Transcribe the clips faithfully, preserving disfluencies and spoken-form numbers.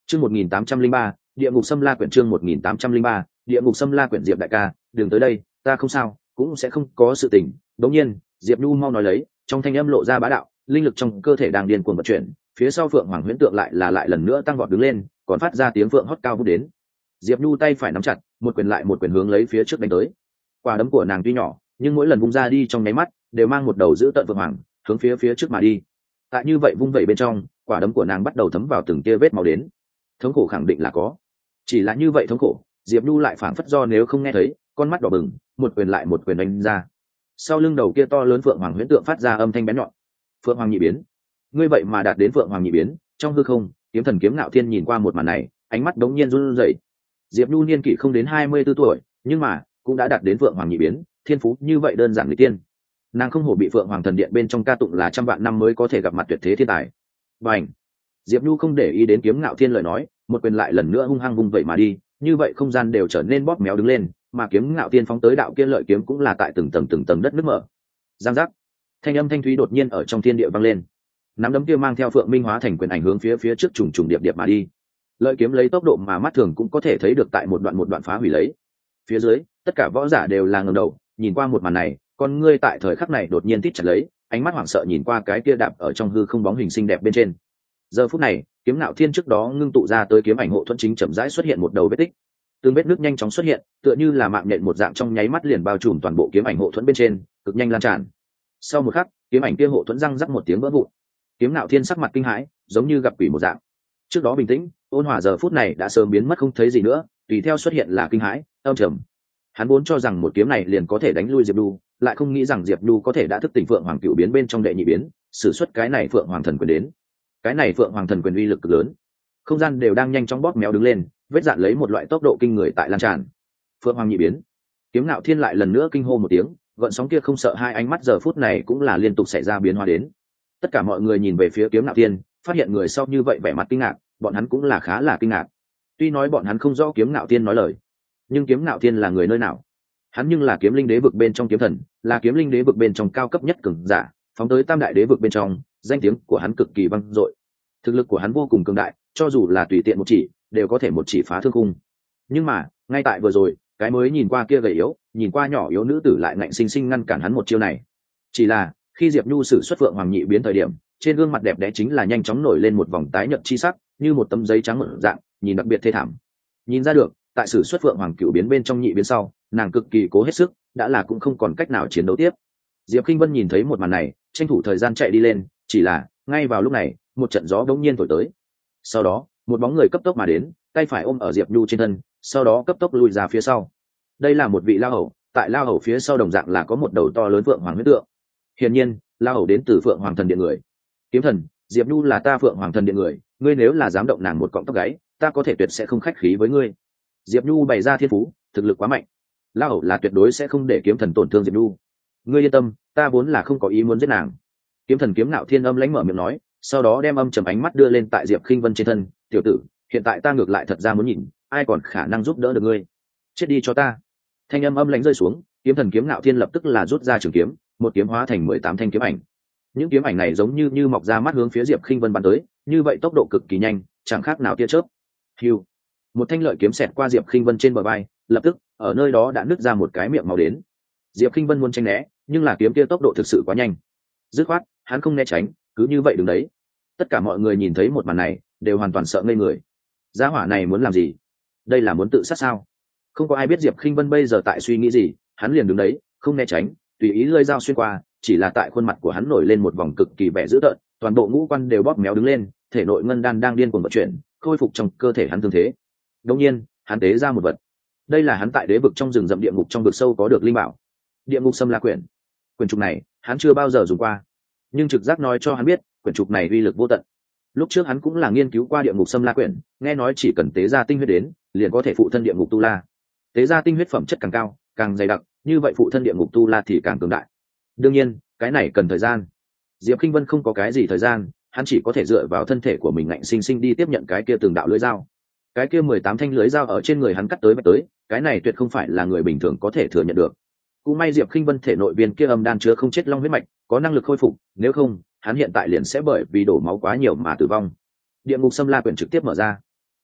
Chương một nghìn tám trăm linh ba, Địa ngục xâm la quyển chương một nghìn tám trăm linh ba, Địa ngục xâm la quyển Diệp đại ca, đừng tới đây, ta không sao, cũng sẽ không có sự tình. Đột nhiên, Diệp Nhu mau nói lấy, trong thanh âm lộ ra bá đạo, linh lực trong cơ thể đang điên cuồng vận chuyển, phía sau Phượng Hoàng huyễn tượng lại là lại lần nữa tăng vọt đứng lên, còn phát ra tiếng vượng hót cao vút đến. Diệp Nhu tay phải nắm chặt, một quyền lại một quyền hướng lấy phía trước đánh tới. Quả đấm của nàng tuy nhỏ, nhưng mỗi lần vung ra đi trong nháy mắt, đều mang một đầu giữ tận Phượng Hoàng, hướng phía phía trước mà đi. Tại như vậy vung vẩy bên trong, quả đấm của nàng bắt đầu thấm vào từng tia vết máu đến. Thống khổ khẳng định là có, chỉ là như vậy thống khổ, Diệp Nhu lại phảng phất do nếu không nghe thấy, con mắt đỏ bừng, một quyền lại một quyền đánh ra. Sau lưng đầu kia to lớn Phượng Hoàng huyễn tượng phát ra âm thanh bén nhọn. Phượng Hoàng nhị biến, ngươi vậy mà đạt đến Phượng Hoàng nhị biến. Trong hư không, Kiếm Thần Kiếm Ngạo Thiên nhìn qua một màn này, ánh mắt đống nhiên run rẩy. Diệp Nhu niên kỷ không đến hai mươi tư tuổi, nhưng mà cũng đã đạt đến Phượng Hoàng nhị biến, thiên phú như vậy đơn giản người tiên. Nàng không hổ bị Phượng Hoàng thần điện bên trong ca tụng là trăm vạn năm mới có thể gặp mặt tuyệt thế thiên tài. Bành! Diệp Nhu không để ý đến Kiếm Ngạo Thiên lời nói, một quyền lại lần nữa hung hăng vung vậy mà đi, như vậy không gian đều trở nên bóp méo đứng lên, mà Kiếm Ngạo Thiên phóng tới đạo kia lợi kiếm cũng là tại từng tầng từng tầng đất nứt mở. Giang giác! Thanh âm thanh thúy đột nhiên ở trong thiên địa vang lên. Nắm đấm kia mang theo Phượng Minh hóa thành quyền ảnh hướng phía phía trước trùng trùng điệp điệp mà đi. Lợi kiếm lấy tốc độ mà mắt thường cũng có thể thấy được tại một đoạn một đoạn phá hủy lấy. Phía dưới, tất cả võ giả đều là ngẩng đầu, nhìn qua một màn này, con ngươi tại thời khắc này đột nhiên tít chặt lấy, ánh mắt hoảng sợ nhìn qua cái kia đạp ở trong hư không bóng hình xinh đẹp bên trên. Giờ phút này, Kiếm Nạo Thiên trước đó ngưng tụ ra tới kiếm ảnh hộ thuẫn chính chậm rãi xuất hiện một đầu vết tích. Từng vết nước nhanh chóng xuất hiện, tựa như là mạng nhện một dạng trong nháy mắt liền bao trùm toàn bộ kiếm ảnh hộ thuẫn bên trên, cực nhanh lan tràn. Sau một khắc, kiếm ảnh kia hộ thuẫn răng rắc một tiếng vỡ vụn. Kiếm Nạo Thiên sắc mặt kinh hãi, giống như gặp quỷ một dạng. Trước đó bình tĩnh, ôn hòa giờ phút này đã sớm biến mất không thấy gì nữa, tùy theo xuất hiện là kinh hãi, âm trầm. Hắn vốn cho rằng một kiếm này liền có thể đánh lui Diệp Nhu, lại không nghĩ rằng Diệp Nhu có thể đã thức tỉnh Phượng Hoàng Cửu biến bên trong đệ nhị biến, sử xuất cái này Phượng Hoàng thần quyền đến. Cái này Phượng Hoàng thần quyền uy lực cực lớn, không gian đều đang nhanh chóng bóp méo đứng lên, vết dạn lấy một loại tốc độ kinh người tại lan tràn. Phượng Hoàng nhị biến, Kiếm Nạo Thiên lại lần nữa kinh hô một tiếng, gợn sóng kia không sợ hai ánh mắt giờ phút này cũng là liên tục xảy ra biến hóa đến. Tất cả mọi người nhìn về phía Kiếm Nạo Thiên, phát hiện người sau như vậy vẻ mặt kinh ngạc, bọn hắn cũng là khá là kinh ngạc. Tuy nói bọn hắn không rõ Kiếm Nạo Thiên nói lời, nhưng Kiếm Nạo Thiên là người nơi nào? Hắn nhưng là Kiếm Linh Đế vực bên trong kiếm thần, là Kiếm Linh Đế vực bên trong cao cấp nhất cường giả, phóng tới Tam Đại Đế vực bên trong, danh tiếng của hắn cực kỳ vang dội. Thực lực của hắn vô cùng cường đại, cho dù là tùy tiện một chỉ, đều có thể một chỉ phá thương khung. Nhưng mà, ngay tại vừa rồi, cái mới nhìn qua kia gầy yếu, nhìn qua nhỏ yếu nữ tử lại ngạnh sinh sinh ngăn cản hắn một chiêu này. Chỉ là, khi Diệp Nhu sử xuất Phượng Hoàng nhị biến thời điểm, trên gương mặt đẹp đẽ chính là nhanh chóng nổi lên một vòng tái nhợt chi sắc, như một tấm giấy trắng một dạng, nhìn đặc biệt thê thảm. Nhìn ra được, tại sử xuất Phượng Hoàng cựu biến bên trong nhị biến sau, nàng cực kỳ cố hết sức, đã là cũng không còn cách nào chiến đấu tiếp. Diệp Kinh Vân nhìn thấy một màn này, tranh thủ thời gian chạy đi lên, chỉ là, ngay vào lúc này, một trận gió đống nhiên thổi tới. Sau đó, một bóng người cấp tốc mà đến, tay phải ôm ở Diệp Nhu trên thân, sau đó cấp tốc lùi ra phía sau. Đây là một vị lao hầu, tại lao hầu phía sau đồng dạng là có một đầu to lớn Phượng Hoàng huyết tượng. Hiển nhiên, lao hầu đến từ Phượng Hoàng thần điện người. Kiếm thần, Diệp Nhu là ta Phượng Hoàng thần điện người, ngươi nếu là dám động nàng một cọng tóc gáy, ta có thể tuyệt sẽ không khách khí với ngươi. Diệp Nhu bày ra thiên phú, thực lực quá mạnh, lao hầu là tuyệt đối sẽ không để kiếm thần tổn thương Diệp Nhu. Ngươi yên tâm, ta vốn là không có ý muốn giết nàng. Kiếm thần Kiếm Nạo Thiên âm lãnh mở miệng nói, sau đó đem âm trầm ánh mắt đưa lên tại Diệp Khinh Vân trên thân. Tiểu tử, hiện tại ta ngược lại thật ra muốn nhìn, ai còn khả năng giúp đỡ được ngươi. Chết đi cho ta. Thanh âm âm lãnh rơi xuống, kiếm thần Kiếm Nạo Thiên lập tức là rút ra trường kiếm, một kiếm hóa thành mười tám thanh kiếm ảnh. Những kiếm ảnh này giống như như mọc ra mắt hướng phía Diệp Khinh Vân bắn tới, như vậy tốc độ cực kỳ nhanh, chẳng khác nào tia chớp. Hưu. Một thanh lợi kiếm xẹt qua Diệp Khinh Vân trên bờ vai, lập tức, ở nơi đó đã nứt ra một cái miệng máu đến. Diệp Khinh Vân muốn tránh né, nhưng là kiếm kia tốc độ thực sự quá nhanh. Dứt khoát, hắn không né tránh, cứ như vậy đứng đấy. Tất cả mọi người nhìn thấy một màn này, đều hoàn toàn sợ ngây người. Gia hỏa này muốn làm gì? Đây là muốn tự sát sao? Không có ai biết Diệp Khinh Vân bây giờ tại suy nghĩ gì, hắn liền đứng đấy, không né tránh, tùy ý lưỡi dao xuyên qua, chỉ là tại khuôn mặt của hắn nổi lên một vòng cực kỳ vẻ dữ tợn, toàn bộ ngũ quan đều bóp méo đứng lên, thể nội ngân đan đang điên cuồng vận chuyển, khôi phục trong cơ thể hắn thương thế. Đương nhiên, hắn tế ra một vật. Đây là hắn tại đế vực trong rừng rậm địa ngục trong vực sâu có được linh bảo. Địa ngục xâm la quyển. Quyển trục này, hắn chưa bao giờ dùng qua, nhưng trực giác nói cho hắn biết, quyển trục này uy lực vô tận. Lúc trước hắn cũng là nghiên cứu qua địa ngục xâm la quyển, nghe nói chỉ cần tế ra tinh huyết đến, liền có thể phụ thân địa ngục tu la. Tế ra tinh huyết phẩm chất càng cao, càng dày đặc, như vậy phụ thân địa ngục tu la thì càng cường đại. Đương nhiên, cái này cần thời gian. Diệp Khinh Vân không có cái gì thời gian, hắn chỉ có thể dựa vào thân thể của mình ngạnh sinh sinh đi tiếp nhận cái kia từng đạo lưỡi dao. Cái kia mười tám thanh lưỡi dao ở trên người hắn cắt tới vạch tới, cái này tuyệt không phải là người bình thường có thể thừa nhận được. Cũng may Diệp Khinh Vân thể nội viên kia âm đan chứa không chết long huyết mạch, có năng lực khôi phục, nếu không, hắn hiện tại liền sẽ bởi vì đổ máu quá nhiều mà tử vong. Địa ngục xâm la quyển trực tiếp mở ra.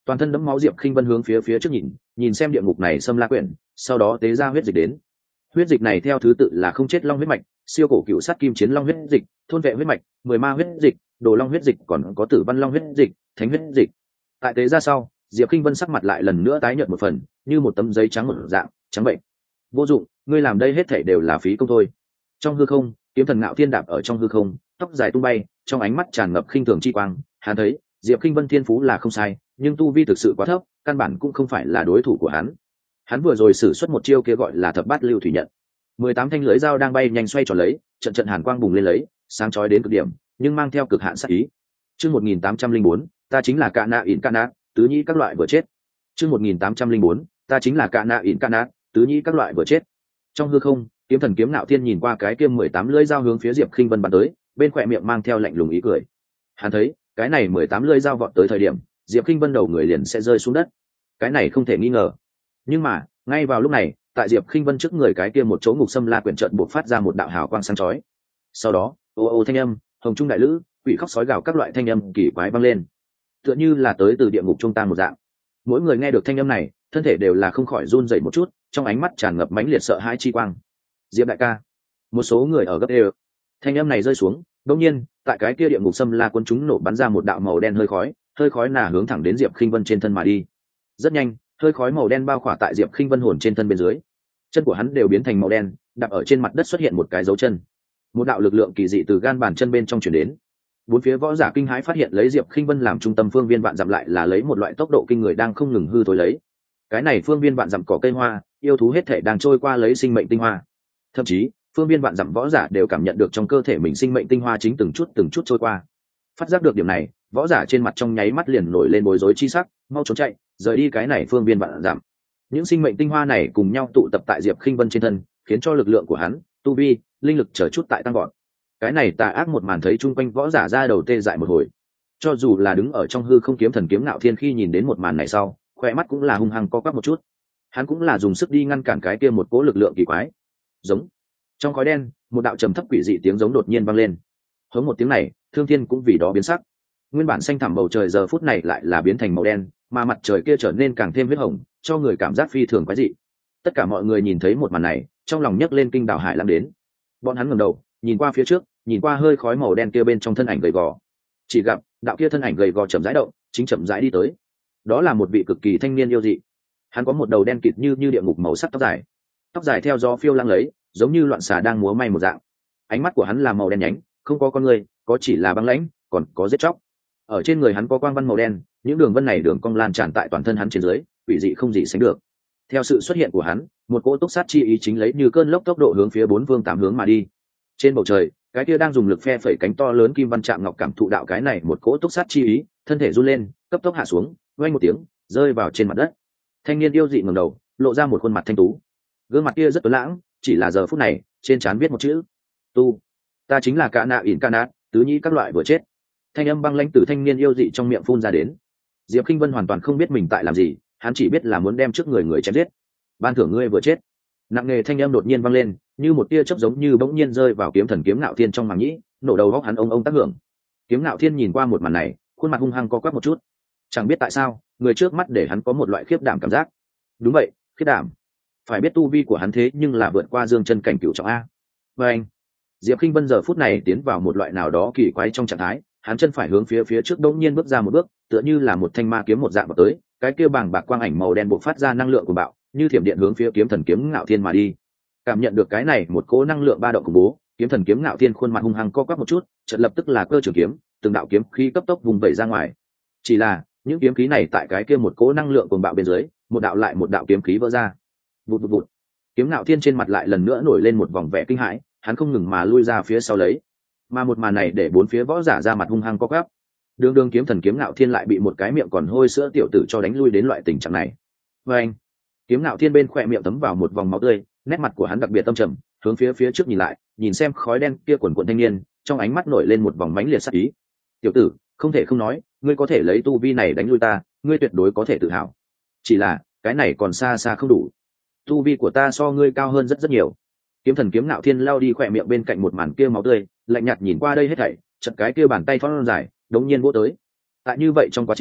Toàn thân đẫm máu Diệp Khinh Vân hướng phía phía trước nhìn, nhìn xem địa ngục này xâm la quyển, sau đó tế ra huyết dịch đến. Huyết dịch này theo thứ tự là không chết long huyết mạch, siêu cổ cựu sát kim chiến long huyết dịch, thôn vệ huyết mạch, mười ma huyết dịch, đồ long huyết dịch, còn có tử văn long huyết dịch, thánh huyết dịch. Tại tế ra sau, Diệp Khinh Vân sắc mặt lại lần nữa tái nhợt một phần, như một tấm giấy trắng một dạng, trắng bệnh. Vô dụng, ngươi làm đây hết thảy đều là phí công thôi. Trong hư không, kiếm thần Ngạo Thiên đạp ở trong hư không, tóc dài tung bay, trong ánh mắt tràn ngập khinh thường chi quang, hắn thấy, Diệp Khinh Vân thiên phú là không sai, nhưng tu vi thực sự quá thấp, căn bản cũng không phải là đối thủ của hắn. Hắn vừa rồi sử xuất một chiêu kia gọi là thập bát lưu thủy nhận. Mười tám thanh lưỡi dao đang bay nhanh xoay tròn lấy, trận trận hàn quang bùng lên lấy, sáng chói đến cực điểm, nhưng mang theo cực hạn sát ý. Chương một nghìn tám trăm linh bốn, ta chính là Cạ Nạ ỉn Cạ Nạ, tứ nhĩ các loại vừa chết. Chương một nghìn tám trăm linh bốn, ta chính là Cạ Nạ ỉn Cạ Nạ, tứ nhĩ các loại vừa chết. Trong hư không, kiếm thần kiếm Nạo Thiên nhìn qua cái kia mười tám lưỡi dao hướng phía Diệp Khinh Vân bắn tới, bên khóe miệng mang theo lạnh lùng ý cười. Hắn thấy, cái này mười tám lưỡi dao vọt tới thời điểm, Diệp Khinh Vân đầu người liền sẽ rơi xuống đất. Cái này không thể nghi ngờ. Nhưng mà, ngay vào lúc này, tại Diệp Khinh Vân trước người cái kia một chỗ ngục xâm la quyển trận bộc phát ra một đạo hào quang sáng chói. Sau đó, ô ô thanh âm, hồng trung đại lữ, quỷ khóc sói gào các loại thanh âm kỳ quái vang lên, tựa như là tới từ địa ngục trung tam một dạng. Mỗi người nghe được thanh âm này, thân thể đều là không khỏi run rẩy một chút, trong ánh mắt tràn ngập mãnh liệt sợ hãi chi quang. Diệp đại ca, một số người ở gấp đều. Thanh âm này rơi xuống, đột nhiên, tại cái kia địa ngục xâm la quân chúng nổ bắn ra một đạo màu đen hơi khói, hơi khói nà hướng thẳng đến Diệp Khinh Vân trên thân mà đi. Rất nhanh, hơi khói màu đen bao khỏa tại Diệp Khinh Vân hồn trên thân bên dưới, chân của hắn đều biến thành màu đen, đạp ở trên mặt đất xuất hiện một cái dấu chân. Một đạo lực lượng kỳ dị từ gan bàn chân bên trong truyền đến. Bốn phía võ giả kinh hãi phát hiện lấy Diệp Khinh Vân làm trung tâm phương viên vạn dặm lại là lấy một loại tốc độ kinh người đang không ngừng hư thối lấy. Cái này phương viên vạn dặm cỏ cây hoa, yêu thú hết thể đang trôi qua lấy sinh mệnh tinh hoa. Thậm chí, phương viên vạn dặm võ giả đều cảm nhận được trong cơ thể mình sinh mệnh tinh hoa chính từng chút từng chút trôi qua. Phát giác được điểm này, võ giả trên mặt trong nháy mắt liền nổi lên bối rối chi sắc, mau trốn chạy, rời đi cái này phương viên vạn dặm. Những sinh mệnh tinh hoa này cùng nhau tụ tập tại Diệp Khinh Vân trên thân, khiến cho lực lượng của hắn, tu vi, linh lực trở chút tại tăng gọn. Cái này tà ác một màn thấy chung quanh võ giả ra đầu tê dại một hồi. Cho dù là đứng ở trong hư không kiếm thần kiếm Nạo Thiên khi nhìn đến một màn này sau, khóe mắt cũng là hung hăng co quắp một chút. Hắn cũng là dùng sức đi ngăn cản cái kia một cỗ lực lượng kỳ quái. Giống. Trong khói đen, một đạo trầm thấp quỷ dị tiếng giống đột nhiên vang lên. Hống một tiếng này, Thương Thiên cũng vì đó biến sắc. Nguyên bản xanh thẳm bầu trời giờ phút này lại là biến thành màu đen, mà mặt trời kia trở nên càng thêm huyết hồng, cho người cảm giác phi thường quái dị. Tất cả mọi người nhìn thấy một màn này, trong lòng nhấc lên kinh đảo hải lãng đến. Bọn hắn ngẩng đầu, nhìn qua phía trước, nhìn qua hơi khói màu đen kia bên trong thân ảnh gầy gò. Chỉ gặp, đạo kia thân ảnh gầy gò chậm rãi động, chính chậm rãi đi tới. Đó là một vị cực kỳ thanh niên yêu dị. Hắn có một đầu đen kịt như như địa ngục màu sắc tóc dài. Tóc dài theo gió phiêu lãng lấy, giống như loạn xà đang múa may một dạng. Ánh mắt của hắn là màu đen nhánh, không có con người, có chỉ là băng lãnh, còn có giết chóc. Ở trên người hắn có quang văn màu đen, những đường vân này đường cong lan tràn tại toàn thân hắn trên dưới, quỷ dị không gì sánh được. Theo sự xuất hiện của hắn, một cỗ túc sát chi ý chính lấy như cơn lốc tốc độ hướng phía bốn phương tám hướng mà đi. Trên bầu trời, cái kia đang dùng lực phe phẩy cánh to lớn kim văn chạm ngọc cảm thụ đạo cái này một cỗ túc sát chi ý, thân thể run lên, cấp tốc hạ xuống, vang một tiếng, rơi vào trên mặt đất. Thanh niên yêu dị ngẩng đầu, lộ ra một khuôn mặt thanh tú. Gương mặt kia rất tuấn lãng, chỉ là giờ phút này, trên trán viết một chữ: tu. Ta chính là Cạ Nạ ỉn Cạ Nạ, tứ nhĩ các loại vừa chết. Thanh âm băng lãnh từ thanh niên yêu dị trong miệng phun ra đến. Diệp Khinh Vân hoàn toàn không biết mình tại làm gì, hắn chỉ biết là muốn đem trước người người chém giết. Ban thưởng ngươi vừa chết. Nặng nề thanh âm đột nhiên vang lên, như một tia chớp giống như bỗng nhiên rơi vào kiếm thần kiếm Nạo Thiên trong màng nhĩ, nổ đầu góc hắn ông ông tác hưởng. Kiếm Nạo Thiên nhìn qua một màn này, khuôn mặt hung hăng co quắp một chút. Chẳng biết tại sao, người trước mắt để hắn có một loại khiếp đảm cảm giác. Đúng vậy, khiếp đảm. Phải biết tu vi của hắn thế nhưng là vượt qua dương chân cảnh cửu trọng a. Và anh, Diệp Khinh Vân giờ phút này tiến vào một loại nào đó kỳ quái trong trạng thái, hắn chân phải hướng phía phía trước đột nhiên bước ra một bước, tựa như là một thanh ma kiếm một dạng vào tới, cái kia bàng bạc quang ảnh màu đen bộc phát ra năng lượng của bạo, như thiểm điện hướng phía kiếm thần kiếm Ngạo Thiên mà đi. Cảm nhận được cái này một cỗ năng lượng ba động khủng bố, kiếm thần kiếm Ngạo Thiên khuôn mặt hung hăng co quắp một chút, chợt lập tức là cơ trường kiếm, từng đạo kiếm khí cấp tốc vùng vẩy ra ngoài. Chỉ là, những kiếm khí này tại cái kia một cỗ năng lượng cuồng bạo bên dưới, một đạo lại một đạo kiếm khí vỡ ra. Vụt vụt vụt. Kiếm Ngạo Thiên trên mặt lại lần nữa nổi lên một vòng vẻ kinh hãi, hắn không ngừng mà lui ra phía sau lấy. Mà một màn này để bốn phía võ giả ra mặt hung hăng co quắp. Đường đường kiếm thần kiếm Ngạo Thiên lại bị một cái miệng còn hôi sữa tiểu tử cho đánh lui đến loại tình trạng này. Và anh, kiếm Ngạo Thiên bên khỏe miệng tấm vào một vòng máu tươi, nét mặt của hắn đặc biệt tâm trầm, hướng phía phía trước nhìn lại, nhìn xem khói đen kia quần quần thanh niên, trong ánh mắt nổi lên một vòng mãnh liệt sát ý. Tiểu tử, không thể không nói, ngươi có thể lấy tu vi này đánh lui ta, ngươi tuyệt đối có thể tự hào. Chỉ là, cái này còn xa xa không đủ. Tu vi của ta so ngươi cao hơn rất rất nhiều. Kiếm thần kiếm Ngạo Thiên lao đi khỏe miệng bên cạnh một màn kia máu tươi, lạnh nhạt nhìn qua đây hết thảy, chợt cái kia bàn tay thon dài, đống nhiên vỗ tới. Tại như vậy trong quá trình,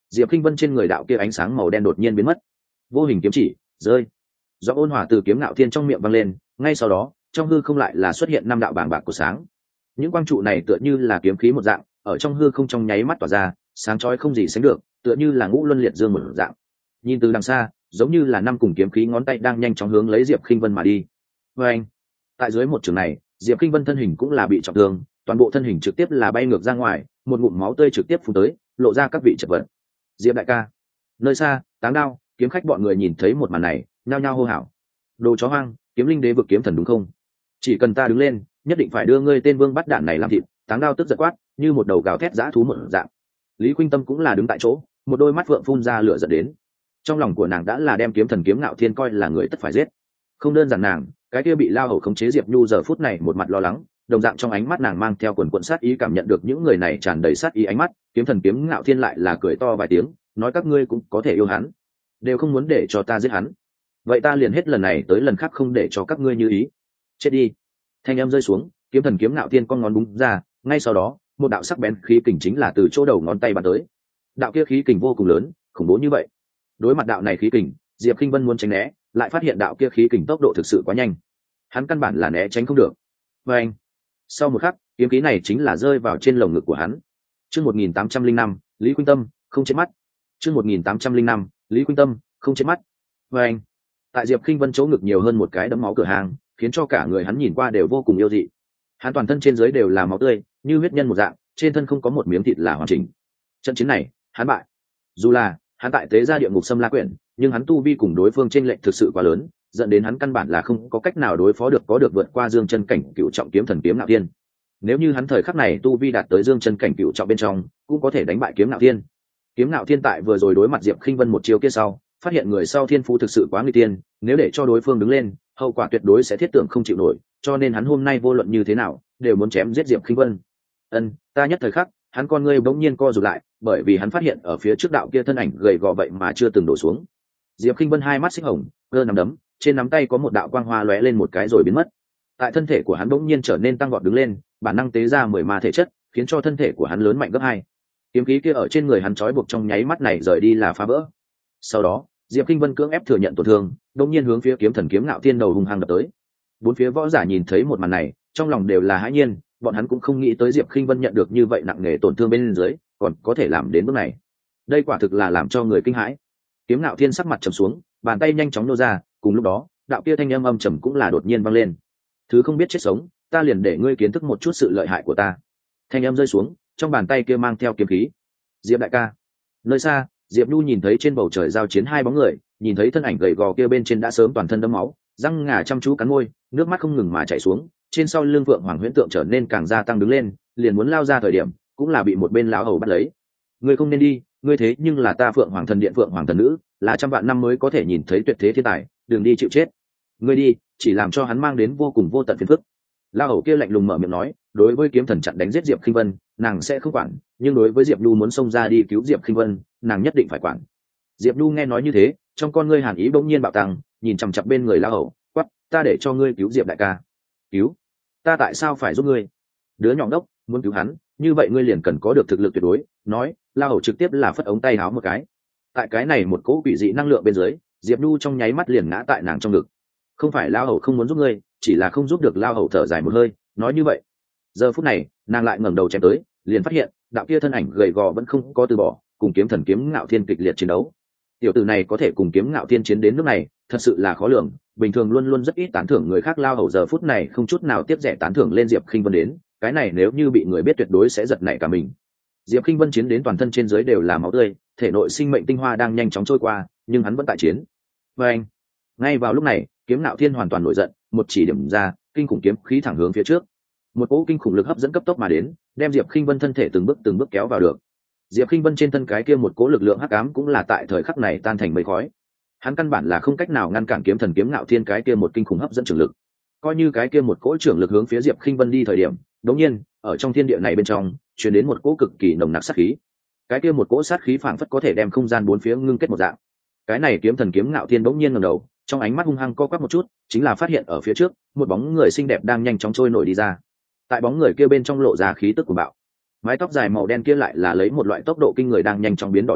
diệp k i n h vân trên người đạo kia ánh sáng màu đen đột nhiên biến mất, vô hình kiếm chỉ rơi, do ôn hòa từ kiếm ngạo thiên trong miệng văng lên. Ngay sau đó trong hư không lại là xuất hiện năm đạo bàng bạc của sáng. Những quang trụ này tựa như là kiếm khí một dạng, ở trong hư không trong nháy mắt tỏa ra, sáng chói không gì sánh được, tựa như là ngũ luân liệt dương một dạng. Nhìn từ đằng xa, giống như là năm cùng kiếm khí ngón tay đang nhanh chóng hướng lấy diệp k i n h vân mà đi. Và anh, tại dưới một trường này, diệp k i n h vân thân hình cũng là bị trọng thương, toàn bộ thân hình trực tiếp là bay ngược ra ngoài, một ngụm máu tươi trực tiếp phun tới, lộ ra các vị chật vật. Diệp đại ca. Nơi xa, Táng Đao, Kiếm Khách bọn người nhìn thấy một màn này, nhao nhao hô hào: đồ chó hoang, kiếm linh đế vực kiếm thần đúng không? Chỉ cần ta đứng lên, nhất định phải đưa ngươi tên vương bắt đạn này làm thịt. Táng Đao tức giận quát, như một đầu gào thét dã thú một dạng. Lý Khuynh Tâm cũng là đứng tại chỗ, một đôi mắt phượng phun ra lửa giận đến. Trong lòng của nàng đã là đem kiếm thần kiếm ngạo thiên coi là người tất phải giết. Không đơn giản nàng, cái kia bị lao hầu khống chế Diệp Nhu giờ phút này một mặt lo lắng, đồng dạng trong ánh mắt nàng mang theo quần quần sát ý, cảm nhận được những người này tràn đầy sát ý ánh mắt. Kiếm thần kiếm ngạo thiên lại là cười to vài tiếng, nói các ngươi cũng có thể yêu hắn, đều không muốn để cho ta giết hắn, vậy ta liền hết lần này tới lần khác không để cho các ngươi như ý, chết đi. Thanh em rơi xuống, kiếm thần kiếm ngạo thiên con ngón búng ra, ngay sau đó một đạo sắc bén khí kình chính là từ chỗ đầu ngón tay bắn tới. Đạo kia khí kình vô cùng lớn, khủng bố như vậy. Đối mặt đạo này khí kình, diệp k i n h vân muốn tránh né, lại phát hiện đạo kia khí kình tốc độ thực sự quá nhanh, hắn căn bản là né tránh không được. Và anh, sau một khắc, kiếm khí này chính là rơi vào trên lồng ngực của hắn. Chương một nghìn tám trăm linh năm, Lý Khuynh Tâm không chết mắt. Chương một nghìn tám trăm linh năm, Lý Khuynh Tâm không chết mắt. Và anh, tại diệp k i n h vân chỗ ngực nhiều hơn một cái đấm máu cửa hàng, khiến cho cả người hắn nhìn qua đều vô cùng yêu dị. Hắn toàn thân trên dưới đều là máu tươi, như huyết nhân một dạng, trên thân không có một miếng thịt là hoàn chỉnh. Trận chiến này, hắn bại. Dù là hắn tại tế ra địa ngục xâm la quyển, nhưng hắn tu vi cùng đối phương chênh lệch thực sự quá lớn, dẫn đến hắn căn bản là không có cách nào đối phó được có được vượt qua dương chân cảnh cựu trọng kiếm thần kiếm ngạo thiên. Nếu như hắn thời khắc này tu vi đạt tới dương chân cảnh cựu trọng bên trong, cũng có thể đánh bại kiếm ngạo thiên. Kiếm ngạo thiên tại vừa rồi đối mặt diệp k i n h vân một chiều kia sau, phát hiện người sau thiên phú thực sự quá nguy tiên, nếu để cho đối phương đứng lên, hậu quả tuyệt đối sẽ thiết tưởng không chịu nổi, cho nên hắn hôm nay vô luận như thế nào đều muốn chém giết diệp k i n h vân. Ân, ta nhất thời khắc, hắn con ngươi bỗng nhiên co rụt lại, bởi vì hắn phát hiện ở phía trước đạo kia thân ảnh gầy gò vậy mà chưa từng đổ xuống. Diệp k i n h vân hai mắt xích hồng, cơ nắm đấm, trên nắm tay có một đạo quang hoa lóe lên một cái rồi biến mất. Tại thân thể của hắn bỗng nhiên trở nên tăng vọt đứng lên, bản năng tế ra mười ma thể chất, khiến cho thân thể của hắn lớn mạnh gấp hai. Kiếm khí kia ở trên người hắn trói buộc trong nháy mắt này rời đi là phá vỡ. Sau đó diệp k i n h vân cưỡng ép thừa nhận tổn thương, đột nhiên hướng phía kiếm thần kiếm ngạo thiên đầu hung hăng đập tới. Bốn phía võ giả nhìn thấy một màn này, trong lòng đều là hãi nhiên, bọn hắn cũng không nghĩ tới diệp k i n h vân nhận được như vậy nặng nề tổn thương bên dưới, còn có thể làm đến bước này. Đây quả thực là làm cho người kinh hãi. Kiếm ngạo thiên sắc mặt trầm xuống, bàn tay nhanh chóng nô ra, cùng lúc đó đạo kia thanh âm âm trầm cũng là đột nhiên vang lên: thứ không biết chết sống, ta liền để ngươi kiến thức một chút sự lợi hại của ta. Thanh âm rơi xuống, trong bàn tay kia mang theo kiếm khí. Diệp đại ca. Nơi xa, diệp nhu nhìn thấy trên bầu trời giao chiến hai bóng người, nhìn thấy thân ảnh gầy gò kia bên trên đã sớm toàn thân đẫm máu, răng ngà chăm chú cắn môi, nước mắt không ngừng mà chảy xuống, trên sau lưng phượng hoàng huyễn tượng trở nên càng gia tăng đứng lên, liền muốn lao ra thời điểm cũng là bị một bên lão hầu bắt lấy. Ngươi không nên đi, ngươi thế nhưng là ta phượng hoàng thần điện phượng hoàng thần nữ, là trăm vạn năm mới có thể nhìn thấy tuyệt thế thiên tài, đừng đi chịu chết. Ngươi đi chỉ làm cho hắn mang đến vô cùng vô tận phiền phức. Lão hầu kia lạnh lùng mở miệng nói, đối với kiếm thần chặn đánh giết diệp k i n h vân, nàng sẽ không quản, nhưng đối với diệp nhu muốn xông ra đi cứu diệp k i n h vân, nàng nhất định phải quản. Diệp nhu nghe nói như thế, trong con ngươi hàn ý bỗng nhiên bạo tăng, nhìn chằm chặp bên người lão hầu, quắp: ta để cho ngươi cứu diệp đại ca. Cứu? Ta tại sao phải giúp ngươi? Đứa nhỏ đốc, muốn cứu hắn, như vậy ngươi liền cần có được thực lực tuyệt đối. Nói, lão hầu trực tiếp là phất ống tay áo một cái. Tại cái này một cỗ quỷ dị năng lượng bên dưới, diệp nhu trong nháy mắt liền ngã tại nàng trong ngực. Không phải lão hầu không muốn giúp ngươi, chỉ là không giúp được. Lão hầu thở dài một hơi, nói như vậy. Giờ phút này nàng lại ngẩng đầu chém tới, liền phát hiện đạo kia thân ảnh gầy gò vẫn không có từ bỏ, cùng kiếm thần kiếm ngạo thiên kịch liệt chiến đấu. Tiểu tử này có thể cùng kiếm ngạo thiên chiến đến nước này, thật sự là khó lường, bình thường luôn luôn rất ít tán thưởng người khác. Lao hầu giờ phút này không chút nào tiếp rẻ tán thưởng lên diệp k i n h vân đến, cái này nếu như bị người biết tuyệt đối sẽ giật nảy cả mình. Diệp k i n h vân chiến đến toàn thân trên dưới đều là máu tươi, thể nội sinh mệnh tinh hoa đang nhanh chóng trôi qua, nhưng hắn vẫn tại chiến. Và anh, ngay vào lúc này kiếm ngạo thiên hoàn toàn nổi giận, một chỉ điểm ra, kinh khủng kiếm khí thẳng hướng phía trước. Một cỗ kinh khủng lực hấp dẫn cấp tốc mà đến, đem diệp k i n h vân thân thể từng bước từng bước kéo vào được. Diệp k i n h vân trên thân cái kia một cỗ lực lượng hắc ám cũng là tại thời khắc này tan thành mây khói. Hắn căn bản là không cách nào ngăn cản kiếm thần kiếm ngạo thiên cái kia một kinh khủng hấp dẫn trưởng lực. Coi như cái kia một cỗ trưởng lực hướng phía diệp k i n h vân đi thời điểm, đột nhiên ở trong thiên địa này bên trong truyền đến một cỗ cực kỳ nồng nặc sát khí. Cái kia một cỗ sát khí phảng phất có thể đem không gian bốn phía ngưng kết một dạng. Cái này kiếm thần kiếm ngạo thiên bỗng nhiên ngẩng đầu, trong ánh mắt hung hăng co quắp một chút, chính là phát hiện ở phía trước một bóng người xinh đẹp đang nhanh chóng trôi nổi đi ra. Tại bóng người kia bên trong lộ ra khí tức của bạo, mái tóc dài màu đen kia lại là lấy một loại tốc độ kinh người đang nhanh chóng biến đỏ lấy,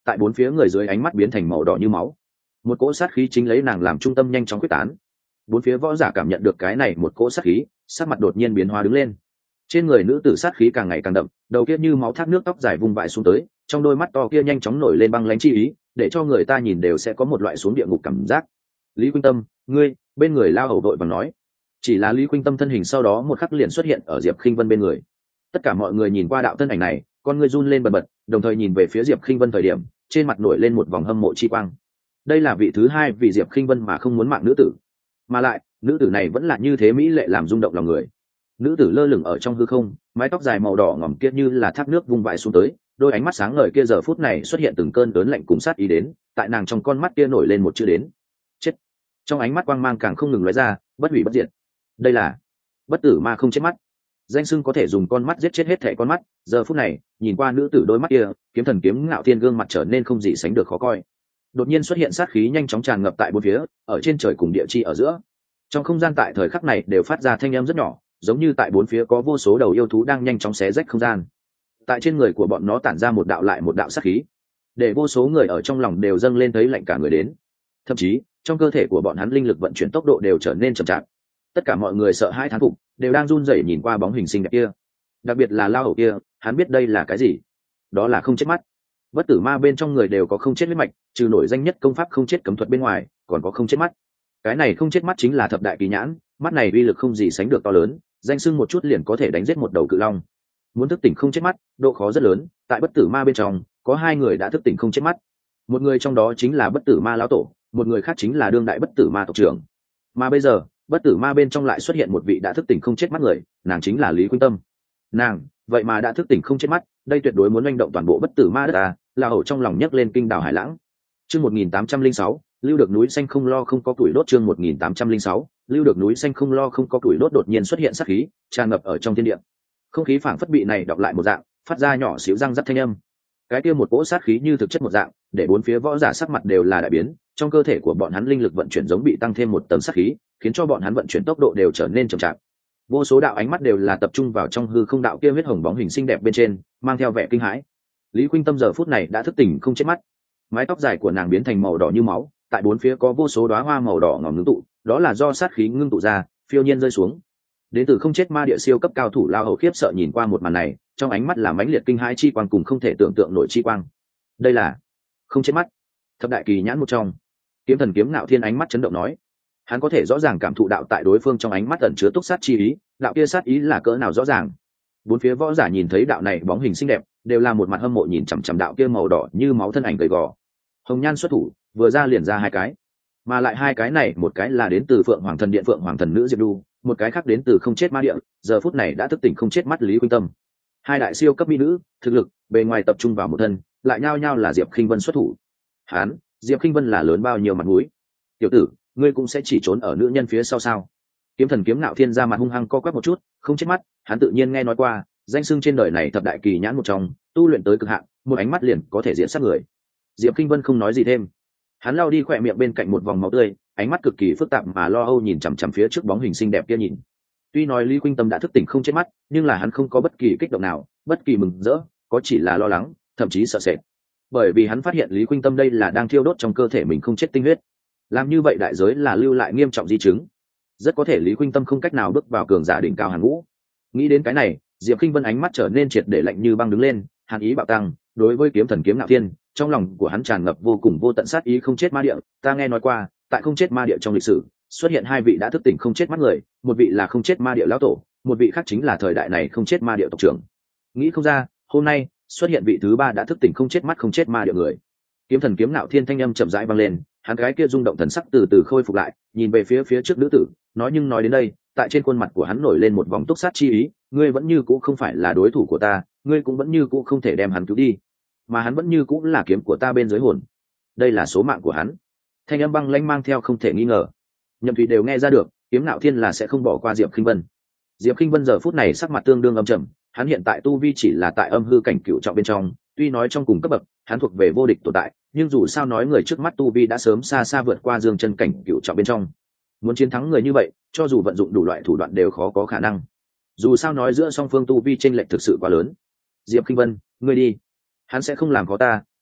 tại bốn phía người dưới ánh mắt biến thành màu đỏ như máu. Một cỗ sát khí chính lấy nàng làm trung tâm nhanh chóng quyết tán. Bốn phía võ giả cảm nhận được cái này một cỗ sát khí, sắc mặt đột nhiên biến hóa đứng lên. Trên người nữ tử sát khí càng ngày càng đậm, đầu kia như máu thác nước tóc dài vung vãi xuống tới, trong đôi mắt to kia nhanh chóng nổi lên băng lãnh chi ý, để cho người ta nhìn đều sẽ có một loại xuống địa ngục cảm giác. Lý Khuynh Tâm, ngươi, bên người lao hầu đội bằng nói. Chỉ là Lý Khuynh Tâm thân hình sau đó một khắc liền xuất hiện ở Diệp Khinh Vân bên người. Tất cả mọi người nhìn qua đạo thân ảnh này, con ngươi run lên bần bật, đồng thời nhìn về phía Diệp Khinh Vân thời điểm, trên mặt nổi lên một vòng hâm mộ chi quang. Đây là vị thứ hai vì Diệp Khinh Vân mà không muốn mạng nữ tử, mà lại nữ tử này vẫn là như thế mỹ lệ làm rung động lòng người. Nữ tử lơ lửng ở trong hư không, mái tóc dài màu đỏ ngòm kia như là thác nước vung vãi xuống tới, đôi ánh mắt sáng ngời kia giờ phút này xuất hiện từng cơn lớn lạnh cùng sát ý đến, tại nàng trong con mắt kia nổi lên một chữ đến. Chết. Trong ánh mắt quang mang càng không ngừng lóe ra, bất hủy bất diệt. Đây là bất tử ma không chết mắt. Danh xưng có thể dùng con mắt giết chết hết thảy con mắt, giờ phút này, nhìn qua nữ tử đôi mắt kia, kiếm thần kiếm ngạo thiên gương mặt trở nên không gì sánh được khó coi. Đột nhiên xuất hiện sát khí nhanh chóng tràn ngập tại bốn phía, ở trên trời cùng địa chi ở giữa. Trong không gian tại thời khắc này đều phát ra thanh âm rất nhỏ, giống như tại bốn phía có vô số đầu yêu thú đang nhanh chóng xé rách không gian. Tại trên người của bọn nó tản ra một đạo lại một đạo sát khí, để vô số người ở trong lòng đều dâng lên thấy lạnh cả người đến. Thậm chí, trong cơ thể của bọn hắn linh lực vận chuyển tốc độ đều trở nên chậm chạp. Tất cả mọi người sợ hãi thán phục, đều đang run rẩy nhìn qua bóng hình xinh đẹp kia. Đặc biệt là lao hầu kia, hắn biết đây là cái gì? Đó là không chết mắt. Bất tử ma bên trong người đều có không chết huyết mạch, trừ nổi danh nhất công pháp không chết cấm thuật bên ngoài, còn có không chết mắt. Cái này không chết mắt chính là thập đại kỳ nhãn, mắt này uy lực không gì sánh được to lớn, danh xưng một chút liền có thể đánh giết một đầu cự long. Muốn thức tỉnh không chết mắt, độ khó rất lớn, tại bất tử ma bên trong, có hai người đã thức tỉnh không chết mắt. Một người trong đó chính là bất tử ma lão tổ, một người khác chính là đương đại bất tử ma tộc trưởng. Mà bây giờ, bất tử ma bên trong lại xuất hiện một vị đã thức tỉnh không chết mắt người, nàng chính là Lý Khuynh Tâm. Nàng, vậy mà đã thức tỉnh không chết mắt, đây tuyệt đối muốn manh động toàn bộ bất tử ma đất à, là hậu trong lòng nhấc lên kinh đảo hải lãng. Chương một nghìn tám trăm lẻ sáu, lưu được núi xanh không lo không có tuổi đốt. Chương một nghìn tám trăm lẻ sáu, lưu được núi xanh không lo không có tuổi đốt. Đột nhiên xuất hiện sát khí, tràn ngập ở trong thiên địa. Không khí phảng phất bị này đọc lại một dạng, phát ra nhỏ xíu răng rắc thanh âm. Cái kia một cỗ sát khí như thực chất một dạng, để bốn phía võ giả sắc mặt đều là đại biến, trong cơ thể của bọn hắn linh lực vận chuyển giống bị tăng thêm một tầng sát khí, khiến cho bọn hắn vận chuyển tốc độ đều trở nên chậm chạp. Vô số đạo ánh mắt đều là tập trung vào trong hư không đạo kia huyết hồng bóng hình xinh đẹp bên trên, mang theo vẻ kinh hãi. Lý Khuynh Tâm giờ phút này đã thức tỉnh không chết mắt, mái tóc dài của nàng biến thành màu đỏ như máu, tại bốn phía có vô số đóa hoa màu đỏ ngòm ngưng tụ, đó là do sát khí ngưng tụ ra, phiêu nhiên rơi xuống. Đến từ không chết ma địa siêu cấp cao thủ lao hầu khiếp sợ nhìn qua một màn này, trong ánh mắt là mãnh liệt kinh hãi chi quang cùng không thể tưởng tượng nổi chi quang. Đây là không chết mắt, thập đại kỳ nhãn một trong. Kiếm thần kiếm ngạo thiên ánh mắt chấn động nói, hắn có thể rõ ràng cảm thụ đạo tại đối phương trong ánh mắt ẩn chứa túc sát chi ý, đạo kia sát ý là cỡ nào rõ ràng. Bốn phía võ giả nhìn thấy đạo này bóng hình xinh đẹp, đều là một mặt hâm mộ nhìn chằm chằm đạo kia màu đỏ như máu thân ảnh gầy gò. Hồng nhan xuất thủ, vừa ra liền ra hai cái, mà lại hai cái này một cái là đến từ Phượng Hoàng Thần Điện Phượng Hoàng Thần Nữ Diệp Đu, một cái khác đến từ không chết ma địa, giờ phút này đã thức tỉnh không chết mắt Lý Khuynh Tâm. Hai đại siêu cấp mỹ nữ, thực lực, bề ngoài tập trung vào một thân, lại nhao nhao là Diệp Khinh Vân xuất thủ. Hán, Diệp Khinh Vân là lớn bao nhiêu mặt mũi. Tiểu tử, ngươi cũng sẽ chỉ trốn ở nữ nhân phía sau sao? Kiếm thần kiếm nạo thiên ra mặt hung hăng co quắp một chút, không chết mắt, hắn tự nhiên nghe nói qua, danh xưng trên đời này thập đại kỳ nhãn một trong, tu luyện tới cực hạn, một ánh mắt liền có thể diện sát người. Diệp Khinh Vân không nói gì thêm, hắn lao đi khỏe miệng bên cạnh một vòng máu tươi, ánh mắt cực kỳ phức tạp mà lo âu nhìn chằm chằm phía trước bóng hình xinh đẹp kia nhìn. Tuy nói Lý Khuynh Tâm đã thức tỉnh không chết mắt, nhưng là hắn không có bất kỳ kích động nào, bất kỳ mừng rỡ, có chỉ là lo lắng, thậm chí sợ sệt. Bởi vì hắn phát hiện Lý Khuynh Tâm đây là đang thiêu đốt trong cơ thể mình không chết tinh huyết. Làm như vậy đại giới là lưu lại nghiêm trọng di chứng, rất có thể Lý Khuynh Tâm không cách nào bước vào cường giả đỉnh cao hàng ngũ. Nghĩ đến cái này, Diệp Khinh Vân ánh mắt trở nên triệt để lạnh như băng đứng lên, hàn ý bạo tăng, đối với kiếm thần kiếm nạo thiên, trong lòng của hắn tràn ngập vô cùng vô tận sát ý. Không chết ma địa, ta nghe nói qua, tại không chết ma địa trong lịch sử, xuất hiện hai vị đã thức tỉnh không chết mắt người, một vị là không chết ma địa lão tổ, một vị khác chính là thời đại này không chết ma địa tộc trưởng. Nghĩ không ra, hôm nay xuất hiện vị thứ ba đã thức tỉnh không chết mắt không chết ma địa người. Kiếm thần kiếm nạo thiên thanh âm chậm rãi vang lên, hắn gái kia rung động thần sắc từ từ khôi phục lại, nhìn về phía phía trước nữ tử, nói nhưng nói đến đây, tại trên khuôn mặt của hắn nổi lên một vòng túc sát chi ý, ngươi vẫn như cũ không phải là đối thủ của ta, ngươi cũng vẫn như cũ không thể đem hắn cứu đi, mà hắn vẫn như cũ là kiếm của ta bên dưới hồn, đây là số mạng của hắn. Thanh âm băng lãnh mang theo không thể nghi ngờ, Nhậm Thủy đều nghe ra được, kiếm nạo thiên là sẽ không bỏ qua Diệp Khinh Vân. Diệp Khinh Vân giờ phút này sắc mặt tương đương âm trầm, hắn hiện tại tu vi chỉ là tại âm hư cảnh cựu trọng bên trong, tuy nói trong cùng cấp bậc, hắn thuộc về vô địch tồn tại, nhưng dù sao nói người trước mắt tu vi đã sớm xa xa vượt qua dương chân cảnh cựu trọng bên trong. Muốn chiến thắng người như vậy, cho dù vận dụng đủ loại thủ đoạn đều khó có khả năng. Dù sao nói giữa song phương tu vi chênh lệch thực sự quá lớn. Diệp Khinh Vân, ngươi đi, hắn sẽ không làm khó ta,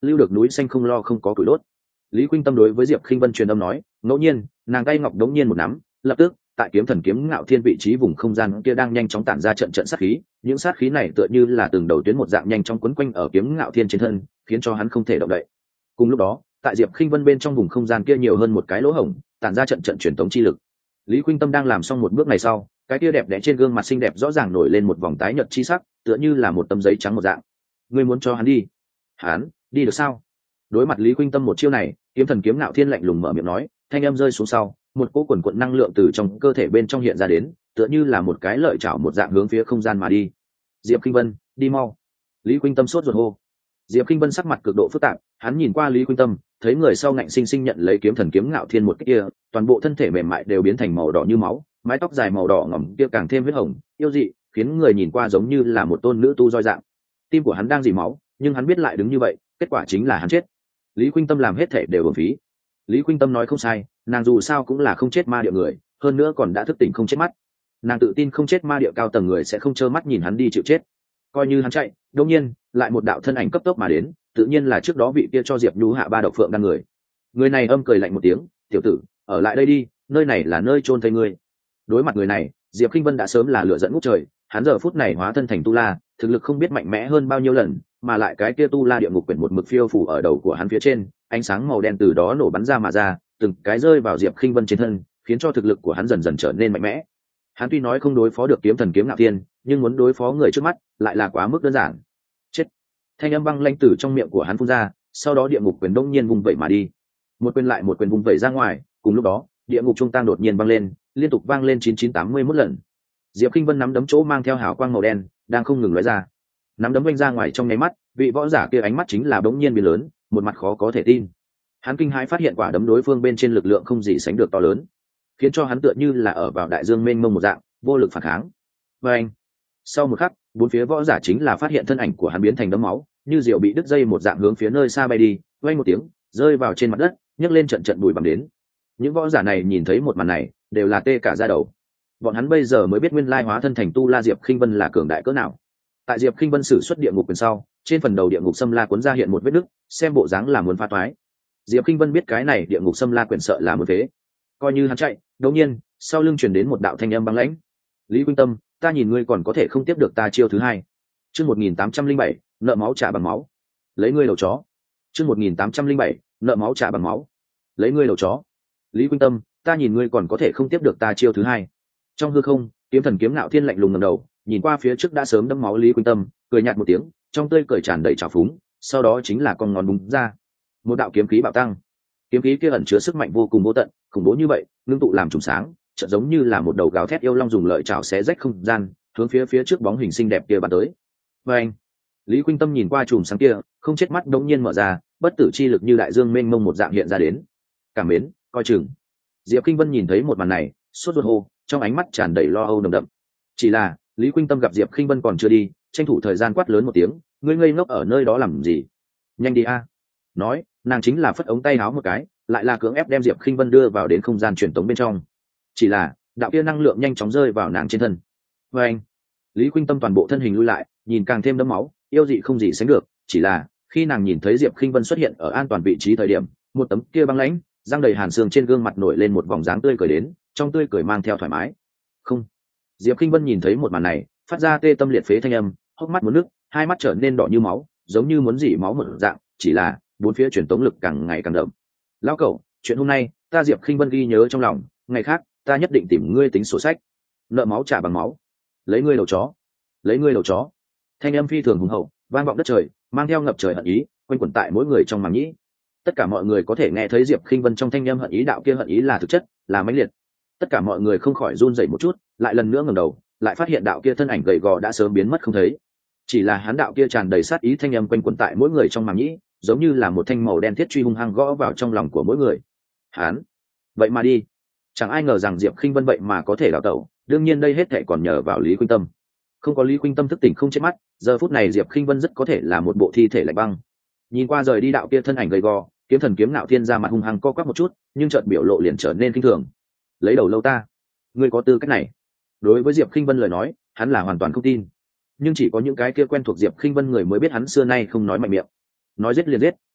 lưu được núi xanh không lo không có củi đốt. Lý Khuynh Tâm đối với Diệp Khinh Vân truyền âm nói, ngẫu nhiên nàng tay ngọc đống nhiên một nắm, lập tức tại kiếm thần kiếm ngạo thiên vị trí vùng không gian kia đang nhanh chóng tản ra trận trận sát khí, những sát khí này tựa như là từng đầu tuyến một dạng nhanh chóng quấn quanh ở kiếm ngạo thiên trên thân, khiến cho hắn không thể động đậy. Cùng lúc đó, tại Diệp Khinh Vân bên trong vùng không gian kia nhiều hơn một cái lỗ hổng, tản ra trận trận truyền tống chi lực. Lý Khuynh Tâm đang làm xong một bước này sau, cái kia đẹp đẽ trên gương mặt xinh đẹp rõ ràng nổi lên một vòng tái nhợt chi sắc, tựa như là một tấm giấy trắng một dạng. Ngươi muốn cho hắn đi? Hắn đi được sao? Đối mặt Lý Khuynh Tâm một chiêu này, kiếm thần kiếm ngạo thiên lạnh lùng mở miệng nói, thanh âm rơi xuống sau, một cỗ quần quần năng lượng từ trong cơ thể bên trong hiện ra đến, tựa như là một cái lợi chảo một dạng hướng phía không gian mà đi. Diệp Khinh Vân, đi mau! Lý Khuynh Tâm sốt ruột hô. Diệp Khinh Vân sắc mặt cực độ phức tạp, hắn nhìn qua Lý Khuynh Tâm, thấy người sau ngạnh sinh sinh nhận lấy kiếm thần kiếm ngạo thiên một cái kia, toàn bộ thân thể mềm mại đều biến thành màu đỏ như máu, mái tóc dài màu đỏ ngỏm kia càng thêm huyết hồng, yêu dị, khiến người nhìn qua giống như là một tôn nữ tu roi dạng. Tim của hắn đang dỉ máu, nhưng hắn biết lại đứng như vậy, kết quả chính là hắn chết. Lý Khuynh Tâm làm hết thể đều uổng phí. Lý Khuynh Tâm nói không sai, nàng dù sao cũng là không chết ma địa người, hơn nữa còn đã thức tỉnh không chết mắt. Nàng tự tin không chết ma địa cao tầng người sẽ không trơ mắt nhìn hắn đi chịu chết. Coi như hắn chạy, đương nhiên lại một đạo thân ảnh cấp tốc mà đến, tự nhiên là trước đó vị kia cho Diệp Nhu hạ ba độc phượng đan người. Người này âm cười lạnh một tiếng, "Tiểu tử, ở lại đây đi, nơi này là nơi chôn thây ngươi." Đối mặt người này, Diệp Khinh Vân đã sớm là lửa giận ngút trời, hắn giờ phút này hóa thân thành tu la, thực lực không biết mạnh mẽ hơn bao nhiêu lần, mà lại cái kia tu la địa ngục quyển một mực phiêu phủ ở đầu của hắn phía trên, ánh sáng màu đen từ đó nổ bắn ra mà ra, từng cái rơi vào Diệp Khinh Vân trên thân, khiến cho thực lực của hắn dần dần trở nên mạnh mẽ. Hắn tuy nói không đối phó được kiếm thần kiếm ngạo thiên, nhưng muốn đối phó người trước mắt lại là quá mức đơn giản. Chết! Thanh âm băng lãnh từ trong miệng của hắn phun ra, sau đó địa ngục quyền đông nhiên vung vẩy mà đi. Một quyền lại một quyền vung vẩy ra ngoài, cùng lúc đó, địa ngục trung tăng đột nhiên vang lên, liên tục vang lên chín chín tám mươi mốt lần. Diệp Khinh Vân nắm đấm chỗ mang theo hào quang màu đen, đang không ngừng lóe ra. Nắm đấm vung ra ngoài trong nháy mắt, vị võ giả kia ánh mắt chính là bỗng nhiên biến lớn, một mặt khó có thể tin. Hắn kinh hãi phát hiện quả đấm đối phương bên trên lực lượng không gì sánh được to lớn, khiến cho hắn tựa như là ở vào đại dương mênh mông một dạng, vô lực phản kháng. Và anh, sau một khắc, bốn phía võ giả chính là phát hiện thân ảnh của hắn biến thành đấm máu, như diều bị đứt dây một dạng hướng phía nơi xa bay đi, vang một tiếng, rơi vào trên mặt đất, nhấc lên trận trận bụi bặm đến. Những võ giả này nhìn thấy một màn này, đều là tê cả da đầu. Bọn hắn bây giờ mới biết nguyên lai hóa thân thành tu la Diệp Khinh Vân là cường đại cỡ nào. Tại Diệp Khinh Vân sử xuất địa ngục quyền sau, trên phần đầu địa ngục xâm la cuốn ra hiện một vết nứt, xem bộ dáng là muốn phá toái. Diệp Khinh Vân biết cái này địa ngục xâm la quyền sợ là một thế, coi như hắn chạy, đột nhiên, sau lưng truyền đến một đạo thanh âm băng lãnh. "Lý Khuynh Tâm, ta nhìn ngươi còn có thể không tiếp được ta chiêu thứ hai." Chương một nghìn tám trăm linh bảy, nợ máu trả bằng máu. Lấy ngươi đầu chó. Chương một nghìn tám trăm linh bảy, nợ máu trả bằng máu. Lấy ngươi đầu chó. Lý Khuynh Tâm, ta nhìn ngươi còn có thể không tiếp được ta chiêu thứ hai. Trong hư không, kiếm thần kiếm ngạo thiên lạnh lùng ngẩng đầu, nhìn qua phía trước đã sớm đẫm máu Lý Khuynh Tâm, cười nhạt một tiếng, trong tươi cười tràn đầy trào phúng, sau đó chính là con ngón búng ra. Một đạo kiếm khí bạo tăng. Kiếm khí kia ẩn chứa sức mạnh vô cùng vô tận, khủng bố như vậy, ngưng tụ làm trùng sáng, chợt giống như là một đầu gào thét yêu long dùng lợi chảo xé rách không gian, hướng phía phía trước bóng hình xinh đẹp kia bắn tới. Và anh, Lý Khuynh Tâm nhìn qua chùm sáng kia, không chết mắt đống nhiên mở ra, bất tử chi lực như đại dương mênh mông một dạng hiện ra đến. Cảm mến, coi chừng. Diệp Khinh Vân nhìn thấy một màn này, sốt ruột hô, trong ánh mắt tràn đầy lo âu đậm đậm. Chỉ là, Lý Khuynh Tâm gặp Diệp Khinh Vân còn chưa đi, tranh thủ thời gian quát lớn một tiếng, ngươi ngây ngốc ở nơi đó làm gì? Nhanh đi a! Nói, nàng chính là phất ống tay áo một cái, lại là cưỡng ép đem Diệp Khinh Vân đưa vào đến không gian truyền tống bên trong. Chỉ là, đạo kia năng lượng nhanh chóng rơi vào nàng trên thân. Và anh, Lý Khuynh Tâm toàn bộ thân hình lui lại, nhìn càng thêm đẫm máu, yêu dị không gì sánh được. Chỉ là, khi nàng nhìn thấy Diệp Khinh Vân xuất hiện ở an toàn vị trí thời điểm, một tấm kia băng lãnh, răng đầy hàn xương trên gương mặt nổi lên một vòng dáng tươi cười đến, trong tươi cười mang theo thoải mái. Không. Diệp Khinh Vân nhìn thấy một màn này, phát ra tê tâm liệt phế thanh âm, hốc mắt muốn nước, hai mắt trở nên đỏ như máu, giống như muốn rỉ máu một dạng. Chỉ là, bốn phía truyền tống lực càng ngày càng đậm. Lão cẩu, chuyện hôm nay, ta Diệp Khinh Vân ghi nhớ trong lòng, ngày khác, ta nhất định tìm ngươi tính sổ sách. Nợ máu trả bằng máu. Lấy ngươi đầu chó. Lấy ngươi đầu chó. Thanh âm phi thường hùng hậu, vang vọng đất trời, mang theo ngập trời hận ý, quanh quẩn tại mỗi người trong màng nhĩ. Tất cả mọi người có thể nghe thấy Diệp Khinh Vân trong thanh âm hận ý đạo kia hận ý là thực chất, là mãnh liệt. Tất cả mọi người không khỏi run rẩy một chút, lại lần nữa ngẩng đầu, lại phát hiện đạo kia thân ảnh gầy gò đã sớm biến mất không thấy. Chỉ là hắn đạo kia tràn đầy sát ý thanh âm quanh quẩn tại mỗi người trong màng nhĩ, giống như là một thanh màu đen thiết truy hung hăng gõ vào trong lòng của mỗi người. Hắn, vậy mà đi. Chẳng ai ngờ rằng Diệp Khinh Vân vậy mà có thể đào tẩu, đương nhiên đây hết thảy còn nhờ vào Lý Khuynh Tâm. Không có Lý Khuynh Tâm thức tỉnh không chết mắt, giờ phút này Diệp Khinh Vân rất có thể là một bộ thi thể lạnh băng. Nhìn qua rời đi đạo kia thân ảnh gầy gò, kiếm thần kiếm nạo thiên ra mặt hung hăng co quắp một chút, nhưng chợt biểu lộ liền trở nên kinh thường. Lấy đầu lâu ta, ngươi có tư cách này? Đối với Diệp Khinh Vân lời nói, hắn là hoàn toàn không tin. Nhưng chỉ có những cái kia quen thuộc Diệp Khinh Vân người mới biết hắn xưa nay không nói mạnh miệng. Nói giết liền giết,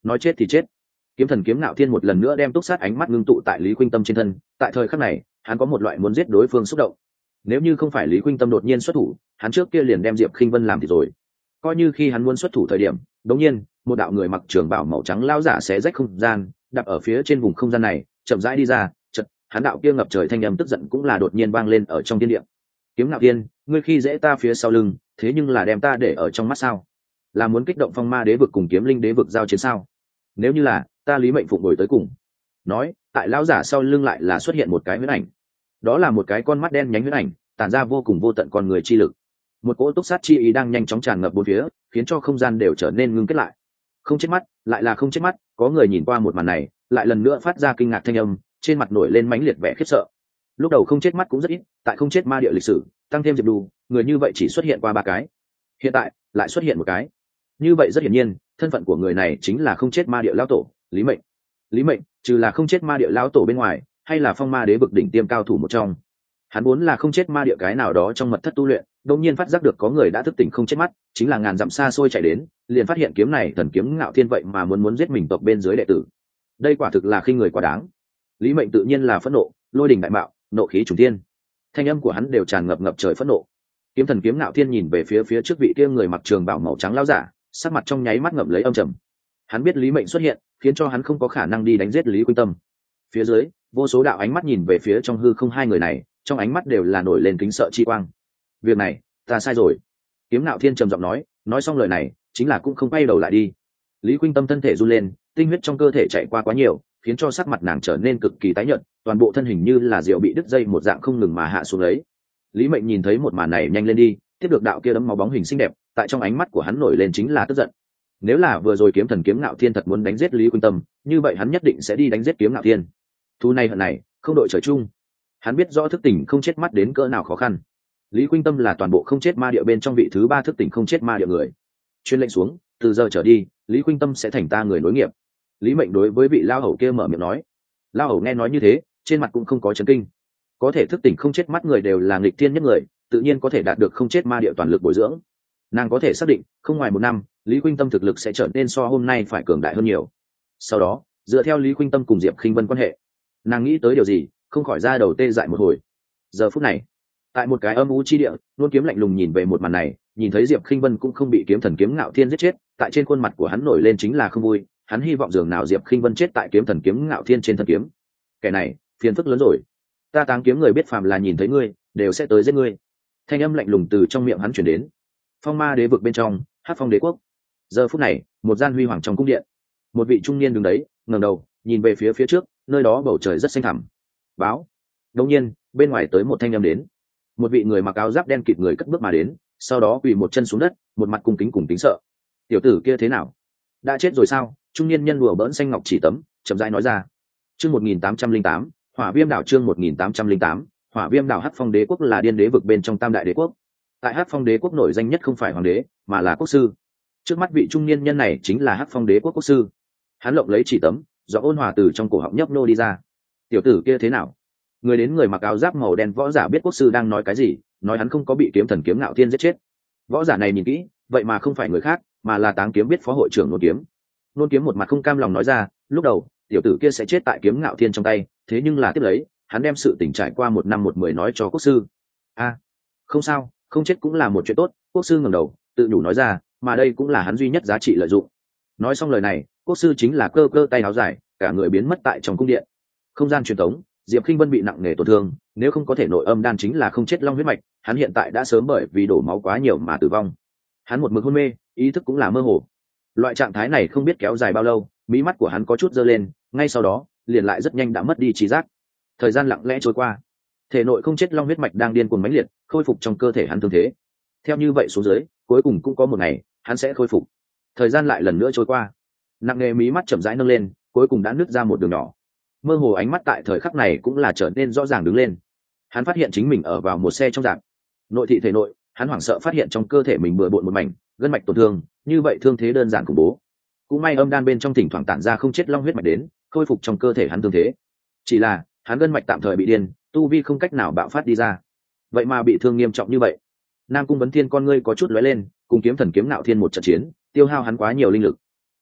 nói chết thì chết. Kiếm thần kiếm ngạo thiên một lần nữa đem túc sát ánh mắt ngưng tụ tại Lý Khuynh Tâm trên thân, tại thời khắc này hắn có một loại muốn giết đối phương xúc động. Nếu như không phải Lý Khuynh Tâm đột nhiên xuất thủ, hắn trước kia liền đem Diệp Khinh Vân làm thì rồi. Coi như khi hắn muốn xuất thủ thời điểm, đột nhiên một đạo người mặc trường bào màu trắng lao giả xé rách không gian, đạp ở phía trên vùng không gian này, chậm rãi đi ra, chợt hắn đạo kia ngập trời thanh âm tức giận cũng là đột nhiên vang lên ở trong thiên địa. Kiếm ngạo thiên, ngươi khi dễ ta phía sau lưng, thế nhưng là đem ta để ở trong mắt sao? Là muốn kích động phong ma đế vực cùng kiếm linh đế vực giao chiến sao? Nếu như là, ta Lý Mệnh phụng bồi tới cùng. Nói, tại lão giả sau lưng lại là xuất hiện một cái huyễn ảnh. Đó là một cái con mắt đen nhánh huyễn ảnh, tản ra vô cùng vô tận con người chi lực. Một cỗ túc sát chi ý đang nhanh chóng tràn ngập bốn phía, khiến cho không gian đều trở nên ngưng kết lại. Không chết mắt, lại là không chết mắt, có người nhìn qua một màn này, lại lần nữa phát ra kinh ngạc thanh âm, trên mặt nổi lên mãnh liệt vẻ khiếp sợ. Lúc đầu không chết mắt cũng rất ít, tại không chết ma địa lịch sử, tăng thêm Diệp Đu, người như vậy chỉ xuất hiện qua ba cái. Hiện tại, lại xuất hiện một cái. Như vậy rất hiển nhiên, thân phận của người này chính là không chết ma địa lão tổ, Lý Mệnh. Lý Mệnh, trừ là không chết ma địa lão tổ bên ngoài, hay là phong ma đế vực đỉnh tiêm cao thủ một trong. Hắn muốn là không chết ma địa cái nào đó trong mật thất tu luyện, đột nhiên phát giác được có người đã thức tỉnh không chết mắt, chính là ngàn dặm xa xôi chạy đến, liền phát hiện kiếm này thần kiếm ngạo thiên vậy mà muốn muốn giết mình tộc bên dưới đệ tử. Đây quả thực là khinh người quá đáng. Lý Mệnh tự nhiên là phẫn nộ, lôi đình đại mạo, nộ khí trùng thiên. Thanh âm của hắn đều tràn ngập ngập trời phẫn nộ. Kiếm thần kiếm ngạo thiên nhìn về phía phía trước vị kia người mặc trường bào màu trắng lão giả, sắc mặt trong nháy mắt ngậm lấy âm trầm. Hắn biết Lý Mệnh xuất hiện, khiến cho hắn không có khả năng đi đánh giết Lý Khuynh Tâm. Phía dưới, vô số đạo ánh mắt nhìn về phía trong hư không hai người này, trong ánh mắt đều là nổi lên kính sợ chi quang. Việc này, ta sai rồi. Kiếm Nạo Thiên trầm giọng nói, nói xong lời này, chính là cũng không quay đầu lại đi. Lý Khuynh Tâm thân thể run lên, tinh huyết trong cơ thể chạy qua quá nhiều, khiến cho sắc mặt nàng trở nên cực kỳ tái nhợt, toàn bộ thân hình như là diều bị đứt dây một dạng không ngừng mà hạ xuống lấy. Lý Mệnh nhìn thấy một màn này nhanh lên đi, tiếp được đạo kia đấm máu bóng hình xinh đẹp, tại trong ánh mắt của hắn nổi lên chính là tức giận. Nếu là vừa rồi kiếm thần kiếm Nạo Thiên thật muốn đánh giết Lý Khuynh Tâm, như vậy hắn nhất định sẽ đi đánh giết kiếm Nạo Thiên. Thu này hận này, không đội trời chung. Hắn biết rõ thức tỉnh không chết mắt đến cỡ nào khó khăn. Lý Khuynh Tâm là toàn bộ không chết ma địa bên trong vị thứ ba thức tỉnh không chết ma địa người. Chuyên lệnh xuống, từ giờ trở đi, Lý Khuynh Tâm sẽ thành ta người nối nghiệp. Lý Mệnh đối với vị lao hầu kia mở miệng nói. Lao hầu nghe nói như thế, trên mặt cũng không có chấn kinh. Có thể thức tỉnh không chết mắt người đều là nghịch thiên nhất người, tự nhiên có thể đạt được không chết ma địa toàn lực bồi dưỡng. Nàng có thể xác định, không ngoài một năm, Lý Khuynh Tâm thực lực sẽ trở nên so hôm nay phải cường đại hơn nhiều. Sau đó, dựa theo Lý Khuynh Tâm cùng Diệp Khinh Vân quan hệ, nàng nghĩ tới điều gì, không khỏi ra đầu tê dại một hồi. Giờ phút này, tại một cái âm u chi địa, Luân Kiếm lạnh lùng nhìn về một màn này, nhìn thấy Diệp Khinh Vân cũng không bị kiếm thần kiếm Ngạo Thiên giết chết, tại trên khuôn mặt của hắn nổi lên chính là không vui, hắn hy vọng dường nào Diệp Khinh Vân chết tại kiếm thần kiếm Ngạo Thiên trên thân kiếm. Kẻ này, phiền phức lớn rồi. Ta Táng Kiếm người biết phàm là nhìn thấy ngươi, đều sẽ tới giết ngươi. Thanh âm lạnh lùng từ trong miệng hắn truyền đến. Phong Ma đế vực bên trong, Hắc Phong đế quốc. Giờ phút này, một gian huy hoàng trong cung điện, một vị trung niên đứng đấy, ngẩng đầu, nhìn về phía phía trước, nơi đó bầu trời rất xanh thẳm. Báo. Đột nhiên, bên ngoài tới một thanh âm đến. Một vị người mặc áo giáp đen kịt người cất bước mà đến, sau đó quỳ một chân xuống đất, một mặt cung kính cùng kính sợ. Tiểu tử kia thế nào? Đã chết rồi sao? Trung niên nhân đùa bỡn xanh ngọc chỉ tấm, chậm rãi nói ra. Chương một nghìn tám trăm linh tám, Hỏa Viêm đảo chương một nghìn tám trăm linh tám, Hỏa Viêm đảo. Hắc Phong đế quốc là điên đế vực bên trong tam đại đế quốc. Tại Hắc Phong đế quốc nổi danh nhất không phải hoàng đế, mà là quốc sư. Trước mắt vị trung niên nhân này chính là Hắc Phong đế quốc quốc sư. Hắn lộng lấy chỉ tấm, do ôn hòa từ trong cổ họng nhấp nô đi ra. Tiểu tử kia thế nào? Người đến người mặc áo giáp màu đen võ giả biết quốc sư đang nói cái gì, nói hắn không có bị kiếm thần kiếm Ngạo Thiên giết chết. Võ giả này nhìn kỹ, vậy mà không phải người khác, mà là Táng Kiếm biết phó hội trưởng Nôn Kiếm. Nôn Kiếm một mặt không cam lòng nói ra, lúc đầu tiểu tử kia sẽ chết tại kiếm Ngạo Thiên trong tay, thế nhưng là tiếp lấy, hắn đem sự tình trải qua một năm một mười nói cho quốc sư. A, à, không sao, không chết cũng là một chuyện tốt. Quốc sư ngẩng đầu, tự nhủ nói ra, mà đây cũng là hắn duy nhất giá trị lợi dụng. Nói xong lời này, quốc sư chính là cơ cơ tay áo dài, cả người biến mất tại trong cung điện. Không gian truyền thống, Diệp Khinh Vân bị nặng nề tổn thương, nếu không có thể nội âm đan chính là không chết long huyết mạch, hắn hiện tại đã sớm bởi vì đổ máu quá nhiều mà tử vong. Hắn một mực hôn mê, ý thức cũng là mơ hồ. Loại trạng thái này không biết kéo dài bao lâu, mí mắt của hắn có chút dơ lên, ngay sau đó, liền lại rất nhanh đã mất đi trí giác. Thời gian lặng lẽ trôi qua, thể nội không chết long huyết mạch đang điên cuồng mãnh liệt, khôi phục trong cơ thể hắn thương thế. Theo như vậy xuống dưới, cuối cùng cũng có một ngày, hắn sẽ khôi phục. Thời gian lại lần nữa trôi qua, nặng nề mí mắt chậm rãi nâng lên, cuối cùng đã nứt ra một đường nhỏ. Mơ hồ ánh mắt tại thời khắc này cũng là trở nên rõ ràng đứng lên. Hắn phát hiện chính mình ở vào một xe trong rạp. Nội thị thể nội, hắn hoảng sợ phát hiện trong cơ thể mình bừa bộn một mảnh, gân mạch tổn thương, như vậy thương thế đơn giản khủng bố. Cũng may âm đan bên trong thỉnh thoảng tản ra không chết long huyết mạch đến, khôi phục trong cơ thể hắn thương thế. Chỉ là, hắn gân mạch tạm thời bị điên, tu vi không cách nào bạo phát đi ra. Vậy mà bị thương nghiêm trọng như vậy. Nam Cung Vấn Thiên con ngươi có chút lóe lên, cùng kiếm thần kiếm Nạo Thiên một trận chiến, tiêu hao hắn quá nhiều linh lực.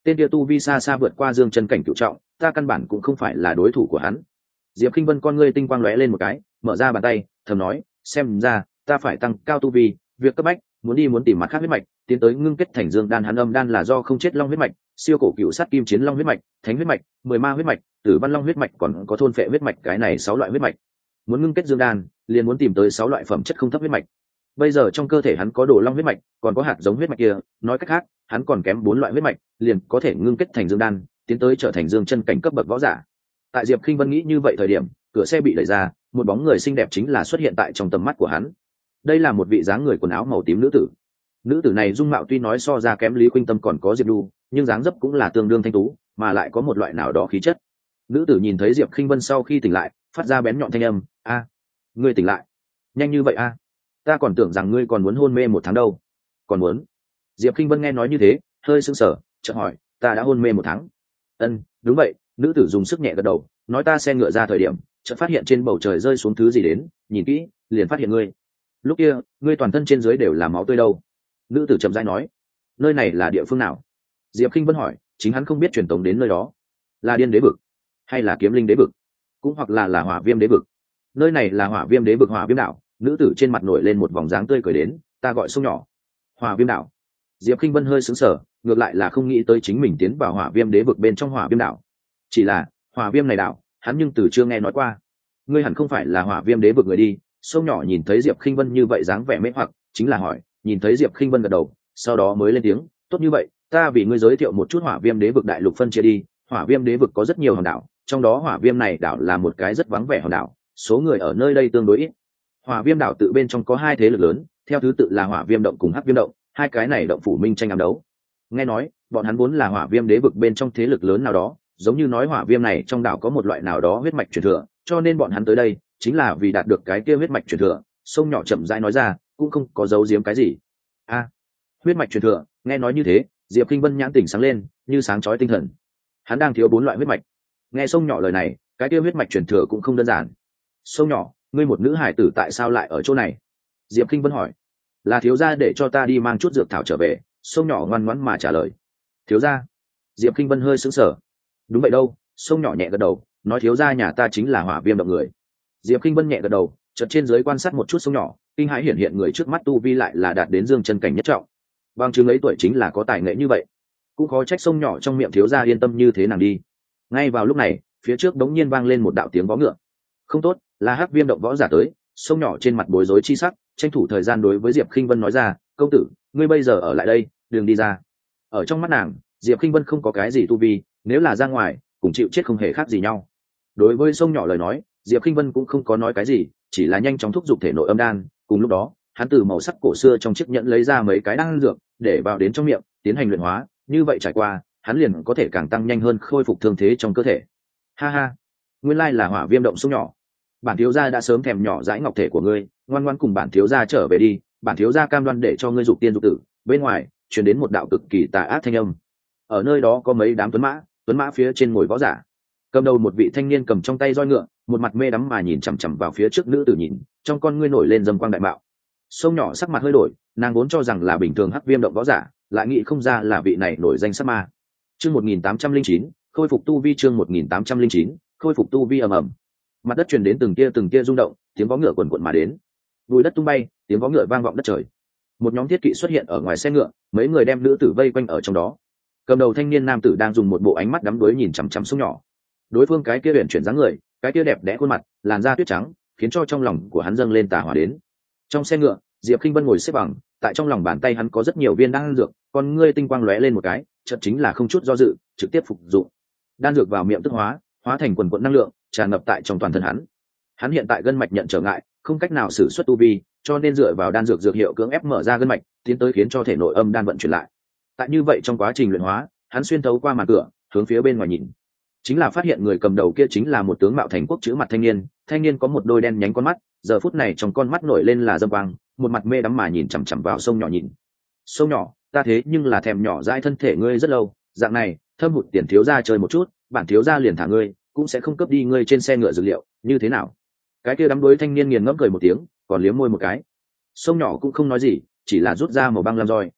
tên kia tu vi xa xa vượt qua dương chân cảnh cựu trọng, ta căn bản cũng không phải là đối thủ của hắn. Diệp Kinh Vân con ngươi tinh quang lóe lên một cái, mở ra bàn tay thầm nói, xem ra ta phải tăng cao tu vi, việc cấp bách muốn đi muốn tìm mặt khác huyết mạch tiến tới ngưng kết thành dương đan. Hắn âm đan là do không chết long huyết mạch, siêu cổ cựu sát kim chiến long huyết mạch, thánh huyết mạch, mười ma huyết mạch, tử văn long huyết mạch, còn có thôn phệ huyết mạch, cái này sáu loại huyết mạch. Muốn ngưng kết dương đan liền muốn tìm tới sáu loại phẩm chất không thấp huyết mạch. Bây giờ trong cơ thể hắn có đồ long huyết mạch, còn có hạt giống huyết mạch kia, nói cách khác hắn còn kém bốn loại huyết mạch liền có thể ngưng kết thành dương đan, tiến tới trở thành dương chân cảnh cấp bậc võ giả. Tại Diệp Khinh Vân nghĩ như vậy thời điểm, cửa xe bị đẩy ra, một bóng người xinh đẹp chính là xuất hiện tại trong tầm mắt của hắn. Đây là một vị dáng người quần áo màu tím nữ tử. Nữ tử này dung mạo tuy nói so ra kém Lý Khuynh Tâm còn có Diệp Lu, nhưng dáng dấp cũng là tương đương thanh tú, mà lại có một loại nào đó khí chất. Nữ tử nhìn thấy Diệp Khinh Vân sau khi tỉnh lại, phát ra bén nhọn thanh âm, "A, ngươi tỉnh lại? Nhanh như vậy a? Ta còn tưởng rằng ngươi còn muốn hôn mê một tháng đâu." "Còn muốn?" Diệp Khinh Vân nghe nói như thế, hơi sững sờ, chợt hỏi, "Ta đã hôn mê một tháng?" "Ân, đúng vậy." Nữ tử dùng sức nhẹ gật đầu, nói, "Ta xe ngựa ra thời điểm, chợt phát hiện trên bầu trời rơi xuống thứ gì đến, nhìn kỹ, liền phát hiện ngươi. Lúc kia, ngươi toàn thân trên dưới đều là máu tươi đâu." Nữ tử chậm rãi nói, "Nơi này là địa phương nào?" Diệp Khinh Vân hỏi, chính hắn không biết truyền tống đến nơi đó, là Điên Đế vực, hay là Kiếm Linh Đế vực, cũng hoặc là là Hỏa Viêm Đế vực. Nơi này là Hỏa Viêm Đế vực, Hỏa Viêm đảo. Nữ tử trên mặt nổi lên một vòng dáng tươi cười đến, "Ta gọi sông nhỏ." Hỏa Viêm đảo. Diệp Khinh Vân hơi sững sờ, ngược lại là không nghĩ tới chính mình tiến vào Hỏa Viêm Đế vực bên trong Hỏa Viêm đảo. Chỉ là, Hỏa Viêm này đảo, hắn nhưng từ chưa nghe nói qua. "Ngươi hẳn không phải là Hỏa Viêm Đế vực người đi." Sông nhỏ nhìn thấy Diệp Khinh Vân như vậy dáng vẻ mê hoặc, chính là hỏi, nhìn thấy Diệp Khinh Vân gật đầu, sau đó mới lên tiếng, "Tốt như vậy, ta vì ngươi giới thiệu một chút Hỏa Viêm Đế vực đại lục phân chia đi. Hỏa Viêm Đế vực có rất nhiều hòn đảo, trong đó Hỏa Viêm này đảo là một cái rất vắng vẻ hòn đảo, số người ở nơi đây tương đối ít. Hỏa Viêm đảo tự bên trong có hai thế lực lớn, theo thứ tự là Hỏa Viêm động cùng Hắc Viêm động, hai cái này động phủ minh tranh ám đấu. Nghe nói, bọn hắn vốn là Hỏa Viêm Đế vực bên trong thế lực lớn nào đó, giống như nói Hỏa Viêm này trong đảo có một loại nào đó huyết mạch truyền thừa, cho nên bọn hắn tới đây chính là vì đạt được cái kia huyết mạch truyền thừa." Sông nhỏ chậm rãi nói ra, cũng không có giấu giếm cái gì. "A, huyết mạch truyền thừa." Nghe nói như thế, Diệp Kinh Vân nhãn tỉnh sáng lên, như sáng chói tinh thần. Hắn đang thiếu bốn loại huyết mạch. Nghe sông nhỏ lời này, cái kia huyết mạch truyền thừa cũng không đơn giản. "Sông nhỏ, ngươi một nữ hải tử tại sao lại ở chỗ này?" Diệp Kinh Vân hỏi. "Là thiếu gia để cho ta đi mang chút dược thảo trở về." Sông nhỏ ngoan ngoãn mà trả lời. "Thiếu gia?" Diệp Kinh Vân hơi sững sờ. "Đúng vậy đâu." Sông nhỏ nhẹ gật đầu, nói, "Thiếu gia nhà ta chính là Hỏa Viêm động người." Diệp Kinh Vân nhẹ gật đầu, chợt trên dưới quan sát một chút sông nhỏ, kinh hãi hiện hiện người trước mắt tu vi lại là đạt đến dương chân cảnh nhất trọng. Bằng chứng ấy tuổi chính là có tài nghệ như vậy, cũng khó trách sông nhỏ trong miệng thiếu gia yên tâm như thế nàng đi. Ngay vào lúc này, phía trước đống nhiên vang lên một đạo tiếng vó ngựa. Không tốt, là Hắc Viêm động võ giả tới. Sông nhỏ trên mặt bối rối chi sắc, tranh thủ thời gian đối với Diệp Khinh Vân nói ra, "Công tử, ngươi bây giờ ở lại đây, đừng đi ra." Ở trong mắt nàng, Diệp Khinh Vân không có cái gì tu vi, nếu là ra ngoài, cùng chịu chết không hề khác gì nhau. Đối với sông nhỏ lời nói, Diệp Khinh Vân cũng không có nói cái gì, chỉ là nhanh chóng thúc giục thể nội âm đan. Cùng lúc đó, hắn từ màu sắc cổ xưa trong chiếc nhẫn lấy ra mấy cái đan dược, để vào đến trong miệng, tiến hành luyện hóa. Như vậy trải qua, hắn liền có thể càng tăng nhanh hơn khôi phục thương thế trong cơ thể. Ha ha, nguyên lai là Hỏa Viêm động sông nhỏ. Bản thiếu gia đã sớm thèm nhỏ dãi ngọc thể của ngươi, ngoan ngoãn cùng bản thiếu gia trở về đi, bản thiếu gia cam đoan để cho ngươi dục tiên dục tử. Bên ngoài truyền đến một đạo cực kỳ tà ác thanh âm. Ở nơi đó có mấy đám tuấn mã, tuấn mã phía trên ngồi võ giả. Cầm đầu một vị thanh niên cầm trong tay roi ngựa, một mặt mê đắm mà nhìn chằm chằm vào phía trước nữ tử nhìn, trong con ngươi nổi lên dâm quang đại mạo. Sông nhỏ sắc mặt hơi đổi, nàng vốn cho rằng là bình thường Hắc Viêm động võ giả, lại nghĩ không ra là vị này nổi danh sát ma. Chương một nghìn tám trăm linh chín, khôi phục tu vi. Chương một nghìn tám trăm linh chín, khôi phục tu vi. Ầm ầm. Mặt đất truyền đến từng kia từng kia rung động, tiếng vó ngựa quần quần mà đến. Bùi đất tung bay, tiếng vó ngựa vang vọng đất trời. Một nhóm thiết kỵ xuất hiện ở ngoài xe ngựa, mấy người đem nữ tử vây quanh ở trong đó. Cầm đầu thanh niên nam tử đang dùng một bộ ánh mắt đắm đuối nhìn chằm chằm sông nhỏ. Đối phương cái kia huyền chuyển dáng người, cái kia đẹp đẽ khuôn mặt, làn da tuyết trắng, khiến cho trong lòng của hắn dâng lên tà hỏa đến. Trong xe ngựa, Diệp Khinh Vân ngồi xếp bằng, tại trong lòng bàn tay hắn có rất nhiều viên đan dược, con ngươi tinh quang lóe lên một cái, chợt chính là không chút do dự, trực tiếp phục dụng. Đan dược vào miệng tức hóa, hóa thành quần quần năng lượng, tràn ngập tại trong toàn thân hắn. Hắn hiện tại gân mạch nhận trở ngại, không cách nào sử xuất tu vi, cho nên dựa vào đan dược dược hiệu cưỡng ép mở ra gân mạch, tiến tới khiến cho thể nội âm đan vận chuyển lại. Tại như vậy trong quá trình luyện hóa, hắn xuyên thấu qua màn cửa, hướng phía bên ngoài nhìn, chính là phát hiện người cầm đầu kia chính là một tướng mạo thành quốc chữ mặt thanh niên. Thanh niên có một đôi đen nhánh con mắt, giờ phút này trong con mắt nổi lên là dâm quang, một mặt mê đắm mà nhìn chằm chằm vào sông nhỏ nhìn. "Sông nhỏ, ta thế nhưng là thèm nhỏ dãi thân thể ngươi rất lâu, dạng này thâm hụt tiền thiếu gia chơi một chút, bản thiếu gia liền thả ngươi, cũng sẽ không cướp đi ngươi trên xe ngựa dược liệu, như thế nào?" Cái kia đắm đuối thanh niên nghiền ngẫm cười một tiếng, còn liếm môi một cái. Sông nhỏ cũng không nói gì, chỉ là rút ra màu băng lam roi.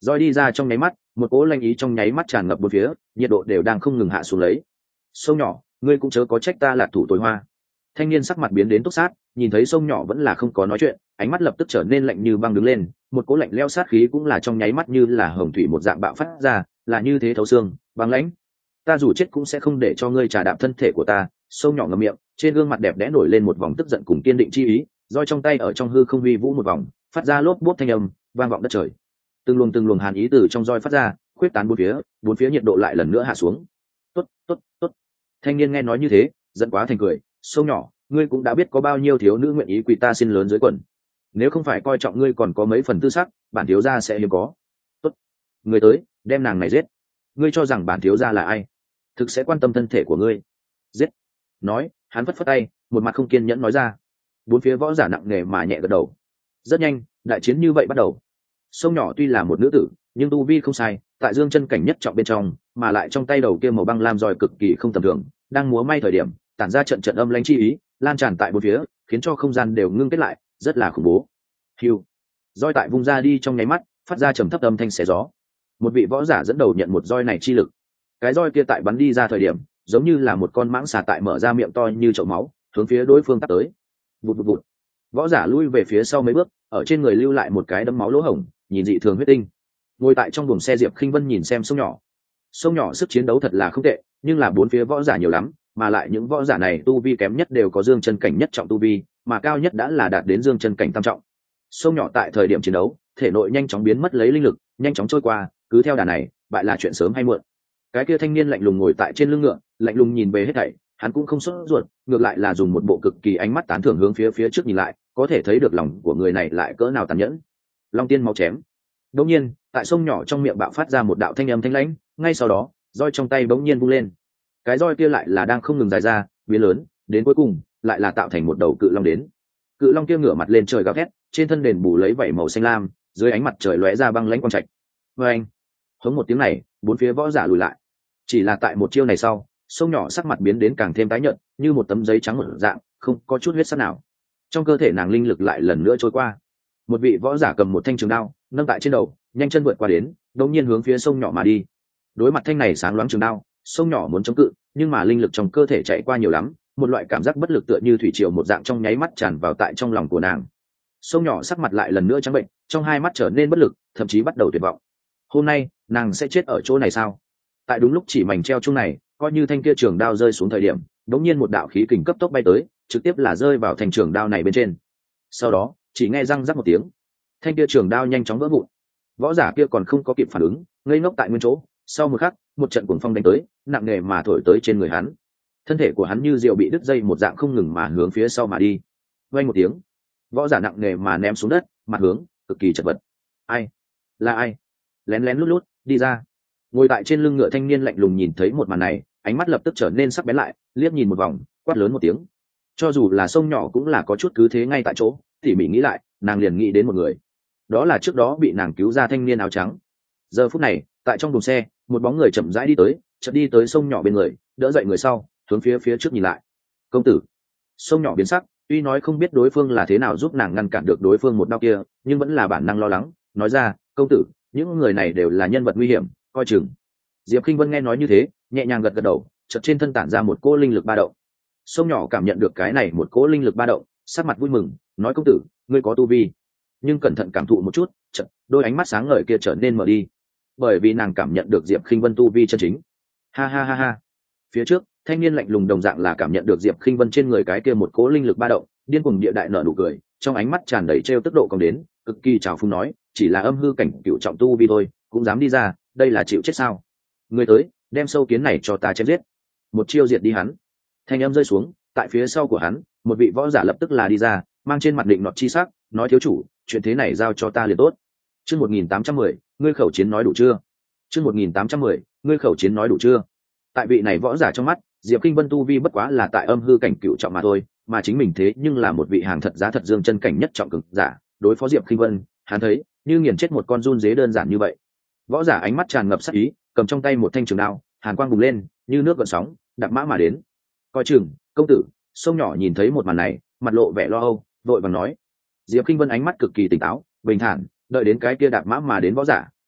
Roi đi ra trong nháy mắt, một cỗ lanh ý trong nháy mắt tràn ngập bốn phía, nhiệt độ đều đang không ngừng hạ xuống lấy. Sông nhỏ, ngươi cũng chớ có trách ta là thủ tối hoa. Thanh niên sắc mặt biến đến túc sát, nhìn thấy sông nhỏ vẫn là không có nói chuyện, ánh mắt lập tức trở nên lạnh như băng đứng lên, một cỗ lạnh lẽo sát khí cũng là trong nháy mắt như là hồng thủy một dạng bạo phát ra, là như thế thấu xương, băng lãnh. Ta dù chết cũng sẽ không để cho ngươi trà đạp thân thể của ta. Sông nhỏ ngậm miệng, trên gương mặt đẹp đẽ nổi lên một vòng tức giận cùng kiên định chi ý, roi trong tay ở trong hư không vi vũ một vòng, phát ra lốp bốp thanh âm, vang vọng đất trời. Từng luồng từng luồng hàn ý từ trong roi phát ra, khuyết tán bốn phía, bốn phía nhiệt độ lại lần nữa hạ xuống. Tốt, tốt, tốt. Thanh niên nghe nói như thế, giận quá thành cười, sông nhỏ, ngươi cũng đã biết có bao nhiêu thiếu nữ nguyện ý quỳ ta xin lớn dưới quần. Nếu không phải coi trọng ngươi còn có mấy phần tư sắc, bản thiếu gia sẽ hiếm có. Tốt, người tới, đem nàng này giết. Ngươi cho rằng bản thiếu gia là ai? Thực sẽ quan tâm thân thể của ngươi. Giết. Nói, hắn phất phất tay, một mặt không kiên nhẫn nói ra. Bốn phía võ giả nặng nề mà nhẹ gật đầu. Rất nhanh, đại chiến như vậy bắt đầu. Sông nhỏ tuy là một nữ tử, nhưng tu vi không sai, tại dương chân cảnh nhất trọng bên trong, mà lại trong tay đầu kia màu băng lam roi cực kỳ không tầm thường, đang múa may thời điểm, tản ra trận trận âm lãnh chi ý, lan tràn tại bốn phía, khiến cho không gian đều ngưng kết lại, rất là khủng bố. Hưu. Roi tại vung ra đi trong nháy mắt, phát ra trầm thấp âm thanh xé gió. Một vị võ giả dẫn đầu nhận một roi này chi lực. Cái roi kia tại bắn đi ra thời điểm, giống như là một con mãng xà tại mở ra miệng to như chậu máu, hướng phía đối phương tắt tới. Vụt vụt vụt. Võ giả lui về phía sau mấy bước, ở trên người lưu lại một cái đấm máu lỗ hổng, nhìn dị thường huyết tinh. Ngồi tại trong buồng xe Diệp Khinh Vân nhìn xem sông nhỏ. Sông nhỏ sức chiến đấu thật là không tệ, nhưng là bốn phía võ giả nhiều lắm, mà lại những võ giả này tu vi kém nhất đều có dương chân cảnh nhất trọng tu vi, mà cao nhất đã là đạt đến dương chân cảnh tam trọng. Sông nhỏ tại thời điểm chiến đấu, thể nội nhanh chóng biến mất lấy linh lực, nhanh chóng trôi qua, cứ theo đà này, bại là chuyện sớm hay muộn. Cái kia thanh niên lạnh lùng ngồi tại trên lưng ngựa, lạnh lùng nhìn về hết thảy, hắn cũng không sốt ruột, ngược lại là dùng một bộ cực kỳ ánh mắt tán thưởng hướng phía phía trước nhìn lại, có thể thấy được lòng của người này lại cỡ nào tàn nhẫn. Long tiên máu chém. Đột nhiên, tại sông nhỏ trong miệng bạo phát ra một đạo thanh âm thanh lãnh, ngay sau đó, roi trong tay bỗng nhiên vung lên. Cái roi kia lại là đang không ngừng dài ra, biến lớn, đến cuối cùng, lại là tạo thành một đầu cự long đến. Cự long kia ngửa mặt lên trời gào thét, trên thân đền bù lấy vảy màu xanh lam, dưới ánh mặt trời lóe ra băng lãnh quang trạch. Oeng! Hống một tiếng này, bốn phía võ giả lùi lại. Chỉ là tại một chiêu này sau, sông nhỏ sắc mặt biến đến càng thêm tái nhợt, như một tấm giấy trắng một dạng, không có chút huyết sắc nào. Trong cơ thể nàng linh lực lại lần nữa trôi qua. Một vị võ giả cầm một thanh trường đao, nâng tại trên đầu, nhanh chân vượt qua đến, đột nhiên hướng phía sông nhỏ mà đi. Đối mặt thanh này sáng loáng trường đao, sông nhỏ muốn chống cự, nhưng mà linh lực trong cơ thể chạy qua nhiều lắm, một loại cảm giác bất lực tựa như thủy triều một dạng trong nháy mắt tràn vào tại trong lòng của nàng. Sông nhỏ sắc mặt lại lần nữa trắng bệnh, trong hai mắt trở nên bất lực, thậm chí bắt đầu tuyệt vọng. Hôm nay, nàng sẽ chết ở chỗ này sao? Tại đúng lúc chỉ mảnh treo chung này, coi như thanh kia trường đao rơi xuống thời điểm, đống nhiên một đạo khí kình cấp tốc bay tới, trực tiếp là rơi vào thành trường đao này bên trên. Sau đó, chỉ nghe răng rắc một tiếng, thanh kia trường đao nhanh chóng vỡ vụn. Võ giả kia còn không có kịp phản ứng, ngây ngốc tại nguyên chỗ. Sau một khắc, một trận cuồng phong đánh tới, nặng nề mà thổi tới trên người hắn. Thân thể của hắn như diều bị đứt dây một dạng không ngừng mà hướng phía sau mà đi. Vang một tiếng, võ giả nặng nề mà ném xuống đất, mặt hướng cực kỳ chật vật. Ai? Là ai? Lén lén lút lút đi ra. Ngồi tại trên lưng ngựa thanh niên lạnh lùng nhìn thấy một màn này, ánh mắt lập tức trở nên sắc bén lại, liếc nhìn một vòng, quát lớn một tiếng. Cho dù là sông nhỏ cũng là có chút cứ thế ngay tại chỗ, tỉ mỉ nghĩ lại, nàng liền nghĩ đến một người. Đó là trước đó bị nàng cứu ra thanh niên áo trắng. Giờ phút này, tại trong buồng xe, một bóng người chậm rãi đi tới, chợt đi tới sông nhỏ bên người, đỡ dậy người sau, hướng phía phía trước nhìn lại. Công tử. Sông nhỏ biến sắc, tuy nói không biết đối phương là thế nào giúp nàng ngăn cản được đối phương một đao kia, nhưng vẫn là bản năng lo lắng, nói ra, công tử, những người này đều là nhân vật nguy hiểm, coi chừng. Diệp Khinh Vân nghe nói như thế, nhẹ nhàng gật gật đầu, chợt trên thân tản ra một cỗ linh lực ba động. Sông nhỏ cảm nhận được cái này một cỗ linh lực ba động, sắc mặt vui mừng, nói công tử, ngươi có tu vi, nhưng cẩn thận cảm thụ một chút, chợt đôi ánh mắt sáng ngời kia trở nên mở đi, bởi vì nàng cảm nhận được Diệp Khinh Vân tu vi chân chính. Ha ha ha ha. Phía trước, thanh niên lạnh lùng đồng dạng là cảm nhận được Diệp Khinh Vân trên người cái kia một cỗ linh lực ba động, điên cuồng địa đại nở nụ cười, trong ánh mắt tràn đầy trêu tức độ còn đến, cực kỳ trào phúng nói, chỉ là âm hư cảnh cựu trọng tu vi thôi, cũng dám đi ra, đây là chịu chết sao? Người tới, đem sâu kiến này cho ta chém giết. Một chiêu diệt đi hắn. Thanh âm rơi xuống, tại phía sau của hắn, một vị võ giả lập tức là đi ra, mang trên mặt định nọt chi sắc, nói thiếu chủ, chuyện thế này giao cho ta liền tốt. Chương một nghìn tám trăm mười, ngươi khẩu chiến nói đủ chưa? Chương một nghìn tám trăm mười, ngươi khẩu chiến nói đủ chưa? Tại vị này võ giả trong mắt, Diệp Kinh Vân tu vi bất quá là tại âm hư cảnh cựu trọng mà thôi, mà chính mình thế nhưng là một vị hàng thật giá thật dương chân cảnh nhất trọng cường giả, đối phó Diệp Kinh Vân, hắn thấy, như nghiền chết một con giun dế đơn giản như vậy. Võ giả ánh mắt tràn ngập sát ý, cầm trong tay một thanh trường đao, hàn quang bùng lên, như nước gợn sóng, đạp mã mà đến. Coi chừng, công tử. Sông nhỏ nhìn thấy một màn này, mặt lộ vẻ lo âu, vội vàng nói. Diệp Kinh Vân ánh mắt cực kỳ tỉnh táo, bình thản, đợi đến cái kia đạp mã mà đến võ giả,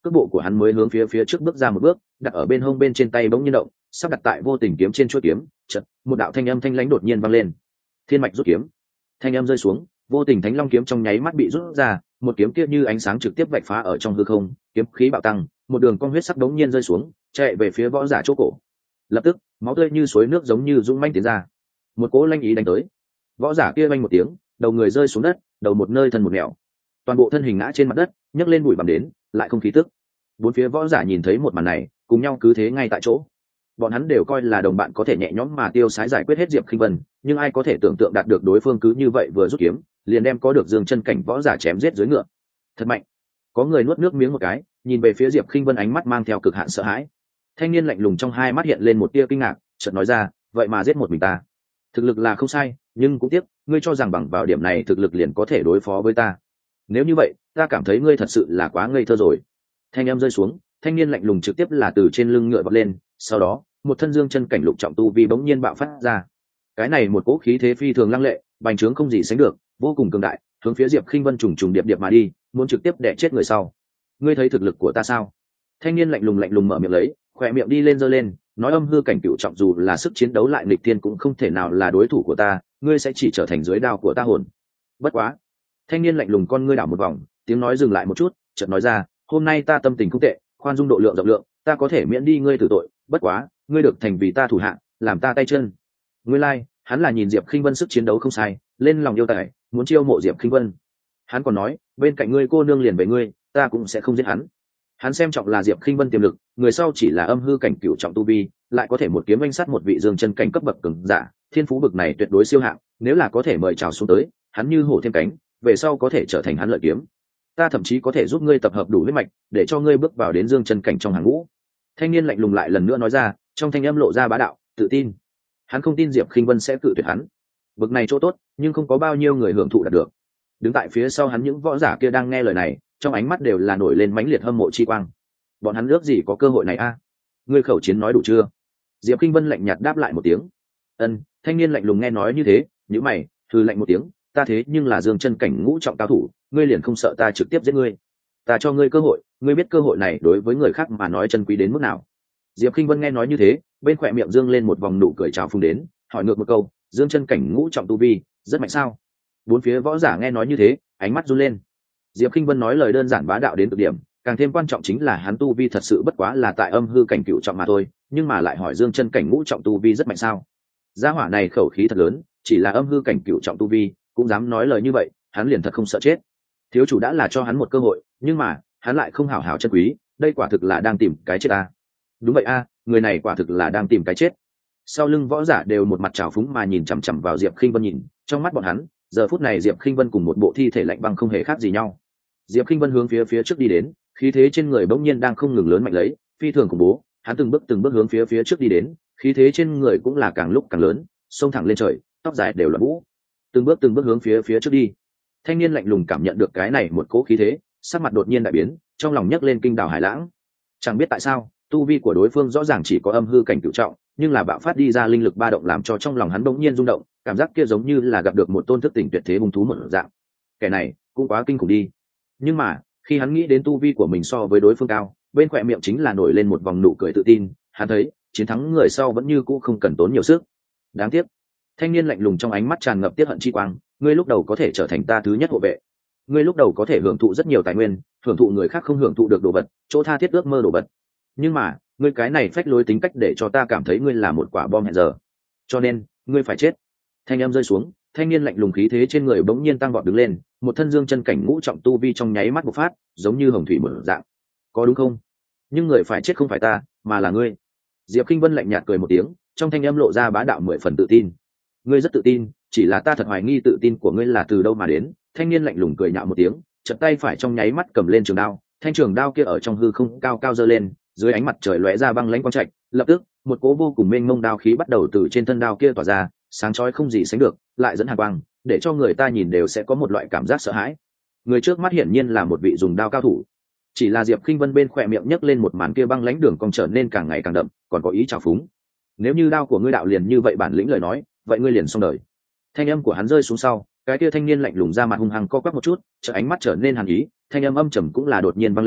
cước bộ của hắn mới hướng phía phía trước bước ra một bước, đặt ở bên hông bên trên tay bỗng nhiên động, sắp đặt tại vô tình kiếm trên chuôi kiếm, chợt một đạo thanh âm thanh lãnh đột nhiên vang lên. Thiên mạch rút kiếm. Thanh âm rơi xuống, vô tình thánh long kiếm trong nháy mắt bị rút ra, một kiếm kia như ánh sáng trực tiếp vạch phá ở trong hư không, kiếm khí bạo tăng, một đường cong huyết sắc đống nhiên rơi xuống, chạy về phía võ giả chỗ cổ. Lập tức, máu tươi như suối nước giống như dũng mãnh tiến ra. Một cỗ lanh ý đánh tới. Võ giả kia vang một tiếng, đầu người rơi xuống đất, đầu một nơi thân một nẻo. Toàn bộ thân hình ngã trên mặt đất, nhấc lên bụi bặm đến, lại không khí tức. Bốn phía võ giả nhìn thấy một màn này, cùng nhau cứ thế ngay tại chỗ. Bọn hắn đều coi là đồng bạn có thể nhẹ nhõm mà tiêu sái giải quyết hết Diệp Khinh Vân, nhưng ai có thể tưởng tượng đạt được đối phương cứ như vậy vừa rút kiếm, liền đem có được dương chân cảnh võ giả chém giết dưới ngựa. Thật mạnh. Có người nuốt nước miếng một cái, nhìn về phía Diệp Khinh Vân ánh mắt mang theo cực hạn sợ hãi. Thanh niên lạnh lùng trong hai mắt hiện lên một tia kinh ngạc, chợt nói ra, vậy mà giết một mình ta. Thực lực là không sai, nhưng cũng tiếc, ngươi cho rằng bằng vào điểm này thực lực liền có thể đối phó với ta. Nếu như vậy, ta cảm thấy ngươi thật sự là quá ngây thơ rồi. Thanh âm rơi xuống, thanh niên lạnh lùng trực tiếp là từ trên lưng ngựa vọt lên, sau đó, một thân dương chân cảnh lục trọng tu vi bỗng nhiên bạo phát ra. Cái này một cỗ khí thế phi thường lăng lệ, bành trướng không gì sánh được, vô cùng cường đại, hướng phía Diệp Khinh Vân trùng trùng điệp điệp mà đi, muốn trực tiếp đè chết người sau. Ngươi thấy thực lực của ta sao? Thanh niên lạnh lùng lạnh lùng mở miệng lấy, khỏe miệng đi lên giơ lên, nói âm hư cảnh cựu trọng dù là sức chiến đấu lại nghịch thiên cũng không thể nào là đối thủ của ta, ngươi sẽ chỉ trở thành dưới đao của ta hồn. Bất quá. Thanh niên lạnh lùng con ngươi đảo một vòng, tiếng nói dừng lại một chút, chợt nói ra, hôm nay ta tâm tình không tệ, khoan dung độ lượng rộng lượng, ta có thể miễn đi ngươi tử tội, bất quá, ngươi được thành vì ta thủ hạ, làm ta tay chân. Ngươi lai, like, hắn là nhìn Diệp Khinh Vân sức chiến đấu không sai, lên lòng yêu tài, muốn chiêu mộ Diệp Khinh Vân. Hắn còn nói, bên cạnh ngươi cô nương liền với ngươi, ta cũng sẽ không giết hắn. Hắn xem trọng là Diệp Khinh Vân tiềm lực, người sau chỉ là âm hư cảnh cửu trọng tu vi, lại có thể một kiếm oanh sát một vị dương chân cảnh cấp bậc cường giả, thiên phú bậc này tuyệt đối siêu hạng, nếu là có thể mời chào xuống tới, hắn như hổ thêm cánh, về sau có thể trở thành hắn lợi kiếm. Ta thậm chí có thể giúp ngươi tập hợp đủ huyết mạch, để cho ngươi bước vào đến dương chân cảnh trong hàng ngũ. Thanh niên lạnh lùng lại lần nữa nói ra, trong thanh âm lộ ra bá đạo, tự tin. Hắn không tin Diệp Khinh Vân sẽ cự tuyệt hắn. Bậc này chỗ tốt, nhưng không có bao nhiêu người hưởng thụ đạt được. Đứng tại phía sau hắn những võ giả kia đang nghe lời này, trong ánh mắt đều là nổi lên mãnh liệt hâm mộ chi quang. Bọn hắn ước gì có cơ hội này a? À? Ngươi khẩu chiến nói đủ chưa? Diệp Khinh Vân lạnh nhạt đáp lại một tiếng. Ân. Thanh niên lạnh lùng nghe nói như thế, nhíu mày, hừ lạnh một tiếng, ta thế nhưng là dương chân cảnh ngũ trọng cao thủ, ngươi liền không sợ ta trực tiếp giết ngươi? Ta cho ngươi cơ hội, ngươi biết cơ hội này đối với người khác mà nói chân quý đến mức nào? Diệp Khinh Vân nghe nói như thế, bên khỏe miệng dương lên một vòng nụ cười chào phung đến, hỏi ngược một câu, dương chân cảnh ngũ trọng tu vi, rất mạnh sao? Bốn phía võ giả nghe nói như thế, ánh mắt run lên. Diệp Khinh Vân nói lời đơn giản bá đạo đến cực điểm, càng thêm quan trọng chính là hắn tu vi thật sự bất quá là tại âm hư cảnh cửu trọng mà thôi, nhưng mà lại hỏi dương chân cảnh ngũ trọng tu vi rất mạnh sao? Gia hỏa này khẩu khí thật lớn, chỉ là âm hư cảnh cửu trọng tu vi, cũng dám nói lời như vậy, hắn liền thật không sợ chết. Thiếu chủ đã là cho hắn một cơ hội, nhưng mà, hắn lại không hảo hảo chân quý, đây quả thực là đang tìm cái chết a. Đúng vậy a, người này quả thực là đang tìm cái chết. Sau lưng võ giả đều một mặt trào phúng mà nhìn chằm chằm vào Diệp Khinh Vân nhìn, trong mắt bọn hắn, giờ phút này Diệp Khinh Vân cùng một bộ thi thể lạnh băng không hề khác gì nhau. Diệp Khinh Vân hướng phía phía trước đi đến, khí thế trên người bỗng nhiên đang không ngừng lớn mạnh lấy, phi thường khủng bố, hắn từng bước từng bước hướng phía phía trước đi đến, khí thế trên người cũng là càng lúc càng lớn, xông thẳng lên trời, tóc dài đều là vũ. Từng bước từng bước hướng phía phía trước đi. Thanh niên lạnh lùng cảm nhận được cái này một cỗ khí thế, sắc mặt đột nhiên đại biến, trong lòng nhấc lên kinh đảo hải lãng. Chẳng biết tại sao, tu vi của đối phương rõ ràng chỉ có âm hư cảnh cửu trọng, nhưng là bạo phát đi ra linh lực ba động làm cho trong lòng hắn bỗng nhiên rung động, cảm giác kia giống như là gặp được một tôn thức tỉnh tuyệt thế hung thú một dạng. Kẻ này cũng quá kinh khủng đi. Nhưng mà, khi hắn nghĩ đến tu vi của mình so với đối phương cao, bên khóe miệng chính là nổi lên một vòng nụ cười tự tin, hắn thấy, chiến thắng người sau vẫn như cũ không cần tốn nhiều sức. Đáng tiếc. Thanh niên lạnh lùng trong ánh mắt tràn ngập tiết hận chi quang, ngươi lúc đầu có thể trở thành ta thứ nhất hộ vệ. Ngươi lúc đầu có thể hưởng thụ rất nhiều tài nguyên, hưởng thụ người khác không hưởng thụ được đồ vật, chỗ tha thiết ước mơ đồ vật. Nhưng mà, ngươi cái này phách lối tính cách để cho ta cảm thấy ngươi là một quả bom hẹn giờ. Cho nên, ngươi phải chết. Thanh âm rơi xuống, thanh niên lạnh lùng khí thế trên người bỗng nhiên tăng vọt đứng lên, một thân dương chân cảnh ngũ trọng tu vi trong nháy mắt bộc phát, giống như hồng thủy mở dạng. Có đúng không? Nhưng người phải chết không phải ta, mà là ngươi. Diệp Khinh Vân lạnh nhạt cười một tiếng, trong thanh âm lộ ra bá đạo mười phần tự tin. Ngươi rất tự tin, chỉ là ta thật hoài nghi tự tin của ngươi là từ đâu mà đến. Thanh niên lạnh lùng cười nhạo một tiếng, chợt tay phải trong nháy mắt cầm lên trường đao, thanh trường đao kia ở trong hư không cao cao giơ lên, dưới ánh mặt trời lóe ra băng lãnh quang trạch, lập tức, một cỗ vô cùng mênh mông đao khí bắt đầu từ trên thân đao kia tỏa ra, sáng chói không gì sánh được, lại dẫn hàn quang, để cho người ta nhìn đều sẽ có một loại cảm giác sợ hãi. Người trước mắt hiển nhiên là một vị dùng đao cao thủ. Chỉ là Diệp Khinh Vân bên khóe miệng nhấc lên một màn kia băng lãnh đường cong trở nên càng ngày càng đậm, còn có ý trào phúng. Nếu như đao của ngươi đạo liền như vậy bản lĩnh lời nói, vậy ngươi liền xong đời. Thanh âm của hắn rơi xuống sau, cái kia thanh niên lạnh lùng ra mặt hung hăng co quắp một chút, chợ ánh mắt trở nên hàn ý, thanh âm âm trầm cũng là đột nhiên vang lên,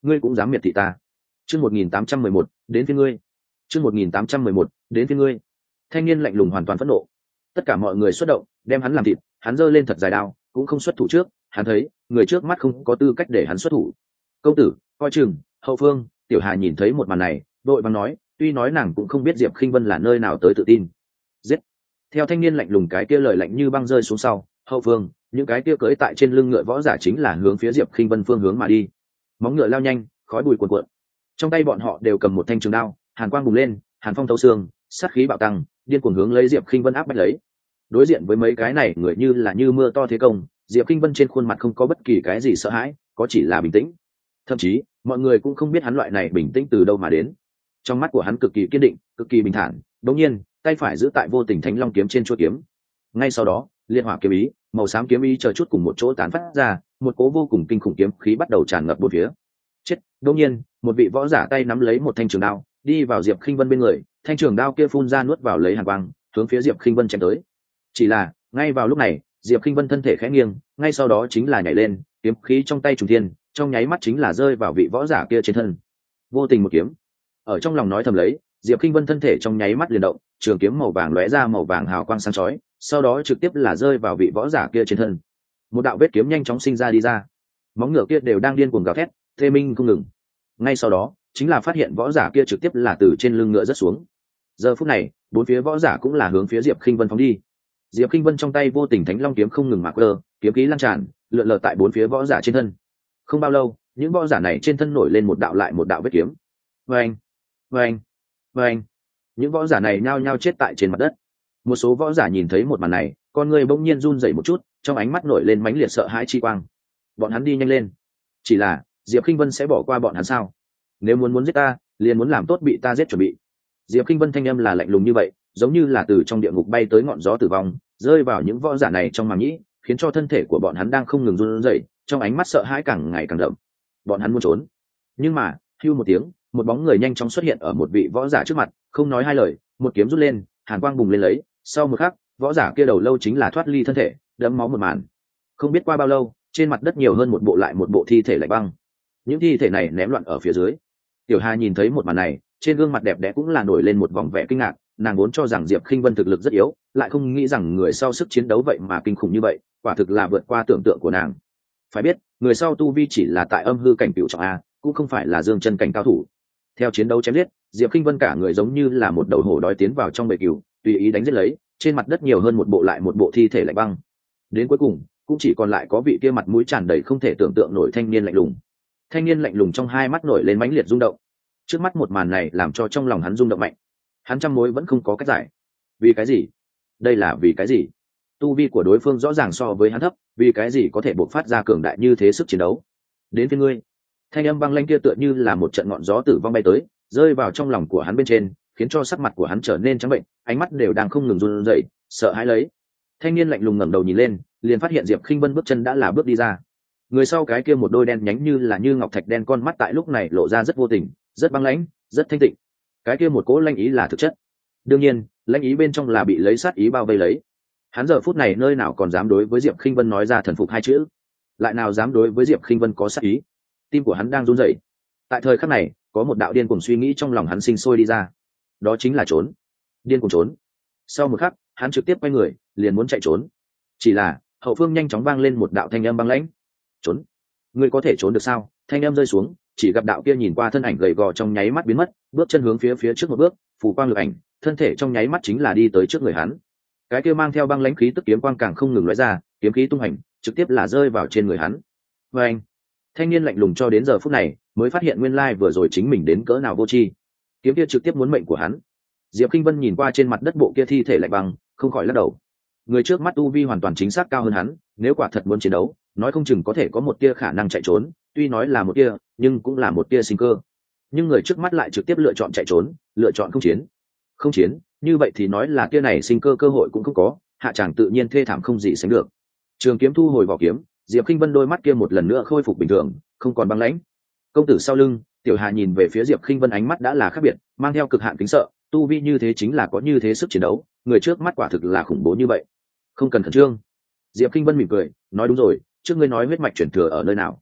ngươi cũng dám miệt thị ta. Chương một nghìn tám trăm mười một, đến phía ngươi. Chương một nghìn tám trăm mười một, đến phía ngươi. Thanh niên lạnh lùng hoàn toàn phẫn nộ. Tất cả mọi người xuất động, đem hắn làm thịt, hắn giơ lên thật dài đao, cũng không xuất thủ trước, hắn thấy, người trước mắt không có tư cách để hắn xuất thủ. Công tử, coi chừng, hậu phương, Tiểu Hà nhìn thấy một màn này, đội vàng nói, tuy nói nàng cũng không biết Diệp Khinh Vân là nơi nào tới tự tin. Giết. Theo thanh niên lạnh lùng cái kia lời lạnh như băng rơi xuống sau, hậu phương, những cái kia cưỡi tại trên lưng ngựa võ giả chính là hướng phía Diệp Khinh Vân phương hướng mà đi. Móng ngựa lao nhanh, khói bụi cuồn cuộn. Trong tay bọn họ đều cầm một thanh trường đao, hàn quang bùng lên, hàn phong thấu xương, sát khí bạo tăng, điên cuồng hướng lấy Diệp Khinh Vân áp bách lấy. Đối diện với mấy cái này người như là như mưa to thế công, Diệp Khinh Vân trên khuôn mặt không có bất kỳ cái gì sợ hãi, có chỉ là bình tĩnh. Thậm chí, mọi người cũng không biết hắn loại này bình tĩnh từ đâu mà đến. Trong mắt của hắn cực kỳ kiên định, cực kỳ bình thản. Đột nhiên, tay phải giữ tại vô tình thánh long kiếm trên chuôi kiếm. Ngay sau đó, liên hỏa kiếm ý, màu xám kiếm ý chờ chút cùng một chỗ tán phát ra, một cố vô cùng kinh khủng kiếm khí bắt đầu tràn ngập bốn phía. Chết! Đột nhiên, một vị võ giả tay nắm lấy một thanh trường đao, đi vào Diệp Khinh Vân bên người, thanh trường đao kia phun ra nuốt vào lấy hàn quang, hướng phía Diệp Khinh Vân chém tới. Chỉ là, ngay vào lúc này, Diệp Khinh Vân thân thể khẽ nghiêng, ngay sau đó chính là nhảy lên, kiếm khí trong tay trùng thiên, trong nháy mắt chính là rơi vào vị võ giả kia trên thân. Vô tình một kiếm. Ở trong lòng nói thầm lấy, Diệp Khinh Vân thân thể trong nháy mắt liền động, trường kiếm màu vàng lóe ra màu vàng hào quang sáng chói, sau đó trực tiếp là rơi vào vị võ giả kia trên thân. Một đạo vết kiếm nhanh chóng sinh ra đi ra. Móng ngựa kia đều đang điên cuồng gào thét, thê minh không ngừng. Ngay sau đó, chính là phát hiện võ giả kia trực tiếp là từ trên lưng ngựa rớt xuống. Giờ phút này, bốn phía võ giả cũng là hướng phía Diệp Khinh Vân phóng đi. Diệp Khinh Vân trong tay vô tình thánh long kiếm không ngừng mà quơ, kiếm khí lan tràn, lượn lờ tại bốn phía võ giả trên thân. Không bao lâu, những võ giả này trên thân nổi lên một đạo lại một đạo vết kiếm. Oeng, oeng, oeng. Những võ giả này nhao nhao chết tại trên mặt đất. Một số võ giả nhìn thấy một màn này, con người bỗng nhiên run rẩy một chút, trong ánh mắt nổi lên mãnh liệt sợ hãi chi quang. Bọn hắn đi nhanh lên. Chỉ là, Diệp Khinh Vân sẽ bỏ qua bọn hắn sao? Nếu muốn muốn giết ta, liền muốn làm tốt bị ta giết chuẩn bị. Diệp Khinh Vân thanh âm là lạnh lùng như vậy, giống như là từ trong địa ngục bay tới ngọn gió tử vong, rơi vào những võ giả này trong màng nhĩ, khiến cho thân thể của bọn hắn đang không ngừng run rẩy, trong ánh mắt sợ hãi càng ngày càng đậm. Bọn hắn muốn trốn, nhưng mà, hưu một tiếng, một bóng người nhanh chóng xuất hiện ở một vị võ giả trước mặt, không nói hai lời, một kiếm rút lên, hàn quang bùng lên lấy, sau một khắc, võ giả kia đầu lâu chính là thoát ly thân thể, đẫm máu một màn. Không biết qua bao lâu, trên mặt đất nhiều hơn một bộ lại một bộ thi thể lạnh băng. Những thi thể này ném loạn ở phía dưới. Tiểu Hà nhìn thấy một màn này, trên gương mặt đẹp đẽ cũng là nổi lên một vòng vẻ kinh ngạc, nàng vốn cho rằng Diệp Khinh Vân thực lực rất yếu, lại không nghĩ rằng người sau sức chiến đấu vậy mà kinh khủng như vậy, quả thực là vượt qua tưởng tượng của nàng. Phải biết, người sau tu vi chỉ là tại âm hư cảnh cửu trọng a, cũng không phải là dương chân cảnh cao thủ. Theo chiến đấu chém giết, Diệp Khinh Vân cả người giống như là một đầu hổ đói tiến vào trong bầy cừu, tùy ý đánh giết lấy, trên mặt đất nhiều hơn một bộ lại một bộ thi thể lạnh băng. Đến cuối cùng, cũng chỉ còn lại có vị kia mặt mũi tràn đầy không thể tưởng tượng nổi thanh niên lạnh lùng. Thanh niên lạnh lùng trong hai mắt nổi lên mãnh liệt rung động. Trước mắt một màn này làm cho trong lòng hắn rung động mạnh. Hắn trăm mối vẫn không có cách giải. Vì cái gì? Đây là vì cái gì? Tu vi của đối phương rõ ràng so với hắn thấp, vì cái gì có thể bộc phát ra cường đại như thế sức chiến đấu? Đến phía ngươi. Thanh âm băng lãnh kia tựa như là một trận ngọn gió tử vong bay tới, rơi vào trong lòng của hắn bên trên, khiến cho sắc mặt của hắn trở nên trắng bệnh, ánh mắt đều đang không ngừng run rẩy, sợ hãi lấy. Thanh niên lạnh lùng ngẩng đầu nhìn lên, liền phát hiện Diệp Khinh Vân bước chân đã là bước đi ra. Người sau cái kia một đôi đen nhánh như là như ngọc thạch đen con mắt tại lúc này lộ ra rất vô tình, rất băng lãnh, rất thanh tịnh. Cái kia một cỗ lãnh ý là thực chất. Đương nhiên, lãnh ý bên trong là bị lấy sát ý bao vây lấy. Hắn giờ phút này nơi nào còn dám đối với Diệp Khinh Vân nói ra thần phục hai chữ, lại nào dám đối với Diệp Khinh Vân có sát ý. Tim của hắn đang run rẩy. Tại thời khắc này, có một đạo điên cuồng suy nghĩ trong lòng hắn sinh sôi đi ra. Đó chính là trốn. Điên cuồng trốn. Sau một khắc, hắn trực tiếp quay người, liền muốn chạy trốn. Chỉ là, hậu phương nhanh chóng vang lên một đạo thanh âm băng lãnh. Trốn? Ngươi có thể trốn được sao? Thanh âm rơi xuống, chỉ gặp đạo kia nhìn qua thân ảnh gầy gò trong nháy mắt biến mất, bước chân hướng phía phía trước một bước, phù quang lực ảnh, thân thể trong nháy mắt chính là đi tới trước người hắn. Cái kia mang theo băng lãnh khí tức kiếm quang càng không ngừng lóe ra, kiếm khí tung hành, trực tiếp là rơi vào trên người hắn. Và anh, thanh niên lạnh lùng cho đến giờ phút này, mới phát hiện nguyên lai vừa rồi chính mình đến cỡ nào vô tri. Kiếm kia trực tiếp muốn mệnh của hắn. Diệp Khinh Vân nhìn qua trên mặt đất bộ kia thi thể lạnh băng, không khỏi lắc đầu. Người trước mắt tu vi hoàn toàn chính xác cao hơn hắn, nếu quả thật muốn chiến đấu, nói không chừng có thể có một tia khả năng chạy trốn, tuy nói là một tia, nhưng cũng là một tia sinh cơ. Nhưng người trước mắt lại trực tiếp lựa chọn chạy trốn, lựa chọn không chiến. Không chiến, như vậy thì nói là tia này sinh cơ cơ hội cũng không có, hạ tràng tự nhiên thê thảm không gì sánh được. Trường kiếm thu hồi vỏ kiếm, Diệp Khinh Vân đôi mắt kia một lần nữa khôi phục bình thường, không còn băng lãnh. Công tử sau lưng, Tiểu Hà nhìn về phía Diệp Khinh Vân ánh mắt đã là khác biệt, mang theo cực hạn kính sợ, tu vi như thế chính là có như thế sức chiến đấu, người trước mắt quả thực là khủng bố như vậy. Không cần khẩn trương. Diệp Khinh Vân mỉm cười, nói đúng rồi, trước ngươi nói huyết mạch chuyển thừa ở nơi nào?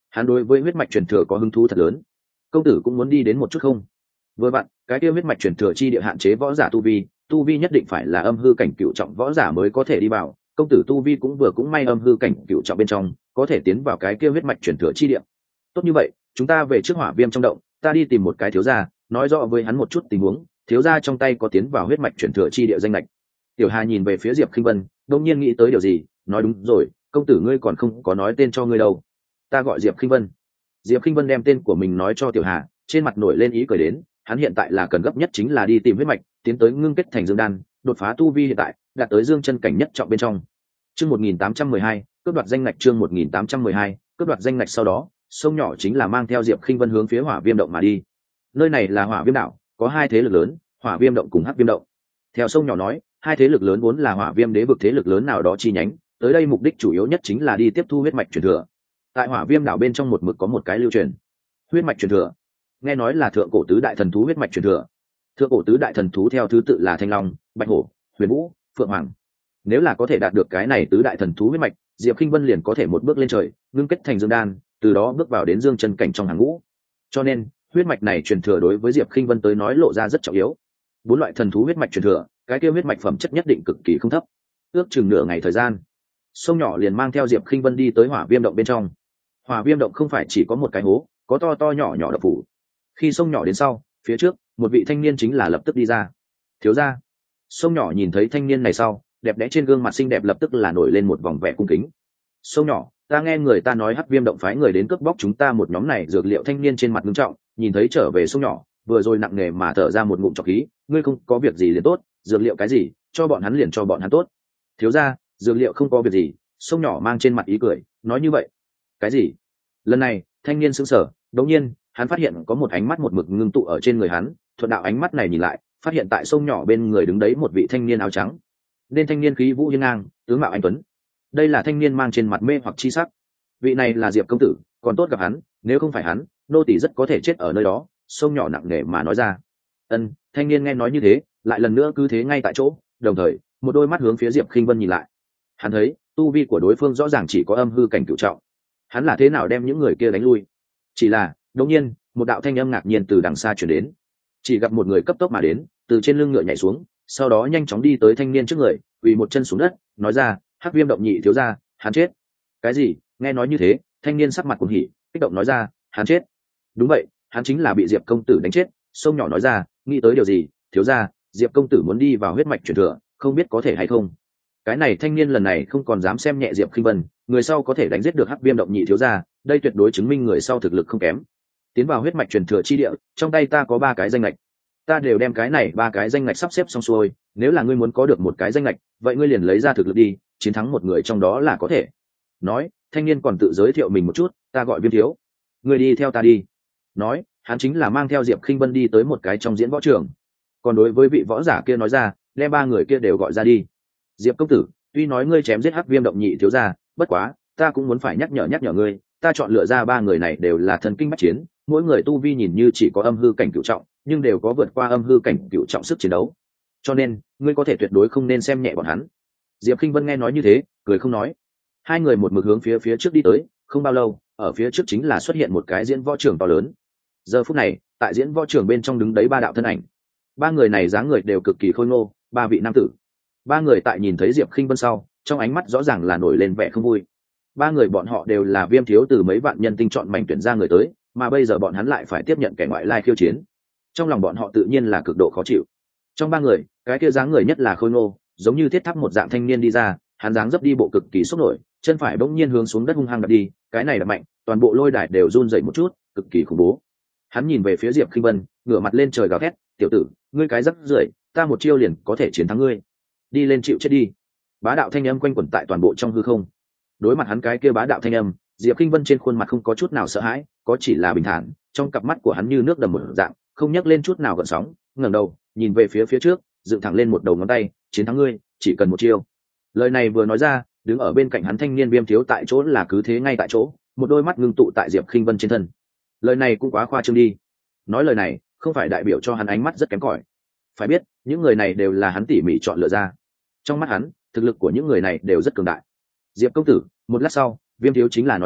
hắn đối với huyết mạch truyền thừa có hứng thú thật lớn. Công tử cũng muốn đi đến một chút không? Vừa bạn, cái kia huyết mạch truyền thừa chi địa hạn chế võ giả tu vi, tu vi nhất định phải là âm hư cảnh cựu trọng võ giả mới có thể đi vào. Công tử tu vi cũng vừa cũng may âm hư cảnh cựu trọng bên trong, có thể tiến vào cái kia huyết mạch truyền thừa chi địa. Tốt như vậy, chúng ta về trước hỏa viêm trong động, ta đi tìm một cái thiếu gia, nói rõ với hắn một chút tình huống. Thiếu gia trong tay có tiến vào huyết mạch truyền thừa chi địa danh lệch. Tiểu Hà nhìn về phía Diệp Khinh Vân, đột nhiên nghĩ tới điều gì, nói đúng rồi, công tử ngươi còn không có nói tên cho ngươi đâu. Ta gọi Diệp Khinh Vân. Diệp Khinh Vân đem tên của mình nói cho Tiểu Hà, trên mặt nổi lên ý cười đến, hắn hiện tại là cần gấp nhất chính là đi tìm huyết mạch, tiến tới ngưng kết thành dương đan, đột phá tu vi hiện tại, đạt tới dương chân cảnh nhất trọng bên trong. Chương một nghìn tám trăm mười hai, cướp đoạt danh ngạch chương một nghìn tám trăm mười hai, cướp đoạt danh ngạch sau đó, sông nhỏ chính là mang theo Diệp Khinh Vân hướng phía Hỏa Viêm động mà đi. Nơi này là Hỏa Viêm đảo, có hai thế lực lớn, Hỏa Viêm động cùng Hắc Viêm động. Theo sông nhỏ nói, hai thế lực lớn vốn là Hỏa Viêm đế vực thế lực lớn nào đó chi nhánh, tới đây mục đích chủ yếu nhất chính là đi tiếp thu huyết mạch truyền thừa. Tại Hỏa Viêm đảo bên trong một mực có một cái lưu truyền, huyết mạch truyền thừa. Nghe nói là thượng cổ tứ đại thần thú huyết mạch truyền thừa. Thượng cổ tứ đại thần thú theo thứ tự là Thanh Long, Bạch Hổ, Huyền Vũ, Phượng Hoàng. Nếu là có thể đạt được cái này tứ đại thần thú huyết mạch, Diệp Khinh Vân liền có thể một bước lên trời, ngưng kết thành dương đan, từ đó bước vào đến dương chân cảnh trong hàng ngũ. Cho nên, huyết mạch này truyền thừa đối với Diệp Khinh Vân tới nói lộ ra rất trọng yếu. Bốn loại thần thú huyết mạch truyền thừa, cái kia huyết mạch phẩm chất nhất định cực kỳ không thấp. Ước chừng nửa ngày thời gian, sông nhỏ liền mang theo Diệp Khinh Vân đi tới Hỏa Viêm động bên trong. Hỏa Viêm động không phải chỉ có một cái hố, có to to nhỏ nhỏ đập phủ. Khi sông nhỏ đến sau, phía trước, một vị thanh niên chính là lập tức đi ra. Thiếu gia. Sông nhỏ nhìn thấy thanh niên này sau, đẹp đẽ trên gương mặt xinh đẹp lập tức là nổi lên một vòng vẻ cung kính. Sông nhỏ, ta nghe người ta nói Hắc Viêm động phái người đến cướp bóc chúng ta một nhóm này dược liệu. Thanh niên trên mặt nghiêm trọng, nhìn thấy trở về sông nhỏ, vừa rồi nặng nề mà thở ra một ngụm trọc khí, ngươi không có việc gì liền tốt, dược liệu cái gì, cho bọn hắn liền cho bọn hắn tốt. Thiếu gia, dược liệu không có việc gì. Sông nhỏ mang trên mặt ý cười, nói như vậy. Cái gì? Lần này, thanh niên sững sờ, đột nhiên, hắn phát hiện có một ánh mắt một mực ngưng tụ ở trên người hắn, thuận đạo ánh mắt này nhìn lại, phát hiện tại sông nhỏ bên người đứng đấy một vị thanh niên áo trắng. Nên thanh niên khí vũ hiên ngang, tướng mạo anh tuấn. Đây là thanh niên mang trên mặt mê hoặc chi sắc. Vị này là Diệp công tử, còn tốt gặp hắn, nếu không phải hắn, nô tỳ rất có thể chết ở nơi đó. Sông nhỏ nặng nề mà nói ra. Ân, thanh niên nghe nói như thế, lại lần nữa cứ thế ngay tại chỗ, đồng thời, một đôi mắt hướng phía Diệp Khinh Vân nhìn lại. Hắn thấy, tu vi của đối phương rõ ràng chỉ có âm hư cảnh cửu trọng. Hắn là thế nào đem những người kia đánh lui? Chỉ là, đột nhiên, một đạo thanh âm ngạc nhiên từ đằng xa truyền đến. Chỉ gặp một người cấp tốc mà đến, từ trên lưng ngựa nhảy xuống, sau đó nhanh chóng đi tới thanh niên trước người, quỳ một chân xuống đất, nói ra, Hắc Viêm động nhị thiếu gia, hắn chết. Cái gì? Nghe nói như thế, thanh niên sắc mặt cuồng hỉ, kích động nói ra, hắn chết. Đúng vậy, hắn chính là bị Diệp công tử đánh chết. Sông nhỏ nói ra, nghĩ tới điều gì, thiếu gia, Diệp công tử muốn đi vào huyết mạch truyền thừa, không biết có thể hay không. Cái này thanh niên lần này không còn dám xem nhẹ Diệp Khinh Vân, người sau có thể đánh giết được Hắc Viêm động nhị thiếu gia, đây tuyệt đối chứng minh người sau thực lực không kém. Tiến vào huyết mạch truyền thừa chi địa, trong tay ta có ba cái danh lệch, ta đều đem cái này ba cái danh lệch sắp xếp xong xuôi, nếu là ngươi muốn có được một cái danh lệch, vậy ngươi liền lấy ra thực lực đi, chiến thắng một người trong đó là có thể. Nói, thanh niên còn tự giới thiệu mình một chút, ta gọi Viêm thiếu, ngươi đi theo ta đi. Nói, hắn chính là mang theo Diệp Khinh Vân đi tới một cái trong diễn võ trường. Còn đối với vị võ giả kia nói ra, đem ba người kia đều gọi ra đi. Diệp công tử, tuy nói ngươi chém giết Hắc Viêm động nhị thiếu gia, bất quá, ta cũng muốn phải nhắc nhở nhắc nhở ngươi, ta chọn lựa ra ba người này đều là thần kinh bách chiến, mỗi người tu vi nhìn như chỉ có âm hư cảnh cửu trọng, nhưng đều có vượt qua âm hư cảnh cửu trọng sức chiến đấu. Cho nên, ngươi có thể tuyệt đối không nên xem nhẹ bọn hắn. Diệp Khinh Vân nghe nói như thế, cười không nói. Hai người một mực hướng phía phía trước đi tới, không bao lâu, ở phía trước chính là xuất hiện một cái diễn võ trường to lớn. Giờ phút này, tại diễn võ trường bên trong đứng đấy ba đạo thân ảnh. Ba người này dáng người đều cực kỳ khôi ngô, ba vị nam tử. Ba người tại nhìn thấy Diệp Khinh Vân sau, trong ánh mắt rõ ràng là nổi lên vẻ không vui. Ba người bọn họ đều là Viêm thiếu từ mấy vạn nhân tinh chọn mảnh tuyển ra người tới, mà bây giờ bọn hắn lại phải tiếp nhận kẻ ngoại lai khiêu chiến. Trong lòng bọn họ tự nhiên là cực độ khó chịu. Trong ba người, cái kia dáng người nhất là khôi ngô, giống như thiết tháp một dạng thanh niên đi ra, hắn dáng dấp đi bộ cực kỳ sốc nổi, chân phải bỗng nhiên hướng xuống đất hung hăng đập đi, cái này là mạnh, toàn bộ lôi đài đều run rẩy một chút, cực kỳ khủng bố. Hắn nhìn về phía Diệp Khinh Vân, ngửa mặt lên trời gào thét, "Tiểu tử, ngươi cái rắc rưởi, ta một chiêu liền có thể chiến thắng ngươi. Đi lên chịu chết đi." Bá đạo thanh âm quanh quẩn tại toàn bộ trong hư không. Đối mặt hắn cái kia bá đạo thanh âm, Diệp Khinh Vân trên khuôn mặt không có chút nào sợ hãi, có chỉ là bình thản, trong cặp mắt của hắn như nước đầm một dạng, không nhấc lên chút nào gợn sóng, ngẩng đầu, nhìn về phía phía trước, dựng thẳng lên một đầu ngón tay, "Chiến thắng ngươi, chỉ cần một chiêu." Lời này vừa nói ra, đứng ở bên cạnh hắn thanh niên Viêm thiếu tại chỗ là cứ thế ngay tại chỗ, một đôi mắt ngưng tụ tại Diệp Khinh Vân trên thân. Lời này cũng quá khoa trương đi. Nói lời này, không phải đại biểu cho hắn ánh mắt rất kém cỏi. Phải biết, những người này đều là hắn tỉ mỉ chọn lựa ra. Trong mắt hắn, thực lực của những người này đều rất cường đại. Diệp công tử, một lát sau, Viêm thiếu chính là nói ra,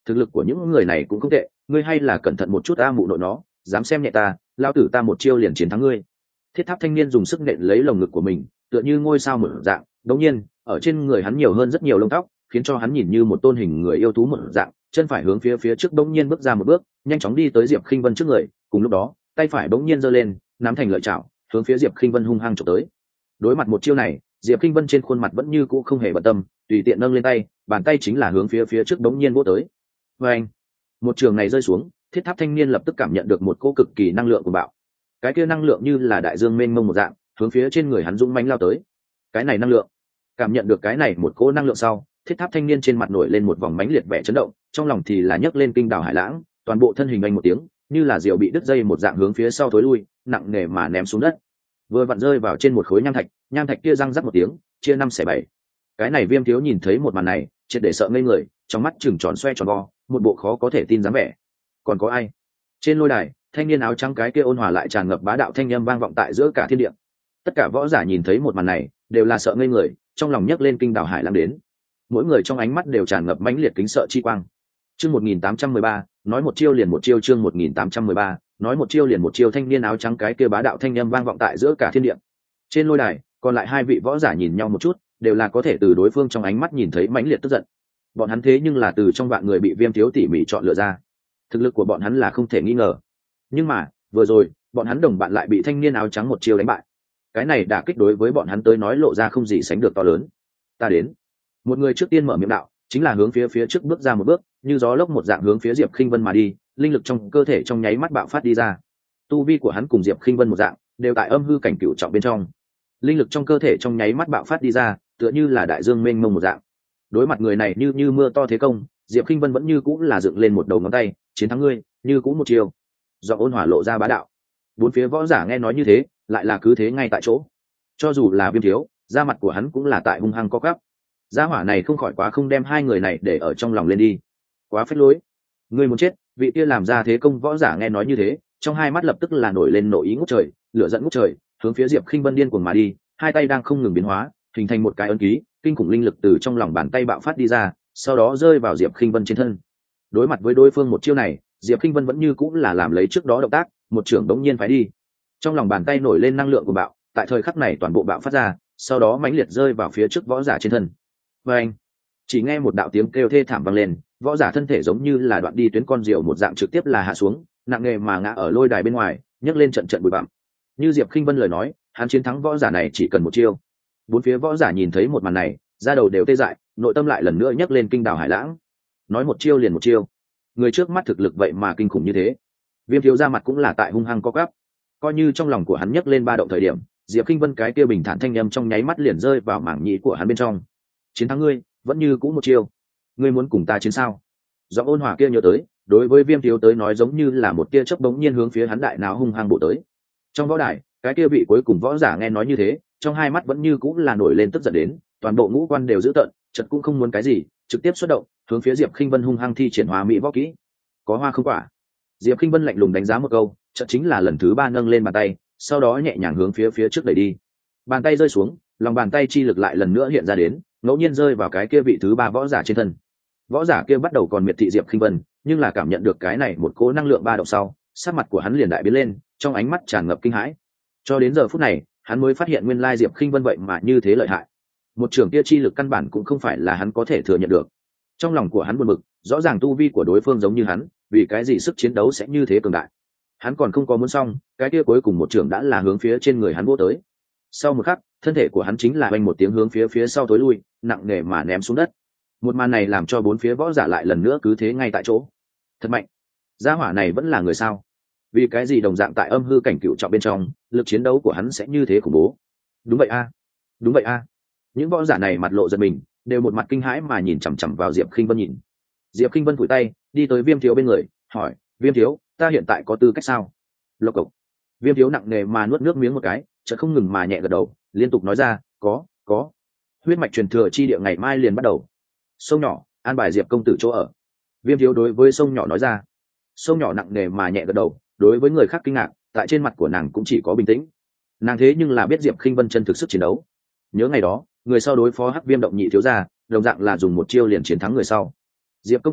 thực lực của những người này cũng không tệ, ngươi hay là cẩn thận một chút a mụ nội nó, dám xem nhẹ ta, lao tử ta một chiêu liền chiến thắng ngươi. Thiết tháp thanh niên dùng sức nện lấy lồng ngực của mình, tựa như ngôi sao mở dạng, đống nhiên ở trên người hắn nhiều hơn rất nhiều lông tóc, khiến cho hắn nhìn như một tôn hình người yêu thú mở dạng, chân phải hướng phía phía trước đống nhiên bước ra một bước, nhanh chóng đi tới Diệp Khinh Vân trước người, cùng lúc đó tay phải bỗng nhiên giơ lên, nắm thành lợi chảo, hướng phía Diệp Khinh Vân hung hăng chụp tới. Đối mặt một chiêu này, Diệp Khinh Vân trên khuôn mặt vẫn như cũ không hề bận tâm, tùy tiện nâng lên tay, bàn tay chính là hướng phía phía trước đống nhiên vỗ tới. Và anh, một trường này rơi xuống, thiết tháp thanh niên lập tức cảm nhận được một cỗ cực kỳ năng lượng của bạo. Cái kia năng lượng như là đại dương mênh mông một dạng, hướng phía trên người hắn dũng mãnh lao tới. Cái này năng lượng, cảm nhận được cái này một cỗ năng lượng sau, thiết tháp thanh niên trên mặt nổi lên một vòng mãnh liệt vẻ chấn động, trong lòng thì là nhấc lên kinh đảo hải lãng, toàn bộ thân hình anh một tiếng, như là diều bị đứt dây một dạng hướng phía sau thối lui, nặng nề mà ném xuống đất. Vừa vặn rơi vào trên một khối nham thạch, nham thạch kia răng rắc một tiếng, chia năm xẻ bảy. Cái này Viêm Thiếu nhìn thấy một màn này, triệt để sợ ngây người, trong mắt trừng tròn xoe tròn vo, một bộ khó có thể tin dáng vẻ. Còn có ai? Trên lôi đài, thanh niên áo trắng cái kia ôn hòa lại tràn ngập bá đạo thanh âm vang vọng tại giữa cả thiên địa. Tất cả võ giả nhìn thấy một màn này, đều là sợ ngây người, trong lòng nhấc lên kinh đảo hải lãng đến. Mỗi người trong ánh mắt đều tràn ngập mãnh liệt kính sợ chi quang. Chương một nghìn tám trăm mười ba, nói một chiêu liền một chiêu. Chương một nghìn tám trăm mười ba, nói một chiêu liền một chiêu. Thanh niên áo trắng cái kia bá đạo thanh âm vang vọng tại giữa cả thiên địa. Trên lôi đài, còn lại hai vị võ giả nhìn nhau một chút, đều là có thể từ đối phương trong ánh mắt nhìn thấy mãnh liệt tức giận. Bọn hắn thế nhưng là từ trong vạn người bị Viêm Thiếu tỉ mỉ chọn lựa ra, thực lực của bọn hắn là không thể nghi ngờ. Nhưng mà vừa rồi, bọn hắn đồng bạn lại bị thanh niên áo trắng một chiêu đánh bại. Cái này đả kích đối với bọn hắn tới nói lộ ra không gì sánh được to lớn. Ta đến. Một người trước tiên mở miệng đạo, chính là hướng phía phía trước bước ra một bước, như gió lốc một dạng hướng phía Diệp Khinh Vân mà đi, linh lực trong cơ thể trong nháy mắt bạo phát đi ra. Tu vi của hắn cùng Diệp Khinh Vân một dạng, đều tại âm hư cảnh cửu trọng bên trong. Linh lực trong cơ thể trong nháy mắt bạo phát đi ra, tựa như là đại dương mênh mông một dạng. Đối mặt người này như như mưa to thế công, Diệp Khinh Vân vẫn như cũng là dựng lên một đầu ngón tay, chiến thắng ngươi, như cũng một chiều. Do ôn hòa lộ ra bá đạo. Bốn phía võ giả nghe nói như thế, lại là cứ thế ngay tại chỗ. Cho dù là Viêm Thiếu, da mặt của hắn cũng là tại hung hăng co quắp. Gia hỏa này không khỏi quá không đem hai người này để ở trong lòng lên đi, quá phết lối. Ngươi muốn chết? Vị kia làm ra thế công võ giả nghe nói như thế, trong hai mắt lập tức là nổi lên nội ý ngút trời, lửa giận ngút trời, hướng phía Diệp Khinh Vân điên cuồng mà đi, hai tay đang không ngừng biến hóa, hình thành một cái ấn ký, kinh khủng linh lực từ trong lòng bàn tay bạo phát đi ra, sau đó rơi vào Diệp Khinh Vân trên thân. Đối mặt với đối phương một chiêu này, Diệp Khinh Vân vẫn như cũng là làm lấy trước đó động tác, một trường đống nhiên phái đi. Trong lòng bàn tay nổi lên năng lượng của bạo, tại thời khắc này toàn bộ bạo phát ra, sau đó mãnh liệt rơi vào phía trước võ giả trên thân. Và anh, chỉ nghe một đạo tiếng kêu thê thảm vang lên, võ giả thân thể giống như là đoạn đi tuyến con diều một dạng trực tiếp là hạ xuống, nặng nề mà ngã ở lôi đài bên ngoài, nhấc lên trận trận bụi bặm. Như Diệp Khinh Vân lời nói, hắn chiến thắng võ giả này chỉ cần một chiêu. Bốn phía võ giả nhìn thấy một màn này, da đầu đều tê dại, nội tâm lại lần nữa nhấc lên kinh đảo hải lãng. Nói một chiêu liền một chiêu, người trước mắt thực lực vậy mà kinh khủng như thế. Viêm Thiếu ra mặt cũng là tại hung hăng co quắp, coi như trong lòng của hắn nhấc lên ba động thời điểm, Diệp Khinh Vân cái kia bình thản thanh âm trong nháy mắt liền rơi vào mảng nhĩ của hắn bên trong. Chiến thắng ngươi, vẫn như cũ một chiêu. Ngươi muốn cùng ta chiến sao? Giọng ôn hòa kia nhớ tới, đối với Viêm Thiếu tới nói giống như là một tia chớp bỗng nhiên hướng phía hắn đại não hung hăng bổ tới. Trong võ đài, cái kia vị cuối cùng võ giả nghe nói như thế, trong hai mắt vẫn như cũ là nổi lên tức giận đến, toàn bộ ngũ quan đều dữ tợn, chợt cũng không muốn cái gì, trực tiếp xuất động, hướng phía Diệp Khinh Vân hung hăng thi triển hóa mỹ võ kỹ. Có hoa không quả. Diệp Khinh Vân lạnh lùng đánh giá một câu, chợt chính là lần thứ ba nâng lên bàn tay, sau đó nhẹ nhàng hướng phía phía trước đẩy đi. Bàn tay rơi xuống, lòng bàn tay chi lực lại lần nữa hiện ra đến, ngẫu nhiên rơi vào cái kia vị thứ ba võ giả trên thân. Võ giả kia bắt đầu còn miệt thị Diệp Khinh Vân, nhưng là cảm nhận được cái này một cỗ năng lượng ba động sau, sắc mặt của hắn liền đại biến lên, trong ánh mắt tràn ngập kinh hãi. Cho đến giờ phút này, hắn mới phát hiện nguyên lai Diệp Khinh Vân vậy mà như thế lợi hại. Một trường kia chi lực căn bản cũng không phải là hắn có thể thừa nhận được. Trong lòng của hắn buồn bực, rõ ràng tu vi của đối phương giống như hắn, vì cái gì sức chiến đấu sẽ như thế cường đại. Hắn còn không có muốn xong, cái kia cuối cùng một trường đã là hướng phía trên người hắn vỗ tới. Sau một khắc, thân thể của hắn chính là vang một tiếng hướng phía phía sau tối lui, nặng nề mà ném xuống đất. Một màn này làm cho bốn phía võ giả lại lần nữa cứ thế ngay tại chỗ. Thật mạnh. Gia hỏa này vẫn là người sao? Vì cái gì đồng dạng tại âm hư cảnh cựu trọng bên trong, lực chiến đấu của hắn sẽ như thế khủng bố? Đúng vậy a, đúng vậy a. Những võ giả này mặt lộ giật mình, đều một mặt kinh hãi mà nhìn chằm chằm vào Diệp Khinh Vân nhìn. Diệp Khinh Vân phủi tay, đi tới Viêm Thiếu bên người, hỏi: Viêm Thiếu, ta hiện tại có tư cách sao? Lộc cộc. Viêm Thiếu nặng nề mà nuốt nước miếng một cái, chợt không ngừng mà nhẹ gật đầu, liên tục nói ra: có, có. Huyết mạch truyền thừa chi địa ngày mai liền bắt đầu. Sông nhỏ, an bài Diệp công tử chỗ ở. Viêm Thiếu đối với sông nhỏ nói ra. Sông nhỏ nặng nề mà nhẹ gật đầu, đối với người khác kinh ngạc, tại trên mặt của nàng cũng chỉ có bình tĩnh. Nàng thế nhưng là biết Diệp Khinh Vân chân thực sức chiến đấu. Nhớ ngày đó, người sau đối phó Hắc Viêm động nhị thiếu gia, đồng dạng là dùng một chiêu liền chiến thắng người sau. Diệp công tử,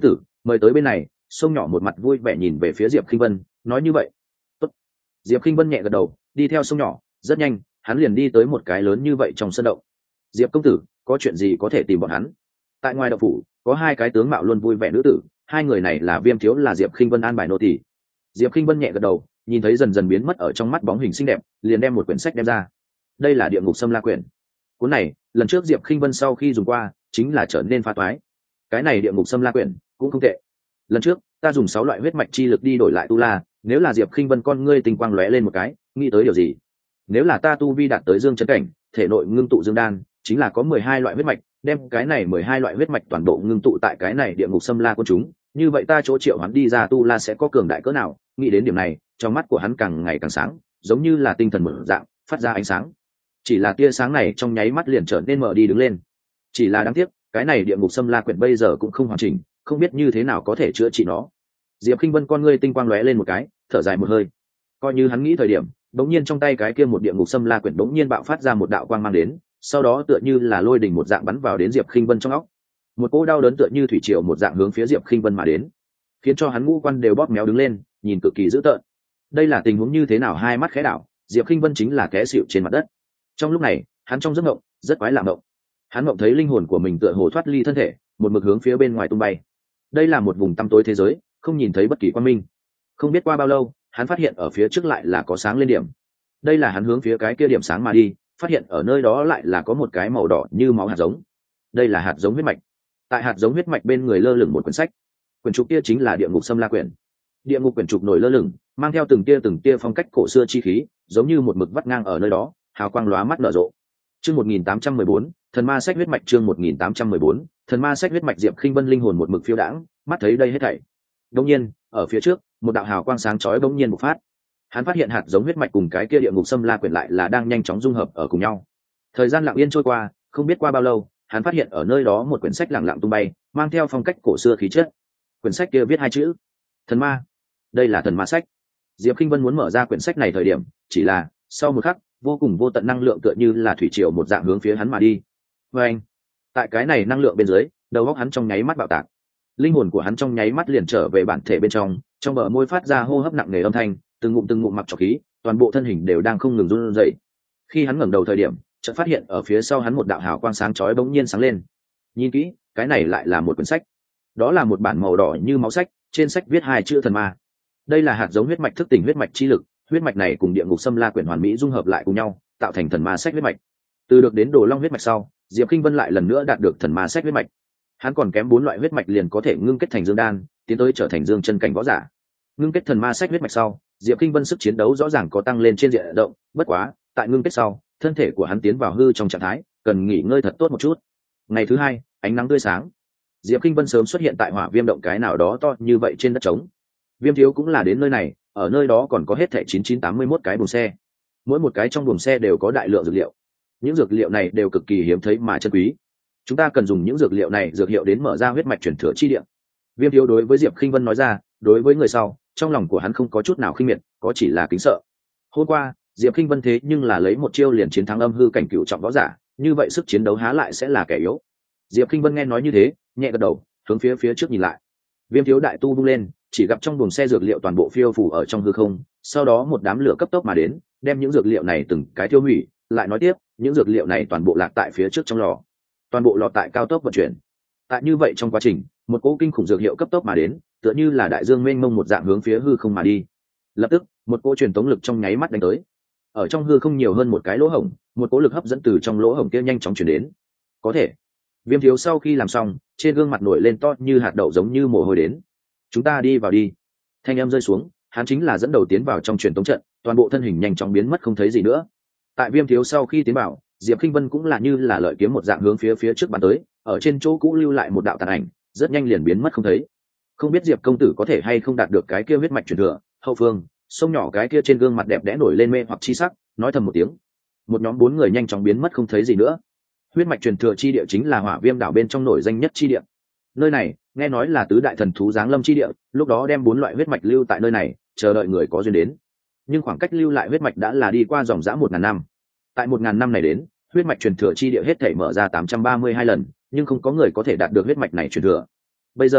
mời tới bên này. Sông nhỏ một mặt vui vẻ nhìn về phía Diệp Khinh Vân, nói như vậy. Tốt. Diệp Khinh Vân nhẹ gật đầu, đi theo sông nhỏ. Rất nhanh, hắn liền đi tới một cái lớn như vậy trong sân động. Diệp công tử, có chuyện gì có thể tìm bọn hắn? Tại ngoài động phủ có hai cái tướng mạo luôn vui vẻ nữ tử, hai người này là Viêm Thiếu, là Diệp Khinh Vân an bài nô tỳ. Diệp Khinh Vân nhẹ gật đầu, nhìn thấy dần dần biến mất ở trong mắt bóng hình xinh đẹp, liền đem một quyển sách đem ra. Đây là Địa Ngục Xâm La quyển. Cuốn này, lần trước Diệp Khinh Vân sau khi dùng qua, chính là trở nên phá toái. Cái này Địa Ngục Xâm La quyển cũng không tệ. Lần trước, ta dùng sáu loại huyết mạch chi lực đi đổi lại tu la, nếu là Diệp Khinh Vân con ngươi tinh quang lóe lên một cái, nghĩ tới điều gì? Nếu là ta tu vi đạt tới dương chân cảnh, thể nội ngưng tụ dương đan, chính là có mười hai loại huyết mạch, đem cái này mười hai loại huyết mạch toàn bộ ngưng tụ tại cái này Địa Ngục Xâm La quân chúng, như vậy ta chỗ triệu hắn đi ra tu la sẽ có cường đại cỡ nào? Nghĩ đến điểm này, trong mắt của hắn càng ngày càng sáng, giống như là tinh thần mở dạng, phát ra ánh sáng. Chỉ là tia sáng này trong nháy mắt liền trở nên mở đi đứng lên. Chỉ là đáng tiếc, cái này Địa Ngục Xâm La quyển bây giờ cũng không hoàn chỉnh, không biết như thế nào có thể chữa trị nó. Diệp Khinh Vân con ngươi tinh quang lóe lên một cái, thở dài một hơi. Coi như hắn nghĩ thời điểm, bỗng nhiên trong tay cái kia một Địa Ngục Xâm La quyển bỗng nhiên bạo phát ra một đạo quang mang đến, sau đó tựa như là lôi đình một dạng bắn vào đến Diệp Khinh Vân trong óc. Một cỗ đau đớn tựa như thủy triều một dạng hướng phía Diệp Khinh Vân mà đến, khiến cho hắn ngũ quan đều bóp méo đứng lên, nhìn cực kỳ dữ tợn. Đây là tình huống như thế nào? Hai mắt khẽ đảo, Diệp Khinh Vân chính là té xỉu trên mặt đất. Trong lúc này, hắn trong giấc mộng, rất quái lạ mộng. Hắn mộng thấy linh hồn của mình tựa hồ thoát ly thân thể, một mực hướng phía bên ngoài tung bay. Đây là một vùng tăm tối thế giới, không nhìn thấy bất kỳ quang minh. Không biết qua bao lâu, hắn phát hiện ở phía trước lại là có sáng lên điểm. Đây là hắn hướng phía cái kia điểm sáng mà đi, phát hiện ở nơi đó lại là có một cái màu đỏ như máu hạt giống. Đây là hạt giống huyết mạch. Tại hạt giống huyết mạch bên người lơ lửng một quyển sách. Quyển trục kia chính là Địa Ngục Xâm La quyển. Địa ngục quyển trục nổi lơ lửng, mang theo từng tia từng tia phong cách cổ xưa chi khí, giống như một mực vắt ngang ở nơi đó, hào quang lóa mắt nở rộ. Chương một nghìn tám trăm mười bốn, Thần Ma Sách huyết mạch. Chương một nghìn tám trăm mười bốn, Thần Ma Sách huyết mạch. Diệp Khinh Vân linh hồn một mực phiêu đãng, mắt thấy đây hết thảy. Đột nhiên, ở phía trước, một đạo hào quang sáng chói bỗng nhiên bộc phát. Hắn phát hiện hạt giống huyết mạch cùng cái kia Địa Ngục Xâm La quyển lại là đang nhanh chóng dung hợp ở cùng nhau. Thời gian lặng yên trôi qua, không biết qua bao lâu, hắn phát hiện ở nơi đó một quyển sách lặng lặng tung bay, mang theo phong cách cổ xưa khí chất. Quyển sách kia viết hai chữ: Thần Ma. Đây là Thần Ma Sách. Diệp Khinh Vân muốn mở ra quyển sách này thời điểm, chỉ là sau một khắc, vô cùng vô tận năng lượng tựa như là thủy triều một dạng hướng phía hắn mà đi. Và anh, tại cái này năng lượng bên dưới, đầu óc hắn trong nháy mắt bạo tạc. Linh hồn của hắn trong nháy mắt liền trở về bản thể bên trong, trong bờ môi phát ra hô hấp nặng nề âm thanh, từng ngụm từng ngụm mặc trọc khí, toàn bộ thân hình đều đang không ngừng run rẩy. Khi hắn ngẩng đầu thời điểm, chợt phát hiện ở phía sau hắn một đạo hào quang sáng chói bỗng nhiên sáng lên. Nhìn kỹ, cái này lại là một quyển sách. Đó là một bản màu đỏ như máu sách, trên sách viết hai chữ Thần Ma. Đây là hạt giống huyết mạch thức tỉnh huyết mạch chi lực, huyết mạch này cùng Địa Ngục Xâm La quyển hoàn mỹ dung hợp lại cùng nhau, tạo thành Thần Ma Sách huyết mạch. Từ được đến Đồ Long huyết mạch sau, Diệp Khinh Vân lại lần nữa đạt được Thần Ma Sách huyết mạch. Hắn còn kém bốn loại huyết mạch liền có thể ngưng kết thành dương đan, tiến tới trở thành dương chân cảnh võ giả. Ngưng kết Thần Ma Sách huyết mạch sau, Diệp Khinh Vân sức chiến đấu rõ ràng có tăng lên trên diện rộng, bất quá, tại ngưng kết sau, thân thể của hắn tiến vào hư trong trạng thái, cần nghỉ ngơi thật tốt một chút. Ngày thứ hai, ánh nắng tươi sáng. Diệp Khinh Vân sớm xuất hiện tại Hỏa Viêm động cái nào đó to như vậy trên đất trống. Viêm Thiếu cũng là đến nơi này, ở nơi đó còn có hết thảy chín chín tám mươi mốt cái buồng xe. Mỗi một cái trong buồng xe đều có đại lượng dược liệu. Những dược liệu này đều cực kỳ hiếm thấy mà chân quý. Chúng ta cần dùng những dược liệu này dược hiệu đến mở ra huyết mạch truyền thừa chi địa. Viêm Thiếu đối với Diệp Khinh Vân nói ra, đối với người sau, trong lòng của hắn không có chút nào khinh miệt, có chỉ là kính sợ. Hôm qua, Diệp Khinh Vân thế nhưng là lấy một chiêu liền chiến thắng âm hư cảnh cửu trọng võ giả, như vậy sức chiến đấu há lại sẽ là kẻ yếu. Diệp Khinh Vân nghe nói như thế, nhẹ gật đầu, hướng phía phía trước nhìn lại. Viêm Thiếu đại tu vung lên, chỉ gặp trong buồng xe dược liệu toàn bộ phiêu phù ở trong hư không, sau đó một đám lửa cấp tốc mà đến, đem những dược liệu này từng cái tiêu hủy, lại nói tiếp, những dược liệu này toàn bộ lạc tại phía trước trong lò. Toàn bộ lò tại cao tốc vận chuyển. Tại như vậy trong quá trình, một cỗ kinh khủng dược hiệu cấp tốc mà đến, tựa như là đại dương mênh mông một dạng hướng phía hư không mà đi. Lập tức, một cỗ truyền tống lực trong nháy mắt đánh tới. Ở trong hư không nhiều hơn một cái lỗ hổng, một cỗ lực hấp dẫn từ trong lỗ hổng kia nhanh chóng truyền đến. Có thể. Viêm Thiếu sau khi làm xong, trên gương mặt nổi lên to như hạt đậu giống như mồ hôi đến. Chúng ta đi vào đi. Thanh âm rơi xuống, hắn chính là dẫn đầu tiến vào trong truyền tống trận, toàn bộ thân hình nhanh chóng biến mất không thấy gì nữa. Tại Viêm Thiếu sau khi tiến vào, Diệp Khinh Vân cũng là như là lợi kiếm một dạng hướng phía phía trước bắn tới, ở trên chỗ cũ lưu lại một đạo tàn ảnh, rất nhanh liền biến mất không thấy. Không biết Diệp công tử có thể hay không đạt được cái kia huyết mạch truyền thừa. Hậu phương, sông nhỏ cái kia trên gương mặt đẹp đẽ nổi lên mê hoặc chi sắc, nói thầm một tiếng. Một nhóm bốn người nhanh chóng biến mất không thấy gì nữa. Huyết mạch truyền thừa chi địa chính là Hỏa Viêm đảo bên trong nổi danh nhất chi địa. Nơi này, nghe nói là tứ đại thần thú giáng lâm chi địa, lúc đó đem bốn loại huyết mạch lưu tại nơi này, chờ đợi người có duyên đến. Nhưng khoảng cách lưu lại huyết mạch đã là đi qua dòng dã một ngàn năm. Tại một ngàn năm này đến, huyết mạch truyền thừa chi địa hết thảy mở ra tám trăm ba mươi hai lần, nhưng không có người có thể đạt được huyết mạch này truyền thừa. Bây giờ,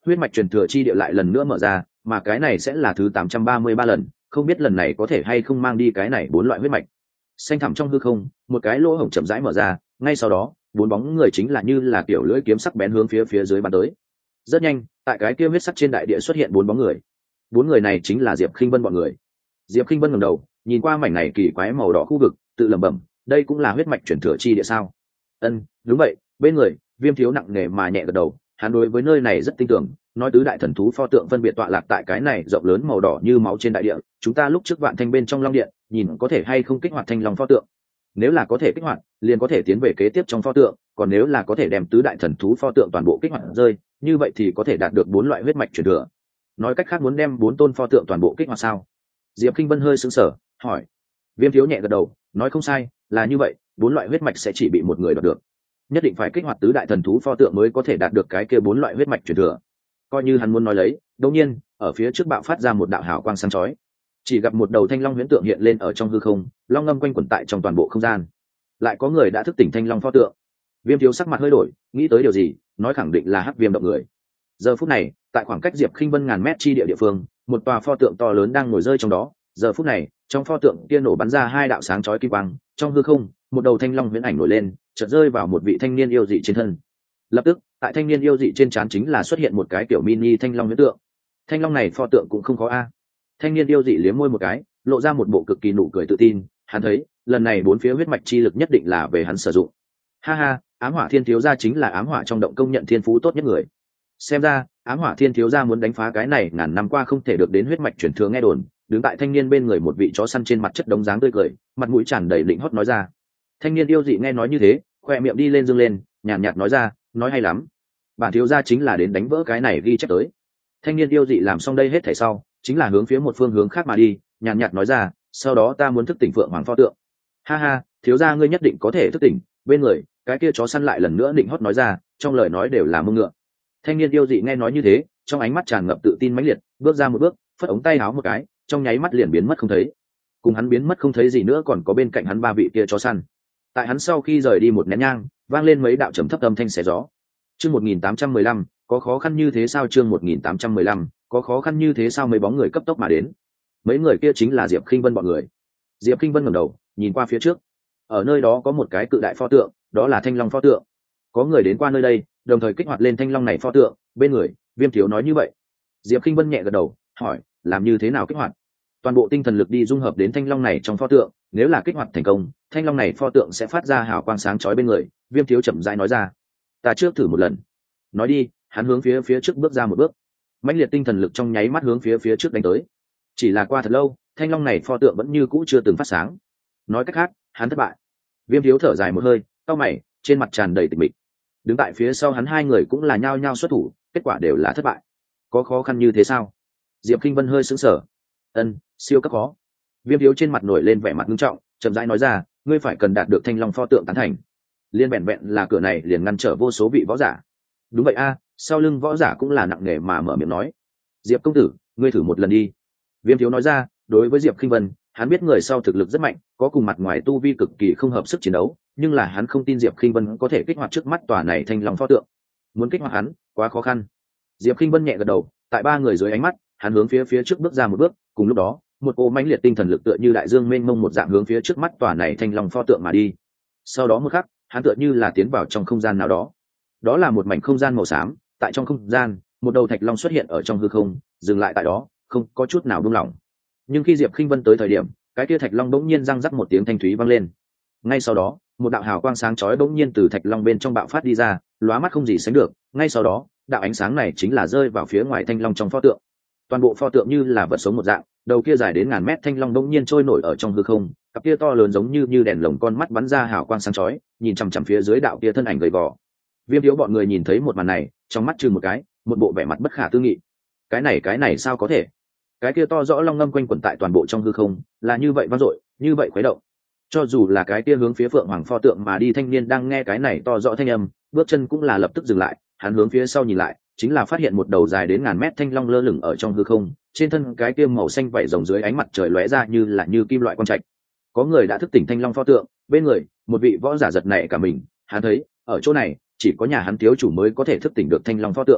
huyết mạch truyền thừa chi địa lại lần nữa mở ra, mà cái này sẽ là thứ tám trăm ba mươi ba lần, không biết lần này có thể hay không mang đi cái này bốn loại huyết mạch. Xanh thẳm trong hư không, một cái lỗ hổng chậm rãi mở ra, ngay sau đó bốn bóng người chính là như là kiểu lưỡi kiếm sắc bén hướng phía phía dưới bắn tới. Rất nhanh, tại cái kia huyết sắc trên đại địa xuất hiện bốn bóng người. Bốn người này chính là Diệp Khinh Vân bọn người. Diệp Khinh Vân ngẩng đầu, nhìn qua mảnh này kỳ quái màu đỏ khu vực, tự lẩm bẩm, đây cũng là huyết mạch truyền thừa chi địa sao? Ân, đúng vậy. Bên người, Viêm Thiếu nặng nề mà nhẹ gật đầu, hắn đối với nơi này rất tin tưởng, nói tứ đại thần thú pho tượng phân biệt tọa lạc tại cái này rộng lớn màu đỏ như máu trên đại địa, chúng ta lúc trước Vạn Thanh bên trong long điện, nhìn có thể hay không kích hoạt thanh long pho tượng. Nếu là có thể kích hoạt, liền có thể tiến về kế tiếp trong pho tượng, còn nếu là có thể đem tứ đại thần thú pho tượng toàn bộ kích hoạt rơi, như vậy thì có thể đạt được bốn loại huyết mạch truyền thừa. Nói cách khác muốn đem bốn tôn pho tượng toàn bộ kích hoạt sao? Diệp Kinh Vân hơi sững sờ, hỏi. Viêm Thiếu nhẹ gật đầu, nói không sai, là như vậy, bốn loại huyết mạch sẽ chỉ bị một người đoạt được. Nhất định phải kích hoạt tứ đại thần thú pho tượng mới có thể đạt được cái kia bốn loại huyết mạch truyền thừa. Coi như hắn muốn nói lấy, đột nhiên, ở phía trước bạo phát ra một đạo hào quang sáng chói. Chỉ gặp một đầu thanh long huyễn tượng hiện lên ở trong hư không, long ngâm quanh quẩn tại trong toàn bộ không gian. Lại có người đã thức tỉnh thanh long pho tượng. Viêm Thiếu sắc mặt hơi đổi, nghĩ tới điều gì, nói khẳng định là hắc viêm động người. Giờ phút này, tại khoảng cách Diệp Khinh Vân ngàn mét chi địa địa phương, một tòa pho tượng to lớn đang ngồi rơi trong đó. Giờ phút này, trong pho tượng kia nổ bắn ra hai đạo sáng chói kim quang, trong hư không, một đầu thanh long huyễn ảnh nổi lên, chợt rơi vào một vị thanh niên yêu dị trên thân. Lập tức, tại thanh niên yêu dị trên trán chính là xuất hiện một cái kiểu mini thanh long huyễn tượng. Thanh long này pho tượng cũng không có a. Thanh niên yêu dị liếm môi một cái, lộ ra một bộ cực kỳ nụ cười tự tin, hắn thấy, lần này bốn phía huyết mạch chi lực nhất định là về hắn sử dụng. Ha ha, Ám Hỏa Thiên thiếu gia chính là ám hỏa trong động công nhận thiên phú tốt nhất người. Xem ra, Ám Hỏa Thiên thiếu gia muốn đánh phá cái này ngàn năm qua không thể được đến huyết mạch truyền thừa nghe đồn. Đứng tại thanh niên bên người một vị chó săn trên mặt chất đống dáng tươi cười, mặt mũi tràn đầy lĩnh hót nói ra. Thanh niên yêu dị nghe nói như thế, khoe miệng đi lên dương lên, nhàn nhạt nói ra, nói hay lắm. Bản thiếu gia chính là đến đánh vỡ cái này ghi chép tới. Thanh niên yêu dị làm xong đây hết thảy sau, chính là hướng phía một phương hướng khác mà đi, nhàn nhạt nói ra, sau đó ta muốn thức tỉnh Phượng Hoàng pho tượng. Ha ha, thiếu gia ngươi nhất định có thể thức tỉnh. Bên người, cái kia chó săn lại lần nữa định hót nói ra, trong lời nói đều là mông ngựa. Thanh niên yêu dị nghe nói như thế, trong ánh mắt tràn ngập tự tin mãnh liệt, bước ra một bước, phất ống tay áo một cái, trong nháy mắt liền biến mất không thấy. Cùng hắn biến mất không thấy gì nữa còn có bên cạnh hắn ba vị kia chó săn. Tại hắn sau khi rời đi một nén nhang, vang lên mấy đạo trầm thấp âm thanh xé gió. Chương một nghìn tám trăm mười lăm, có khó khăn như thế sao? Chương một nghìn tám trăm mười lăm, có khó khăn như thế sao? Mấy bóng người cấp tốc mà đến. Mấy người kia chính là Diệp Khinh Vân bọn người. Diệp Khinh Vân ngẩng đầu, nhìn qua phía trước. Ở nơi đó có một cái cự đại pho tượng, đó là Thanh Long pho tượng. Có người đến qua nơi đây, đồng thời kích hoạt lên Thanh Long này pho tượng, bên người, Viêm Thiếu nói như vậy. Diệp Khinh Vân nhẹ gật đầu, hỏi, làm như thế nào kích hoạt? Toàn bộ tinh thần lực đi dung hợp đến Thanh Long này trong pho tượng, nếu là kích hoạt thành công, Thanh Long này pho tượng sẽ phát ra hào quang sáng chói bên người. Viêm Thiếu chậm rãi nói ra, ta trước thử một lần. Nói đi, hắn hướng phía phía trước bước ra một bước. Mãnh liệt tinh thần lực trong nháy mắt hướng phía phía trước đánh tới. Chỉ là qua thật lâu, Thanh Long này pho tượng vẫn như cũ chưa từng phát sáng. Nói cách khác, hắn thất bại. Viêm Thiếu thở dài một hơi, cau mày, trên mặt tràn đầy tịch mịch. Đứng tại phía sau hắn hai người cũng là nhao nhao xuất thủ, kết quả đều là thất bại. Có khó khăn như thế sao? Diệp Kinh Vân hơi sững sờ. Ân, siêu cấp khó. Viêm Thiếu trên mặt nổi lên vẻ mặt nghiêm trọng, chậm rãi nói ra, ngươi phải cần đạt được Thanh Long pho tượng tán thành. Liên vẹn vẹn là cửa này liền ngăn trở vô số vị võ giả. Đúng vậy a, sau lưng võ giả cũng là nặng nề mà mở miệng nói. Diệp công tử, ngươi thử một lần đi. Viêm Thiếu nói ra, đối với Diệp Kinh Vân, hắn biết người sau thực lực rất mạnh, có cùng mặt ngoài tu vi cực kỳ không hợp sức chiến đấu, nhưng là hắn không tin Diệp Kinh Vân có thể kích hoạt trước mắt tòa này Thanh Long pho tượng. Muốn kích hoạt hắn, quá khó khăn. Diệp Kinh Vân nhẹ gật đầu, tại ba người dưới ánh mắt, hắn hướng phía phía trước bước ra một bước, cùng lúc đó, một cỗ mãnh liệt tinh thần lực tựa như đại dương mênh mông một dạng hướng phía trước mắt tòa này Thanh Long pho tượng mà đi. Sau đó một khắc, hắn tựa như là tiến vào trong không gian nào đó. Đó là một mảnh không gian màu xám, tại trong không gian, một đầu thạch long xuất hiện ở trong hư không, dừng lại tại đó, không có chút nào buông lỏng. Nhưng khi Diệp Khinh Vân tới thời điểm, cái kia thạch long bỗng nhiên răng rắc một tiếng thanh thúy vang lên. Ngay sau đó, một đạo hào quang sáng chói bỗng nhiên từ thạch long bên trong bạo phát đi ra, lóa mắt không gì sánh được. Ngay sau đó, đạo ánh sáng này chính là rơi vào phía ngoài thanh long trong pho tượng. Toàn bộ pho tượng như là vật sống một dạng, đầu kia dài đến ngàn mét thanh long bỗng nhiên trôi nổi ở trong hư không, cặp kia to lớn giống như như đèn lồng con mắt bắn ra hào quang sáng chói, nhìn chằm chằm phía dưới đạo kia thân ảnh gầy gò. Viêm Thiếu bọn người nhìn thấy một màn này, trong mắt chừng một cái, một bộ vẻ mặt bất khả tư nghị. Cái này cái này sao có thể? Cái kia to rõ long ngâm quanh quẩn tại toàn bộ trong hư không, là như vậy vang dội, như vậy khuấy động. Cho dù là cái kia hướng phía Phượng Hoàng pho tượng mà đi thanh niên đang nghe cái này to rõ thanh âm, bước chân cũng là lập tức dừng lại, hắn hướng phía sau nhìn lại, chính là phát hiện một đầu dài đến ngàn mét thanh long lơ lửng ở trong hư không, trên thân cái kia màu xanh vảy rồng dưới ánh mặt trời lóe ra như là như kim loại quang trạch. Có người đã thức tỉnh thanh long pho tượng, bên người, một vị võ giả giật nảy cả mình, hắn thấy, ở chỗ này, chỉ có nhà hắn thiếu chủ mới có thể thức tỉnh được thanh long pho tượng.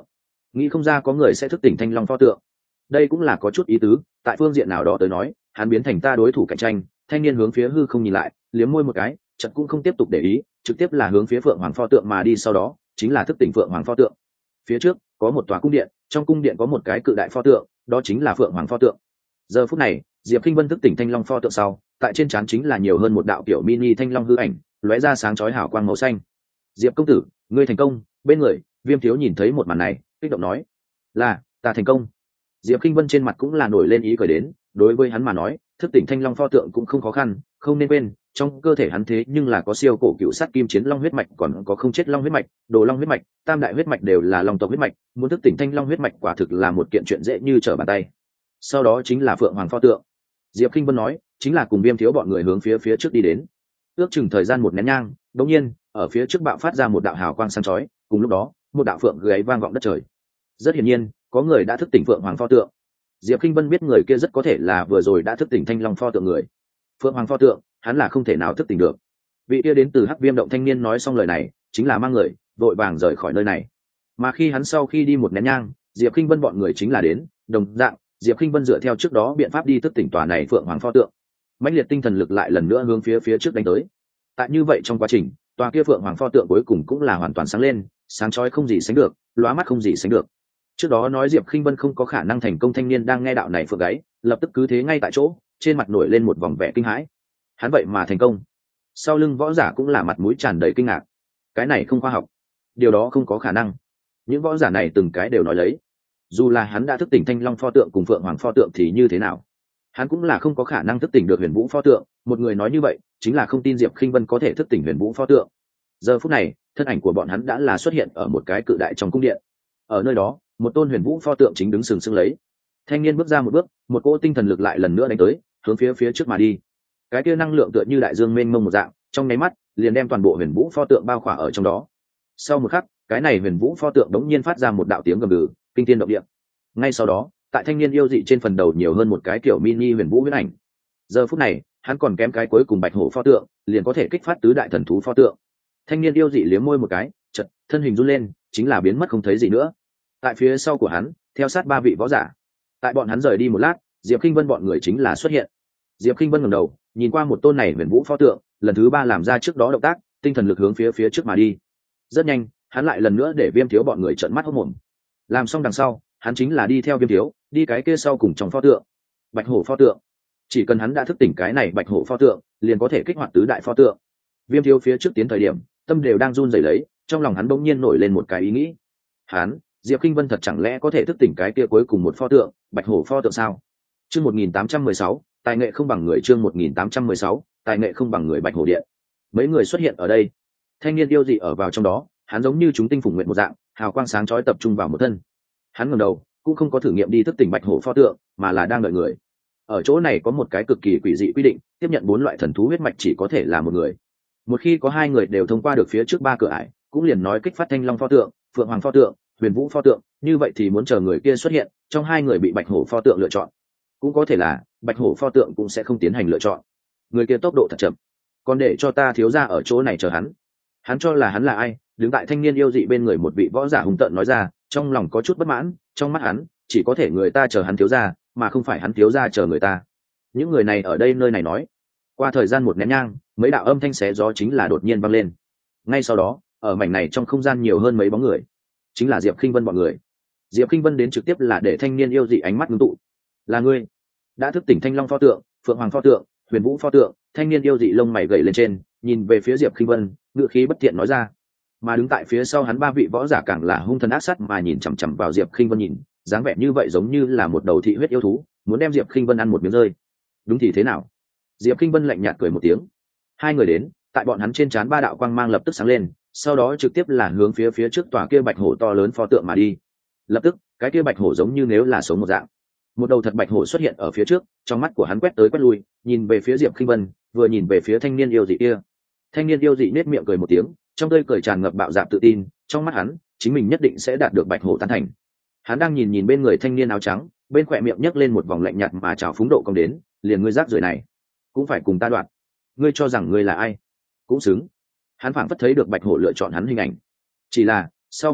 nghĩ không ra có người sẽ thức tỉnh thanh long pho tượng. Đây cũng là có chút ý tứ, tại phương diện nào đó tới nói hắn biến thành ta đối thủ cạnh tranh. Thanh niên hướng phía hư không nhìn lại, liếm môi một cái, chợt cũng không tiếp tục để ý, trực tiếp là hướng phía phượng hoàng pho tượng mà đi. Sau đó chính là thức tỉnh phượng hoàng pho tượng. Phía trước có một tòa cung điện, trong cung điện có một cái cự đại pho tượng, đó chính là phượng hoàng pho tượng. Giờ phút này Diệp Kinh Vân thức tỉnh thanh long pho tượng sau, tại trên trán chính là nhiều hơn một đạo kiểu mini thanh long hư ảnh, lóe ra sáng chói hào quang màu xanh. Diệp công tử, ngươi thành công. Bên người Viêm Thiếu nhìn thấy một màn này, kích động nói: là ta thành công. Diệp Kinh Vân trên mặt cũng là nổi lên ý cười đến, đối với hắn mà nói thức tỉnh thanh long pho tượng cũng không khó khăn. Không nên quên trong cơ thể hắn thế nhưng là có siêu cổ cựu sát kim chiến long huyết mạch, còn có không chết long huyết mạch, đồ long huyết mạch, tam đại huyết mạch đều là long tộc huyết mạch. Muốn thức tỉnh thanh long huyết mạch quả thực là một kiện chuyện dễ như trở bàn tay. Sau đó chính là phượng hoàng pho tượng. Diệp Kinh Vân nói chính là cùng Viêm Thiếu bọn người hướng phía phía trước đi đến. Ước chừng thời gian một nén nhang, đột nhiên ở phía trước bạo phát ra một đạo hào quang sáng chói, cùng lúc đó một đạo phượng gáy vang vọng đất trời. Rất hiển nhiên có người đã thức tỉnh phượng hoàng pho tượng. Diệp Kinh Vân biết người kia rất có thể là vừa rồi đã thức tỉnh thanh long pho tượng người. Phượng hoàng pho tượng hắn là không thể nào thức tỉnh được. Vị kia đến từ Hắc Viêm động thanh niên nói xong lời này chính là mang người vội vàng rời khỏi nơi này. Mà khi hắn sau khi đi một nén nhang, Diệp Kinh Vân bọn người chính là đến, đồng dạng Diệp Kinh Vân dựa theo trước đó biện pháp đi thức tỉnh tòa này phượng hoàng pho tượng. Mãnh liệt tinh thần lực lại lần nữa hướng phía phía trước đánh tới. Tại như vậy trong quá trình, tòa kia phượng hoàng pho tượng cuối cùng cũng là hoàn toàn sáng lên, sáng chói không gì sánh được, lóa mắt không gì sánh được. Trước đó nói Diệp Kinh Vân không có khả năng thành công thanh niên đang nghe đạo này phượng gáy, lập tức cứ thế ngay tại chỗ, trên mặt nổi lên một vòng vẻ kinh hãi. Hắn vậy mà thành công. Sau lưng võ giả cũng là mặt mũi tràn đầy kinh ngạc. Cái này không khoa học, điều đó không có khả năng. Những võ giả này từng cái đều nói lấy, dù là hắn đã thức tỉnh thanh long pho tượng cùng phượng hoàng pho tượng thì như thế nào, hắn cũng là không có khả năng thức tỉnh được huyền vũ pho tượng. Một người nói như vậy chính là không tin Diệp Kinh Vân có thể thức tỉnh huyền vũ pho tượng. Giờ phút này thân ảnh của bọn hắn đã là xuất hiện ở một cái cự đại trong cung điện. Ở nơi đó một tôn huyền vũ pho tượng chính đứng sừng sững lấy. Thanh niên bước ra một bước, một cỗ tinh thần lực lại lần nữa đánh tới, hướng phía phía trước mà đi. Cái kia năng lượng tựa như đại dương mênh mông một dạng, trong nháy mắt liền đem toàn bộ huyền vũ pho tượng bao khỏa ở trong đó. Sau một khắc, cái này huyền vũ pho tượng đống nhiên phát ra một đạo tiếng gầm gừ kinh thiên động địa. Ngay sau đó tại thanh niên yêu dị trên phần đầu nhiều hơn một cái kiểu mini huyền vũ huyễn ảnh. Giờ phút này hắn còn kém cái cuối cùng bạch hổ pho tượng liền có thể kích phát tứ đại thần thú pho tượng. Thanh niên yêu dị liếm môi một cái, chật thân hình run lên, chính là biến mất không thấy gì nữa. Tại phía sau của hắn theo sát ba vị võ giả. Tại bọn hắn rời đi một lát, Diệp Kinh Vân bọn người chính là xuất hiện. Diệp Kinh Vân ngẩng đầu nhìn qua một tôn này huyền vũ pho tượng, lần thứ ba làm ra trước đó động tác, tinh thần lực hướng phía phía trước mà đi. Rất nhanh hắn lại lần nữa để Viêm Thiếu bọn người trợn mắt hốt mồm. Làm xong đằng sau hắn chính là đi theo Viêm Thiếu đi cái kia sau cùng trong pho tượng, bạch hổ pho tượng. Chỉ cần hắn đã thức tỉnh cái này bạch hổ pho tượng liền có thể kích hoạt tứ đại pho tượng. Viêm Thiếu phía trước tiến thời điểm tâm đều đang run rẩy lấy, trong lòng hắn bỗng nhiên nổi lên một cái ý nghĩ. Hắn Diệp Kinh Vân thật chẳng lẽ có thể thức tỉnh cái kia cuối cùng một pho tượng, bạch hổ pho tượng sao? Chương một nghìn tám trăm mười sáu, tài nghệ không bằng người. Chương một nghìn tám trăm mười sáu, tài nghệ không bằng người. Bạch hổ điện. Mấy người xuất hiện ở đây. Thanh niên yêu dị ở vào trong đó, hắn giống như chúng tinh phùng nguyện một dạng, hào quang sáng chói tập trung vào một thân. Hắn ngẩng đầu cũng không có thử nghiệm đi thức tỉnh bạch hổ pho tượng, mà là đang đợi người. Ở chỗ này có một cái cực kỳ quỷ dị quy định, tiếp nhận bốn loại thần thú huyết mạch chỉ có thể là một người. Một khi có hai người đều thông qua được phía trước ba cửa ải, cũng liền nói kích phát thanh long pho tượng, phượng hoàng pho tượng, huyền vũ pho tượng, như vậy thì muốn chờ người kia xuất hiện, trong hai người bị bạch hổ pho tượng lựa chọn. Cũng có thể là bạch hổ pho tượng cũng sẽ không tiến hành lựa chọn. Người kia tốc độ thật chậm, còn để cho ta thiếu gia ở chỗ này chờ hắn. Hắn cho là hắn là ai? Đứng tại thanh niên yêu dị bên người một vị võ giả hùng tợn nói ra, trong lòng có chút bất mãn. Trong mắt hắn chỉ có thể người ta chờ hắn thiếu gia, mà không phải hắn thiếu gia chờ người ta. Những người này ở đây nơi này nói. Qua thời gian một nén nhang, mấy đạo âm thanh xé gió chính là đột nhiên vang lên. Ngay sau đó ở mảnh này trong không gian nhiều hơn mấy bóng người, chính là Diệp Kinh Vân bọn người. Diệp Kinh Vân đến trực tiếp là để thanh niên yêu dị ánh mắt ngưng tụ. Là ngươi đã thức tỉnh thanh long pho tượng, phượng hoàng pho tượng, huyền vũ pho tượng? Thanh niên yêu dị lông mày gầy lên trên, nhìn về phía Diệp Kinh Vân, ngữ khí bất thiện nói ra. Mà đứng tại phía sau hắn ba vị võ giả càng là hung thần ác sát mà nhìn chằm chằm vào Diệp Kinh Vân, nhìn dáng vẻ như vậy giống như là một đầu thị huyết yêu thú, muốn đem Diệp Kinh Vân ăn một miếng rơi. Đúng thì thế nào? Diệp Kinh Vân lạnh nhạt cười một tiếng. Hai người đến, tại bọn hắn trên trán ba đạo quang mang lập tức sáng lên, sau đó trực tiếp là hướng phía phía trước tòa kia bạch hổ to lớn pho tượng mà đi. Lập tức cái kia bạch hổ giống như nếu là sống một dạng, một đầu thật bạch hổ xuất hiện ở phía trước, trong mắt của hắn quét tới quét lui, nhìn về phía Diệp Kinh Vân, vừa nhìn về phía thanh niên yêu dị kia. Thanh niên yêu dị nết miệng cười một tiếng, trong tươi cười tràn ngập bạo dạn tự tin, trong mắt hắn chính mình nhất định sẽ đạt được bạch hổ tán thành. Hắn đang nhìn nhìn bên người thanh niên áo trắng, bên khỏe miệng nhấc lên một vòng lạnh nhạt mà trào phúng độ công đến, liền ngươi rác rưởi này cũng phải cùng ta đoạt? Ngươi cho rằng ngươi là ai? Cũng xứng. Hắn phảng phất thấy được bạch hổ lựa chọn hắn hình ảnh. Chỉ là sau một khắc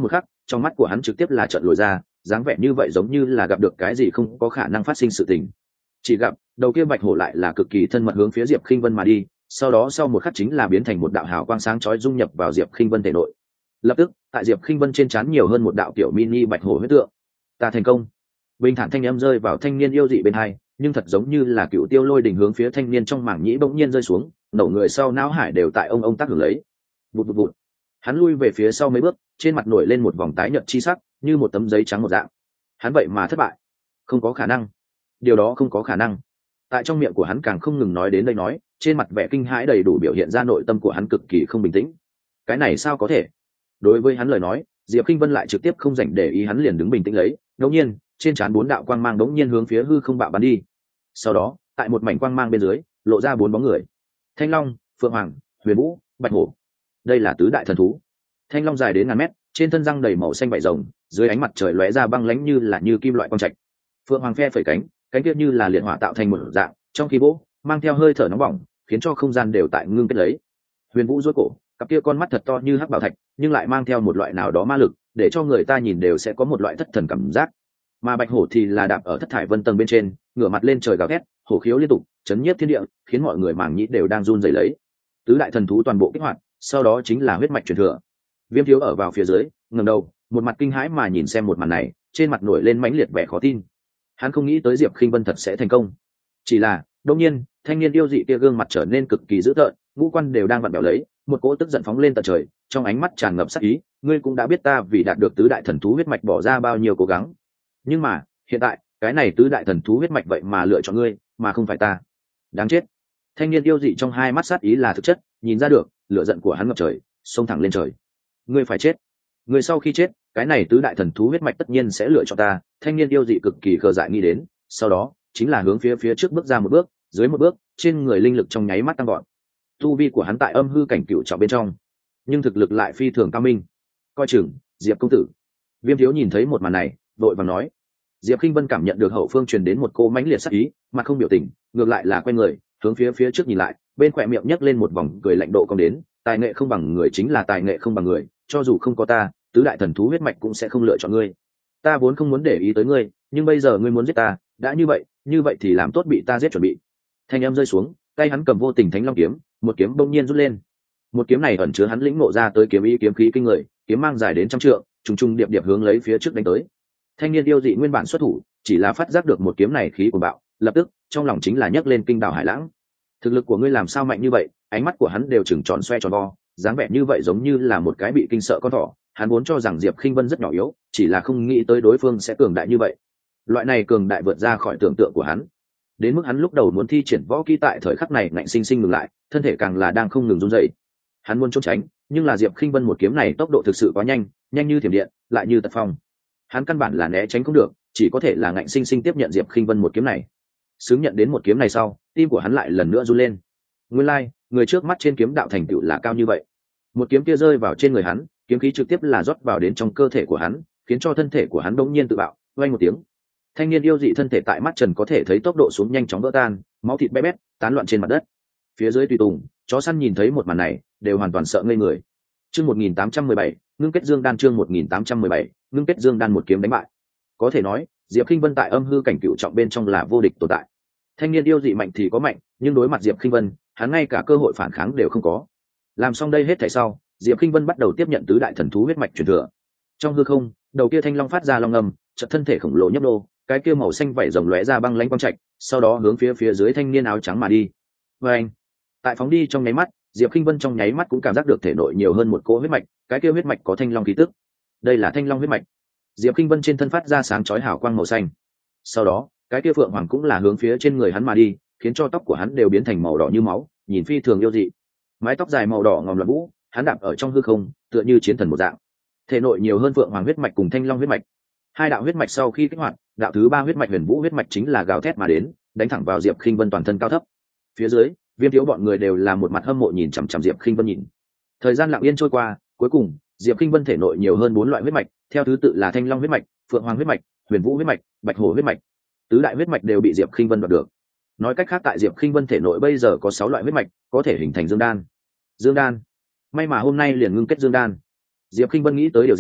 trong mắt của hắn trực tiếp là trợn lồi ra, dáng vẻ như vậy giống như là gặp được cái gì không có khả năng phát sinh sự tình. Chỉ gặp đầu kia bạch hổ lại là cực kỳ thân mật hướng phía Diệp Khinh Vân mà đi, sau đó sau một khắc chính là biến thành một đạo hào quang sáng chói dung nhập vào Diệp Khinh Vân thể nội. Lập tức tại Diệp Khinh Vân trên trán nhiều hơn một đạo kiểu mini bạch hổ huyết tượng. Ta thành công. Bình thản thanh âm rơi vào thanh niên yêu dị bên hai, nhưng thật giống như là cựu tiêu lôi đỉnh hướng phía thanh niên trong mảng nhĩ bỗng nhiên rơi xuống, nổ người sau não hải đều tại ông ông tác hưởng lấy. Vụt vụt vụt. Hắn lui về phía sau mấy bước, trên mặt nổi lên một vòng tái nhợt chi sắc, như một tấm giấy trắng một dạng. Hắn vậy mà thất bại. Không có khả năng. Điều đó không có khả năng. Tại trong miệng của hắn càng không ngừng nói đến đây nói, trên mặt vẻ kinh hãi đầy đủ biểu hiện ra nội tâm của hắn cực kỳ không bình tĩnh. Cái này sao có thể? Đối với hắn lời nói, Diệp Khinh Vân lại trực tiếp không dành để ý, hắn liền đứng bình tĩnh lấy. Đột nhiên, trên trán bốn đạo quang mang đống nhiên hướng phía hư không bạo bắn đi. Sau đó, tại một mảnh quang mang bên dưới, lộ ra bốn bóng người: Thanh Long, Phượng Hoàng, Huyền Vũ, Bạch Hổ. Đây là tứ đại thần thú. Thanh Long dài đến ngàn mét, trên thân răng đầy màu xanh vảy rồng, dưới ánh mặt trời lóe ra băng lãnh như là như kim loại quang trạch. Phượng Hoàng phe phẩy cánh, cánh kia như là liệt hỏa tạo thành một dạng, trong khi vỗ, mang theo hơi thở nóng bỏng, khiến cho không gian đều tại ngưng kết lấy. Huyền Vũ duỗi cổ, cặp kia con mắt thật to như hắc bảo thạch, nhưng lại mang theo một loại nào đó ma lực, để cho người ta nhìn đều sẽ có một loại thất thần cảm giác. Mà Bạch Hổ thì là đạp ở thất thải vân tầng bên trên, ngửa mặt lên trời gào thét, hổ khiếu liên tục, chấn nhiếp thiên địa, khiến mọi người màng nhĩ đều đang run rẩy lấy. Tứ đại thần thú toàn bộ kích hoạt, sau đó chính là huyết mạch truyền thừa. Viêm Thiếu ở vào phía dưới, ngẩng đầu, một mặt kinh hãi mà nhìn xem một màn này, trên mặt nổi lên mãnh liệt vẻ khó tin. Hắn không nghĩ tới Diệp Khinh Vân thật sẽ thành công. Chỉ là, đột nhiên, thanh niên yêu dị kia gương mặt trở nên cực kỳ dữ tợn, ngũ quan đều đang vặn vẹo lấy, một cỗ tức giận phóng lên tận trời, trong ánh mắt tràn ngập sát ý. Ngươi cũng đã biết ta vì đạt được tứ đại thần thú huyết mạch bỏ ra bao nhiêu cố gắng, nhưng mà hiện tại cái này tứ đại thần thú huyết mạch vậy mà lựa chọn ngươi, mà không phải ta. Đáng chết! Thanh niên yêu dị trong hai mắt sát ý là thực chất, nhìn ra được, lửa giận của hắn ngập trời, xông thẳng lên trời. Ngươi phải chết! Ngươi sau khi chết, cái này tứ đại thần thú huyết mạch tất nhiên sẽ lựa chọn ta. Thanh niên yêu dị cực kỳ khờ dại nghĩ đến, sau đó chính là hướng phía phía trước bước ra một bước, dưới một bước, trên người linh lực trong nháy mắt tăng gọn. Tu vi của hắn tại âm hư cảnh cựu trọng bên trong, nhưng thực lực lại phi thường cao minh. Coi chừng, Diệp công tử! Viêm Thiếu nhìn thấy một màn này, đội vàng nói. Diệp Khinh Vân cảm nhận được hậu phương truyền đến một cô mãnh liệt sát ý, mặt không biểu tình, ngược lại là quay người, hướng phía phía trước nhìn lại, bên khỏe miệng nhấc lên một vòng cười lạnh độ cong đến. Tài nghệ không bằng người chính là tài nghệ không bằng người, cho dù không có ta, tứ đại thần thú huyết mạch cũng sẽ không lựa chọn ngươi. Ta vốn không muốn để ý tới ngươi, nhưng bây giờ ngươi muốn giết ta, đã như vậy, như vậy thì làm tốt bị ta giết chuẩn bị. Thanh âm rơi xuống, tay hắn cầm vô tình thánh long kiếm, một kiếm bỗng nhiên rút lên. Một kiếm này ẩn chứa hắn lĩnh ngộ ra tới kiếm ý kiếm khí kinh người, kiếm mang dài đến trăm trượng, trùng trùng điệp điệp hướng lấy phía trước đánh tới. Thanh niên yêu dị nguyên bản xuất thủ, chỉ là phát giác được một kiếm này khí của bạo, lập tức trong lòng chính là nhấc lên kinh đảo hải lãng. Thực lực của ngươi làm sao mạnh như vậy? Ánh mắt của hắn đều chừng tròn xoe tròn vo, dáng vẻ như vậy giống như là một cái bị kinh sợ con thỏ. Hắn vốn cho rằng Diệp Khinh Vân rất nhỏ yếu, chỉ là không nghĩ tới đối phương sẽ cường đại như vậy. Loại này cường đại vượt ra khỏi tưởng tượng của hắn, đến mức hắn lúc đầu muốn thi triển võ kỹ tại thời khắc này ngạnh sinh sinh ngừng lại, thân thể càng là đang không ngừng run rẩy. Hắn muốn trốn tránh, nhưng là Diệp Khinh Vân một kiếm này tốc độ thực sự quá nhanh, nhanh như thiểm điện, lại như tật phong. Hắn căn bản là né tránh không được, chỉ có thể là ngạnh sinh sinh tiếp nhận Diệp Khinh Vân một kiếm này. Sướng nhận đến một kiếm này sau, tim của hắn lại lần nữa run lên. Nguyên lai, like, người trước mắt trên kiếm đạo thành tựu là cao như vậy. Một kiếm kia rơi vào trên người hắn, kiếm khí trực tiếp là rót vào đến trong cơ thể của hắn, khiến cho thân thể của hắn bỗng nhiên tự bạo, vang một tiếng. Thanh niên yêu dị thân thể tại mắt trần có thể thấy tốc độ xuống nhanh chóng vỡ tan, máu thịt bé bét, tán loạn trên mặt đất. Phía dưới tùy tùng, chó săn nhìn thấy một màn này, đều hoàn toàn sợ ngây người. Chương một nghìn tám trăm mười bảy, ngưng kết dương đan chương một nghìn tám trăm mười bảy, ngưng kết dương đan một kiếm đánh bại. Có thể nói, Diệp Khinh Vân tại âm hư cảnh cựu trọng bên trong là vô địch tồn tại. Thanh niên yêu dị mạnh thì có mạnh, nhưng đối mặt Diệp Khinh Vân, hắn ngay cả cơ hội phản kháng đều không có. Làm xong đây hết thảy sau, Diệp Khinh Vân bắt đầu tiếp nhận tứ đại thần thú huyết mạch truyền thừa. Trong hư không, đầu kia thanh long phát ra long ngầm, chợt thân thể khổng lồ nhấp đô, cái kia màu xanh vảy rồng lóe ra băng lãnh quang trạch, sau đó hướng phía phía dưới thanh niên áo trắng mà đi. Và anh, tại phóng đi trong nháy mắt, Diệp Khinh Vân trong nháy mắt cũng cảm giác được thể nội nhiều hơn một cỗ huyết mạch, cái kia huyết mạch có thanh long khí tức. Đây là thanh long huyết mạch. Diệp Khinh Vân trên thân phát ra sáng chói hào quang màu xanh. Sau đó, cái kia phượng hoàng cũng là hướng phía trên người hắn mà đi, khiến cho tóc của hắn đều biến thành màu đỏ như máu, nhìn phi thường yêu dị. Mái tóc dài màu đỏ ngòm loạn vũ, hắn đạp ở trong hư không, tựa như chiến thần một dạng. Thể nội nhiều hơn phượng hoàng huyết mạch cùng thanh long huyết mạch. Hai đạo huyết mạch sau khi kích hoạt, đạo thứ ba huyết mạch huyền vũ huyết mạch chính là gào thét mà đến, đánh thẳng vào Diệp Khinh Vân toàn thân cao thấp. Phía dưới, Viêm Thiếu bọn người đều là một mặt hâm mộ nhìn chằm chằm Diệp Khinh Vân nhìn. Thời gian lặng yên trôi qua, cuối cùng, Diệp Khinh Vân thể nội nhiều hơn bốn loại huyết mạch, theo thứ tự là thanh long huyết mạch, phượng hoàng huyết mạch, huyền vũ huyết mạch, bạch hổ huyết mạch. Tứ đại huyết mạch đều bị Diệp Khinh Vân đoạt được. Nói cách khác, tại Diệp Khinh Vân thể nội bây giờ có sáu loại huyết mạch, có thể hình thành dương đan. Dương đan. May mà hôm nay liền ngưng kết dương đan. Diệp Khinh Vân nghĩ tới điều gì,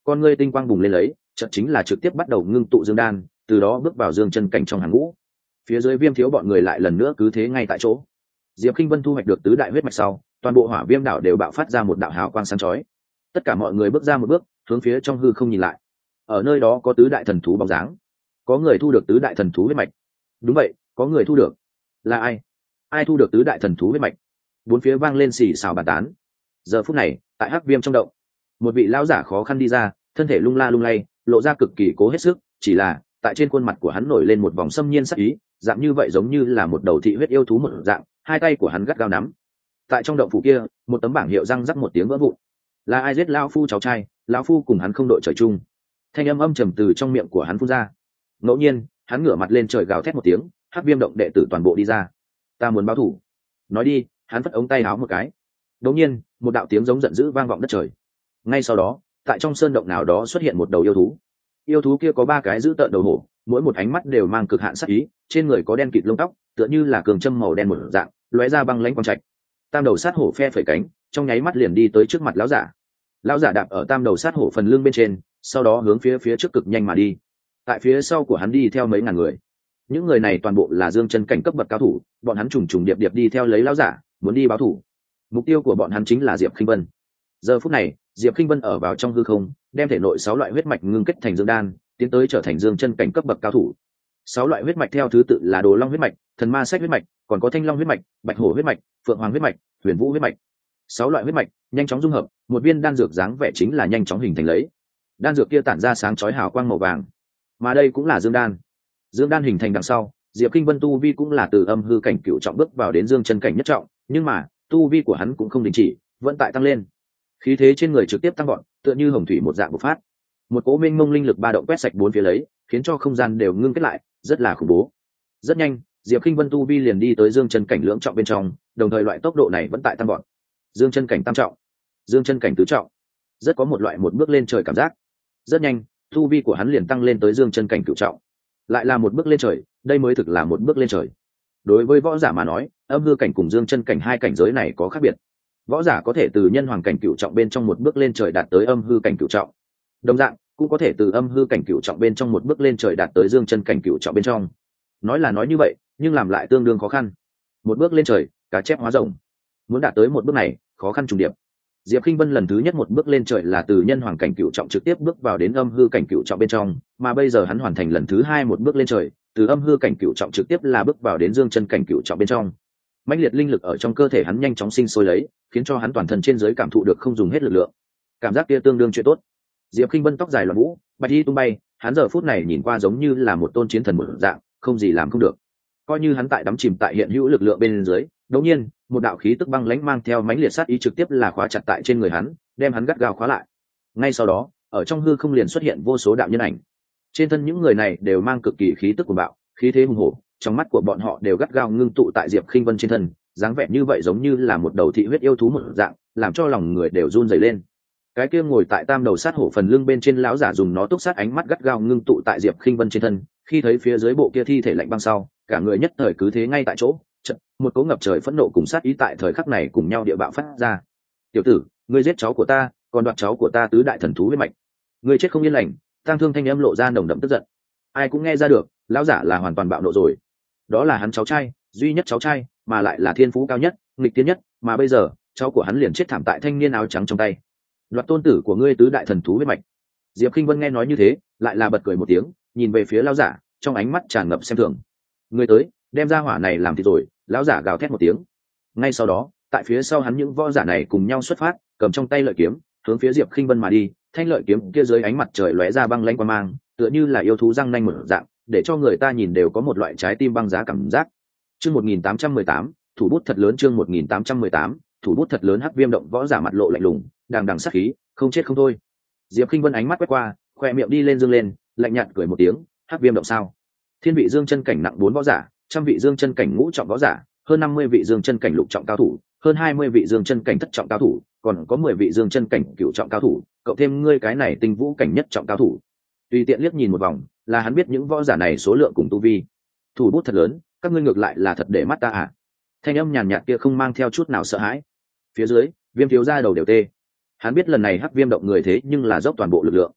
con ngươi tinh quang bùng lên lấy, chợt chính là trực tiếp bắt đầu ngưng tụ dương đan, từ đó bước vào dương chân cảnh trong hàng ngũ. Phía dưới Viêm Thiếu bọn người lại lần nữa cứ thế ngay tại chỗ. Diệp Kinh Vân thu hoạch được tứ đại huyết mạch sau, toàn bộ Hỏa Viêm đảo đều bạo phát ra một đạo hào quang sáng chói. Tất cả mọi người bước ra một bước, hướng phía trong hư không nhìn lại. Ở nơi đó có tứ đại thần thú bóng dáng. Có người thu được tứ đại thần thú huyết mạch. Đúng vậy, có người thu được. Là ai? Ai thu được tứ đại thần thú huyết mạch? Bốn phía vang lên xì xào bàn tán. Giờ phút này, tại Hắc Viêm trong động, một vị lão giả khó khăn đi ra, thân thể lung la lung lay, lộ ra cực kỳ cố hết sức, chỉ là tại trên khuôn mặt của hắn nổi lên một vòng xâm nhiên sắc ý, dạng như vậy giống như là một đầu thị huyết yêu thú một dạng, hai tay của hắn gắt gao nắm. Tại trong động phủ kia, một tấm bảng hiệu răng rắc một tiếng vỡ vụn. Là ai giết lão phu cháu trai? Lão phu cùng hắn không đội trời chung. Thanh âm âm trầm từ trong miệng của hắn phun ra. Ngẫu nhiên, hắn ngửa mặt lên trời gào thét một tiếng, Hắc Viêm động đệ tử toàn bộ đi ra. Ta muốn báo thủ. Nói đi, hắn phất ống tay áo một cái. Đột nhiên, một đạo tiếng giống giận dữ vang vọng đất trời. Ngay sau đó, tại trong sơn động nào đó xuất hiện một đầu yêu thú. Yêu thú kia có ba cái dữ tợn đầu hổ, mỗi một ánh mắt đều mang cực hạn sắc ý, trên người có đen kịt lông tóc, tựa như là cường châm màu đen một dạng, lóe ra băng lãnh quang trạch. Tam đầu sát hổ phe phẩy cánh, trong nháy mắt liền đi tới trước mặt lão giả. Lão giả đạp ở tam đầu sát hổ phần lưng bên trên, sau đó hướng phía phía trước cực nhanh mà đi. Tại phía sau của hắn đi theo mấy ngàn người. Những người này toàn bộ là dương chân cảnh cấp bậc cao thủ, bọn hắn trùng trùng điệp điệp đi theo lấy lão giả, muốn đi báo thủ. Mục tiêu của bọn hắn chính là Diệp Khinh Vân. Giờ phút này, Diệp Khinh Vân ở vào trong hư không, đem thể nội sáu loại huyết mạch ngưng kết thành dương đan, tiến tới trở thành dương chân cảnh cấp bậc cao thủ. Sáu loại huyết mạch theo thứ tự là Đồ Long huyết mạch, Thần Ma Sách huyết mạch, còn có Thanh Long huyết mạch, Bạch Hổ huyết mạch, Phượng Hoàng huyết mạch, Huyền Vũ huyết mạch. Sáu loại huyết mạch nhanh chóng dung hợp, một viên đan dược dáng vẻ chính là nhanh chóng hình thành lấy. Đan dược kia tản ra sáng chói hào quang màu vàng, mà đây cũng là dương đan. Dương đan hình thành đằng sau, Diệp Kinh Vân tu vi cũng là từ âm hư cảnh cửu trọng bước vào đến dương chân cảnh nhất trọng, nhưng mà tu vi của hắn cũng không đình chỉ, vẫn tại tăng lên. Khí thế trên người trực tiếp tăng gọn, tựa như hồng thủy một dạng bộc phát. Một cỗ mênh mông linh lực ba động quét sạch bốn phía lấy, khiến cho không gian đều ngưng kết lại, rất là khủng bố. Rất nhanh, Diệp Kinh Vân tu vi liền đi tới dương chân cảnh lưỡng trọng bên trong, đồng thời loại tốc độ này vẫn tại tăng gọn. Dương chân cảnh tam trọng, dương chân cảnh tứ trọng, rất có một loại một bước lên trời cảm giác. Rất nhanh, tu vi của hắn liền tăng lên tới dương chân cảnh cửu trọng, lại là một bước lên trời, đây mới thực là một bước lên trời. Đối với võ giả mà nói, âm hư cảnh cùng dương chân cảnh hai cảnh giới này có khác biệt. Võ giả có thể từ nhân hoàng cảnh cửu trọng bên trong một bước lên trời đạt tới âm hư cảnh cửu trọng, đồng dạng cũng có thể từ âm hư cảnh cửu trọng bên trong một bước lên trời đạt tới dương chân cảnh cửu trọng bên trong. Nói là nói như vậy, nhưng làm lại tương đương khó khăn. Một bước lên trời, cá chép hóa rồng. Muốn đạt tới một bước này, khó khăn trùng điệp. Diệp Kinh Vân lần thứ nhất một bước lên trời là từ nhân hoàng cảnh cửu trọng trực tiếp bước vào đến âm hư cảnh cửu trọng bên trong, mà bây giờ hắn hoàn thành lần thứ hai một bước lên trời, từ âm hư cảnh cửu trọng trực tiếp là bước vào đến dương chân cảnh cửu trọng bên trong. Mãnh liệt linh lực ở trong cơ thể hắn nhanh chóng sinh sôi lấy, khiến cho hắn toàn thân trên dưới cảm thụ được không dùng hết lực lượng. Cảm giác kia tương đương chuyện tốt. Diệp Kinh Vân tóc dài loạn vũ, bạch y tung bay, hắn giờ phút này nhìn qua giống như là một tôn chiến thần một dạng, không gì làm không được. Coi như hắn tại đắm chìm tại hiện hữu lực lượng bên dưới, đột nhiên, một đạo khí tức băng lãnh mang theo mãnh liệt sát ý trực tiếp là khóa chặt tại trên người hắn, đem hắn gắt gao khóa lại. Ngay sau đó, ở trong hư không liền xuất hiện vô số đạo nhân ảnh. Trên thân những người này đều mang cực kỳ khí tức cuồng bạo, khí thế hùng hổ, trong mắt của bọn họ đều gắt gao ngưng tụ tại Diệp Kinh Vân trên thân, dáng vẻ như vậy giống như là một đầu thị huyết yêu thú một dạng, làm cho lòng người đều run rẩy lên. Cái kia ngồi tại tam đầu sát hổ phần lưng bên trên lão giả dùng nó túc sát ánh mắt gắt gao ngưng tụ tại Diệp Kinh Vân trên thân, khi thấy phía dưới bộ kia thi thể lạnh băng sau, cả người nhất thời cứ thế ngay tại chỗ, chợt, một cỗ ngập trời phẫn nộ cùng sát ý tại thời khắc này cùng nhau địa bạo phát ra. "Tiểu tử, ngươi giết cháu của ta, còn đoạt cháu của ta tứ đại thần thú huyết mạch, ngươi chết không yên lành." Tang Thương thanh âm lộ ra nồng đậm tức giận. Ai cũng nghe ra được, lão giả là hoàn toàn bạo nộ rồi. Đó là hắn cháu trai, duy nhất cháu trai, mà lại là thiên phú cao nhất, nghịch tiên nhất, mà bây giờ, cháu của hắn liền chết thảm tại thanh niên áo trắng trong tay. "Đoạt tôn tử của ngươi tứ đại thần thú huyết mạch." Diệp Kinh Vân nghe nói như thế, lại là bật cười một tiếng, nhìn về phía lão giả, trong ánh mắt tràn ngập xem thường. "Ngươi tới, đem ra hỏa này làm thịt rồi." Lão giả gào thét một tiếng. Ngay sau đó, tại phía sau hắn những võ giả này cùng nhau xuất phát, cầm trong tay lợi kiếm, hướng phía Diệp Kinh Vân mà đi. Thanh lợi kiếm kia dưới ánh mặt trời lóe ra băng lãnh quang mang, tựa như là yêu thú răng nanh một dạng, để cho người ta nhìn đều có một loại trái tim băng giá cảm giác. Chương một nghìn tám trăm mười tám, thủ bút thật lớn. Chương một nghìn tám trăm mười tám, thủ bút thật lớn. Hắc Viêm động võ giả mặt lộ lạnh lùng, đằng đằng sát khí, không chết không thôi. Diệp Kinh Vân ánh mắt quét qua, khoe miệng đi lên dương lên, lạnh nhạt cười một tiếng. Hắc Viêm động sao? Thiên vị dương chân cảnh nặng bốn võ giả, trăm vị dương chân cảnh ngũ trọng võ giả, hơn năm mươi vị dương chân cảnh lục trọng cao thủ, hơn hai mươi vị dương chân cảnh thất trọng cao thủ, còn có mười vị dương chân cảnh cửu trọng cao thủ, cộng thêm ngươi cái này tinh vũ cảnh nhất trọng cao thủ. Tùy tiện liếc nhìn một vòng, là hắn biết những võ giả này số lượng cùng tu vi. Thủ bút thật lớn, các ngươi ngược lại là thật để mắt ta à? Thanh âm nhàn nhạt kia không mang theo chút nào sợ hãi. Phía dưới, Viêm thiếu gia đầu đều tê. Hắn biết lần này Hắc Viêm động người thế nhưng là dốc toàn bộ lực lượng.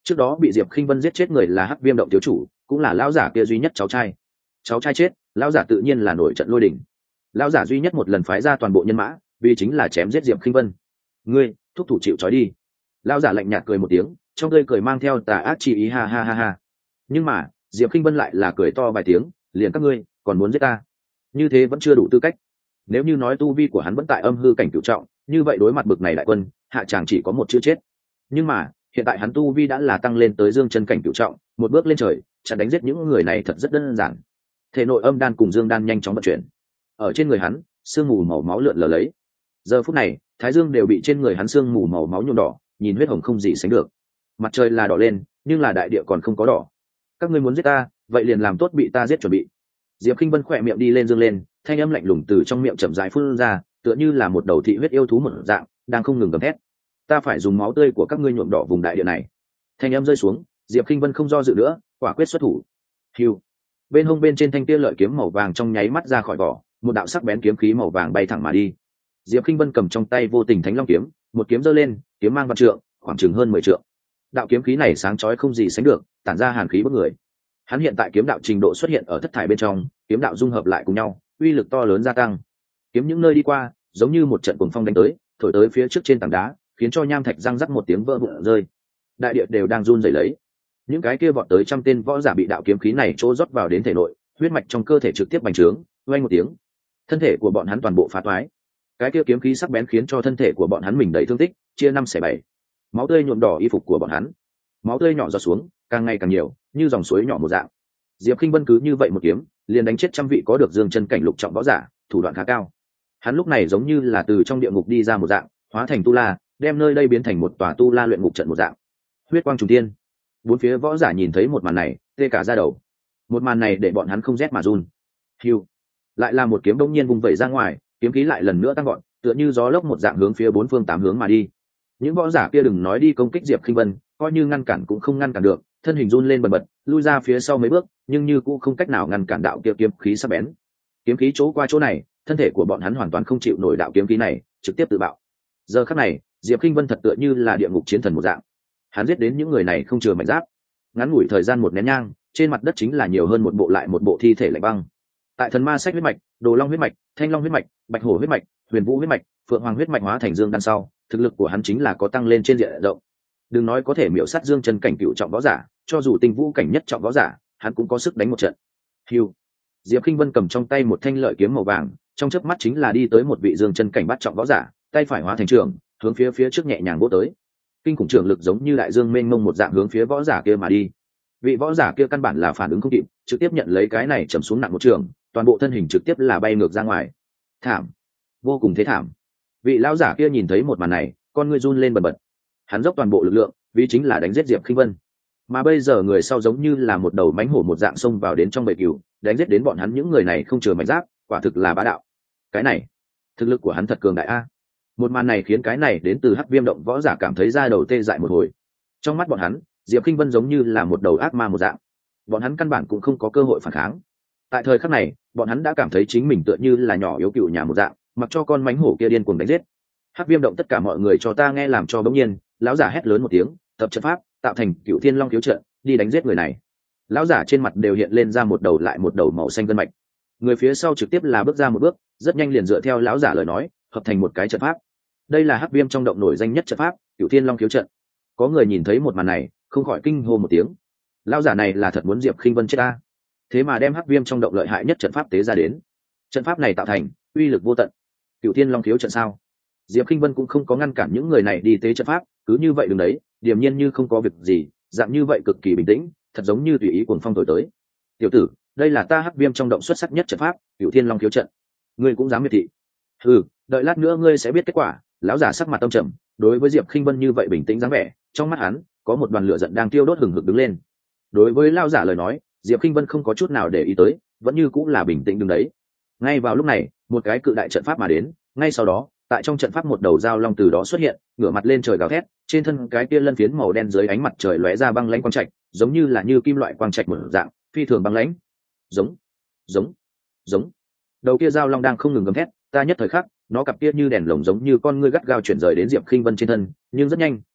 trước đó bị diệp khinh vân giết chết người là hắc viêm động thiếu chủ, cũng là lão giả kia duy nhất cháu trai. Cháu trai chết, lão giả tự nhiên là nổi trận lôi đình. Lão giả duy nhất một lần phái ra toàn bộ nhân mã, vì chính là chém giết diệp khinh vân. Ngươi thúc thủ chịu trói đi. Lão giả lạnh nhạt cười một tiếng, trong tươi cười mang theo tà ác chi ý, ha ha ha ha. Nhưng mà diệp khinh vân lại là cười to vài tiếng, liền các ngươi còn muốn giết ta, như thế vẫn chưa đủ tư cách. Nếu như nói tu vi của hắn vẫn tại âm hư cảnh cửu trọng, như vậy đối mặt bực này đại quân, hạ chàng chỉ có một chữ chết. Nhưng mà hiện tại hắn tu vi đã là tăng lên tới dương chân cảnh cửu trọng, một bước lên trời, chặn đánh giết những người này thật rất đơn giản. Thể nội âm đan cùng dương đan nhanh chóng vận chuyển, ở trên người hắn sương mù màu máu lượn lờ lấy. Giờ phút này thái dương đều bị trên người hắn sương mù màu máu nhuộm đỏ, nhìn huyết hồng không gì sánh được. Mặt trời là đỏ lên, nhưng là đại địa còn không có đỏ. Các ngươi muốn giết ta, vậy liền làm tốt bị ta giết chuẩn bị. Diệp Khinh Vân khỏe miệng đi lên dương lên, thanh âm lạnh lùng từ trong miệng chậm rãi phun ra, tựa như là một đầu thị huyết yêu thú một dạng, đang không ngừng gầm thét. Ta phải dùng máu tươi của các ngươi nhuộm đỏ vùng đại địa này. Thanh âm rơi xuống, Diệp Khinh Vân không do dự nữa, quả quyết xuất thủ. Hưu. Bên hông bên trên thanh kia lợi kiếm màu vàng trong nháy mắt ra khỏi vỏ, một đạo sắc bén kiếm khí màu vàng bay thẳng mà đi. Diệp Khinh Vân cầm trong tay vô tình thánh long kiếm, một kiếm giơ lên, kiếm mang vạn trượng, khoảng chừng hơn mười trượng. Đạo kiếm khí này sáng chói không gì sánh được, tản ra hàn khí bức người. Hắn hiện tại kiếm đạo trình độ xuất hiện ở thất thải bên trong, kiếm đạo dung hợp lại cùng nhau, uy lực to lớn gia tăng. Kiếm những nơi đi qua, giống như một trận cuồng phong đánh tới, thổi tới phía trước trên tảng đá, khiến cho nham thạch răng rắc một tiếng vỡ vụn rơi. Đại địa đều đang run rẩy lấy. Những cái kia vọt tới trăm tên võ giả bị đạo kiếm khí này chỗ rót vào đến thể nội, huyết mạch trong cơ thể trực tiếp bành trướng, oanh một tiếng, thân thể của bọn hắn toàn bộ phá toái. Cái kia kiếm khí sắc bén khiến cho thân thể của bọn hắn mình đầy thương tích, chia năm xẻ bảy. Máu tươi nhuộm đỏ y phục của bọn hắn, máu tươi nhỏ giọt xuống, càng ngày càng nhiều, như dòng suối nhỏ một dạng. Diệp Khinh Vân cứ như vậy một kiếm, liền đánh chết trăm vị có được dương chân cảnh lục trọng võ giả, thủ đoạn khá cao. Hắn lúc này giống như là từ trong địa ngục đi ra một dạng, hóa thành tu la, đem nơi đây biến thành một tòa tu la luyện ngục trận một dạng. Huyết quang trùng thiên. Bốn phía võ giả nhìn thấy một màn này, tê cả da đầu. Một màn này để bọn hắn không rét mà run. Hưu. Lại là một kiếm đông nhiên vung vẩy ra ngoài, kiếm khí lại lần nữa tăng gọn, tựa như gió lốc một dạng hướng phía bốn phương tám hướng mà đi. Những võ giả kia đừng nói đi công kích Diệp Khinh Vân, coi như ngăn cản cũng không ngăn cản được, thân hình run lên bần bật, lui ra phía sau mấy bước, nhưng như cũng không cách nào ngăn cản đạo kia kiếm khí sắc bén. Kiếm khí chỗ qua chỗ này, thân thể của bọn hắn hoàn toàn không chịu nổi đạo kiếm khí này, trực tiếp tự bạo. Giờ khắc này, Diệp Khinh Vân thật tựa như là địa ngục chiến thần một dạng. Hắn giết đến những người này không chừa mảnh giáp. Ngắn ngủi thời gian một nén nhang, trên mặt đất chính là nhiều hơn một bộ lại một bộ thi thể lạnh băng. Tại thần ma sách huyết mạch, đồ long huyết mạch, thanh long huyết mạch, bạch hổ huyết mạch, huyền vũ huyết mạch, phượng hoàng huyết mạch hóa thành dương đan sau, thực lực của hắn chính là có tăng lên trên diện rộng. Đừng nói có thể miểu sát dương chân cảnh cựu trọng võ giả, cho dù tinh vũ cảnh nhất trọng võ giả, hắn cũng có sức đánh một trận. Hiu. Diệp Khinh Vân cầm trong tay một thanh lợi kiếm màu vàng, trong chớp mắt chính là đi tới một vị dương chân cảnh bát trọng võ giả, tay phải hóa thành trường, hướng phía phía trước nhẹ nhàng vỗ tới. Kinh khủng trường lực giống như đại dương mênh mông một dạng hướng phía võ giả kia mà đi. Vị võ giả kia căn bản là phản ứng không kịp, trực tiếp nhận lấy cái này chầm xuống nặng một trường, toàn bộ thân hình trực tiếp là bay ngược ra ngoài. Thảm, vô cùng thế thảm. Vị lão giả kia nhìn thấy một màn này, con ngươi run lên bần bật. Hắn dốc toàn bộ lực lượng, vì chính là đánh giết Diệp Khinh Vân. Mà bây giờ người sau giống như là một đầu mãnh hổ một dạng xông vào đến trong bầy cừu, đánh giết đến bọn hắn những người này không chừa mảnh giáp, quả thực là bá đạo. Cái này, thực lực của hắn thật cường đại a. Một màn này khiến cái này đến từ Hắc Viêm động võ giả cảm thấy da đầu tê dại một hồi. Trong mắt bọn hắn, Diệp Khinh Vân giống như là một đầu ác ma một dạng. Bọn hắn căn bản cũng không có cơ hội phản kháng. Tại thời khắc này, bọn hắn đã cảm thấy chính mình tựa như là nhỏ yếu cừu nhà một dạng, mặc cho con mãnh hổ kia điên cuồng đánh giết. Hắc Viêm động tất cả mọi người cho ta nghe làm cho bỗng nhiên, lão giả hét lớn một tiếng, tập trận pháp, tạo thành Cửu Thiên Long thiếu trận, đi đánh giết người này. Lão giả trên mặt đều hiện lên ra một đầu lại một đầu màu xanh gân mạch. Người phía sau trực tiếp là bước ra một bước, rất nhanh liền dựa theo lão giả lời nói, hợp thành một cái trận pháp. Đây là Hắc Viêm trong động nổi danh nhất trận pháp, Cửu Thiên Long thiếu trận. Có người nhìn thấy một màn này, không khỏi kinh hô một tiếng. Lão giả này là thật muốn Diệp Khinh Vân chết ta. Thế mà đem Hắc Viêm trong động lợi hại nhất trận pháp tế ra đến. Trận pháp này tạo thành, uy lực vô tận. Cửu Thiên Long thiếu trận sao? Diệp Khinh Vân cũng không có ngăn cản những người này đi tế trận pháp, cứ như vậy đứng đấy, điềm nhiên như không có việc gì, dạng như vậy cực kỳ bình tĩnh, thật giống như tùy ý cuồng phong thổi tới. Tiểu tử, đây là ta Hắc Viêm trong động xuất sắc nhất trận pháp, Cửu Thiên Long thiếu trận. Ngươi cũng dám miệt thị? Ừ, đợi lát nữa ngươi sẽ biết kết quả. Lão giả sắc mặt tâm trầm, đối với Diệp Khinh Vân như vậy bình tĩnh dáng vẻ, trong mắt hắn có một đoàn lửa giận đang tiêu đốt hừng hực đứng lên. Đối với lão giả lời nói, Diệp Khinh Vân không có chút nào để ý tới, vẫn như cũng là bình tĩnh đứng đấy. Ngay vào lúc này, một cái cự đại trận pháp mà đến, ngay sau đó, tại trong trận pháp một đầu dao long từ đó xuất hiện, ngửa mặt lên trời gào thét, trên thân cái kia lân phiến màu đen dưới ánh mặt trời lóe ra băng lãnh quang trạch, giống như là như kim loại quang trạch một dạng, phi thường băng lãnh. Giống, giống, giống. Đầu kia dao long đang không ngừng gầm thét, ta nhất thời khắc, nó cặp kia như đèn lồng giống như con ngươi gắt gao chuyển rời đến Diệp Khinh Vân trên thân, nhưng rất nhanh,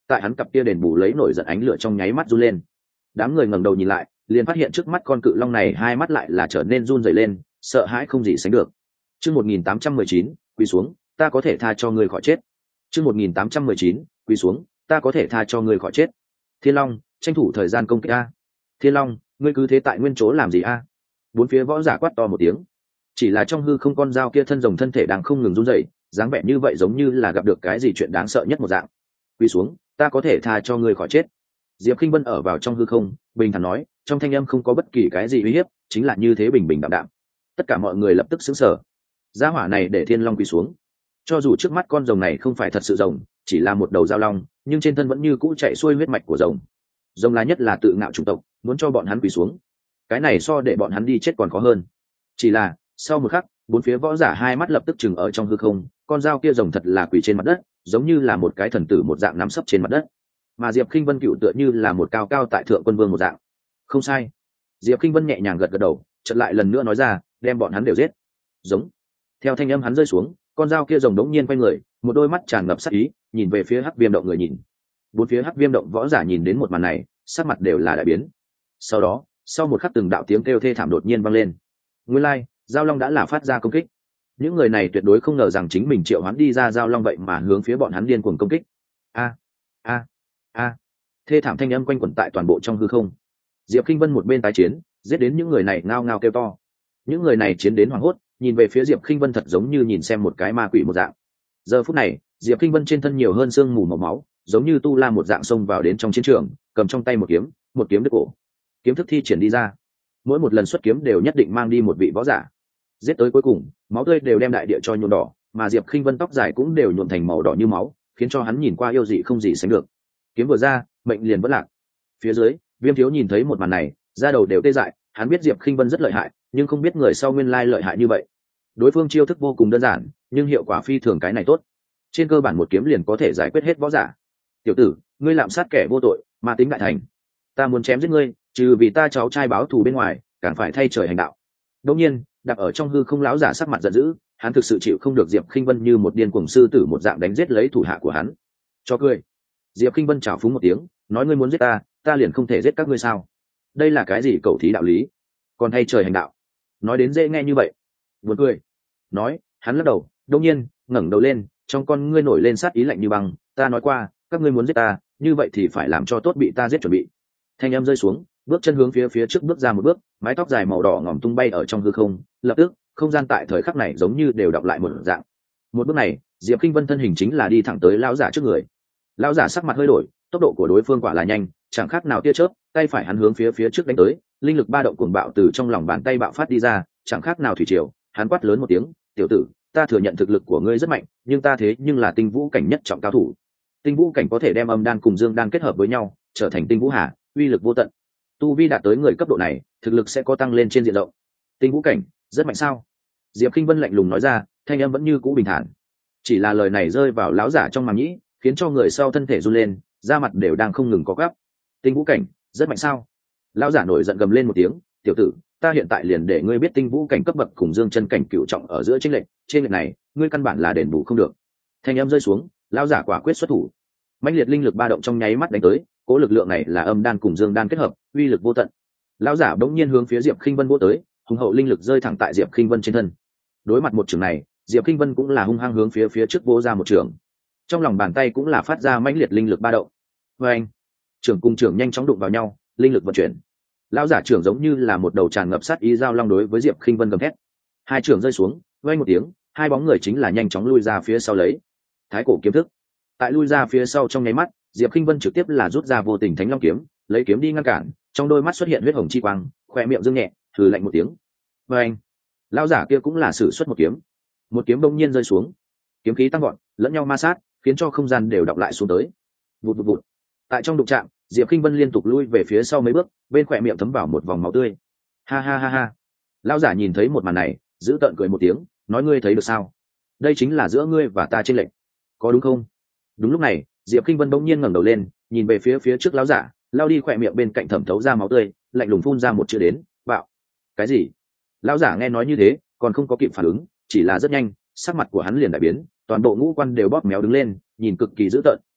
tại hắn cặp kia đền bù lấy nổi giận ánh lửa trong nháy mắt run lên. Đám người ngẩng đầu nhìn lại, liền phát hiện trước mắt con cự long này hai mắt lại là trở nên run rẩy lên, sợ hãi không gì sánh được. Chương một nghìn tám trăm mười chín, quỳ xuống, ta có thể tha cho ngươi khỏi chết. Chương một nghìn tám trăm mười chín, quỳ xuống, ta có thể tha cho ngươi khỏi chết. Thiên Long, tranh thủ thời gian công kích a. Thiên Long, ngươi cứ thế tại nguyên chỗ làm gì a? Bốn phía võ giả quát to một tiếng. Chỉ là trong hư không con dao kia thân rồng thân thể đang không ngừng run rẩy, dáng vẻ như vậy giống như là gặp được cái gì chuyện đáng sợ nhất một dạng. Quỳ xuống, ta có thể tha cho ngươi khỏi chết. Diệp Khinh Vân ở vào trong hư không, bình thản nói, trong thanh âm không có bất kỳ cái gì uy hiếp, chính là như thế bình bình đạm đạm. Tất cả mọi người lập tức sững sờ. Gia hỏa này để Thiên Long quỳ xuống. Cho dù trước mắt con rồng này không phải thật sự rồng, chỉ là một đầu dao long, nhưng trên thân vẫn như cũ chạy xuôi huyết mạch của rồng. Rồng là nhất là tự ngạo chủng tộc, muốn cho bọn hắn quỳ xuống, cái này so để bọn hắn đi chết còn khó hơn. Chỉ là sau một khắc, bốn phía võ giả hai mắt lập tức chừng ở trong hư không, con dao kia rồng thật là quỳ trên mặt đất, giống như là một cái thần tử một dạng nằm sấp trên mặt đất. Mà Diệp Khinh Vân cựu tựa như là một cao cao tại thượng quân vương một dạng. Không sai. Diệp Khinh Vân nhẹ nhàng gật gật đầu, chợt lại lần nữa nói ra, đem bọn hắn đều giết. Giống. Theo thanh âm hắn rơi xuống, con dao kia rồng đống nhiên quay người, một đôi mắt tràn ngập sát ý, nhìn về phía Hắc Viêm động người nhìn. Bốn phía Hắc Viêm động võ giả nhìn đến một màn này, sắc mặt đều là đại biến. Sau đó, sau một khắc từng đạo tiếng kêu thê thảm đột nhiên vang lên. Nguyên lai, like, Giao Long đã là phát ra công kích. Những người này tuyệt đối không ngờ rằng chính mình triệu hoán đi ra Giao Long vậy mà hướng phía bọn hắn điên cuồng công kích. A, a, a. Thê thảm thanh âm quanh quẩn tại toàn bộ trong hư không. Diệp Khinh Vân một bên tái chiến, giết đến những người này ngao ngao kêu to. Những người này chiến đến hoảng hốt, nhìn về phía Diệp Khinh Vân thật giống như nhìn xem một cái ma quỷ một dạng. Giờ phút này, Diệp Khinh Vân trên thân nhiều hơn sương mù màu máu, giống như tu la một dạng xông vào đến trong chiến trường, cầm trong tay một kiếm, một kiếm đứt cổ. Kiếm thức thi triển đi ra, mỗi một lần xuất kiếm đều nhất định mang đi một vị võ giả. Giết tới cuối cùng, máu tươi đều đem đại địa cho nhuộm đỏ, mà Diệp Khinh Vân tóc dài cũng đều nhuộm thành màu đỏ như máu, khiến cho hắn nhìn qua yêu dị không gì sánh được. Kiếm vừa ra, mệnh liền vỡ lạc. Phía dưới, Viêm Thiếu nhìn thấy một màn này, da đầu đều tê dại, hắn biết Diệp Khinh Vân rất lợi hại, nhưng không biết người sau nguyên lai lợi hại như vậy. Đối phương chiêu thức vô cùng đơn giản, nhưng hiệu quả phi thường, cái này tốt. Trên cơ bản một kiếm liền có thể giải quyết hết võ giả. Tiểu tử, ngươi lạm sát kẻ vô tội, mà tính đại thành. Ta muốn chém giết ngươi, trừ vì ta cháu trai báo thù bên ngoài, càng phải thay trời hành đạo. Đương nhiên, đặt ở trong hư không lão giả sắc mặt giận dữ, hắn thực sự chịu không được Diệp Khinh Vân như một điên cuồng sư tử một dạng đánh giết lấy thủ hạ của hắn. Cho cười. Diệp Khinh Vân chào phúng một tiếng, nói ngươi muốn giết ta, ta liền không thể giết các ngươi sao? Đây là cái gì cầu thí đạo lý? Còn thay trời hành đạo. Nói đến dễ nghe như vậy. Buồn cười. Nói, hắn lắc đầu, đột nhiên ngẩng đầu lên, trong con ngươi nổi lên sát ý lạnh như băng, ta nói qua, các ngươi muốn giết ta, như vậy thì phải làm cho tốt bị ta giết chuẩn bị. Thanh âm rơi xuống, bước chân hướng phía phía trước bước ra một bước, mái tóc dài màu đỏ ngòm tung bay ở trong hư không, lập tức, không gian tại thời khắc này giống như đều đọc lại một dạng. Một bước này, Diệp Khinh Vân thân hình chính là đi thẳng tới lão giả trước người. Lão giả sắc mặt hơi đổi, tốc độ của đối phương quả là nhanh, chẳng khác nào tia chớp, tay phải hắn hướng phía phía trước đánh tới, linh lực ba động cuồng bạo từ trong lòng bàn tay bạo phát đi ra, chẳng khác nào thủy triều. Hắn quát lớn một tiếng, tiểu tử, ta thừa nhận thực lực của ngươi rất mạnh, nhưng ta thế nhưng là tinh vũ cảnh nhất trọng cao thủ. Tinh vũ cảnh có thể đem âm đan cùng dương đan kết hợp với nhau, trở thành tinh vũ hà, uy lực vô tận. Tu vi đạt tới người cấp độ này, thực lực sẽ có tăng lên trên diện rộng. Tinh vũ cảnh, rất mạnh sao? Diệp Khinh Vân lạnh lùng nói ra, thanh âm vẫn như cũ bình thản. Chỉ là lời này rơi vào lão giả trong màng nhĩ, khiến cho người sau thân thể run lên, da mặt đều đang không ngừng có gắp. Tinh vũ cảnh, rất mạnh sao? Lão giả nổi giận gầm lên một tiếng, tiểu tử, ta hiện tại liền để ngươi biết tinh vũ cảnh cấp bậc cùng dương chân cảnh cựu trọng ở giữa chênh lệch, trên lệch này, ngươi căn bản là đền bù không được. Thanh âm rơi xuống, lão giả quả quyết xuất thủ. Mãnh liệt linh lực ba động trong nháy mắt đánh tới, cố lực lượng này là âm đan cùng dương đan kết hợp, uy lực vô tận. Lão giả bỗng nhiên hướng phía Diệp Khinh Vân vỗ tới, hùng hậu linh lực rơi thẳng tại Diệp Khinh Vân trên thân. Đối mặt một trường này, Diệp Khinh Vân cũng là hung hăng hướng phía phía trước vỗ ra một trường. Trong lòng bàn tay cũng là phát ra mãnh liệt linh lực ba động. Và anh, trường cùng trường nhanh chóng đụng vào nhau, linh lực vận chuyển. Lão giả trưởng giống như là một đầu tràn ngập sát ý dao long đối với Diệp Khinh Vân gầm thét. Hai trường rơi xuống, vang một tiếng, hai bóng người chính là nhanh chóng lui ra phía sau lấy. Thái cổ kiếm thức. Tại lui ra phía sau trong nháy mắt, Diệp Khinh Vân trực tiếp là rút ra vô tình thánh long kiếm, lấy kiếm đi ngăn cản, trong đôi mắt xuất hiện huyết hồng chi quang, khóe miệng dương nhẹ, hừ lạnh một tiếng. Và anh, lão giả kia cũng là sử xuất một kiếm. Một kiếm bỗng nhiên rơi xuống, kiếm khí tăng gọn, lẫn nhau ma sát, khiến cho không gian đều đọc lại xuống tới. Vụt vụt vụt. Tại trong đụng chạm, Diệp Khinh Vân liên tục lui về phía sau mấy bước, bên khóe miệng thấm vào một vòng máu tươi. Ha ha ha ha. Lão giả nhìn thấy một màn này, giữ tợn cười một tiếng, nói ngươi thấy được sao? Đây chính là giữa ngươi và ta chênh lệch, có đúng không? Đúng lúc này, Diệp Khinh Vân bỗng nhiên ngẩng đầu lên, nhìn về phía phía trước lão giả, lao đi khỏe miệng bên cạnh thẩm thấu ra máu tươi, lạnh lùng phun ra một chữ đến, "Bạo." Cái gì? Lão giả nghe nói như thế, còn không có kịp phản ứng, chỉ là rất nhanh, sắc mặt của hắn liền đại biến, toàn bộ ngũ quan đều bóp méo đứng lên, nhìn cực kỳ dữ tợn,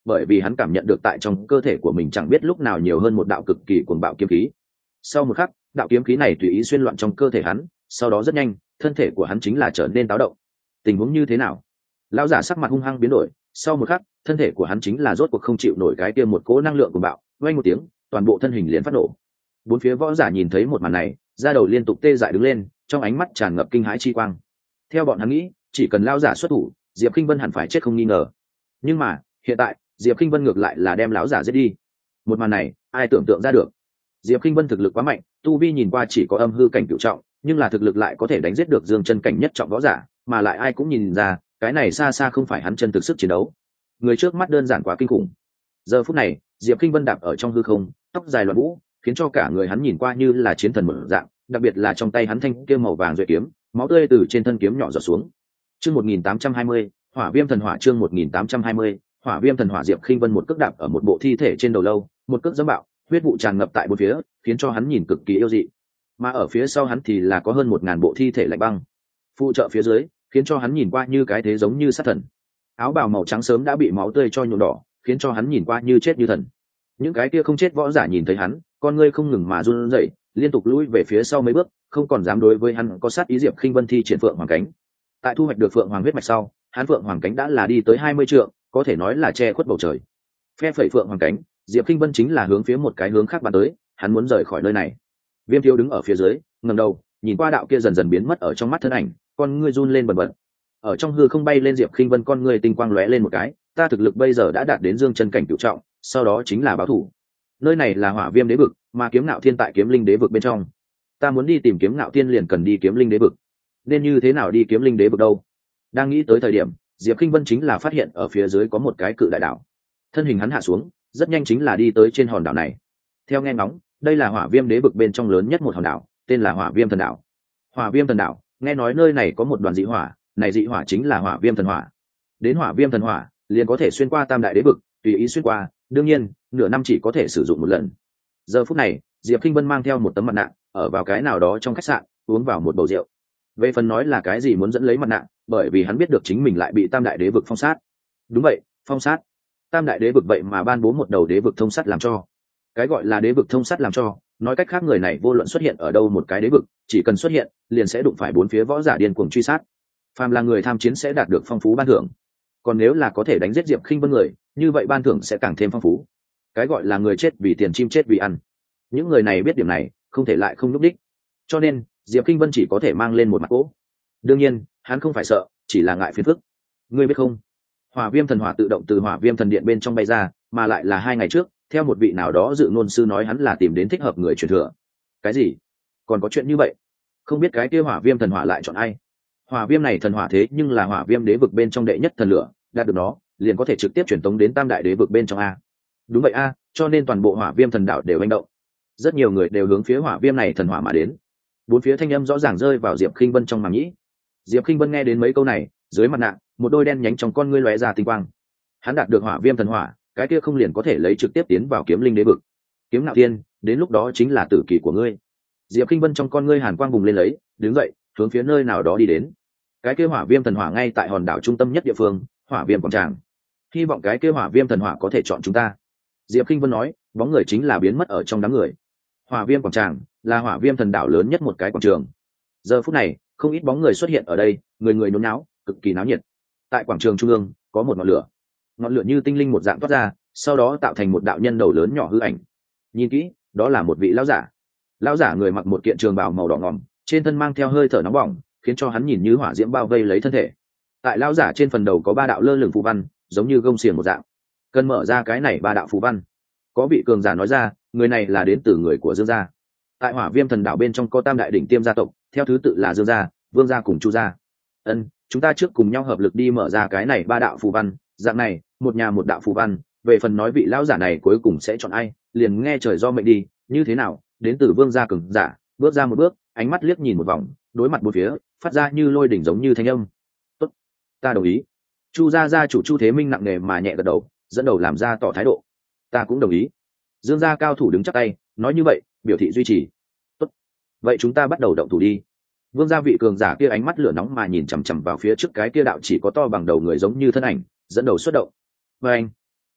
bởi vì hắn cảm nhận được tại trong cơ thể của mình chẳng biết lúc nào nhiều hơn một đạo cực kỳ cuồng bạo kiếm khí. Sau một khắc, đạo kiếm khí này tùy ý xuyên loạn trong cơ thể hắn, sau đó rất nhanh, thân thể của hắn chính là trở nên táo động. Tình huống như thế nào? Lão giả sắc mặt hung hăng biến đổi, sau một khắc, thân thể của hắn chính là rốt cuộc không chịu nổi cái kia một cỗ năng lượng cuồng bạo, vang một tiếng, toàn bộ thân hình liền phát nổ. Bốn phía võ giả nhìn thấy một màn này, da đầu liên tục tê dại đứng lên, trong ánh mắt tràn ngập kinh hãi chi quang. Theo bọn hắn nghĩ, chỉ cần lão giả xuất thủ, Diệp Kinh Vân hẳn phải chết không nghi ngờ. Nhưng mà, hiện tại, Diệp Kinh Vân ngược lại là đem lão giả giết đi. Một màn này, ai tưởng tượng ra được? Diệp Kinh Vân thực lực quá mạnh, tu vi nhìn qua chỉ có âm hư cảnh cửu trọng, nhưng là thực lực lại có thể đánh giết được dương chân cảnh nhất trọng võ giả, mà lại ai cũng nhìn ra, cái này xa xa không phải hắn chân thực sức chiến đấu. Người trước mắt đơn giản quá kinh khủng. Giờ phút này, Diệp Kinh Vân đạp ở trong hư không, tóc dài loạn vũ, khiến cho cả người hắn nhìn qua như là chiến thần mở dạng, đặc biệt là trong tay hắn thanh kiếm màu vàng duệ kiếm, máu tươi từ trên thân kiếm nhỏ giọt xuống. Chương một nghìn tám trăm hai mươi, Hỏa Viêm Thần Hỏa chương một nghìn tám trăm hai mươi, Hỏa Viêm Thần Hỏa Diệp Kinh Vân một cước đạp ở một bộ thi thể trên đầu lâu, một cước giẫm bạo, huyết vụ tràn ngập tại bốn phía, khiến cho hắn nhìn cực kỳ yêu dị. Mà ở phía sau hắn thì là có hơn một ngàn bộ thi thể lạnh băng, phụ trợ phía dưới, khiến cho hắn nhìn qua như cái thế giống như sát thần. Áo bào màu trắng sớm đã bị máu tươi cho nhuộm đỏ, khiến cho hắn nhìn qua như chết như thần. Những cái kia không chết võ giả nhìn thấy hắn, con ngươi không ngừng mà run rẩy, liên tục lùi về phía sau mấy bước, không còn dám đối với hắn có sát ý. Diệp Khinh Vân thi triển Phượng Hoàng cánh, tại thu hoạch được Phượng Hoàng huyết mạch sau, hắn Phượng Hoàng cánh đã là đi tới hai mươi trượng, có thể nói là che khuất bầu trời. Phe phẩy Phượng Hoàng cánh, Diệp Khinh Vân chính là hướng phía một cái hướng khác bắn tới, hắn muốn rời khỏi nơi này. Viêm Thiếu đứng ở phía dưới, ngẩng đầu, nhìn qua đạo kia dần dần biến mất ở trong mắt thân ảnh, con ngươi run lên bần bật. Ở trong hư không bay lên Diệp Khinh Vân, con ngươi tinh quang lóe lên một cái, ta thực lực bây giờ đã đạt đến dương chân cảnh cửu trọng, sau đó chính là báo thủ. Nơi này là Hỏa Viêm đế vực, mà Kiếm Nạo Thiên tại Kiếm Linh đế vực bên trong. Ta muốn đi tìm Kiếm Nạo Thiên liền cần đi Kiếm Linh đế vực. Nên như thế nào đi Kiếm Linh đế vực đâu? Đang nghĩ tới thời điểm, Diệp Kinh Vân chính là phát hiện ở phía dưới có một cái cự đại đảo. Thân hình hắn hạ xuống, rất nhanh chính là đi tới trên hòn đảo này. Theo nghe ngóng, đây là Hỏa Viêm đế vực bên trong lớn nhất một hòn đảo, tên là Hỏa Viêm Thần đảo. Hỏa Viêm Thần đảo, nghe nói nơi này có một đoàn dị hỏa, này dị hỏa chính là Hỏa Viêm Thần hỏa. Đến Hỏa Viêm Thần hỏa, liền có thể xuyên qua Tam đại đế vực, tùy ý xuyên qua, đương nhiên, nửa năm chỉ có thể sử dụng một lần. Giờ phút này, Diệp Kinh Vân mang theo một tấm mặt nạ, ở vào cái nào đó trong khách sạn, uống vào một bầu rượu. Về phần nói là cái gì muốn dẫn lấy mặt nạ, bởi vì hắn biết được chính mình lại bị Tam đại đế vực phong sát. Đúng vậy, phong sát. Tam đại đế vực vậy mà ban bố một đầu đế vực thông sát làm cho. Cái gọi là đế vực thông sát làm cho, nói cách khác người này vô luận xuất hiện ở đâu một cái đế vực, chỉ cần xuất hiện, liền sẽ đụng phải bốn phía võ giả điên cuồng truy sát. Phàm là người tham chiến sẽ đạt được phong phú ban thưởng. Còn nếu là có thể đánh giết Diệp Khinh Vân người, như vậy ban thưởng sẽ càng thêm phong phú. Cái gọi là người chết vì tiền, chim chết vì ăn. Những người này biết điểm này, không thể lại không lúc đích. Cho nên, Diệp Kinh Vân chỉ có thể mang lên một mặt cỗ. Đương nhiên, hắn không phải sợ, chỉ là ngại phiền phức. Ngươi biết không? Hỏa Viêm Thần hỏa tự động từ Hỏa Viêm Thần điện bên trong bay ra, mà lại là hai ngày trước, theo một vị nào đó dự ngôn sư nói hắn là tìm đến thích hợp người truyền thừa. Cái gì? Còn có chuyện như vậy? Không biết cái kia Hỏa Viêm Thần hỏa lại chọn ai? Hỏa Viêm này thần hỏa thế nhưng là Hỏa Viêm đế vực bên trong đệ nhất thần lửa, đạt được nó, liền có thể trực tiếp truyền tống đến Tam đại đế vực bên trong a. Đúng vậy a, cho nên toàn bộ Hỏa Viêm thần đảo đều hành động. Rất nhiều người đều hướng phía Hỏa Viêm này thần hỏa mà đến. Bốn phía thanh âm rõ ràng rơi vào Diệp Khinh Vân trong màng nhĩ. Diệp Khinh Vân nghe đến mấy câu này, dưới mặt nạ, một đôi đen nhánh trong con ngươi lóe ra tinh quang. Hắn đạt được Hỏa Viêm thần hỏa, cái kia không liền có thể lấy trực tiếp tiến vào Kiếm Linh đế vực. Kiếm Nạo Thiên, đến lúc đó chính là tử kỳ của ngươi. Diệp Khinh Vân trong con ngươi hàn quang bùng lên lấy, đứng dậy, hướng phía nơi nào đó đi đến. Cái kia Hỏa Viêm thần hỏa ngay tại hòn đảo trung tâm nhất địa phương, Hỏa Viêm quảng tràng. Hy vọng cái kia Hỏa Viêm thần hỏa có thể chọn chúng ta. Diệp Kinh Vân nói, bóng người chính là biến mất ở trong đám người. Hỏa Viêm quảng tràng là Hỏa Viêm thần đảo lớn nhất một cái quảng trường. Giờ phút này, không ít bóng người xuất hiện ở đây, người người nhốn nháo, cực kỳ náo nhiệt. Tại quảng trường trung ương, có một ngọn lửa. Ngọn lửa như tinh linh một dạng toát ra, sau đó tạo thành một đạo nhân đầu lớn nhỏ hư ảnh. Nhìn kỹ, đó là một vị lão giả. Lão giả người mặc một kiện trường bào màu đỏ ngòm, trên thân mang theo hơi thở nóng bỏng, khiến cho hắn nhìn như hỏa diễm bao vây lấy thân thể. Tại lão giả trên phần đầu có ba đạo lơ lửng phù văn, giống như gông xiềng một dạng. Cần mở ra cái này ba đạo phù văn. Có vị cường giả nói ra, người này là đến từ người của Dương gia. Tại Hỏa Viêm thần đảo bên trong có tam đại đỉnh tiêm gia tộc, theo thứ tự là Dương gia, Vương gia cùng Chu gia. Ân, chúng ta trước cùng nhau hợp lực đi mở ra cái này ba đạo phù văn, dạng này, một nhà một đạo phù văn, về phần nói vị lão giả này cuối cùng sẽ chọn ai, liền nghe trời do mệnh đi, như thế nào? Đến từ Vương gia cường giả, bước ra một bước, ánh mắt liếc nhìn một vòng, đối mặt bốn phía, phát ra như lôi đỉnh giống như thanh âm. Tốt, ta đồng ý. Chu gia gia chủ Chu Thế Minh nặng nề mà nhẹ gật đầu, dẫn đầu làm ra tỏ thái độ. Ta cũng đồng ý. Dương gia cao thủ đứng chắp tay, nói như vậy, biểu thị duy trì. Tốt, vậy chúng ta bắt đầu động thủ đi. Vương gia vị cường giả kia ánh mắt lửa nóng mà nhìn chằm chằm vào phía trước cái kia đạo chỉ có to bằng đầu người giống như thân ảnh, dẫn đầu xuất động. Và anh,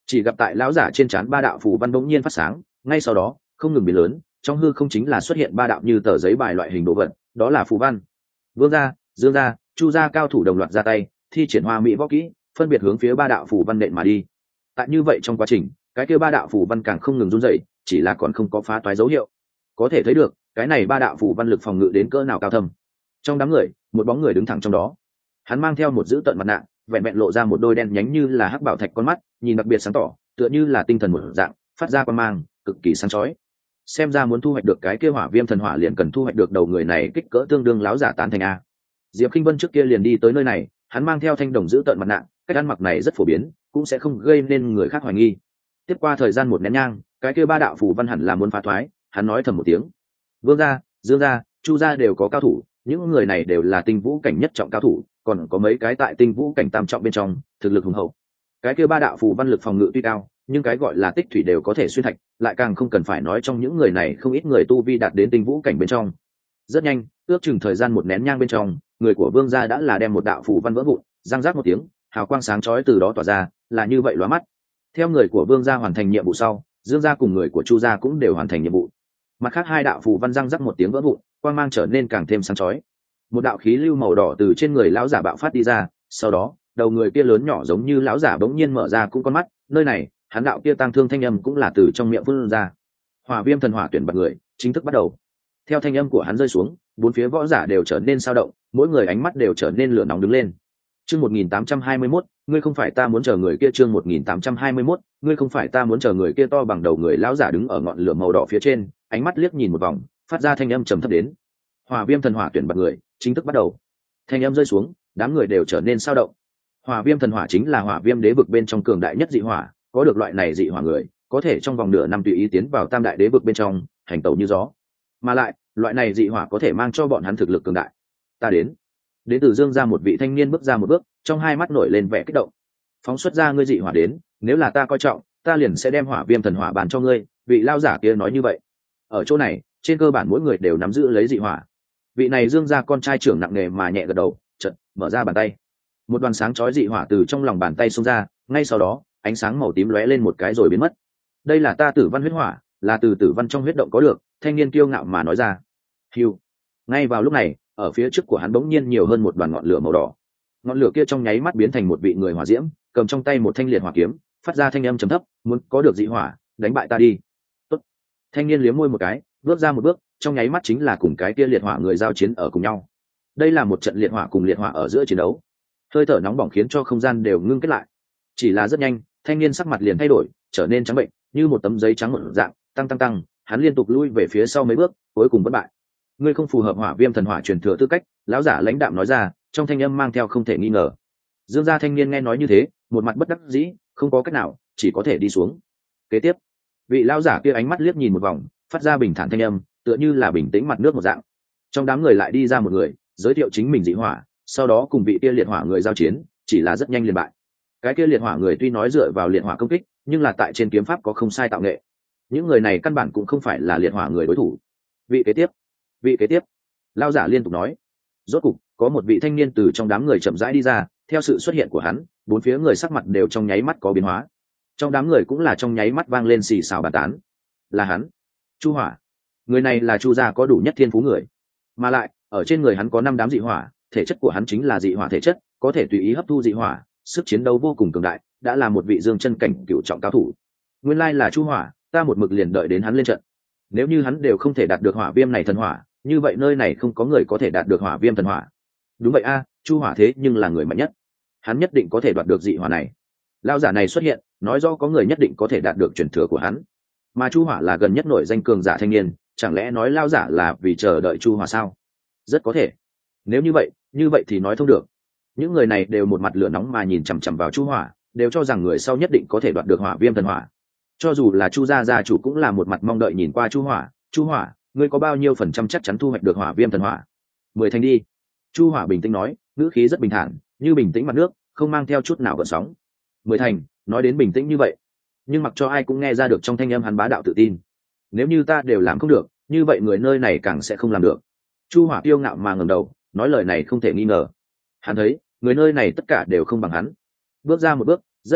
Chỉ gặp tại lão giả trên trán ba đạo phù văn bỗng nhiên phát sáng, ngay sau đó không ngừng biến lớn, trong hư không chính là xuất hiện ba đạo như tờ giấy bài loại hình đồ vật, đó là phù văn. Vương gia, Dương gia, Chu gia cao thủ đồng loạt ra tay, thi triển hoa mỹ võ kỹ, phân biệt hướng phía ba đạo phù văn nện mà đi. Tại như vậy trong quá trình, cái kia ba đạo phù văn càng không ngừng run rẩy, chỉ là còn không có phá toái dấu hiệu. Có thể thấy được, cái này ba đạo phù văn lực phòng ngự đến cỡ nào cao thâm. Trong đám người, một bóng người đứng thẳng trong đó. Hắn mang theo một dữ tợn mặt nạ, vẹn vẹn lộ ra một đôi đen nhánh như là hắc bảo thạch con mắt, nhìn đặc biệt sáng tỏ, tựa như là tinh thần một dạng, phát ra quang mang, cực kỳ sáng chói. Xem ra muốn thu hoạch được cái kia hỏa viêm thần hỏa liền cần thu hoạch được đầu người này kích cỡ tương đương láo giả tán thành a. Diệp Kinh Vân trước kia liền đi tới nơi này, hắn mang theo thanh đồng giữ tợn mặt nạ, cách ăn mặc này rất phổ biến, cũng sẽ không gây nên người khác hoài nghi. Tiếp qua thời gian một nén nhang, cái kia ba đạo phù văn hẳn là muốn phá thoái, hắn nói thầm một tiếng. Vương gia, Dương gia, Chu gia đều có cao thủ, những người này đều là tinh vũ cảnh nhất trọng cao thủ, còn có mấy cái tại tinh vũ cảnh tam trọng bên trong, thực lực hùng hậu. Cái kia ba đạo phù văn lực phòng ngự tuy cao, nhưng cái gọi là tích thủy đều có thể xuyên thạch, lại càng không cần phải nói trong những người này không ít người tu vi đạt đến tinh vũ cảnh bên trong. Rất nhanh, ước chừng thời gian một nén nhang bên trong, người của Vương gia đã là đem một đạo phù văn vỡ vụn, răng rác một tiếng, hào quang sáng chói từ đó tỏa ra, là như vậy lóa mắt. Theo người của Vương gia hoàn thành nhiệm vụ sau, Dương gia cùng người của Chu gia cũng đều hoàn thành nhiệm vụ. Mặt khác hai đạo phù văn răng rác một tiếng vỡ vụn, quang mang trở nên càng thêm sáng chói. Một đạo khí lưu màu đỏ từ trên người lão giả bạo phát đi ra, sau đó, đầu người kia lớn nhỏ giống như lão giả bỗng nhiên mở ra cũng con mắt, nơi này, hắn đạo kia tăng thương thanh âm cũng là từ trong miệng phun ra. Hỏa viêm thần hỏa tuyển bật người, chính thức bắt đầu. Theo thanh âm của hắn rơi xuống, bốn phía võ giả đều trở nên sao động, mỗi người ánh mắt đều trở nên lửa nóng đứng lên. Chương một nghìn tám trăm hai mươi mốt, ngươi không phải ta muốn chờ người kia chương một nghìn tám trăm hai mươi mốt, ngươi không phải ta muốn chờ người kia to bằng đầu người lão giả đứng ở ngọn lửa màu đỏ phía trên, ánh mắt liếc nhìn một vòng, phát ra thanh âm trầm thấp đến. Hỏa viêm thần hỏa tuyển bật người, chính thức bắt đầu. Thanh âm rơi xuống, đám người đều trở nên sao động. Hỏa viêm thần hỏa chính là hỏa viêm đế vực bên trong cường đại nhất dị hỏa, có được loại này dị hỏa người, có thể trong vòng nửa năm tùy ý tiến vào tam đại đế vực bên trong, hành tẩu như gió. Mà lại, loại này dị hỏa có thể mang cho bọn hắn thực lực cường đại. Ta đến. Đến từ Dương gia một vị thanh niên bước ra một bước, trong hai mắt nổi lên vẻ kích động. Phóng xuất ra ngươi dị hỏa đến, nếu là ta coi trọng, ta liền sẽ đem hỏa viêm thần hỏa bàn cho ngươi, vị lao giả kia nói như vậy. Ở chỗ này, trên cơ bản mỗi người đều nắm giữ lấy dị hỏa. Vị này Dương gia con trai trưởng nặng nề mà nhẹ gật đầu, chợt mở ra bàn tay. Một đoàn sáng chói dị hỏa từ trong lòng bàn tay xông ra, ngay sau đó, ánh sáng màu tím lóe lên một cái rồi biến mất. Đây là ta Tử Văn huyết hỏa, là từ Tử Văn trong huyết động có được, thanh niên kiêu ngạo mà nói ra. Hưu. Ngay vào lúc này, ở phía trước của hắn bỗng nhiên nhiều hơn một đoàn ngọn lửa màu đỏ. Ngọn lửa kia trong nháy mắt biến thành một vị người hỏa diễm, cầm trong tay một thanh liệt hỏa kiếm, phát ra thanh âm trầm thấp, muốn có được dị hỏa, đánh bại ta đi. Tốt. Thanh niên liếm môi một cái, bước ra một bước, trong nháy mắt chính là cùng cái kia liệt hỏa người giao chiến ở cùng nhau. Đây là một trận liệt hỏa cùng liệt hỏa ở giữa chiến đấu. Hơi thở nóng bỏng khiến cho không gian đều ngưng kết lại. Chỉ là rất nhanh, thanh niên sắc mặt liền thay đổi, trở nên trắng bệnh, như một tấm giấy trắng một dạng, tăng tăng tăng, hắn liên tục lui về phía sau mấy bước, cuối cùng bất bại. Ngươi không phù hợp hỏa viêm thần hỏa truyền thừa tư cách, lão giả lãnh đạm nói ra, trong thanh âm mang theo không thể nghi ngờ. Dương gia thanh niên nghe nói như thế, một mặt bất đắc dĩ, không có cách nào, chỉ có thể đi xuống. Kế tiếp, vị lão giả kia ánh mắt liếc nhìn một vòng, phát ra bình thản thanh âm, tựa như là bình tĩnh mặt nước một dạng. Trong đám người lại đi ra một người, giới thiệu chính mình dị hỏa, sau đó cùng vị kia liệt hỏa người giao chiến, chỉ là rất nhanh liền bại. Cái kia liệt hỏa người tuy nói dựa vào liệt hỏa công kích, nhưng là tại trên kiếm pháp có không sai tạo nghệ. Những người này căn bản cũng không phải là liệt hỏa người đối thủ. Vị kế tiếp, vị kế tiếp, lão giả liên tục nói. Rốt cục, có một vị thanh niên từ trong đám người chậm rãi đi ra, theo sự xuất hiện của hắn, bốn phía người sắc mặt đều trong nháy mắt có biến hóa. Trong đám người cũng là trong nháy mắt vang lên xì xào bàn tán. Là hắn, Chu Hỏa. Người này là Chu gia có đủ nhất thiên phú người, mà lại ở trên người hắn có năm đám dị hỏa, thể chất của hắn chính là dị hỏa thể chất, có thể tùy ý hấp thu dị hỏa, sức chiến đấu vô cùng cường đại, đã là một vị dương chân cảnh cựu trọng cao thủ. Nguyên lai là Chu Hỏa, ta một mực liền đợi đến hắn lên trận. Nếu như hắn đều không thể đạt được hỏa viêm này thần hỏa, như vậy nơi này không có người có thể đạt được hỏa viêm thần hỏa. Đúng vậy a, Chu Hỏa thế nhưng là người mạnh nhất, hắn nhất định có thể đoạt được dị hỏa này. Lão giả này xuất hiện, nói rõ có người nhất định có thể đạt được truyền thừa của hắn. Mà Chu Hỏa là gần nhất nổi danh cường giả thanh niên, chẳng lẽ nói lão giả là vì chờ đợi Chu Hỏa sao? Rất có thể. Nếu như vậy, như vậy thì nói thông được. Những người này đều một mặt lửa nóng mà nhìn chằm chằm vào Chu Hỏa, đều cho rằng người sau nhất định có thể đoạt được hỏa viêm thần hỏa. Cho dù là Chu gia gia chủ cũng là một mặt mong đợi nhìn qua Chu Hỏa, Chu Hỏa, ngươi có bao nhiêu phần trăm chắc chắn thu hoạch được hỏa viêm thần hỏa? Mười thành đi. Chu Hỏa bình tĩnh nói, ngữ khí rất bình thản, như bình tĩnh mặt nước, không mang theo chút nào gợn sóng. Mười thành, nói đến bình tĩnh như vậy, nhưng mặc cho ai cũng nghe ra được trong thanh âm hắn bá đạo tự tin. Nếu như ta đều làm không được, như vậy người nơi này càng sẽ không làm được. Chu Hỏa kiêu ngạo mà ngẩng đầu, nói lời này không thể nghi ngờ. Hắn thấy, người nơi này tất cả đều không bằng hắn. Bước ra một bước, rất nhanh,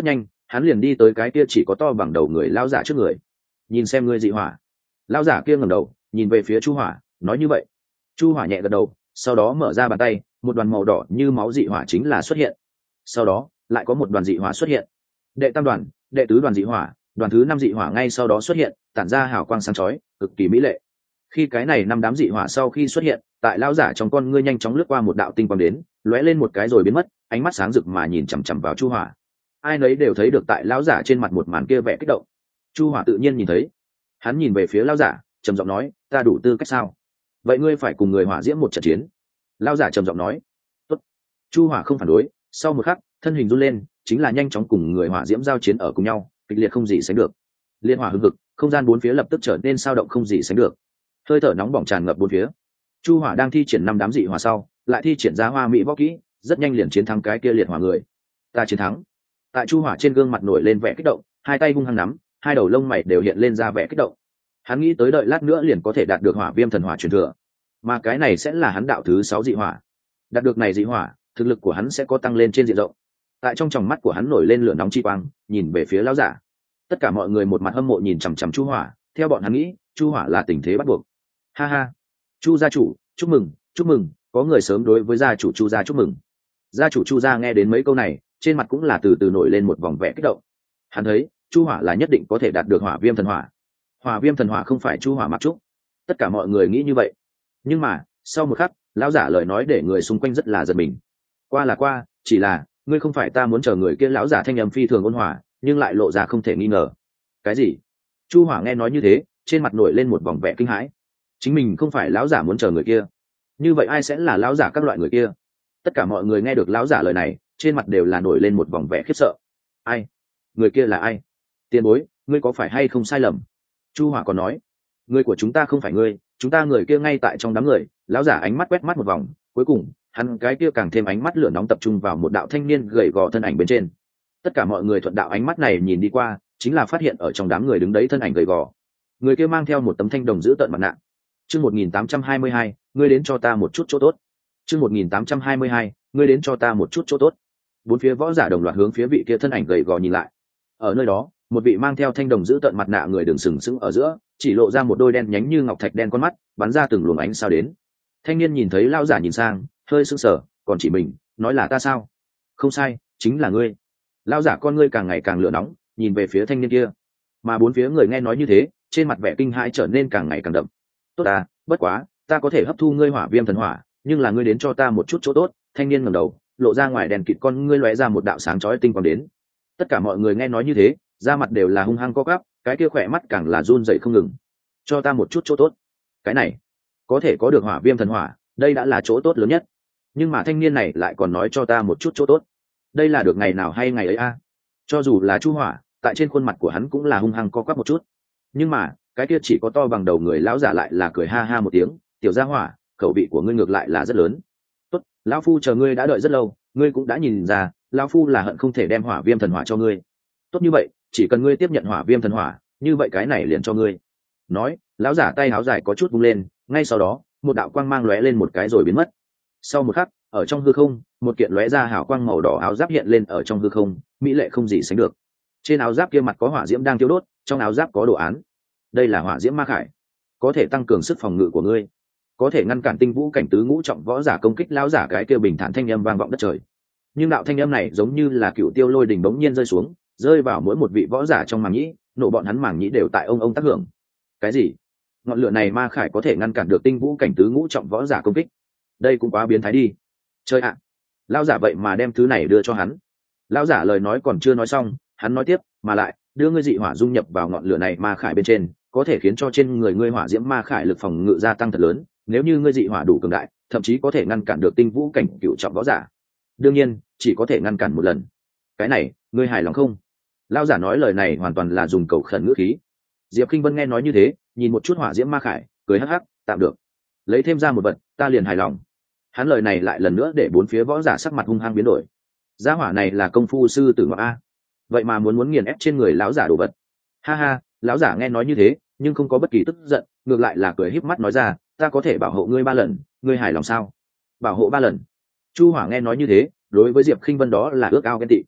hắn liền đi tới cái kia chỉ có to bằng đầu người lao giả trước người. Nhìn xem ngươi dị hỏa. Lao giả kia ngẩng đầu nhìn về phía chu hỏa, nói như vậy. Chu hỏa nhẹ gật đầu, sau đó mở ra bàn tay, một đoàn màu đỏ như máu dị hỏa chính là xuất hiện. Sau đó lại có một đoàn dị hỏa xuất hiện. Đệ tam đoàn, đệ tứ đoàn dị hỏa, đoàn thứ năm dị hỏa ngay sau đó xuất hiện, tản ra hào quang sáng chói, cực kỳ mỹ lệ. Khi cái này năm đám dị hỏa sau khi xuất hiện, tại lão giả trong con ngươi nhanh chóng lướt qua một đạo tinh quang đến, lóe lên một cái rồi biến mất, ánh mắt sáng rực mà nhìn chằm chằm vào chu hỏa. Ai nấy đều thấy được tại lão giả trên mặt một màn kia vẻ kích động. Chu hỏa tự nhiên nhìn thấy, hắn nhìn về phía lão giả, trầm giọng nói, ta đủ tư cách sao? Vậy ngươi phải cùng người hỏa diễm một trận chiến. Lão giả trầm giọng nói. Tốt. Chu hỏa không phản đối, sau một khắc thân hình run lên, chính là nhanh chóng cùng người hỏa diễm giao chiến ở cùng nhau, kịch liệt không gì sánh được. Liên hỏa hừng hực, không gian bốn phía lập tức trở nên sao động không gì sánh được, hơi thở nóng bỏng tràn ngập bốn phía. Chu hỏa đang thi triển năm đám dị hỏa sau, lại thi triển ra hoa mỹ võ kỹ, rất nhanh liền chiến thắng cái kia liệt hỏa người. Ta chiến thắng. Tại chu hỏa trên gương mặt nổi lên vẻ kích động, hai tay hung hăng nắm, hai đầu lông mày đều hiện lên ra vẻ kích động. Hắn nghĩ tới đợi lát nữa liền có thể đạt được hỏa viêm thần hỏa truyền thừa, mà cái này sẽ là hắn đạo thứ sáu dị hỏa. Đạt được này dị hỏa, thực lực của hắn sẽ có tăng lên trên diện rộng. Tại trong tròng mắt của hắn nổi lên lửa nóng chi quang, nhìn về phía lão giả. Tất cả mọi người một mặt hâm mộ nhìn chằm chằm chu hỏa, theo bọn hắn nghĩ, chu hỏa là tình thế bắt buộc. Ha ha, chu gia chủ, chúc mừng, chúc mừng, có người sớm đối với gia chủ chu gia chúc mừng. Gia chủ chu gia nghe đến mấy câu này, trên mặt cũng là từ từ nổi lên một vòng vẻ kích động. Hắn thấy chu hỏa là nhất định có thể đạt được hỏa viêm thần hỏa. Hỏa viêm thần hỏa không phải chu hỏa mặc trúc. Tất cả mọi người nghĩ như vậy. Nhưng mà sau một khắc, lão giả lời nói để người xung quanh rất là giật mình. Qua là qua, chỉ là ngươi không phải ta muốn chờ người kia. Lão giả thanh âm phi thường ôn hòa, nhưng lại lộ ra không thể nghi ngờ. Cái gì? Chu hỏa nghe nói như thế, trên mặt nổi lên một vòng vẻ kinh hãi. Chính mình không phải lão giả muốn chờ người kia, như vậy ai sẽ là lão giả các loại người kia? Tất cả mọi người nghe được lão giả lời này, trên mặt đều là nổi lên một vòng vẻ khiếp sợ. Ai? Người kia là ai? Tiền bối, ngươi có phải hay không sai lầm? Chu hỏa còn nói, người của chúng ta không phải ngươi, chúng ta người kia ngay tại trong đám người. Lão giả ánh mắt quét mắt một vòng, cuối cùng hắn cái kia càng thêm ánh mắt lửa nóng tập trung vào một đạo thanh niên gầy gò thân ảnh bên trên. Tất cả mọi người thuận đạo ánh mắt này nhìn đi qua, chính là phát hiện ở trong đám người đứng đấy thân ảnh gầy gò. Người kia mang theo một tấm thanh đồng giữ tợn mặt nạ. Chương một nghìn tám trăm hai mươi hai, ngươi đến cho ta một chút chỗ tốt. Chương một nghìn tám trăm hai mươi hai, ngươi đến cho ta một chút chỗ tốt. Bốn phía võ giả đồng loạt hướng phía vị kia thân ảnh gầy gò nhìn lại. Ở nơi đó, một vị mang theo thanh đồng giữ tợn mặt nạ người đứng sừng sững ở giữa, chỉ lộ ra một đôi đen nhánh như ngọc thạch đen con mắt, bắn ra từng luồng ánh sao đến. Thanh niên nhìn thấy lão giả nhìn sang, hơi sững sờ, còn chỉ mình, nói là ta sao? Không sai, chính là ngươi. Lão giả con ngươi càng ngày càng lửa nóng, nhìn về phía thanh niên kia. Mà bốn phía người nghe nói như thế, trên mặt vẻ kinh hãi trở nên càng ngày càng đậm. Tốt à, bất quá, ta có thể hấp thu ngươi hỏa viêm thần hỏa, nhưng là ngươi đến cho ta một chút chỗ tốt. Thanh niên ngẩng đầu, lộ ra ngoài đèn kịt con ngươi lóe ra một đạo sáng chói tinh quang đến. Tất cả mọi người nghe nói như thế, da mặt đều là hung hăng co quắp, cái kia khỏe mắt càng là run rẩy không ngừng. Cho ta một chút chỗ tốt. Cái này, có thể có được hỏa viêm thần hỏa, đây đã là chỗ tốt lớn nhất. Nhưng mà thanh niên này lại còn nói cho ta một chút chỗ tốt. Đây là được ngày nào hay ngày ấy a? À? Cho dù là chu hỏa, tại trên khuôn mặt của hắn cũng là hung hăng co quắp một chút. Nhưng mà cái kia chỉ có to bằng đầu người lão giả lại là cười ha ha một tiếng, tiểu gia hỏa, khẩu vị của ngươi ngược lại là rất lớn. Tốt, lão phu chờ ngươi đã đợi rất lâu, ngươi cũng đã nhìn ra, lão phu là hận không thể đem hỏa viêm thần hỏa cho ngươi. Tốt như vậy, chỉ cần ngươi tiếp nhận hỏa viêm thần hỏa, như vậy cái này liền cho ngươi. Nói, lão giả tay áo dài có chút vung lên, ngay sau đó, một đạo quang mang lóe lên một cái rồi biến mất. Sau một khắc, ở trong hư không, một kiện lóe ra hào quang màu đỏ áo giáp hiện lên ở trong hư không, mỹ lệ không gì sánh được. Trên áo giáp kia mặt có hỏa diễm đang thiêu đốt, trong áo giáp có đồ án. Đây là hỏa diễm ma khải, có thể tăng cường sức phòng ngự của ngươi, có thể ngăn cản tinh vũ cảnh tứ ngũ trọng võ giả công kích. Lão giả cái kia bình thản thanh âm vang vọng đất trời. Nhưng đạo thanh âm này giống như là cựu tiêu lôi đình bỗng nhiên rơi xuống, rơi vào mỗi một vị võ giả trong màng nhĩ, nổ bọn hắn màng nhĩ đều tại ông ông tác hưởng. Cái gì? Ngọn lửa này ma khải có thể ngăn cản được tinh vũ cảnh tứ ngũ trọng võ giả công kích? Đây cũng quá biến thái đi. Chơi ạ! Lão giả vậy mà đem thứ này đưa cho hắn. Lão giả lời nói còn chưa nói xong, hắn nói tiếp, mà lại đưa ngươi dị hỏa dung nhập vào ngọn lửa này ma khải bên trên, có thể khiến cho trên người ngươi hỏa diễm ma khải lực phòng ngự gia tăng thật lớn. Nếu như ngươi dị hỏa đủ cường đại, thậm chí có thể ngăn cản được tinh vũ cảnh cựu trọng võ giả. Đương nhiên, chỉ có thể ngăn cản một lần. Cái này, ngươi hài lòng không? Lão giả nói lời này hoàn toàn là dùng cầu khẩn ngữ khí. Diệp Kinh Vân nghe nói như thế, nhìn một chút hỏa diễm ma khải, cười hắc hắc, tạm được. Lấy thêm ra một vật, ta liền hài lòng. Hắn lời này lại lần nữa để bốn phía võ giả sắc mặt hung hăng biến đổi. Gia hỏa này là công phu sư tử ngọc a, vậy mà muốn muốn nghiền ép trên người lão giả đồ vật. Ha ha, lão giả nghe nói như thế, nhưng không có bất kỳ tức giận, ngược lại là cười híp mắt nói ra, ta có thể bảo hộ ngươi ba lần, ngươi hài lòng sao? Bảo hộ ba lần? Chu Hỏa nghe nói như thế, đối với Diệp Khinh Vân đó là ước ao ghen tị.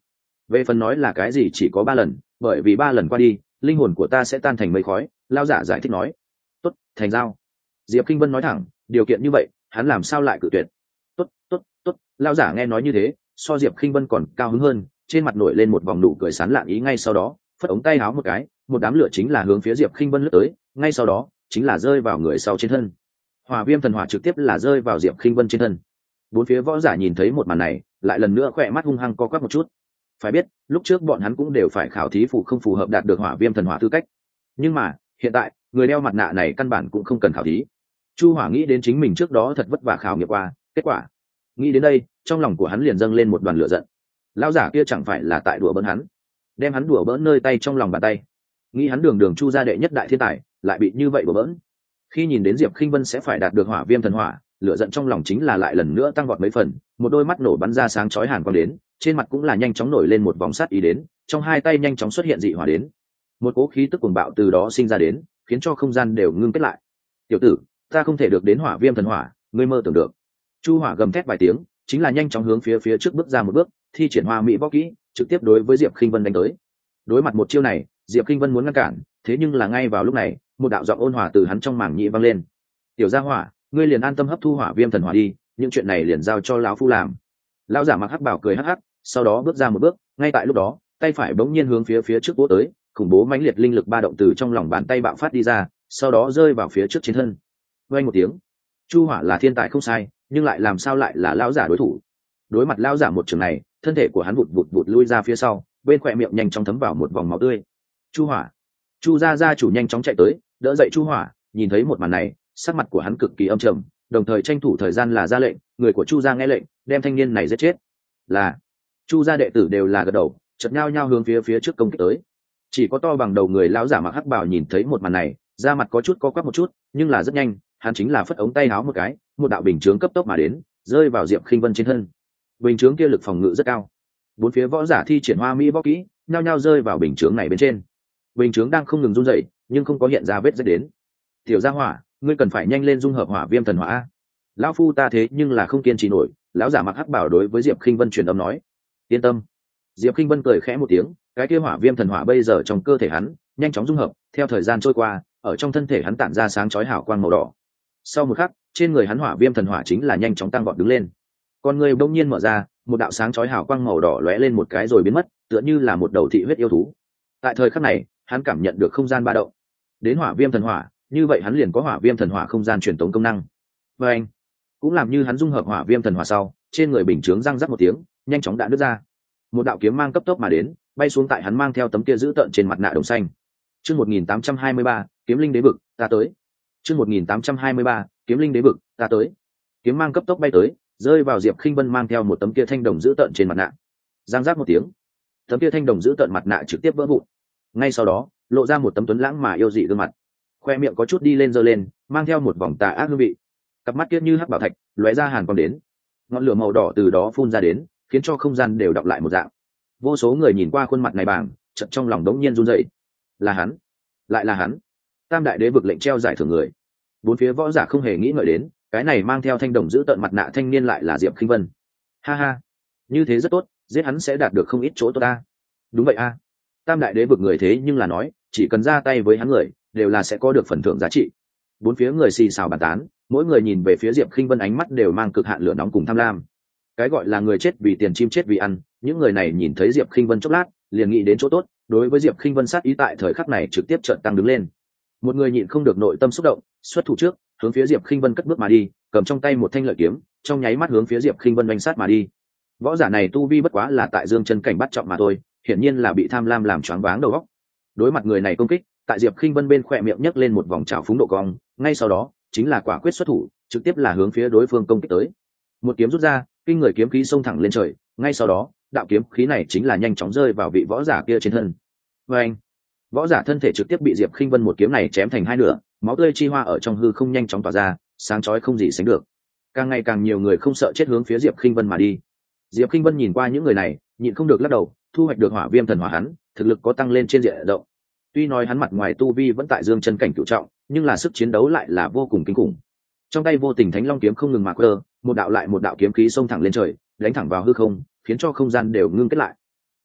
về phần nói là cái gì chỉ có ba lần, bởi vì ba lần qua đi linh hồn của ta sẽ tan thành mây khói. Lao giả giải thích nói. Tốt, thành giao. Diệp Kinh Vân nói thẳng, điều kiện như vậy hắn làm sao lại cự tuyệt. Tốt, tốt, tốt. Lao giả nghe nói như thế, so Diệp Kinh Vân còn cao hứng hơn, trên mặt nổi lên một vòng nụ cười sán lạn ý. Ngay sau đó phất ống tay áo một cái, một đám lửa chính là hướng phía Diệp Kinh Vân lướt tới, ngay sau đó chính là rơi vào người sau trên thân. Hỏa viêm thần hỏa trực tiếp là rơi vào Diệp Kinh Vân trên thân. Bốn phía võ giả nhìn thấy một màn này, lại lần nữa khỏe mắt hung hăng co quắp một chút. Phải biết lúc trước bọn hắn cũng đều phải khảo thí phù không phù hợp đạt được hỏa viêm thần hỏa tư cách, nhưng mà hiện tại người đeo mặt nạ này căn bản cũng không cần khảo thí. Chu Hỏa nghĩ đến chính mình trước đó thật vất vả khảo nghiệm qua kết quả, nghĩ đến đây trong lòng của hắn liền dâng lên một đoàn lửa giận. Lão giả kia chẳng phải là tại đùa bỡn hắn, đem hắn đùa bỡn nơi tay trong lòng bàn tay. Nghĩ hắn đường đường Chu gia đệ nhất đại thiên tài lại bị như vậy đùa bỡn. Khi nhìn đến Diệp Kinh Vân sẽ phải đạt được hỏa viêm thần hỏa, lửa giận trong lòng chính là lại lần nữa tăng vọt mấy phần, một đôi mắt nổ bắn ra sáng chói hàn quang đến, trên mặt cũng là nhanh chóng nổi lên một vòng sát ý đến, trong hai tay nhanh chóng xuất hiện dị hỏa đến. Một cỗ khí tức cuồng bạo từ đó sinh ra đến, khiến cho không gian đều ngưng kết lại. Tiểu tử, ta không thể được đến hỏa viêm thần hỏa, ngươi mơ tưởng được. Chu Hỏa gầm thét vài tiếng, chính là nhanh chóng hướng phía phía trước bước ra một bước, thi triển hoa mỹ võ kỹ, trực tiếp đối với Diệp Kinh Vân đánh tới. Đối mặt một chiêu này, Diệp Kinh Vân muốn ngăn cản, thế nhưng là ngay vào lúc này, một đạo giọng ôn hòa từ hắn trong màng nhĩ vang lên. Tiểu gia hỏa, ngươi liền an tâm hấp thu hỏa viêm thần hỏa đi, những chuyện này liền giao cho lão phu làm. Lão giả mặc hắc bảo cười hắc hắc, sau đó bước ra một bước, ngay tại lúc đó tay phải bỗng nhiên hướng phía phía trước vỗ tới, khủng bố mãnh liệt linh lực ba động từ trong lòng bàn tay bạo phát đi ra, sau đó rơi vào phía trước trên thân. Vang một tiếng. Chu Hỏa là thiên tài không sai, nhưng lại làm sao lại là lão giả đối thủ. Đối mặt lão giả một trường này, thân thể của hắn vụt vụt vụt lui ra phía sau, bên khóe miệng nhanh chóng thấm vào một vòng máu tươi. Chu Hỏa, Chu gia gia chủ nhanh chóng chạy tới, đỡ dậy Chu Hỏa. Nhìn thấy một màn này, sắc mặt của hắn cực kỳ âm trầm, đồng thời tranh thủ thời gian là ra lệnh, người của Chu gia nghe lệnh, đem thanh niên này giết chết. Là. Chu gia đệ tử đều là gật đầu, chợt nhao nhao hướng phía phía trước công kích tới. Chỉ có to bằng đầu người lão giả mặc hắc bào nhìn thấy một màn này, da mặt có chút co quắp một chút, nhưng là rất nhanh, hắn chính là phất ống tay áo một cái, một đạo bình chướng cấp tốc mà đến, rơi vào Diệp Kinh Vân trên thân. Bình chướng kia lực phòng ngự rất cao. Bốn phía võ giả thi triển hoa mỹ võ kỹ, nhao nhao rơi vào bình chướng này bên trên. Bình chướng đang không ngừng run rẩy, nhưng không có hiện ra vết rách đến. Tiểu gia hỏa, ngươi cần phải nhanh lên dung hợp hỏa viêm thần hỏa. Lão phu ta thế nhưng là không kiên trì nổi. Lão giả mặc hắc bảo đối với Diệp Kinh Vân truyền âm nói. Yên tâm. Diệp Kinh Vân cười khẽ một tiếng, cái kia hỏa viêm thần hỏa bây giờ trong cơ thể hắn nhanh chóng dung hợp, theo thời gian trôi qua, ở trong thân thể hắn tản ra sáng chói hào quang màu đỏ. Sau một khắc, trên người hắn hỏa viêm thần hỏa chính là nhanh chóng tăng vọt đứng lên. Con người bỗng nhiên mở ra, một đạo sáng chói hào quang màu đỏ lóe lên một cái rồi biến mất, tựa như là một đầu thị huyết yêu thú. Tại thời khắc này, hắn cảm nhận được không gian ba động. Đến hỏa viêm thần hỏa, như vậy hắn liền có hỏa viêm thần hỏa không gian truyền tống công năng. Và anh cũng làm như hắn dung hợp hỏa viêm thần hỏa sau, trên người bình chướng răng rắc một tiếng, nhanh chóng đã nứt ra. Một đạo kiếm mang cấp tốc mà đến, bay xuống tại hắn mang theo tấm kia giữ tợn trên mặt nạ đồng xanh. Chương một nghìn tám trăm hai mươi ba, Kiếm Linh Đế vực, ta tới. Chương một nghìn tám trăm hai mươi ba, Kiếm Linh Đế vực, ta tới. Kiếm mang cấp tốc bay tới, rơi vào Diệp Kinh Vân mang theo một tấm kia thanh đồng giữ tợn trên mặt nạ. Giang giác một tiếng, tấm kia thanh đồng giữ tợn mặt nạ trực tiếp vỡ vụn. Ngay sau đó, lộ ra một tấm tuấn lãng mà yêu dị gương mặt. Khoe miệng có chút đi lên giơ lên, mang theo một vòng tà ác hương vị. Cặp mắt kiết như hắc bảo thạch, lóe ra hàn quang đến. Ngọn lửa màu đỏ từ đó phun ra đến, khiến cho không gian đều đọng lại một dạng. Vô số người nhìn qua khuôn mặt này bàng, chợt trong lòng đống nhiên run rẩy. Là hắn, lại là hắn. Tam đại đế vực lệnh treo giải thưởng người. Bốn phía võ giả không hề nghĩ ngợi đến, cái này mang theo thanh đồng giữ tợn mặt nạ thanh niên lại là Diệp Kinh Vân. Ha ha, như thế rất tốt, giết hắn sẽ đạt được không ít chỗ tốt ta. Đúng vậy a. Tam đại đế vực người thế nhưng là nói, chỉ cần ra tay với hắn người, đều là sẽ có được phần thưởng giá trị. Bốn phía người xì xào bàn tán, mỗi người nhìn về phía Diệp Kinh Vân ánh mắt đều mang cực hạn lửa nóng cùng tham lam. Cái gọi là người chết vì tiền chim chết vì ăn, những người này nhìn thấy Diệp Kinh Vân chốc lát, liền nghĩ đến chỗ tốt, đối với Diệp Kinh Vân sát ý tại thời khắc này trực tiếp trợn tăng đứng lên. Một người nhịn không được nội tâm xúc động, xuất thủ trước, hướng phía Diệp Kinh Vân cất bước mà đi, cầm trong tay một thanh lợi kiếm, trong nháy mắt hướng phía Diệp Kinh Vân đánh sát mà đi. Võ giả này tu vi bất quá là tại dương chân cảnh bắt trọng mà thôi, hiển nhiên là bị tham lam làm choáng váng đầu óc. Đối mặt người này công kích, tại Diệp Kinh Vân bên khóe miệng nhấc lên một vòng trào phúng độ cong, ngay sau đó, chính là quả quyết xuất thủ, trực tiếp là hướng phía đối phương công kích tới. Một kiếm rút ra, kinh người kiếm khí xông thẳng lên trời, ngay sau đó, đạo kiếm khí này chính là nhanh chóng rơi vào vị võ giả kia trên thân. Và anh, võ giả thân thể trực tiếp bị Diệp Kinh Vân một kiếm này chém thành hai nửa, máu tươi chi hoa ở trong hư không nhanh chóng tỏa ra, sáng chói không gì sánh được. Càng ngày càng nhiều người không sợ chết hướng phía Diệp Kinh Vân mà đi. Diệp Kinh Vân nhìn qua những người này, nhịn không được lắc đầu, thu hoạch được hỏa viêm thần hỏa hắn, thực lực có tăng lên trên diện rộng. Tuy nói hắn mặt ngoài tu vi vẫn tại dương chân cảnh cửu trọng, nhưng là sức chiến đấu lại là vô cùng kinh khủng. Trong tay vô tình thánh long kiếm không ngừng mà quơ, một đạo lại một đạo kiếm khí xông thẳng lên trời, đánh thẳng vào hư không, khiến cho không gian đều ngưng kết lại.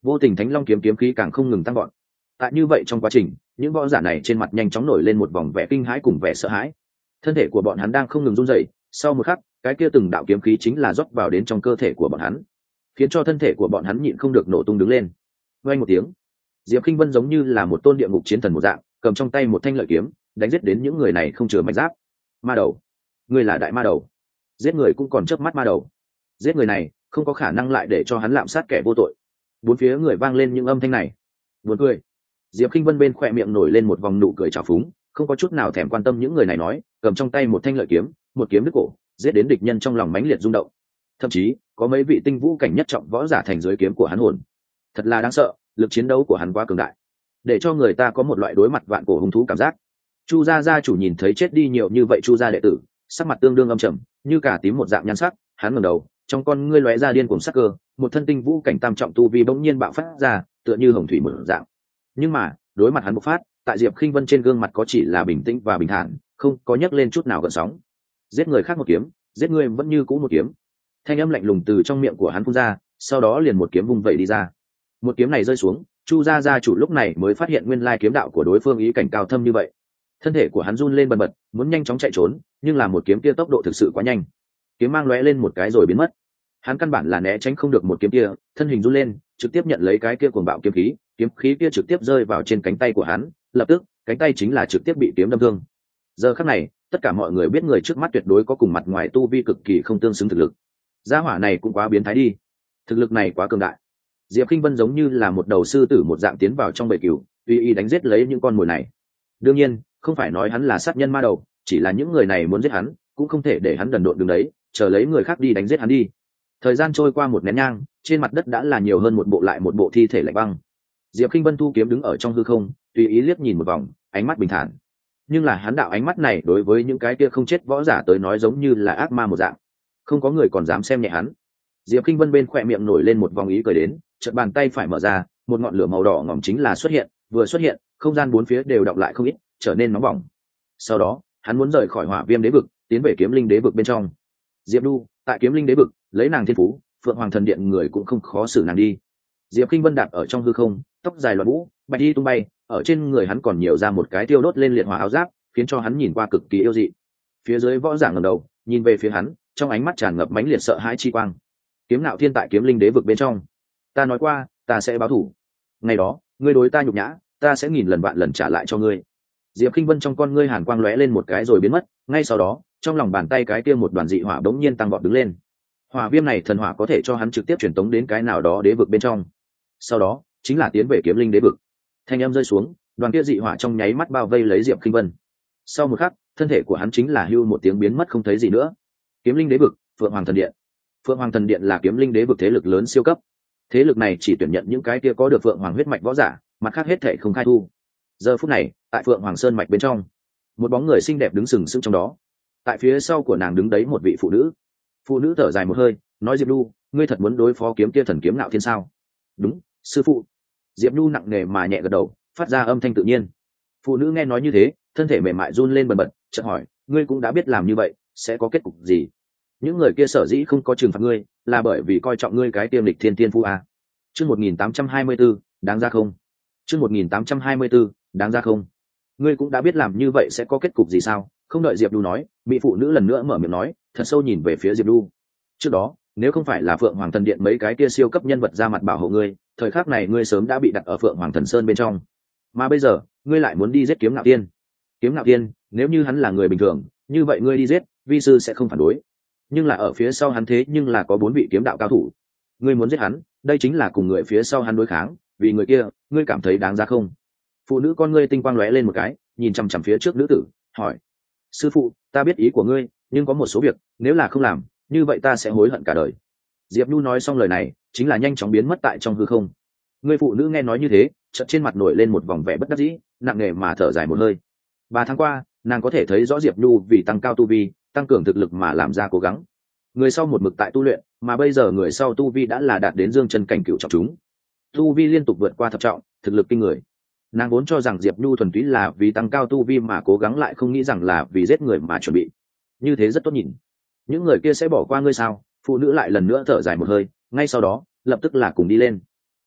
vô tình thánh long kiếm kiếm khí càng không ngừng tăng gọn. Tại như vậy trong quá trình, những võ giả này trên mặt nhanh chóng nổi lên một vòng vẻ kinh hãi cùng vẻ sợ hãi. Thân thể của bọn hắn đang không ngừng run rẩy, sau một khắc, cái kia từng đạo kiếm khí chính là rót vào đến trong cơ thể của bọn hắn, khiến cho thân thể của bọn hắn nhịn không được nổ tung đứng lên. Vang một tiếng, Diệp Kinh Vân giống như là một tôn địa ngục chiến thần một dạng, cầm trong tay một thanh lợi kiếm, đánh giết đến những người này không chừa mảnh giáp. Ma đầu, ngươi là đại ma đầu, giết người cũng còn chớp mắt ma đầu, giết người này không có khả năng lại để cho hắn lạm sát kẻ vô tội. Bốn phía người vang lên những âm thanh này. Buồn cười. Diệp Kinh Vân bên khỏe miệng nổi lên một vòng nụ cười trào phúng, không có chút nào thèm quan tâm những người này nói, cầm trong tay một thanh lợi kiếm, một kiếm đứt cổ, giết đến địch nhân trong lòng mãnh liệt rung động. Thậm chí, có mấy vị tinh vũ cảnh nhất trọng võ giả thành dưới kiếm của hắn hồn. Thật là đáng sợ, lực chiến đấu của hắn quá cường đại, để cho người ta có một loại đối mặt vạn cổ hung thú cảm giác. Chu gia gia chủ nhìn thấy chết đi nhiều như vậy Chu gia đệ tử, sắc mặt tương đương âm trầm, như cả tím một dạng nhan sắc, hắn ngẩng đầu, trong con ngươi lóe ra điên cuồng sắc cơ, một thân tinh vũ cảnh tam trọng tu vi bỗng nhiên bạo phát ra, tựa như hồng thủy mở dạng. Nhưng mà, đối mặt hắn bộc phát, tại Diệp Khinh Vân trên gương mặt có chỉ là bình tĩnh và bình thản, không có nhấc lên chút nào gợn sóng. Giết người khác một kiếm, giết ngươi vẫn như cũ một kiếm. Thanh âm lạnh lùng từ trong miệng của hắn phun ra, sau đó liền một kiếm vung vẩy đi ra. Một kiếm này rơi xuống, Chu gia gia chủ lúc này mới phát hiện nguyên lai kiếm đạo của đối phương ý cảnh cao thâm như vậy. Thân thể của hắn run lên bần bật, muốn nhanh chóng chạy trốn, nhưng là một kiếm kia tốc độ thực sự quá nhanh. Kiếm mang lóe lên một cái rồi biến mất. Hắn căn bản là né tránh không được một kiếm kia, thân hình run lên, trực tiếp nhận lấy cái kia cuồng bạo kiếm khí, kiếm khí kia trực tiếp rơi vào trên cánh tay của hắn, lập tức, cánh tay chính là trực tiếp bị kiếm đâm thương. Giờ khắc này, tất cả mọi người biết người trước mắt tuyệt đối có cùng mặt ngoài tu vi cực kỳ không tương xứng thực lực. Gia hỏa này cũng quá biến thái đi, thực lực này quá cường đại. Diệp Kinh Vân giống như là một đầu sư tử một dạng tiến vào trong bầy cừu, tùy ý đánh giết lấy những con mồi này. Đương nhiên, không phải nói hắn là sát nhân ma đầu, chỉ là những người này muốn giết hắn, cũng không thể để hắn đần độn đứng đấy, chờ lấy người khác đi đánh giết hắn đi. Thời gian trôi qua một nén nhang, trên mặt đất đã là nhiều hơn một bộ lại một bộ thi thể lạnh băng. Diệp Kinh Vân thu kiếm đứng ở trong hư không, tùy ý liếc nhìn một vòng, ánh mắt bình thản. Nhưng là hắn đạo ánh mắt này đối với những cái kia không chết võ giả tới nói giống như là ác ma một dạng, không có người còn dám xem nhẹ hắn. Diệp Kinh Vân bên khỏe miệng nổi lên một vòng ý cười đến, chợt bàn tay phải mở ra, một ngọn lửa màu đỏ ngòm chính là xuất hiện, vừa xuất hiện, không gian bốn phía đều đọng lại không ít, trở nên nóng bỏng. Sau đó, hắn muốn rời khỏi Hỏa Viêm Đế vực, tiến về Kiếm Linh Đế vực bên trong. Diệp Nhu, tại Kiếm Linh Đế vực, lấy nàng thiên phú, Phượng Hoàng Thần Điện người cũng không khó xử nàng đi. Diệp Kinh Vân đạp ở trong hư không, tóc dài loạn vũ, bạch y tung bay, ở trên người hắn còn nhiều ra một cái tiêu đốt lên liệt hỏa áo giáp, khiến cho hắn nhìn qua cực kỳ yêu dị. Phía dưới võ giả ngẩng đầu, nhìn về phía hắn, trong ánh mắt tràn ngập mãnh liệt sợ hãi chi quang. Kiếm Nạo Thiên tại Kiếm Linh Đế vực bên trong, ta nói qua, ta sẽ báo thù. Ngày đó, ngươi đối ta nhục nhã, ta sẽ nghìn lần vạn lần trả lại cho ngươi. Diệp Kinh Vân trong con ngươi hàn quang lóe lên một cái rồi biến mất, ngay sau đó, trong lòng bàn tay cái kia một đoàn dị hỏa bỗng nhiên tăng vọt đứng lên. Hỏa viêm này thần hỏa có thể cho hắn trực tiếp truyền tống đến cái nào đó đế vực bên trong. Sau đó, chính là tiến về Kiếm Linh Đế vực. Thanh âm rơi xuống, đoàn kia dị hỏa trong nháy mắt bao vây lấy Diệp Kinh Vân. Sau một khắc, thân thể của hắn chính là hưu một tiếng biến mất không thấy gì nữa. Kiếm Linh Đế vực, Phượng Hoàng Thần Điện. Phượng Hoàng Thần Điện là Kiếm Linh Đế vực thế lực lớn siêu cấp. Thế lực này chỉ tuyển nhận những cái kia có được Phượng Hoàng huyết mạch võ giả, mặt khác hết thảy không khai thu. Giờ phút này, tại Phượng Hoàng Sơn mạch bên trong, một bóng người xinh đẹp đứng sừng sững trong đó. Tại phía sau của nàng đứng đấy một vị phụ nữ. Phụ nữ thở dài một hơi, nói: Diệp Nhu, ngươi thật muốn đối phó kiếm kia thần kiếm Nạo Thiên sao? Đúng, sư phụ. Diệp Nhu nặng nề mà nhẹ gật đầu, phát ra âm thanh tự nhiên. Phụ nữ nghe nói như thế, thân thể mềm mại run lên bần bật, chợt hỏi: ngươi cũng đã biết làm như vậy sẽ có kết cục gì? Những người kia sở dĩ không có trừng phạt ngươi, là bởi vì coi trọng ngươi cái tiêm lịch thiên tiên phu à? Chương một nghìn tám trăm hai mươi tư, đáng ra không? Chương một nghìn tám trăm hai mươi tư, đáng ra không? Ngươi cũng đã biết làm như vậy sẽ có kết cục gì sao? Không đợi Diệp Nhu nói, mỹ phụ nữ lần nữa mở miệng nói, thật sâu nhìn về phía Diệp Nhu. Trước đó, nếu không phải là Phượng Hoàng Thần Điện mấy cái kia siêu cấp nhân vật ra mặt bảo hộ ngươi, thời khắc này ngươi sớm đã bị đặt ở Phượng Hoàng Thần Sơn bên trong. Mà bây giờ, ngươi lại muốn đi giết Kiếm Nạo Thiên. Kiếm Nạo Thiên, nếu như hắn là người bình thường, như vậy ngươi đi giết, vi sư sẽ không phản đối. Nhưng là ở phía sau hắn thế nhưng là có bốn vị kiếm đạo cao thủ. Ngươi muốn giết hắn, đây chính là cùng người phía sau hắn đối kháng, vì người kia, ngươi cảm thấy đáng ra không? Phụ nữ con ngươi tinh quang lóe lên một cái, nhìn chằm chằm phía trước nữ tử, hỏi: sư phụ, ta biết ý của ngươi, nhưng có một số việc, nếu là không làm, như vậy ta sẽ hối hận cả đời. Diệp Nhu nói xong lời này, chính là nhanh chóng biến mất tại trong hư không. Người phụ nữ nghe nói như thế, chợt trên mặt nổi lên một vòng vẻ bất đắc dĩ, nặng nề mà thở dài một hơi. Ba tháng qua, nàng có thể thấy rõ Diệp Nhu vì tăng cao tu vi, tăng cường thực lực mà làm ra cố gắng. Người sau một mực tại tu luyện, mà bây giờ người sau tu vi đã là đạt đến dương chân cảnh cửu trọng chúng. Tu vi liên tục vượt qua thập trọng, thực lực kinh người. Nàng vốn cho rằng Diệp Nhu thuần túy là vì tăng cao tu vi mà cố gắng, lại không nghĩ rằng là vì giết người mà chuẩn bị. Như thế rất tốt nhìn. Những người kia sẽ bỏ qua ngươi sao? Phụ nữ lại lần nữa thở dài một hơi, ngay sau đó, lập tức là cùng đi lên.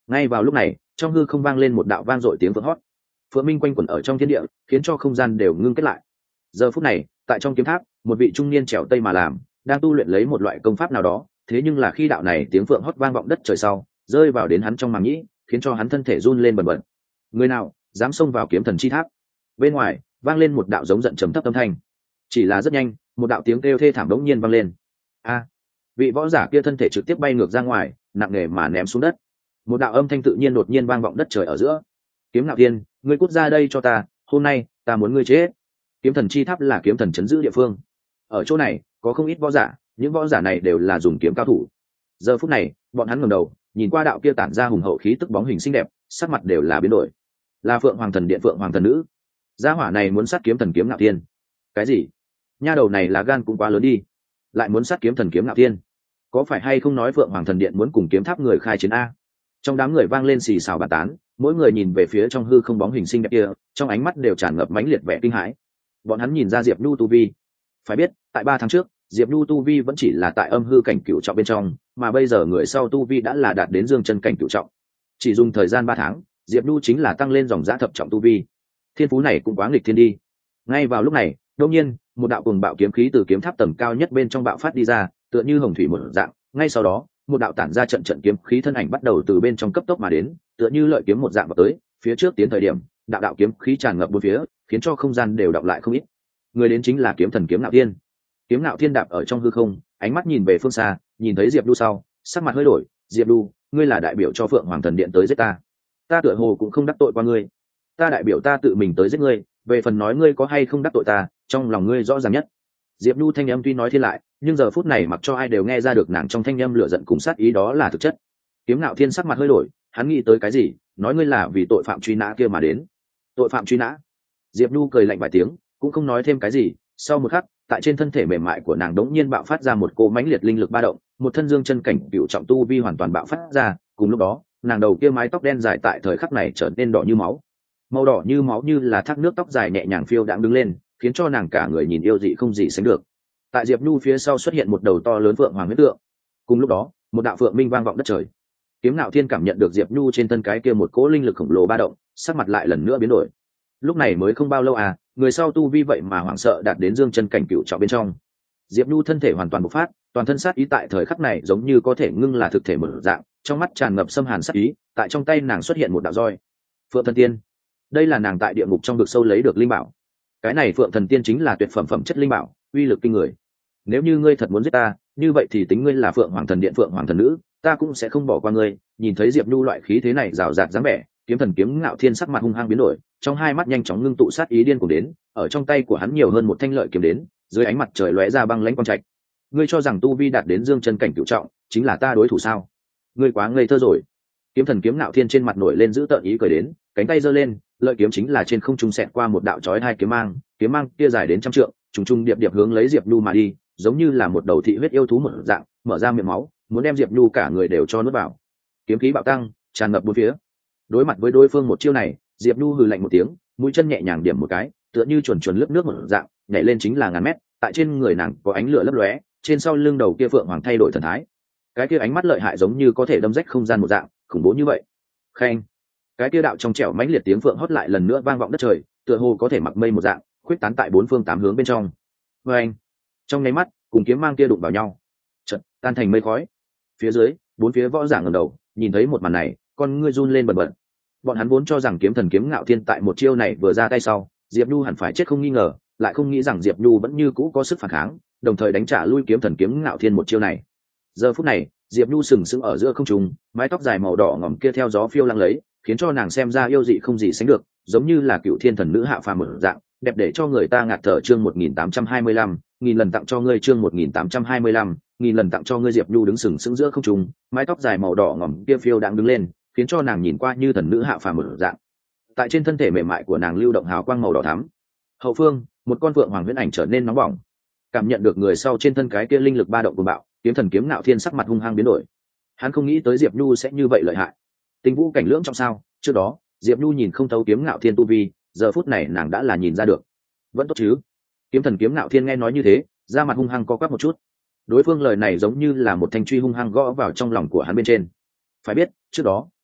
Ngay vào lúc này trong hư không vang lên một đạo vang dội tiếng vỡ hót, phượng minh quanh quẩn ở trong thiên địa khiến cho không gian đều ngưng kết lại. Giờ phút này tại trong kiếm tháp, một vị trung niên trèo tây mà làm đang tu luyện lấy một loại công pháp nào đó, thế nhưng là khi đạo này tiếng phượng hót vang vọng đất trời sau rơi vào đến hắn trong màng nhĩ, khiến cho hắn thân thể run lên bần bật. Người nào dám xông vào kiếm thần chi tháp? Bên ngoài vang lên một đạo giống giận trầm thấp âm thanh. Chỉ là rất nhanh một đạo tiếng kêu thê thảm đống nhiên vang lên. A! Vị võ giả kia thân thể trực tiếp bay ngược ra ngoài, nặng nề mà ném xuống đất. Một đạo âm thanh tự nhiên đột nhiên vang vọng đất trời ở giữa. Kiếm Ngạo Thiên, ngươi cút ra đây cho ta, hôm nay ta muốn ngươi chết. Kiếm thần chi tháp là kiếm thần chấn giữ địa phương, ở chỗ này có không ít võ giả, những võ giả này đều là dùng kiếm cao thủ. Giờ phút này bọn hắn ngẩng đầu nhìn qua đạo kia tản ra hùng hậu khí tức bóng hình xinh đẹp, sắc mặt đều là biến đổi. Là Phượng Hoàng thần điện Phượng Hoàng thần nữ. Gia hỏa này muốn sát kiếm thần Kiếm Ngạo Thiên. Cái gì? Nha đầu này là gan cũng quá lớn đi, lại muốn sát kiếm thần Kiếm Ngạo Thiên. Có phải hay không nói Phượng Hoàng thần điện muốn cùng kiếm tháp người khai chiến a? Trong đám người vang lên xì xào bàn tán, mỗi người nhìn về phía trong hư không bóng hình xinh đẹp kia, trong ánh mắt đều tràn ngập mãnh liệt vẻ kinh hãi. Bọn hắn nhìn ra Diệp Nhu tu vi. Phải biết tại ba tháng trước Diệp Nhu tu vi vẫn chỉ là tại âm hư cảnh cửu trọng bên trong, mà bây giờ người sau tu vi đã là đạt đến dương chân cảnh cửu trọng. Chỉ dùng thời gian ba tháng, Diệp Nhu chính là tăng lên dòng giá thập trọng tu vi. Thiên phú này cũng quá nghịch thiên đi. Ngay vào lúc này đột nhiên một đạo cuồng bạo kiếm khí từ kiếm tháp tầng cao nhất bên trong bạo phát đi ra, tựa như hồng thủy một dạng. Ngay sau đó một đạo tản ra trận trận kiếm khí thân ảnh bắt đầu từ bên trong cấp tốc mà đến, tựa như lợi kiếm một dạng vào tới. Phía trước tiến thời điểm đạo đạo kiếm khí tràn ngập bốn phía, khiến cho không gian đều đọng lại không ít. Người đến chính là kiếm thần Kiếm Ngạo Thiên. Kiếm Ngạo Thiên đạp ở trong hư không, ánh mắt nhìn về phương xa, nhìn thấy Diệp Lu sau sắc mặt hơi đổi. Diệp Lu, ngươi là đại biểu cho Phượng Hoàng thần điện tới giết ta, ta tựa hồ cũng không đắc tội qua ngươi, ta đại biểu ta tự mình tới giết ngươi, về phần nói ngươi có hay không đắc tội ta, trong lòng ngươi rõ ràng nhất. Diệp Lu thanh âm tuy nói thiên lại, nhưng giờ phút này mặc cho ai đều nghe ra được nàng trong thanh âm lửa giận cùng sát ý đó là thực chất. Kiếm Ngạo Thiên sắc mặt hơi đổi, hắn nghĩ tới cái gì, nói ngươi là vì tội phạm truy nã kia mà đến. Tội phạm truy nã? Diệp Lu cười lạnh vài tiếng, cũng không nói thêm cái gì. Sau một khắc, tại trên thân thể mềm mại của nàng đống nhiên bạo phát ra một cỗ mãnh liệt linh lực ba động, một thân dương chân cảnh cửu trọng tu vi hoàn toàn bạo phát ra. Cùng lúc đó nàng đầu kia mái tóc đen dài tại thời khắc này trở nên đỏ như máu, màu đỏ như máu như là thác nước tóc dài nhẹ nhàng phiêu đãng đứng lên, khiến cho nàng cả người nhìn yêu dị không gì sánh được. Tại Diệp Nhu phía sau xuất hiện một đầu to lớn phượng hoàng huyết tượng. Cùng lúc đó một đạo phượng minh vang vọng đất trời. Kiếm Ngạo Thiên cảm nhận được Diệp Nhu trên thân cái kia một cỗ linh lực khổng lồ ba động, sắc mặt lại lần nữa biến đổi. Lúc này mới không bao lâu à, người sau tu vi vậy mà hoảng sợ đạt đến dương chân cảnh cửu trọng bên trong. Diệp Nhu thân thể hoàn toàn bộc phát, toàn thân sát ý tại thời khắc này giống như có thể ngưng là thực thể một dạng, trong mắt tràn ngập xâm hàn sát ý. Tại trong tay nàng xuất hiện một đạo roi. Phượng Thần Tiên. Đây là nàng tại địa ngục trong vực sâu lấy được linh bảo. Cái này Phượng Thần Tiên chính là tuyệt phẩm phẩm chất linh bảo, uy lực kinh người. Nếu như ngươi thật muốn giết ta, như vậy thì tính ngươi là Phượng Hoàng thần điện Phượng Hoàng thần nữ, ta cũng sẽ không bỏ qua ngươi. Nhìn thấy Diệp Nhu loại khí thế này rào rạt dáng vẻ, kiếm thần Kiếm Ngạo Thiên sắc mặt hung hăng biến đổi, trong hai mắt nhanh chóng ngưng tụ sát ý điên cuồng đến, ở trong tay của hắn nhiều hơn một thanh lợi kiếm đến, dưới ánh mặt trời lóe ra băng lãnh quang trạch. Ngươi cho rằng tu vi đạt đến dương chân cảnh cửu trọng chính là ta đối thủ sao? Ngươi quá ngây thơ rồi. Kiếm thần Kiếm Ngạo Thiên trên mặt nổi lên giữ tợn ý cười đến, cánh tay giơ lên, lợi kiếm chính là trên không trung xẹt qua một đạo chói hai kiếm mang, kiếm mang kia dài đến trăm trượng, trùng trùng điệp điệp hướng lấy Diệp Nhu mà đi, giống như là một đầu thị huyết yêu thú một dạng, mở ra miệng máu, muốn đem Diệp Nhu cả người đều cho nuốt vào. Kiếm khí bạo tăng, tràn ngập bốn phía. Đối mặt với đối phương một chiêu này, Diệp Nhu hừ lạnh một tiếng, mũi chân nhẹ nhàng điểm một cái, tựa như chuồn chuồn lướt nước một dạng, nhảy lên chính là ngàn mét. Tại trên người nàng có ánh lửa lấp lóe, trên sau lưng đầu kia phượng hoàng thay đổi thần thái. Cái kia ánh mắt lợi hại giống như có thể đâm rách không gian một dạng, khủng bố như vậy. Khen. Cái kia đạo trong trẻo mãnh liệt tiếng phượng hót lại lần nữa vang vọng đất trời, tựa hồ có thể mặc mây một dạng, khuyết tán tại bốn phương tám hướng bên trong. Oeng. Trong nháy mắt, cùng kiếm mang kia đụng vào nhau, chợt tan thành mây khói. Phía dưới, bốn phía võ giả ngẩng đầu, nhìn thấy một màn này, con ngươi run lên bần bật. Bọn hắn vốn cho rằng kiếm thần Kiếm Ngạo Thiên tại một chiêu này vừa ra tay sau, Diệp Nhu hẳn phải chết không nghi ngờ, lại không nghĩ rằng Diệp Nhu vẫn như cũ có sức phản kháng, đồng thời đánh trả lui kiếm thần Kiếm Ngạo Thiên một chiêu này. Giờ phút này, Diệp Nhu sừng sững ở giữa không trung, mái tóc dài màu đỏ ngòm kia theo gió phiêu lăng lấy, khiến cho nàng xem ra yêu dị không gì sánh được, giống như là cựu thiên thần nữ hạ phàm mở dạng, đẹp để cho người ta ngạt thở. Chương một nghìn tám trăm hai mươi lăm, nghìn lần tặng cho ngươi. Chương một nghìn tám trăm hai mươi lăm, nghìn lần tặng cho ngươi. Diệp Nhu đứng sừng sững giữa không trung, mái tóc dài màu đỏ ngòm kia phiêu đang đứng lên, khiến cho nàng nhìn qua như thần nữ hạ phàm mở dạng. Tại trên thân thể mềm mại của nàng lưu động hào quang màu đỏ thắm. Hậu phương, một con phượng hoàng huyễn ảnh trở nên nóng bỏng. Cảm nhận được người sau trên thân cái kia linh lực ba động cuồng bạo, kiếm thần Kiếm Ngạo Thiên sắc mặt hung hăng biến đổi. Hắn không nghĩ tới Diệp Nhu sẽ như vậy lợi hại. Tình vũ cảnh lưỡng trong sao? Trước đó, Diệp Nhu nhìn không thấu Kiếm Ngạo Thiên tu vi, giờ phút này nàng đã là nhìn ra được. Vẫn tốt chứ? Kiếm thần Kiếm Ngạo Thiên nghe nói như thế, da mặt hung hăng co quắp một chút. Đối phương lời này giống như là một thanh truy hung hăng gõ vào trong lòng của hắn bên trên. Phải biết, trước đó,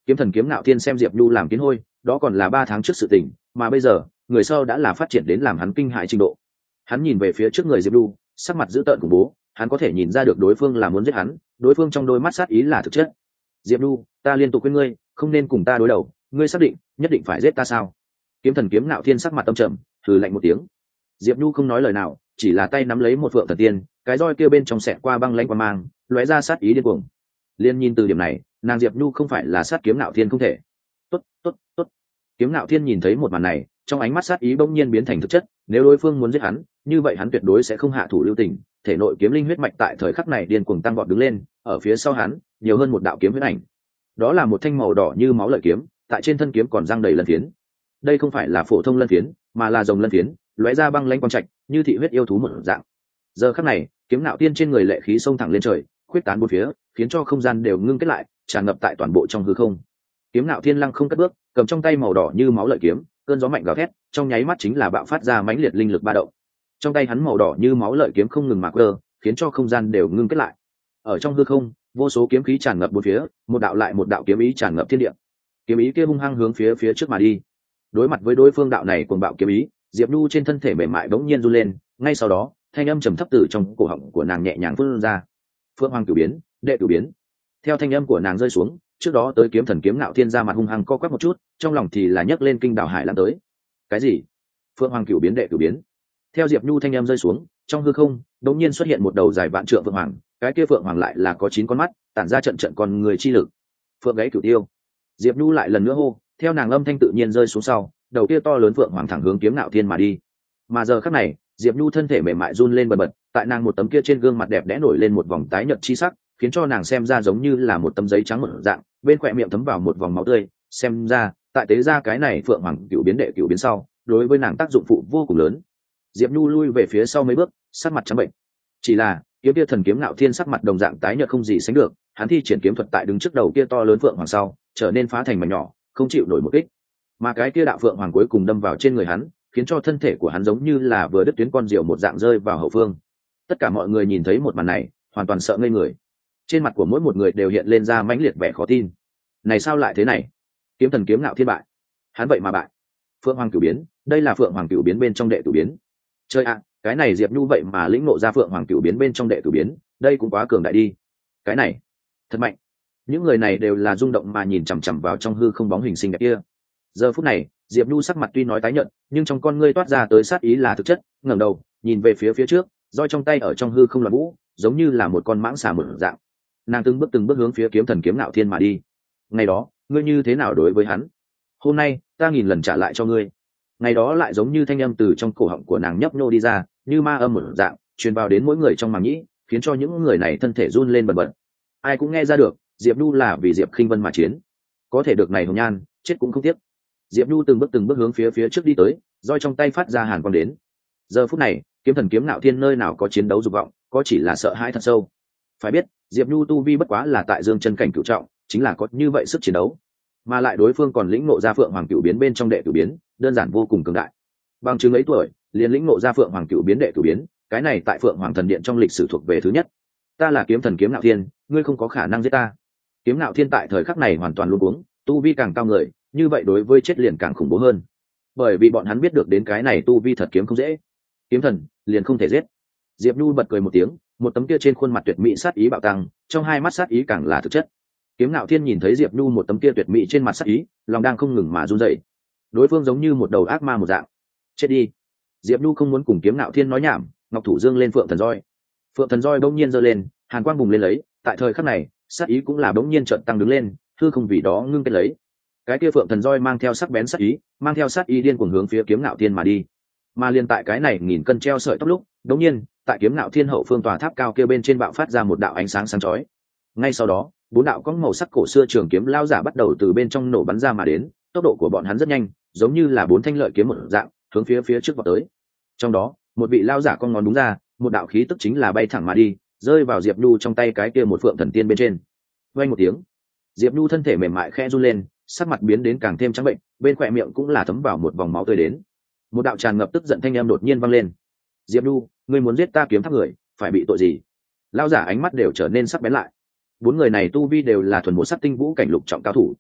Kiếm thần kiếm ngạo thiên xem diệp nhu làm kiến hôi, đó còn là ba tháng trước sự tình, mà bây giờ người sau đã là phát triển đến làm hắn kinh hại trình độ. Hắn nhìn về phía trước người diệp nhu, sắc mặt dữ tợn khủng bố, hắn có thể nhìn ra được đối phương là muốn giết hắn, đối phương trong đôi mắt sát ý là thực chất. Diệp nhu, ta liên tục khuyên ngươi không nên cùng ta đối đầu, ngươi xác định nhất định phải giết ta sao? Kiếm thần kiếm ngạo thiên sắc mặt tâm trầm, thử lạnh một tiếng. Diệp nhu không nói lời nào, chỉ là tay nắm lấy một phượng thần tiên, cái roi kia bên trong xẹt qua băng lãnh qua mang, lóe ra sát ý điên cuồng. Liên nhìn từ điểm này, nàng Diệp nhu không phải là sát kiếm ngạo thiên không thể. Tốt, tốt, tốt. Kiếm ngạo thiên nhìn thấy một màn này, trong ánh mắt sát ý bỗng nhiên biến thành thực chất, nếu đối phương muốn giết hắn, như vậy hắn tuyệt đối sẽ không hạ thủ lưu tình. Thể nội kiếm linh huyết mạch tại thời khắc này điên cuồng tăng vọt đứng lên, ở phía sau hắn, nhiều hơn một đạo kiếm huyết ảnh. Đó là một thanh màu đỏ như máu lợi kiếm, tại trên thân kiếm còn răng đầy lân phiến. Đây không phải là phổ thông lân phiến, mà là rồng lân phiến, lóe ra băng lãnh quang trạch, như thị huyết yêu thú một dạng. Giờ khắc này, kiếm nạo tiên trên người lệ khí xông thẳng lên trời, khuyết tán bốn phía, khiến cho không gian đều ngưng kết lại, tràn ngập tại toàn bộ trong hư không. Kiếm nạo thiên lăng không cất bước, cầm trong tay màu đỏ như máu lợi kiếm, cơn gió mạnh gào thét, trong nháy mắt chính là bạo phát ra mãnh liệt linh lực ba động. Trong tay hắn màu đỏ như máu lợi kiếm không ngừng mà quơ, khiến cho không gian đều ngưng kết lại. Ở trong hư không, vô số kiếm khí tràn ngập bốn phía, một đạo lại một đạo kiếm ý tràn ngập thiên địa. Kiếm ý kia hung hăng hướng phía phía trước mà đi. Đối mặt với đối phương đạo này cuồng bạo kiếm ý, Diệp Nhu trên thân thể mềm mại bỗng nhiên run lên, ngay sau đó, thanh âm trầm thấp từ trong cổ họng của nàng nhẹ nhàng phun ra. Phượng Hoàng cửu biến, đệ cửu biến. Theo thanh âm của nàng rơi xuống, trước đó tới kiếm thần kiếm ngạo thiên ra mặt hung hăng co quắp một chút, trong lòng thì là nhấc lên kinh đảo hải lãng tới. Cái gì? Phượng Hoàng cửu biến đệ cửu biến? Theo Diệp Nhu thanh âm rơi xuống, trong hư không, đột nhiên xuất hiện một đầu dài vạn trượng phượng hoàng, cái kia phượng hoàng lại là có chín con mắt, tản ra trận trận con người chi lực. Phượng gáy cửu tiêu. Diệp Nhu lại lần nữa hô, theo nàng âm thanh tự nhiên rơi xuống sau, đầu kia to lớn phượng hoàng thẳng hướng kiếm ngạo thiên mà đi. Mà giờ khắc này, Diệp Nhu thân thể mềm mại run lên bần bật, tại nàng một tấm kia trên gương mặt đẹp đẽ nổi lên một vòng tái nhợt chi sắc, khiến cho nàng xem ra giống như là một tấm giấy trắng một dạng, bên khỏe miệng thấm vào một vòng máu tươi, xem ra, tại tế ra cái này phượng hoàng cửu biến đệ cửu biến sau, đối với nàng tác dụng phụ vô cùng lớn. Diệp Nhu lui về phía sau mấy bước, sắc mặt trắng bệnh. Chỉ là, kiếm kia thần kiếm ngạo thiên sắc mặt đồng dạng tái nhợt không gì sánh được, hắn thi triển kiếm thuật tại đứng trước đầu kia to lớn phượng hoàng sau, trở nên phá thành mảnh nhỏ, không chịu nổi một kích. Mà cái kia đạo phượng hoàng cuối cùng đâm vào trên người hắn, khiến cho thân thể của hắn giống như là vừa đứt tuyến con diều một dạng rơi vào hậu phương. Tất cả mọi người nhìn thấy một màn này, hoàn toàn sợ ngây người. Trên mặt của mỗi một người đều hiện lên ra mãnh liệt vẻ khó tin. Này sao lại thế này? Kiếm thần kiếm ngạo thiên bại, hắn vậy mà bại. Phượng hoàng cửu biến, đây là phượng hoàng cửu biến bên trong đệ cửu biến. Chơi ạ, cái này Diệp Nhu vậy mà lĩnh ngộ ra phượng hoàng cửu biến bên trong đệ cửu biến, đây cũng quá cường đại đi. Cái này, thật mạnh. Những người này đều là rung động mà nhìn chằm chằm vào trong hư không bóng hình xinh đẹp kia. Giờ phút này, Diệp Nhu sắc mặt tuy nói tái nhợt, nhưng trong con ngươi toát ra tới sát ý là thực chất, ngẩng đầu, nhìn về phía phía trước, roi trong tay ở trong hư không loạn vũ, giống như là một con mãng xà mở dạng. Nàng từng bước từng bước hướng phía kiếm thần kiếm ngạo thiên mà đi. Ngày đó, ngươi như thế nào đối với hắn? Hôm nay, ta nghìn lần trả lại cho ngươi. Ngày đó lại giống như thanh âm từ trong cổ họng của nàng nhấp nhô đi ra, như ma âm một dạng, truyền vào đến mỗi người trong màng nhĩ, khiến cho những người này thân thể run lên bần bật. Ai cũng nghe ra được, Diệp Nhu là vì Diệp Khinh Vân mà chiến. Có thể được này hồng nhan, chết cũng không tiếc. Diệp Nhu từng bước từng bước hướng phía phía trước đi tới, roi trong tay phát ra hàn quang đến. Giờ phút này, kiếm thần kiếm ngạo thiên nơi nào có chiến đấu dục vọng, có chỉ là sợ hãi thật sâu. Phải biết, Diệp Nhu tu vi bất quá là tại dương chân cảnh cửu trọng, chính là có như vậy sức chiến đấu, mà lại đối phương còn lĩnh ngộ ra phượng hoàng cửu biến bên trong đệ cửu biến, đơn giản vô cùng cường đại. Bằng chứng ấy tuổi, liền lĩnh ngộ ra phượng hoàng cửu biến đệ cửu biến, cái này tại phượng hoàng thần điện trong lịch sử thuộc về thứ nhất. Ta là kiếm thần kiếm ngạo thiên, ngươi không có khả năng giết ta. Kiếm ngạo thiên tại thời khắc này hoàn toàn luống cuống, tu vi càng cao người, như vậy đối với chết liền càng khủng bố hơn, bởi vì bọn hắn biết được đến cái này tu vi thật kiếm không dễ. Kiếm thần liền không thể giết. Diệp Nhu bật cười một tiếng, một tấm kia trên khuôn mặt tuyệt mỹ sát ý bạo tăng, trong hai mắt sát ý càng là thực chất. Kiếm ngạo thiên nhìn thấy Diệp Nhu một tấm kia tuyệt mỹ trên mặt sát ý, lòng đang không ngừng mà run rẩy. Đối phương giống như một đầu ác ma một dạng. Chết đi. Diệp Nhu không muốn cùng kiếm ngạo thiên nói nhảm, ngọc thủ dương lên phượng thần roi. Phượng thần roi bỗng nhiên giơ lên, hàn quang bùng lên lấy, tại thời khắc này, sát ý cũng là bỗng nhiên chợt tăng đứng lên, hư không vì đó ngưng kết lấy. Cái kia phượng thần roi mang theo sắc bén sát ý, mang theo sát ý điên cuồng hướng phía kiếm ngạo thiên mà đi. Mà liên tại cái này nghìn cân treo sợi tóc lúc, đột nhiên, tại kiếm ngạo thiên hậu phương tòa tháp cao kia bên trên bạo phát ra một đạo ánh sáng sáng chói. Ngay sau đó, bốn đạo có màu sắc cổ xưa trường kiếm lao giả bắt đầu từ bên trong nổ bắn ra mà đến, tốc độ của bọn hắn rất nhanh, giống như là bốn thanh lợi kiếm một dạng, hướng phía phía trước vọt tới. Trong đó, một vị lao giả con ngón đúng ra, một đạo khí tức chính là bay thẳng mà đi, rơi vào Diệp Nhu trong tay cái kia một phượng thần tiên bên trên. Vang một tiếng, Diệp Nhu thân thể mềm mại khẽ run lên, sắc mặt biến đến càng thêm trắng bệnh, bên khóe miệng cũng là thấm vào một vòng máu tươi đến. Một đạo tràn ngập tức giận thanh âm đột nhiên vang lên. Diệp Nhu, ngươi muốn giết ta kiếm tháp người, phải bị tội gì? Lao giả ánh mắt đều trở nên sắc bén lại. Bốn người này tu vi đều là thuần một sắc tinh vũ cảnh lục trọng cao thủ.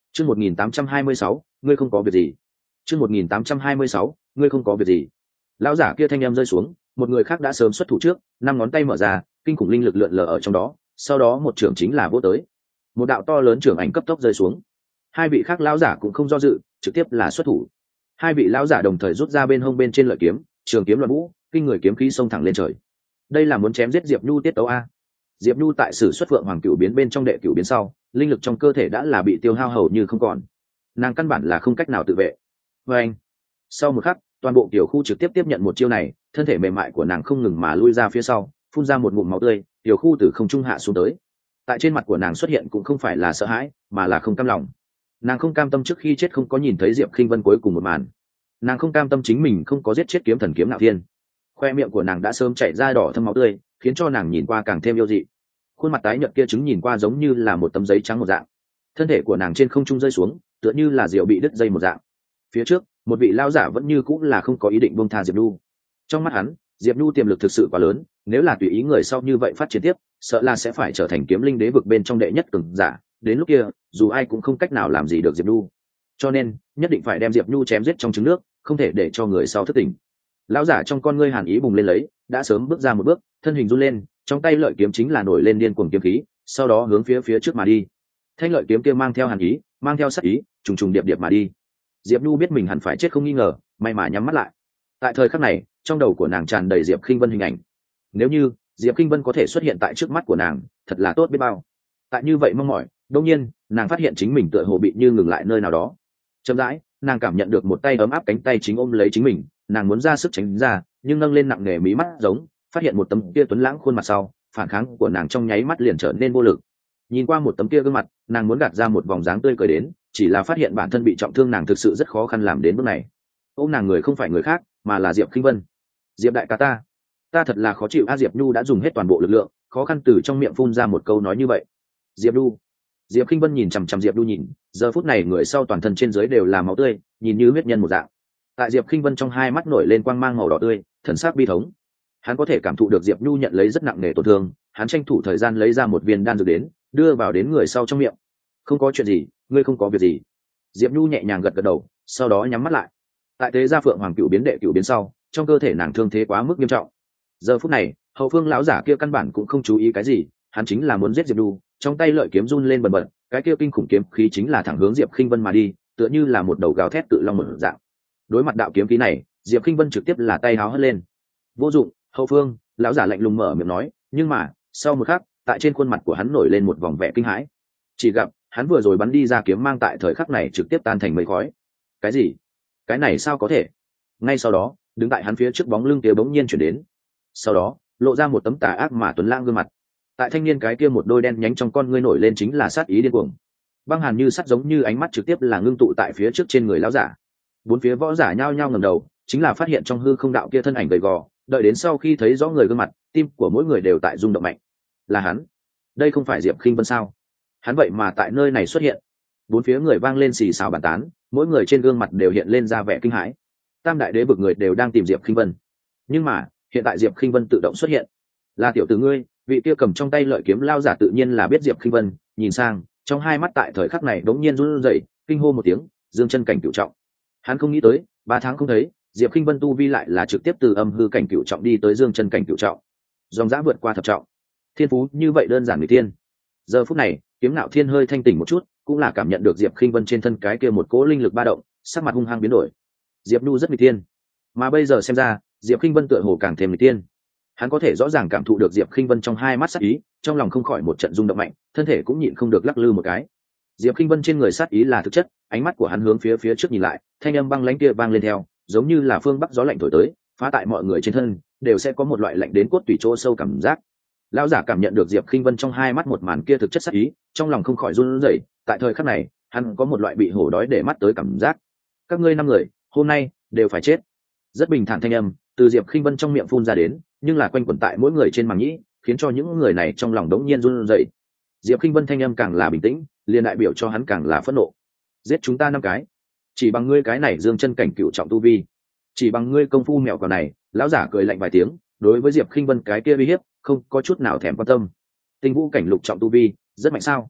chương một nghìn tám trăm hai mươi sáu ngươi không có việc gì. chương một nghìn tám trăm hai mươi sáu ngươi không có việc gì. Lão giả kia thanh em rơi xuống, một người khác đã sớm xuất thủ trước, năm ngón tay mở ra, kinh khủng linh lực lượn lờ ở trong đó, sau đó một trưởng chính là vô tới, một đạo to lớn trưởng ảnh cấp tốc rơi xuống. Hai vị khác lão giả cũng không do dự, trực tiếp là xuất thủ. Hai vị lão giả đồng thời rút ra bên hông bên trên lợi kiếm, trường kiếm loạn vũ, kinh người kiếm khí xông thẳng lên trời. Đây là muốn chém giết Diệp Nhu tiết tấu a. Diệp Nhu tại sử xuất Phượng Hoàng Cửu biến bên trong đệ cửu biến sau, linh lực trong cơ thể đã là bị tiêu hao hầu như không còn, nàng căn bản là không cách nào tự vệ. Và anh, sau một khắc, toàn bộ tiểu khu trực tiếp tiếp nhận một chiêu này, thân thể mềm mại của nàng không ngừng mà lui ra phía sau, phun ra một ngụm máu tươi, tiểu khu từ không trung hạ xuống tới. Tại trên mặt của nàng xuất hiện cũng không phải là sợ hãi, mà là không cam lòng. Nàng không cam tâm trước khi chết không có nhìn thấy Diệp Khinh Vân cuối cùng một màn, nàng không cam tâm chính mình không có giết chết kiếm thần kiếm nạo thiên. Khoe miệng của nàng đã sớm chảy ra đỏ thâm máu tươi, khiến cho nàng nhìn qua càng thêm yêu dị. Khuôn mặt tái nhợt kia chứng nhìn qua giống như là một tấm giấy trắng một dạng. Thân thể của nàng trên không trung rơi xuống, tựa như là diều bị đứt dây một dạng. Phía trước, một vị lão giả vẫn như cũng là không có ý định buông tha Diệp Nhu. Trong mắt hắn, Diệp Nhu tiềm lực thực sự quá lớn, nếu là tùy ý người sau như vậy phát triển tiếp, sợ là sẽ phải trở thành kiếm linh đế vực bên trong đệ nhất cường giả, đến lúc kia, dù ai cũng không cách nào làm gì được Diệp Nhu. Cho nên, nhất định phải đem Diệp Nhu chém giết trong trứng nước, không thể để cho người sau thất tỉnh. Lão giả trong con ngươi hàn ý bùng lên lấy, đã sớm bước ra một bước, thân hình run lên, trong tay lợi kiếm chính là nổi lên điên cuồng kiếm khí, sau đó hướng phía phía trước mà đi. Thanh lợi kiếm kia mang theo hàn ý, mang theo sát ý, trùng trùng điệp điệp mà đi. Diệp Nhu biết mình hẳn phải chết không nghi ngờ, may mà nhắm mắt lại. Tại thời khắc này, trong đầu của nàng tràn đầy Diệp Khinh Vân hình ảnh. Nếu như Diệp Khinh Vân có thể xuất hiện tại trước mắt của nàng, thật là tốt biết bao. Tại như vậy mong mỏi, đột nhiên, nàng phát hiện chính mình tựa hồ bị như ngừng lại nơi nào đó. Chậm rãi, nàng cảm nhận được một tay ấm áp cánh tay chính ôm lấy chính mình, nàng muốn ra sức tránh ra, nhưng nâng lên nặng nề mí mắt giống, phát hiện một tấm kia tuấn lãng khuôn mặt sau, phản kháng của nàng trong nháy mắt liền trở nên vô lực. Nhìn qua một tấm kia gương mặt, nàng muốn gạt ra một vòng dáng tươi cười đến, chỉ là phát hiện bản thân bị trọng thương, nàng thực sự rất khó khăn làm đến bước này. Ôm nàng người không phải người khác, mà là Diệp Khinh Vân. Diệp đại ca ta, ta thật là khó chịu a. Diệp Nhu đã dùng hết toàn bộ lực lượng, khó khăn từ trong miệng phun ra một câu nói như vậy. Diệp Nhu. Diệp Khinh Vân nhìn chằm chằm Diệp Nhu nhìn, giờ phút này người sau toàn thân trên dưới đều là máu tươi, nhìn như huyết nhân một dạng. Tại Diệp Khinh Vân trong hai mắt nổi lên quang mang màu đỏ tươi, thần sắc bi thống. Hắn có thể cảm thụ được Diệp Nhu nhận lấy rất nặng nề tổn thương, hắn tranh thủ thời gian lấy ra một viên đan dược đến, đưa vào đến người sau trong miệng. Không có chuyện gì, ngươi không có việc gì. Diệp Nhu nhẹ nhàng gật gật đầu, sau đó nhắm mắt lại. Tại thế gia Phượng Hoàng Cửu biến đệ cửu biến sau, trong cơ thể nàng thương thế quá mức nghiêm trọng. Giờ phút này, hậu phương lão giả kia căn bản cũng không chú ý cái gì, hắn chính là muốn giết Diệp Nhu, trong tay lợi kiếm run lên bần bật, cái kia kinh khủng kiếm khí chính là thẳng hướng Diệp Khinh Vân mà đi, tựa như là một đầu gào thét cự long một dạng. Đối mặt đạo kiếm khí này, Diệp Khinh Vân trực tiếp là tay háo hất lên. Vô dụng, hậu phương, lão giả lạnh lùng mở miệng nói, nhưng mà, sau một khắc, tại trên khuôn mặt của hắn nổi lên một vòng vẻ kinh hãi. Chỉ gặp, hắn vừa rồi bắn đi ra kiếm mang tại thời khắc này trực tiếp tan thành mây khói. Cái gì? Cái này sao có thể? Ngay sau đó, đứng tại hắn phía trước bóng lưng kia bỗng nhiên chuyển đến. Sau đó, lộ ra một tấm tà ác mà tuấn lãng gương mặt. Tại thanh niên cái kia một đôi đen nhánh trong con ngươi nổi lên chính là sát ý điên cuồng. Băng hàn như sắt giống như ánh mắt trực tiếp là ngưng tụ tại phía trước trên người lão giả. Bốn phía võ giả nhao nhao ngẩng đầu, chính là phát hiện trong hư không đạo kia thân ảnh gầy gò, đợi đến sau khi thấy rõ người gương mặt, tim của mỗi người đều tại rung động mạnh. Là hắn? Đây không phải Diệp Khinh Vân sao? Hắn vậy mà tại nơi này xuất hiện. Bốn phía người vang lên xì xào bàn tán, mỗi người trên gương mặt đều hiện lên ra vẻ kinh hãi. Tam đại đế vực người đều đang tìm Diệp Khinh Vân, nhưng mà hiện tại Diệp Khinh Vân tự động xuất hiện. Là tiểu tử ngươi? Vị kia cầm trong tay lợi kiếm lao giả tự nhiên là biết Diệp Khinh Vân, nhìn sang, trong hai mắt tại thời khắc này đống nhiên run rẩy, kinh hô một tiếng, dương chân cảnh cửu trọng. Hắn không nghĩ tới, ba tháng không thấy, Diệp Khinh Vân tu vi lại là trực tiếp từ âm hư cảnh cửu trọng đi tới dương chân cảnh cửu trọng, dòng dã vượt qua thập trọng. Thiên phú như vậy đơn giản người tiên. Giờ phút này, Kiếm Nạo Thiên hơi thanh tỉnh một chút, cũng là cảm nhận được Diệp Khinh Vân trên thân cái kia một cỗ linh lực ba động, sắc mặt hung hăng biến đổi. Diệp Nhu rất nguy tiên, mà bây giờ xem ra, Diệp Khinh Vân tựa hồ càng thêm nguy tiên. Hắn có thể rõ ràng cảm thụ được Diệp Khinh Vân trong hai mắt sát ý, trong lòng không khỏi một trận rung động mạnh, thân thể cũng nhịn không được lắc lư một cái. Diệp Khinh Vân trên người sát ý là thực chất, ánh mắt của hắn hướng phía phía trước nhìn lại, thanh âm băng lãnh kia vang lên theo, giống như là phương bắc gió lạnh thổi tới, phá tại mọi người trên thân, đều sẽ có một loại lạnh đến cốt tủy chỗ sâu cảm giác. Lão giả cảm nhận được Diệp Khinh Vân trong hai mắt một màn kia thực chất sát ý, trong lòng không khỏi run rẩy, tại thời khắc này, hắn có một loại bị hổ đói để mắt tới cảm giác. Các ngươi năm người, hôm nay đều phải chết. Rất bình thản thanh âm từ Diệp Khinh Vân trong miệng phun ra đến, nhưng là quanh quẩn tại mỗi người trên màng nhĩ, khiến cho những người này trong lòng đống nhiên run rẩy. Diệp Khinh Vân thanh âm càng là bình tĩnh, liền đại biểu cho hắn càng là phẫn nộ. Giết chúng ta năm cái, chỉ bằng ngươi cái này dương chân cảnh cửu trọng tu vi, chỉ bằng ngươi công phu mèo cò này. Lão giả cười lạnh vài tiếng, đối với Diệp Khinh Vân cái kia uy hiếp không có chút nào thèm quan tâm. Tinh vũ cảnh lục trọng tu vi rất mạnh sao?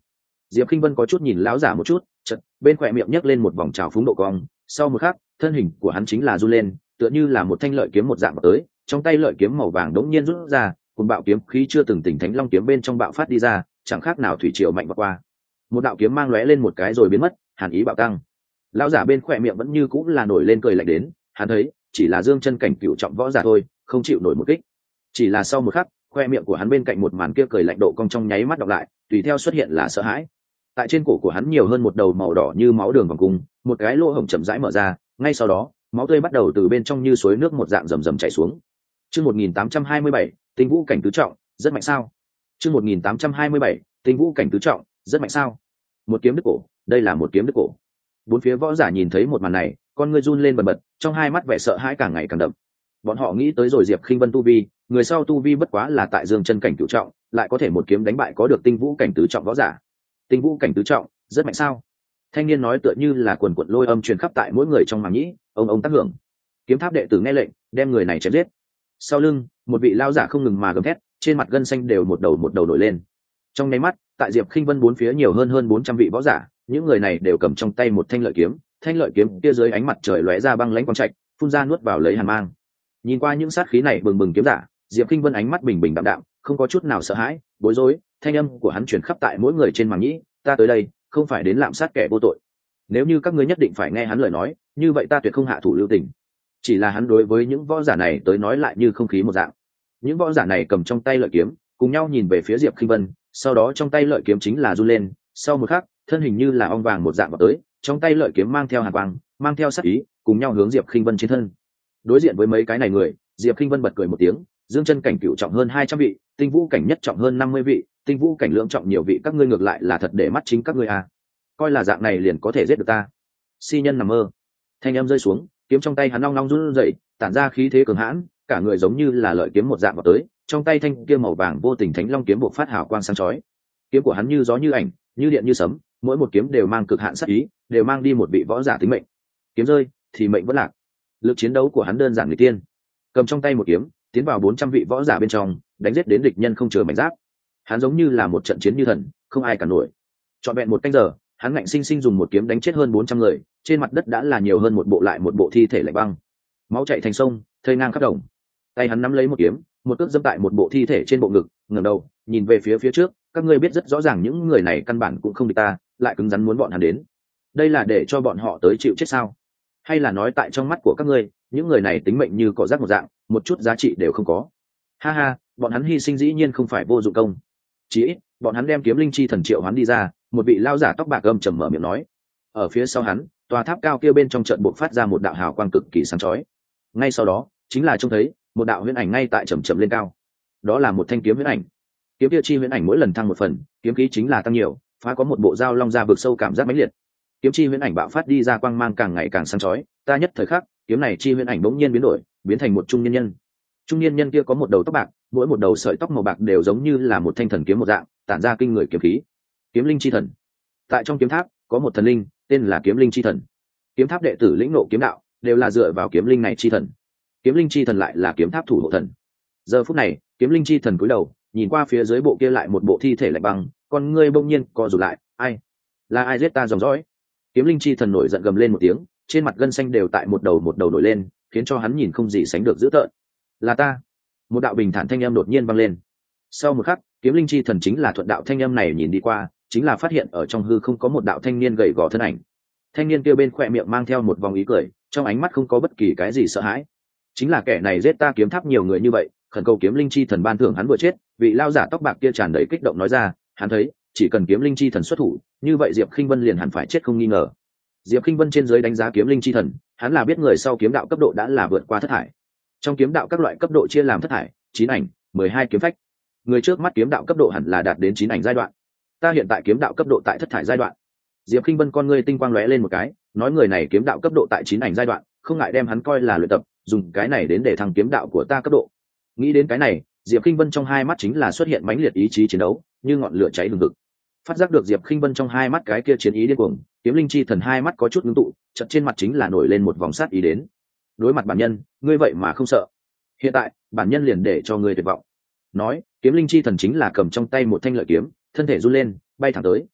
Diệp Khinh Vân có chút nhìn lão giả một chút, chợt bên khỏe miệng nhấc lên một vòng trào phúng độ cong, sau một khắc thân hình của hắn chính là du lên, tựa như là một thanh lợi kiếm một dạng vào tới, trong tay lợi kiếm màu vàng đống nhiên rút ra, cùng bạo kiếm khí chưa từng tỉnh thánh long kiếm bên trong bạo phát đi ra, chẳng khác nào thủy triều mạnh vượt qua. Một đạo kiếm mang lóe lên một cái rồi biến mất, hàn ý bạo tăng. Lão giả bên khỏe miệng vẫn như cũng là nổi lên cười lạnh đến, hắn thấy chỉ là dương chân cảnh cựu trọng võ giả thôi, không chịu nổi một kích. Chỉ là sau một khắc, khoe miệng của hắn bên cạnh một màn kia cười lạnh độ cong trong nháy mắt đọc lại, tùy theo xuất hiện là sợ hãi. Tại trên cổ của hắn nhiều hơn một đầu màu đỏ như máu đường vòng cung, một cái lỗ hổng chậm rãi mở ra, ngay sau đó máu tươi bắt đầu từ bên trong như suối nước một dạng rầm rầm chảy xuống. Chương một nghìn tám trăm hai mươi bảy, tinh vũ cảnh tứ trọng, rất mạnh sao? Chương một nghìn tám trăm hai mươi bảy, tinh vũ cảnh tứ trọng, rất mạnh sao? Một kiếm đứt cổ, đây là một kiếm đứt cổ. Bốn phía võ giả nhìn thấy một màn này, con ngươi run lên bần bật, trong hai mắt vẻ sợ hãi càng ngày càng đậm. Bọn họ nghĩ tới rồi Diệp Khinh Vân tu vi, người sau tu vi bất quá là tại dương chân cảnh cửu trọng, lại có thể một kiếm đánh bại có được tinh vũ cảnh tứ trọng võ giả. Tinh vũ cảnh tứ trọng, rất mạnh sao? Thanh niên nói tựa như là quần quần lôi âm truyền khắp tại mỗi người trong màng nhĩ, ông ông tác hưởng. Kiếm tháp đệ tử nghe lệnh, đem người này chém giết. Sau lưng, một vị lão giả không ngừng mà gầm thét, trên mặt gân xanh đều một đầu một đầu nổi lên. Trong nháy mắt, tại Diệp Khinh Vân bốn phía nhiều hơn hơn bốn trăm vị võ giả, những người này đều cầm trong tay một thanh lợi kiếm, thanh lợi kiếm kia dưới ánh mặt trời lóe ra băng lãnh quang trạch, phun ra nuốt vào lấy hàn mang. Nhìn qua những sát khí này bừng bừng kiếm giả, Diệp Khinh Vân ánh mắt bình bình đạm đạm, không có chút nào sợ hãi, bối rối, thanh âm của hắn truyền khắp tại mỗi người trên màng nhĩ, ta tới đây, không phải đến lạm sát kẻ vô tội. Nếu như các ngươi nhất định phải nghe hắn lời nói, như vậy ta tuyệt không hạ thủ lưu tình. Chỉ là hắn đối với những võ giả này tới nói lại như không khí một dạng. Những võ giả này cầm trong tay lợi kiếm, cùng nhau nhìn về phía Diệp Khinh Vân, sau đó trong tay lợi kiếm chính là run lên, sau một khắc, thân hình như là ong vàng một dạng vào tới, trong tay lợi kiếm mang theo hàn quang, mang theo sát ý, cùng nhau hướng Diệp Khinh Vân trên thân. Đối diện với mấy cái này người, Diệp Khinh Vân bật cười một tiếng, dương chân cảnh cửu trọng hơn hai trăm vị, tinh vũ cảnh nhất trọng hơn năm mươi vị, tinh vũ cảnh lưỡng trọng nhiều vị, các ngươi ngược lại là thật để mắt chính các ngươi à? Coi là dạng này liền có thể giết được ta? Si nhân nằm mơ. Thanh âm rơi xuống, kiếm trong tay hắn long long run rẩy, tản ra khí thế cường hãn, cả người giống như là lợi kiếm một dạng vào tới, trong tay thanh kia màu vàng vô tình thánh long kiếm bộc phát hào quang sáng chói. Kiếm của hắn như gió như ảnh, như điện như sấm, mỗi một kiếm đều mang cực hạn sát ý, đều mang đi một vị võ giả tính mệnh. Kiếm rơi thì mệnh vẫn lạc. Lực chiến đấu của hắn đơn giản người tiên, cầm trong tay một kiếm, tiến vào bốn trăm vị võ giả bên trong, đánh giết đến địch nhân không chừa mảnh giáp. Hắn giống như là một trận chiến như thần, không ai cản nổi. Trọn vẹn một canh giờ, hắn ngạnh sinh sinh dùng một kiếm đánh chết hơn bốn trăm người, trên mặt đất đã là nhiều hơn một bộ lại một bộ thi thể lạnh băng, máu chảy thành sông, thây ngang khắp đồng. Tay hắn nắm lấy một kiếm, một cước dẫm tại một bộ thi thể trên bộ ngực, ngẩng đầu nhìn về phía phía trước, các ngươi biết rất rõ ràng những người này căn bản cũng không địch ta, lại cứng rắn muốn bọn hắn đến. Đây là để cho bọn họ tới chịu chết sao? Hay là nói tại trong mắt của các ngươi, những người này tính mệnh như cỏ rác một dạng, một chút giá trị đều không có? Ha ha, bọn hắn hy sinh dĩ nhiên không phải vô dụng công. Chỉ ít, bọn hắn đem kiếm linh chi thần triệu hắn đi ra, một vị lao giả tóc bạc âm trầm mở miệng nói. Ở phía sau hắn, tòa tháp cao kia bên trong trận bộc phát ra một đạo hào quang cực kỳ sáng chói. Ngay sau đó, chính là trông thấy một đạo huyễn ảnh ngay tại chậm chậm lên cao. Đó là một thanh kiếm huyễn ảnh. Kiếm kia chi huyễn ảnh mỗi lần thăng một phần, kiếm khí chính là tăng nhiều, phá có một bộ dao long ra vực sâu cảm giác mãnh liệt. Kiếm chi huyễn ảnh bạo phát đi ra quang mang càng ngày càng sáng chói, ta nhất thời khắc, kiếm này chi huyễn ảnh bỗng nhiên biến đổi, biến thành một trung niên nhân. Trung niên nhân kia có một đầu tóc bạc, mỗi một đầu sợi tóc màu bạc đều giống như là một thanh thần kiếm một dạng, tản ra kinh người kiếm khí. Kiếm linh chi thần. Tại trong kiếm tháp, có một thần linh, tên là kiếm linh chi thần. Kiếm tháp đệ tử lĩnh ngộ kiếm đạo, đều là dựa vào kiếm linh này chi thần. Kiếm linh chi thần lại là kiếm tháp thủ hộ thần. Giờ phút này, kiếm linh chi thần cúi đầu, nhìn qua phía dưới bộ kia lại một bộ thi thể lạnh băng, con ngươi bỗng nhiên co rụt lại, ai? Là ai giết ta dòng dõi? Kiếm linh chi thần nổi giận gầm lên một tiếng, trên mặt gân xanh đều tại một đầu một đầu nổi lên, khiến cho hắn nhìn không gì sánh được dữ tợn. Là ta. Một đạo bình thản thanh âm đột nhiên vang lên. Sau một khắc, kiếm linh chi thần chính là thuận đạo thanh âm này nhìn đi qua, chính là phát hiện ở trong hư không có một đạo thanh niên gầy gò thân ảnh. Thanh niên kia bên khỏe miệng mang theo một vòng ý cười, trong ánh mắt không có bất kỳ cái gì sợ hãi. Chính là kẻ này giết ta kiếm tháp nhiều người như vậy, khẩn cầu kiếm linh chi thần ban thưởng hắn vừa chết. Vị lao giả tóc bạc kia tràn đầy kích động nói ra, hắn thấy chỉ cần kiếm linh chi thần xuất thủ, như vậy Diệp Khinh Vân liền hẳn phải chết không nghi ngờ. Diệp Khinh Vân trên dưới đánh giá kiếm linh chi thần, hắn là biết người sau kiếm đạo cấp độ đã là vượt qua thất hải. Trong kiếm đạo các loại cấp độ chia làm thất hải, chín ảnh, mười hai kiếm phách. Người trước mắt kiếm đạo cấp độ hẳn là đạt đến chín ảnh giai đoạn. Ta hiện tại kiếm đạo cấp độ tại thất hải giai đoạn. Diệp Khinh Vân con ngươi tinh quang lóe lên một cái, nói người này kiếm đạo cấp độ tại chín ảnh giai đoạn, không ngại đem hắn coi là luyện tập, dùng cái này đến để thăng kiếm đạo của ta cấp độ. Nghĩ đến cái này, Diệp Khinh Vân trong hai mắt chính là xuất hiện mãnh liệt ý chí chiến đấu, như ngọn lửa cháy hừng hực. Phát giác được Diệp Khinh Vân trong hai mắt cái kia chiến ý điên cuồng, kiếm linh chi thần hai mắt có chút ngưng tụ, chợt trên mặt chính là nổi lên một vòng sát ý đến. Đối mặt bản nhân, ngươi vậy mà không sợ? Hiện tại, bản nhân liền để cho ngươi tuyệt vọng. Nói, kiếm linh chi thần chính là cầm trong tay một thanh lợi kiếm, thân thể run lên, bay thẳng tới.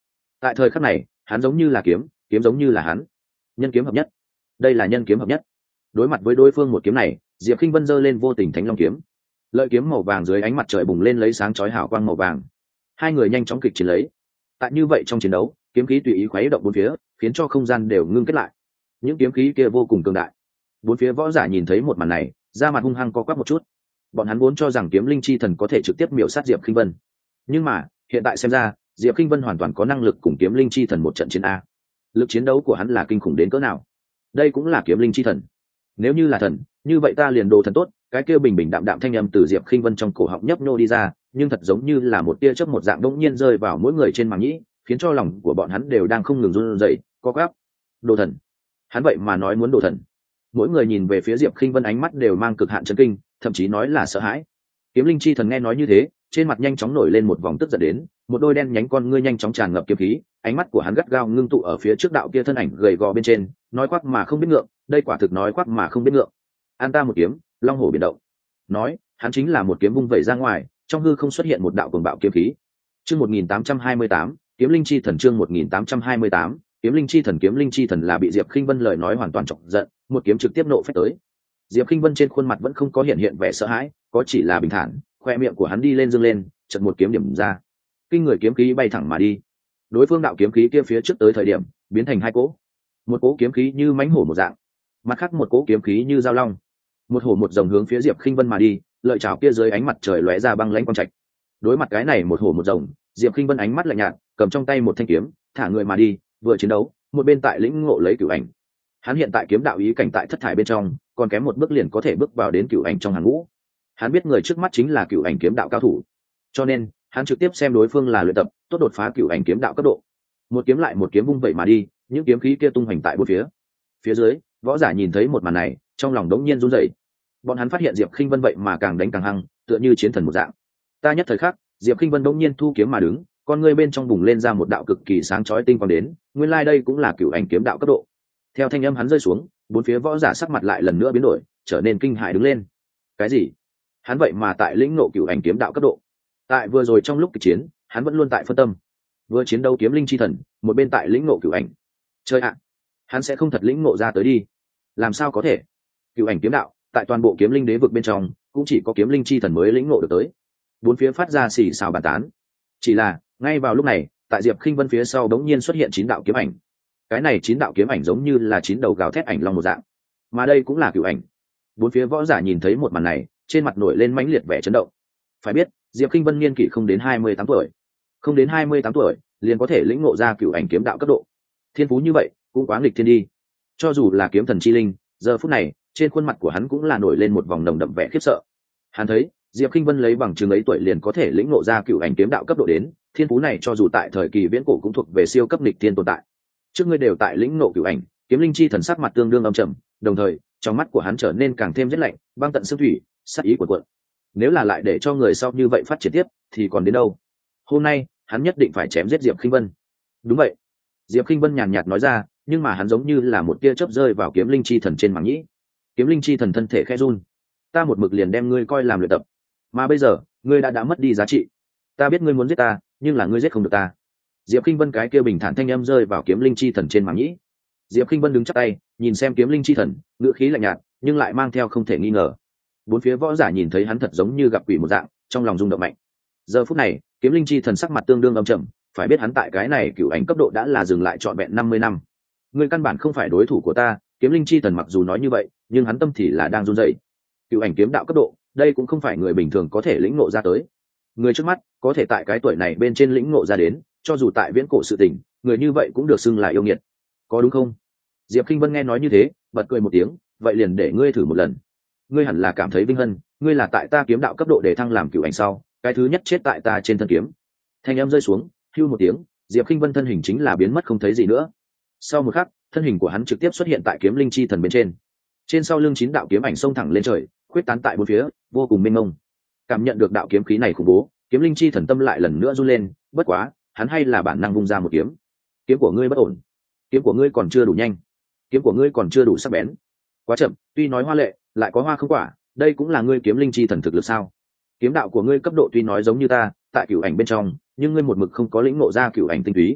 tại thời khắc này hắn giống như là kiếm, kiếm giống như là hắn. Nhân kiếm hợp nhất, đây là nhân kiếm hợp nhất. Đối mặt với đối phương một kiếm này, Diệp Khinh Vân giơ lên vô tình thánh long kiếm. Lợi kiếm màu vàng dưới ánh mặt trời bùng lên lấy sáng chói hào quang màu vàng. Hai người nhanh chóng kịch chiến lấy. Tại như vậy trong chiến đấu, kiếm khí tùy ý khuấy động bốn phía, khiến cho không gian đều ngưng kết lại. Những kiếm khí kia vô cùng cường đại. Bốn phía võ giả nhìn thấy một màn này, da mặt hung hăng co quắp một chút. Bọn hắn vốn cho rằng kiếm linh chi thần có thể trực tiếp miểu sát Diệp Khinh Vân, nhưng mà hiện tại xem ra, Diệp Khinh Vân hoàn toàn có năng lực cùng kiếm linh chi thần một trận chiến a. Lực chiến đấu của hắn là kinh khủng đến cỡ nào? Đây cũng là kiếm linh chi thần. Nếu như là thần, như vậy ta liền đồ thần tốt. Cái kia bình bình đạm đạm thanh âm từ Diệp Khinh Vân trong cổ họng nhấp nhô đi ra, nhưng thật giống như là một tia chớp một dạng đống nhiên rơi vào mỗi người trên màng nhĩ, khiến cho lòng của bọn hắn đều đang không ngừng run rẩy, co quắp. Đồ thần. Hắn vậy mà nói muốn đồ thần. Mỗi người nhìn về phía Diệp Khinh Vân ánh mắt đều mang cực hạn chấn kinh, thậm chí nói là sợ hãi. Kiếm linh chi thần nghe nói như thế, trên mặt nhanh chóng nổi lên một vòng tức giận đến, một đôi đen nhánh con ngươi nhanh chóng tràn ngập kiếm khí, ánh mắt của hắn gắt gao ngưng tụ ở phía trước đạo kia thân ảnh gầy gò bên trên, nói quắc mà không biết ngượng, đây quả thực nói quắc mà không biết ngượng. An ta một kiếm, long hổ biển động. Nói, hắn chính là một kiếm vung vẩy ra ngoài, trong hư không xuất hiện một đạo cuồng bạo kiếm khí. Chương một nghìn tám trăm hai mươi tám, kiếm linh chi thần chương một nghìn tám trăm hai mươi tám, kiếm linh chi thần kiếm linh chi thần là bị Diệp Khinh Vân lời nói hoàn toàn chọc giận, một kiếm trực tiếp nộ phách tới. Diệp Khinh Vân trên khuôn mặt vẫn không có hiện hiện vẻ sợ hãi, có chỉ là bình thản, khoe miệng của hắn đi lên dương lên, chợt một kiếm điểm ra. Kinh người kiếm khí bay thẳng mà đi. Đối phương đạo kiếm khí kia phía trước tới thời điểm, biến thành hai cỗ. Một cỗ kiếm khí như mãnh hổ một dạng, mặt khác một cỗ kiếm khí như dao long. Một hổ một rồng hướng phía Diệp Khinh Vân mà đi, lợi chảo kia dưới ánh mặt trời lóe ra băng lãnh quang trạch. Đối mặt cái này một hổ một rồng, Diệp Khinh Vân ánh mắt lạnh nhạt, cầm trong tay một thanh kiếm, thả người mà đi, vừa chiến đấu, một bên tại lĩnh ngộ lấy cửu ảnh. Hắn hiện tại kiếm đạo ý cảnh tại thất thải bên trong, còn kém một bước liền có thể bước vào đến cửu ảnh trong hàng ngũ. Hắn biết người trước mắt chính là cửu ảnh kiếm đạo cao thủ, cho nên hắn trực tiếp xem đối phương là luyện tập, tốt đột phá cửu ảnh kiếm đạo cấp độ. Một kiếm lại một kiếm vung vậy mà đi, những kiếm khí kia tung hoành tại bốn phía. Phía dưới, võ giả nhìn thấy một màn này, trong lòng đống nhiên run rẩy. Bọn hắn phát hiện Diệp Khinh Vân vậy mà càng đánh càng hăng, tựa như chiến thần một dạng. Ta nhất thời khắc, Diệp Khinh Vân đống nhiên thu kiếm mà đứng, con ngươi bên trong bùng lên ra một đạo cực kỳ sáng chói tinh quang đến, nguyên lai like đây cũng là cửu ảnh kiếm đạo cấp độ. Theo thanh âm hắn rơi xuống, bốn phía võ giả sắc mặt lại lần nữa biến đổi, trở nên kinh hãi đứng lên. Cái gì? Hắn vậy mà tại lĩnh ngộ cửu ảnh kiếm đạo cấp độ? Tại vừa rồi trong lúc kịch chiến, hắn vẫn luôn tại phân tâm, vừa chiến đấu kiếm linh chi thần, một bên tại lĩnh ngộ cửu ảnh. Chơi ạ, hắn sẽ không thật lĩnh ngộ ra tới đi? Làm sao có thể? Cửu ảnh kiếm đạo, tại toàn bộ kiếm linh đế vực bên trong, cũng chỉ có kiếm linh chi thần mới lĩnh ngộ được tới. Bốn phía phát ra xì xào bàn tán. Chỉ là, ngay vào lúc này, tại Diệp Khinh Vân phía sau đống nhiên xuất hiện chín đạo kiếm ảnh. Cái này chín đạo kiếm ảnh giống như là chín đầu gào thét ảnh long một dạng, mà đây cũng là cửu ảnh. Bốn phía võ giả nhìn thấy một màn này, trên mặt nổi lên mãnh liệt vẻ chấn động. Phải biết, Diệp Khinh Vân niên kỷ không đến hai mươi tám tuổi, không đến hai mươi tám tuổi, liền có thể lĩnh ngộ ra cửu ảnh kiếm đạo cấp độ. Thiên phú như vậy, cũng quá nghịch thiên đi. Cho dù là kiếm thần chi linh, giờ phút này, trên khuôn mặt của hắn cũng là nổi lên một vòng nồng đậm vẻ khiếp sợ. Hắn thấy, Diệp Khinh Vân lấy bằng chứng ấy tuổi liền có thể lĩnh ngộ ra cửu ảnh kiếm đạo cấp độ đến, thiên phú này cho dù tại thời kỳ viễn cổ cũng thuộc về siêu cấp nghịch thiên tồn tại. Trước ngươi đều tại lĩnh ngộ cửu ảnh, kiếm linh chi thần sắc mặt tương đương âm trầm, đồng thời, trong mắt của hắn trở nên càng thêm rét lạnh, băng tận xương thủy, sát ý cuồn cuộn. Nếu là lại để cho người sau như vậy phát triển tiếp, thì còn đến đâu? Hôm nay, hắn nhất định phải chém giết Diệp Khinh Vân. Đúng vậy. Diệp Khinh Vân nhàn nhạt nói ra, nhưng mà hắn giống như là một tia chớp rơi vào kiếm linh chi thần trên mảng nhĩ. Kiếm linh chi thần thân thể khẽ run. Ta một mực liền đem ngươi coi làm luyện tập, mà bây giờ, ngươi đã đã mất đi giá trị. Ta biết ngươi muốn giết ta, nhưng là ngươi giết không được ta. Diệp Khinh Vân cái kia bình thản thanh âm rơi vào kiếm linh chi thần trên mảng nhĩ. Diệp Khinh Vân đứng chắp tay, nhìn xem kiếm linh chi thần, ngữ khí lạnh nhạt, nhưng lại mang theo không thể nghi ngờ. Bốn phía võ giả nhìn thấy hắn thật giống như gặp quỷ một dạng, trong lòng rung động mạnh. Giờ phút này, kiếm linh chi thần sắc mặt tương đương âm trầm, phải biết hắn tại cái này cửu ảnh cấp độ đã là dừng lại trọn vẹn năm mươi năm. Ngươi căn bản không phải đối thủ của ta, kiếm linh chi thần mặc dù nói như vậy, nhưng hắn tâm thì là đang run rẩy. Cửu ảnh kiếm đạo cấp độ, đây cũng không phải người bình thường có thể lĩnh ngộ ra tới. Người trước mắt, có thể tại cái tuổi này bên trên lĩnh ngộ ra đến, cho dù tại viễn cổ sự tình, người như vậy cũng được xưng là yêu nghiệt. Có đúng không? Diệp Khinh Vân nghe nói như thế, bật cười một tiếng, vậy liền để ngươi thử một lần. Ngươi hẳn là cảm thấy vinh hân, ngươi là tại ta kiếm đạo cấp độ để thăng làm cửu ảnh sau, cái thứ nhất chết tại ta trên thân kiếm. Thanh âm rơi xuống, hưu một tiếng, Diệp Khinh Vân thân hình chính là biến mất không thấy gì nữa. Sau một khắc, thân hình của hắn trực tiếp xuất hiện tại kiếm linh chi thần bên trên. Trên sau lưng chín đạo kiếm ảnh xông thẳng lên trời, khuyết tán tại bốn phía, vô cùng mênh mông. Cảm nhận được đạo kiếm khí này khủng bố, kiếm linh chi thần tâm lại lần nữa run lên, bất quá, hắn hay là bản năng vung ra một kiếm. Kiếm của ngươi bất ổn, kiếm của ngươi còn chưa đủ nhanh, kiếm của ngươi còn chưa đủ sắc bén, quá chậm. Tuy nói hoa lệ, lại có hoa không quả, đây cũng là ngươi kiếm linh chi thần thực lực sao? Kiếm đạo của ngươi cấp độ tuy nói giống như ta, tại cửu ảnh bên trong, nhưng ngươi một mực không có lĩnh ngộ ra cửu ảnh tinh túy.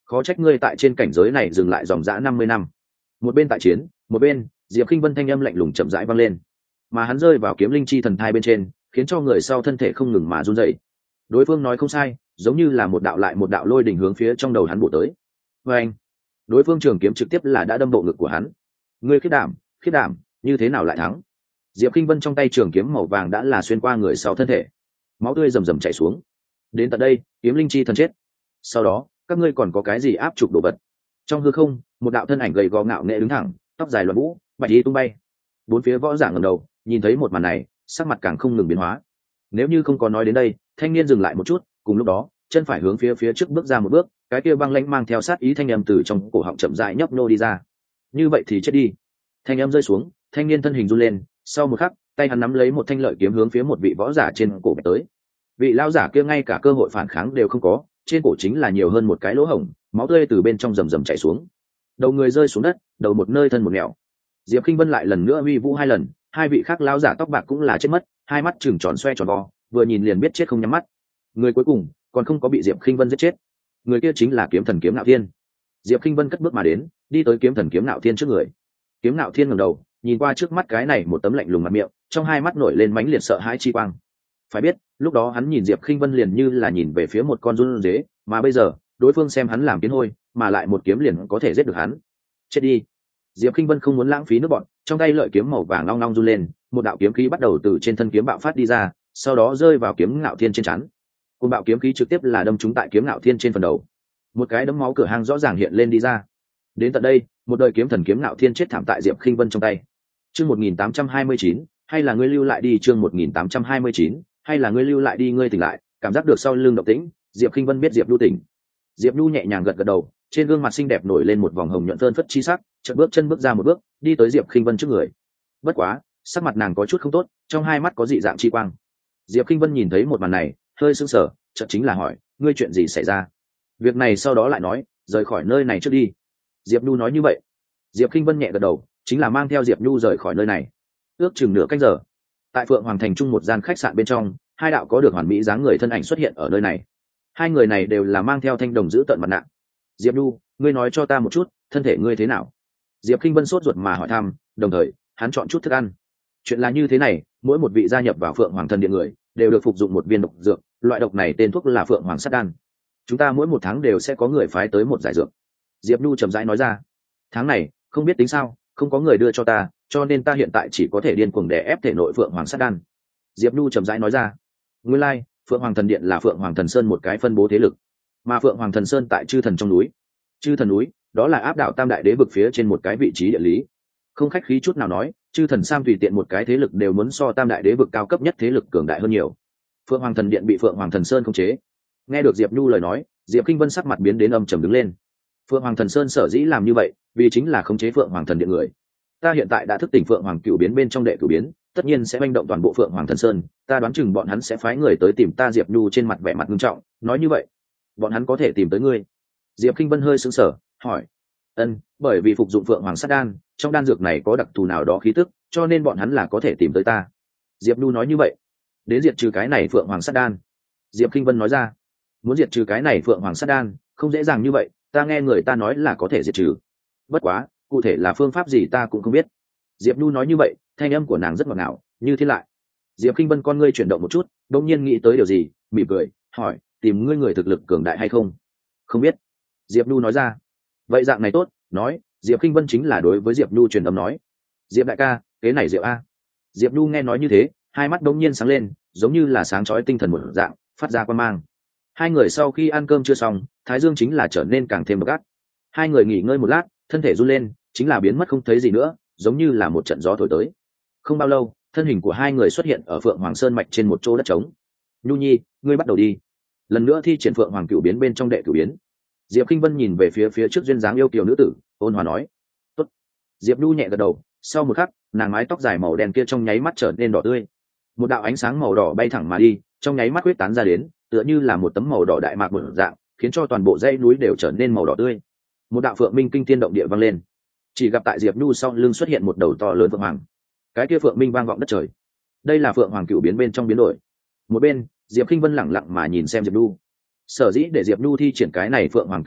khó trách ngươi tại trên cảnh giới này dừng lại dòng dã năm mươi năm. Một bên tại chiến, một bên Diệp Khinh Vân thanh âm lạnh lùng chậm rãi vang lên, mà hắn rơi vào kiếm linh chi thần thai bên trên, khiến cho người sau thân thể không ngừng mà run rẩy. Đối phương nói không sai, giống như là một đạo lại một đạo lôi đỉnh hướng phía trong đầu hắn bổ tới. Và anh, đối phương trường kiếm trực tiếp là đã đâm bộ ngực của hắn. Ngươi khiết đảm, khiết đảm, như thế nào lại thắng? Diệp Khinh Vân trong tay trường kiếm màu vàng đã là xuyên qua người sau thân thể, máu tươi rầm rầm chảy xuống. Đến tận đây, kiếm linh chi thần chết. Sau đó, các ngươi còn có cái gì áp trục đồ vật? Trong hư không, một đạo thân ảnh gầy gò ngạo nghễ đứng thẳng, tóc dài loạn vũ, bạch y tung bay. Bốn phía võ giả ngẩng đầu, nhìn thấy một màn này, sắc mặt càng không ngừng biến hóa. Nếu như không có nói đến đây, thanh niên dừng lại một chút, cùng lúc đó, chân phải hướng phía phía trước bước ra một bước, cái kia băng lãnh mang theo sát ý thanh âm từ trong cổ họng chậm rãi nhấp nô đi ra. Như vậy thì chết đi. Thanh âm rơi xuống, thanh niên thân hình run lên, sau một khắc, tay hắn nắm lấy một thanh lợi kiếm hướng phía một vị võ giả trên cổ bạch tới. Vị lão giả kia ngay cả cơ hội phản kháng đều không có, trên cổ chính là nhiều hơn một cái lỗ hổng, máu tươi từ bên trong rầm rầm chảy xuống. Đầu người rơi xuống đất, đầu một nơi thân một nẻo. Diệp Khinh Vân lại lần nữa uy vũ hai lần, hai vị khác lão giả tóc bạc cũng là chết mất, hai mắt trừng tròn xoe tròn vo, vừa nhìn liền biết chết không nhắm mắt. Người cuối cùng còn không có bị Diệp Khinh Vân giết chết. Người kia chính là kiếm thần kiếm Nạo Thiên. Diệp Khinh Vân cất bước mà đến, đi tới kiếm thần kiếm Nạo Thiên trước người. Kiếm Nạo Thiên ngẩng đầu, nhìn qua trước mắt cái này một tấm lạnh lùng mặt miệng, trong hai mắt nổi lên mãnh liệt sợ hãi chi quang. Phải biết, lúc đó hắn nhìn Diệp Khinh Vân liền như là nhìn về phía một con run dế, mà bây giờ, đối phương xem hắn làm kiến hôi, mà lại một kiếm liền có thể giết được hắn. Chết đi. Diệp Khinh Vân không muốn lãng phí nước bọn, trong tay lợi kiếm màu vàng long long run lên, một đạo kiếm khí bắt đầu từ trên thân kiếm bạo phát đi ra, sau đó rơi vào kiếm Nạo Thiên trên trán. Cơn bạo kiếm khí trực tiếp là đâm trúng tại kiếm Nạo Thiên trên phần đầu. Một cái đấm máu cửa hang rõ ràng hiện lên đi ra. Đến tận đây, một đời kiếm thần kiếm Nạo Thiên chết thảm tại Diệp Khinh Vân trong tay. Chương một nghìn tám trăm hai mươi chín, hay là ngươi lưu lại đi, chương một nghìn tám trăm hai mươi chín, hay là ngươi lưu lại đi, ngươi tỉnh lại, cảm giác được sau lưng động tĩnh, Diệp Khinh Vân biết Diệp Nhu tỉnh. Diệp Nhu nhẹ nhàng gật gật đầu, trên gương mặt xinh đẹp nổi lên một vòng hồng nhuận phơn phất chi sắc, chợt bước chân bước ra một bước, đi tới Diệp Khinh Vân trước người. Bất quá, sắc mặt nàng có chút không tốt, trong hai mắt có dị dạng chi quang. Diệp Khinh Vân nhìn thấy một màn này, hơi sững sờ, chợt chính là hỏi, ngươi chuyện gì xảy ra? Việc này sau đó lại nói, rời khỏi nơi này trước đi. Diệp Nhu nói như vậy. Diệp Khinh Vân nhẹ gật đầu, chính là mang theo Diệp Nhu rời khỏi nơi này. Ước chừng nửa canh giờ, tại Phượng Hoàng Thành trung một gian khách sạn bên trong, hai đạo có được hoàn mỹ dáng người thân ảnh xuất hiện ở nơi này. Hai người này đều là mang theo thanh đồng giữ tận mặt nạ. Diệp Nhu, ngươi nói cho ta một chút, thân thể ngươi thế nào? Diệp Khinh Vân sốt ruột mà hỏi thăm, đồng thời hắn chọn chút thức ăn. Chuyện là như thế này, mỗi một vị gia nhập vào Phượng Hoàng Thần Điện người đều được phục dụng một viên độc dược, loại độc này tên thuốc là Phượng Hoàng Sát Đan. Chúng ta mỗi một tháng đều sẽ có người phái tới một giải dược. Diệp Nhu trầm rãi nói ra. Tháng này không biết tính sao, không có người đưa cho ta, cho nên ta hiện tại chỉ có thể điên cuồng đè ép thể nội Phượng Hoàng Sát Đan. Diệp Nhu trầm rãi nói ra. Nguyên lai, like, Phượng Hoàng Thần Điện là Phượng Hoàng Thần Sơn một cái phân bố thế lực, mà Phượng Hoàng Thần Sơn tại Chư Thần trong núi. Chư Thần núi, đó là áp đảo Tam Đại Đế vực phía trên một cái vị trí địa lý. Không khách khí chút nào nói, Chư Thần Sam tùy tiện một cái thế lực đều muốn so Tam Đại Đế vực cao cấp nhất thế lực cường đại hơn nhiều. Phượng Hoàng Thần Điện bị Phượng Hoàng Thần Sơn khống chế. Nghe được Diệp Nhu lời nói, Diệp Kinh Vân sắc mặt biến đến âm trầm đứng lên. Phượng Hoàng Thần Sơn sở dĩ làm như vậy, vì chính là khống chế Phượng Hoàng Thần Điện người. Ta hiện tại đã thức tỉnh Phượng Hoàng Cửu biến bên trong đệ cửu biến, tất nhiên sẽ manh động toàn bộ Phượng Hoàng Thần Sơn, ta đoán chừng bọn hắn sẽ phái người tới tìm ta. Diệp Nhu trên mặt vẻ mặt nghiêm trọng, nói như vậy, bọn hắn có thể tìm tới ngươi? Diệp Kinh Vân hơi sững sờ, hỏi. Ân, bởi vì phục dụng Phượng Hoàng Sát Đan, trong đan dược này có đặc thù nào đó khí tức, cho nên bọn hắn là có thể tìm tới ta. Diệp Nhu nói như vậy. Đến diệt trừ cái này Phượng Hoàng Sát Đan. Diệp Kinh Vân nói ra. Muốn diệt trừ cái này Phượng Hoàng Sát Đan, không dễ dàng như vậy, ta nghe người ta nói là có thể diệt trừ. Bất quá, cụ thể là phương pháp gì ta cũng không biết. Diệp Nhu nói như vậy, thanh âm của nàng rất ngọt ngào, như thiên lại. Diệp Kinh Vân con ngươi chuyển động một chút, đột nhiên nghĩ tới điều gì, mỉm cười, hỏi, tìm ngươi người thực lực cường đại hay không? Không biết. Diệp Nhu nói ra. Vậy dạng này tốt, nói, Diệp Kinh Vân chính là đối với Diệp Nhu truyền âm nói. Diệp đại ca, kế này Diệp a. Diệp Nhu nghe nói như thế, hai mắt đột nhiên sáng lên, giống như là sáng chói tinh thần một dạng, phát ra quang mang. Hai người sau khi ăn cơm chưa xong, thái dương chính là trở nên càng thêm độc ác. Hai người nghỉ ngơi một lát, thân thể run lên, chính là biến mất không thấy gì nữa, giống như là một trận gió thổi tới. Không bao lâu, thân hình của hai người xuất hiện ở Phượng Hoàng Sơn mạch trên một chỗ đất trống. Nhu Nhi, ngươi bắt đầu đi. Lần nữa thi triển Phượng Hoàng Cửu biến bên trong đệ cửu biến. Diệp Kinh Vân nhìn về phía phía trước duyên dáng yêu kiều nữ tử, ôn hòa nói. Tốt. Diệp Nhu nhẹ gật đầu, sau một khắc, nàng mái tóc dài màu đen kia trong nháy mắt trở nên đỏ tươi. Một đạo ánh sáng màu đỏ bay thẳng mà đi, trong nháy mắt huyết tán ra đến, tựa như là một tấm màu đỏ đại mạc một dạng, khiến cho toàn bộ dãy núi đều trở nên màu đỏ tươi. Một đạo phượng minh kinh thiên động địa vang lên. Chỉ gặp tại Diệp Nhu sau lưng xuất hiện một đầu to lớn phượng hoàng. Cái kia phượng minh vang vọng đất trời. Đây là Phượng Hoàng Cửu biến bên trong biến đổi. Một bên, Diệp Kinh Vân lẳng lặng mà nhìn xem Diệp Nhu. Sở dĩ để Diệp Nhu thi triển cái này Phượng Hoàng Cửu biến,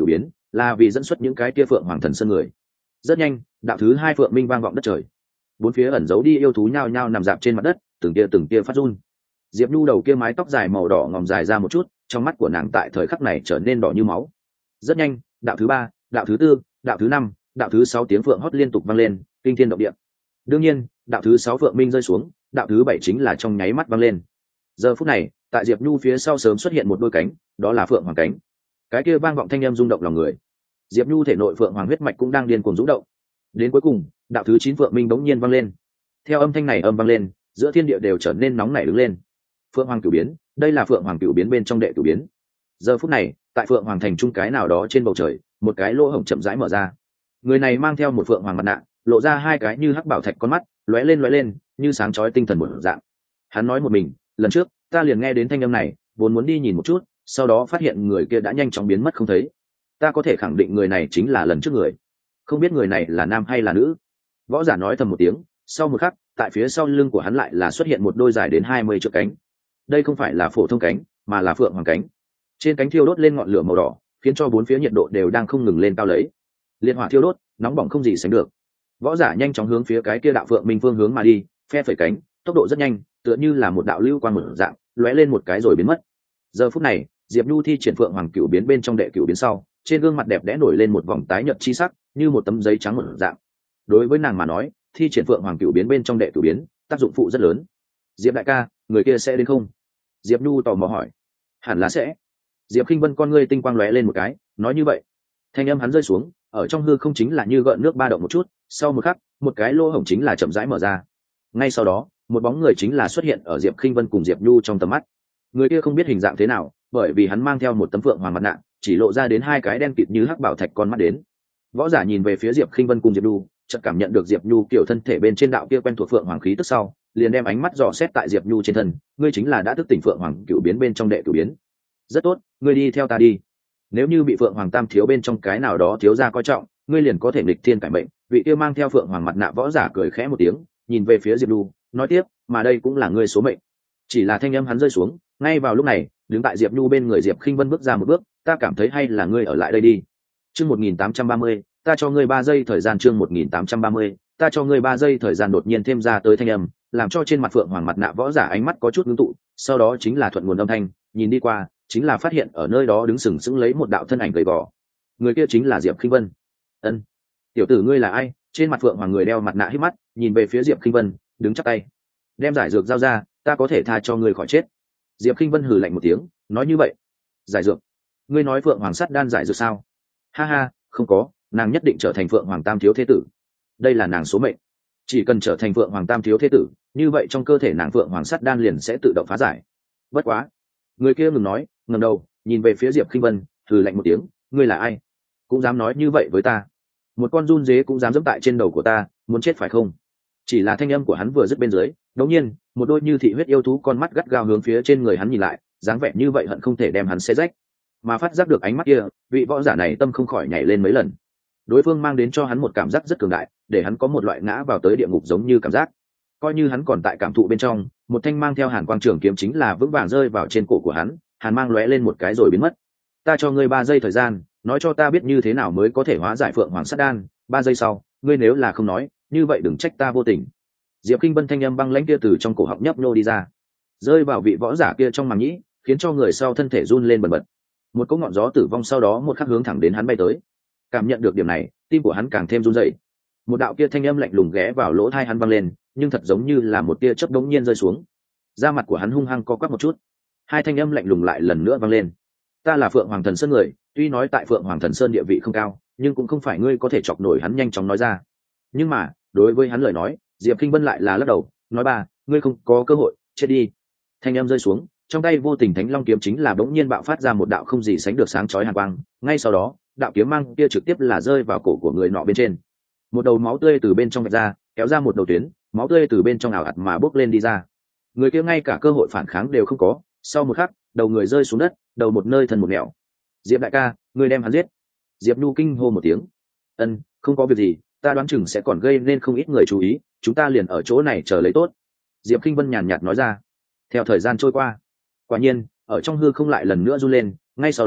là vì dẫn xuất những cái kia phượng hoàng thần sơn người. Rất nhanh, đạo thứ hai phượng minh vang vọng đất trời, bốn phía ẩn giấu đi yêu thú nhao nhao nằm dạp trên mặt đất, từng tia từng tia phát run. Diệp Nhu đầu kia mái tóc dài màu đỏ ngòm dài ra một chút, trong mắt của nàng tại thời khắc này trở nên đỏ như máu. Rất nhanh, đạo thứ ba, đạo thứ tư, đạo thứ năm, đạo thứ sáu tiếng phượng hót liên tục vang lên, kinh thiên động địa. Đương nhiên, đạo thứ sáu phượng minh rơi xuống, đạo thứ bảy chính là trong nháy mắt vang lên. Giờ phút này, tại Diệp Nhu phía sau sớm xuất hiện một đôi cánh, đó là phượng hoàng cánh. Cái kia vang vọng thanh âm rung động lòng người. Diệp Nhu thể nội phượng hoàng huyết mạch cũng đang điên cuồng rung động. Đến cuối cùng, đạo thứ chín phượng minh bỗng nhiên vang lên. Theo âm thanh này âm vang lên, giữa thiên địa đều trở nên nóng nảy đứng lên. Phượng hoàng cửu biến, đây là phượng hoàng cửu biến bên trong đệ cửu biến. Giờ phút này, tại phượng hoàng thành trung cái nào đó trên bầu trời, một cái lỗ hổng chậm rãi mở ra. Người này mang theo một phượng hoàng mặt nạ, lộ ra hai cái như hắc bảo thạch con mắt, lóe lên lóe lên, như sáng chói tinh thần một dạng. Hắn nói một mình, lần trước, ta liền nghe đến thanh âm này, vốn muốn đi nhìn một chút, sau đó phát hiện người kia đã nhanh chóng biến mất không thấy. Ta có thể khẳng định người này chính là lần trước người. Không biết người này là nam hay là nữ. Võ giả nói thầm một tiếng, sau một khắc, tại phía sau lưng của hắn lại là xuất hiện một đôi dài đến hai mươi trượng cánh. Đây không phải là phổ thông cánh, mà là phượng hoàng cánh. Trên cánh thiêu đốt lên ngọn lửa màu đỏ, khiến cho bốn phía nhiệt độ đều đang không ngừng lên cao lấy. Liệt hỏa thiêu đốt, nóng bỏng không gì sánh được. Võ giả nhanh chóng hướng phía cái kia đạo phượng minh phương hướng mà đi, phe phẩy cánh, tốc độ rất nhanh, tựa như là một đạo lưu quang mở dạng, lóe lên một cái rồi biến mất. Giờ phút này, Diệp Nhu thi triển phượng hoàng cửu biến bên trong đệ cửu biến sau, trên gương mặt đẹp đẽ nổi lên một vòng tái nhợt chi sắc, như một tấm giấy trắng mở dạng. Đối với nàng mà nói, thi triển phượng hoàng cửu biến bên trong đệ cửu biến, tác dụng phụ rất lớn. Diệp đại ca, người kia sẽ đến không? Diệp Nhu tò mò hỏi. Hẳn là sẽ. Diệp Khinh Vân con ngươi tinh quang lóe lên một cái, nói như vậy. Thanh âm hắn rơi xuống, ở trong hư không chính là như gợn nước ba động một chút, sau một khắc, một cái lỗ hổng chính là chậm rãi mở ra. Ngay sau đó, một bóng người chính là xuất hiện ở Diệp Khinh Vân cùng Diệp Nhu trong tầm mắt. Người kia không biết hình dạng thế nào, bởi vì hắn mang theo một tấm phượng hoàng mặt nạ, chỉ lộ ra đến hai cái đen kịt như hắc bảo thạch con mắt đến. Võ giả nhìn về phía Diệp Khinh Vân cùng Diệp Nhu, chợt cảm nhận được Diệp Nhu kiểu thân thể bên trên đạo kia quen thuộc phượng hoàng khí tức sau, liền đem ánh mắt dò xét tại Diệp Nhu trên thân, ngươi chính là đã thức tỉnh phượng hoàng cửu biến bên trong đệ cửu biến. Rất tốt, ngươi đi theo ta đi. Nếu như bị phượng hoàng tam thiếu bên trong cái nào đó thiếu gia coi trọng, ngươi liền có thể nghịch thiên cải mệnh. Vị kia mang theo phượng hoàng mặt nạ võ giả cười khẽ một tiếng, nhìn về phía Diệp Nhu, nói tiếp, mà đây cũng là ngươi số mệnh. Chỉ là thanh âm hắn rơi xuống, ngay vào lúc này, đứng tại Diệp Nhu bên người Diệp Khinh Vân bước ra một bước, ta cảm thấy hay là ngươi ở lại đây đi. Chương một nghìn tám trăm ba mươi, ta cho ngươi ba giây thời gian. Chương một nghìn tám trăm ba mươi, ta cho ngươi ba giây thời gian. Đột nhiên thêm ra tới thanh âm, làm cho trên mặt phượng hoàng mặt nạ võ giả ánh mắt có chút ngưng tụ, sau đó chính là thuận nguồn âm thanh, nhìn đi qua, chính là phát hiện ở nơi đó đứng sừng sững lấy một đạo thân ảnh gầy gò. Người kia chính là Diệp Khinh Vân. Ân, tiểu tử ngươi là ai? Trên mặt phượng hoàng người đeo mặt nạ híp mắt, nhìn về phía Diệp Khinh Vân, đứng chắp tay. Đem giải dược giao ra, ta có thể tha cho ngươi khỏi chết. Diệp Khinh Vân hừ lạnh một tiếng, nói như vậy. Giải dược? Ngươi nói phượng hoàng sắt đan giải dược sao? Ha ha, không có, nàng nhất định trở thành phượng hoàng tam thiếu thế tử. Đây là nàng số mệnh. Chỉ cần trở thành phượng hoàng tam thiếu thế tử, như vậy trong cơ thể nàng phượng hoàng sắt đan liền sẽ tự động phá giải. Bất quá, người kia ngừng nói, ngẩng đầu, nhìn về phía Diệp Khinh Vân, hừ lạnh một tiếng, ngươi là ai? Cũng dám nói như vậy với ta? Một con run dế cũng dám dẫm tại trên đầu của ta, muốn chết phải không? Chỉ là thanh âm của hắn vừa dứt bên dưới, đột nhiên, một đôi như thị huyết yêu thú con mắt gắt gao hướng phía trên người hắn nhìn lại, dáng vẻ như vậy hận không thể đem hắn xé rách. Mà phát giác được ánh mắt kia, vị võ giả này tâm không khỏi nhảy lên mấy lần. Đối phương mang đến cho hắn một cảm giác rất cường đại, để hắn có một loại ngã vào tới địa ngục giống như cảm giác. Coi như hắn còn tại cảm thụ bên trong, một thanh mang theo hàn quang trường kiếm chính là vững vàng rơi vào trên cổ của hắn, hàn mang lóe lên một cái rồi biến mất. Ta cho ngươi ba giây thời gian, nói cho ta biết như thế nào mới có thể hóa giải phượng hoàng sắt đan. Ba giây sau, ngươi nếu là không nói, như vậy đừng trách ta vô tình. Diệp Kinh Vân thanh âm băng lãnh kia từ trong cổ họng nhấp nô đi ra, rơi vào vị võ giả kia trong màng nhĩ, khiến cho người sau thân thể run lên bần bật. Một cỗ ngọn gió tử vong sau đó một khắc hướng thẳng đến hắn bay tới. Cảm nhận được điểm này, tim của hắn càng thêm run rẩy. Một đạo kia thanh âm lạnh lùng ghé vào lỗ tai hắn vang lên, nhưng thật giống như là một tia chớp đống nhiên rơi xuống. Da mặt của hắn hung hăng co quắp một chút. Hai thanh âm lạnh lùng lại lần nữa vang lên. Ta là Phượng Hoàng Thần Sơn người, tuy nói tại Phượng Hoàng Thần Sơn địa vị không cao, nhưng cũng không phải ngươi có thể chọc nổi hắn. Nhanh chóng nói ra. Nhưng mà, đối với hắn lời nói, Diệp Kinh Vân lại là lắc đầu, nói ba, ngươi không có cơ hội, chết đi. Thanh âm rơi xuống, trong tay vô tình Thánh Long kiếm chính là bỗng nhiên bạo phát ra một đạo không gì sánh được sáng chói hàn quang, ngay sau đó, đạo kiếm mang kia trực tiếp là rơi vào cổ của người nọ bên trên. Một đầu máu tươi từ bên trong vạch ra, kéo ra một đầu tuyến, máu tươi từ bên trong ảo ạt mà bốc lên đi ra. Người kia ngay cả cơ hội phản kháng đều không có, sau một khắc, đầu người rơi xuống đất, đầu một nơi thân một nẻo. Diệp đại ca, ngươi đem hắn giết. Diệp Nhu kinh hô một tiếng. Ân, không có việc gì, ta đoán chừng sẽ còn gây nên không ít người chú ý, chúng ta liền ở chỗ này chờ lấy tốt. Diệp Kinh Vân nhàn nhạt nói ra. Theo thời gian trôi qua, quả nhiên, ở trong hư không lại lần nữa run lên, ngay sau đó,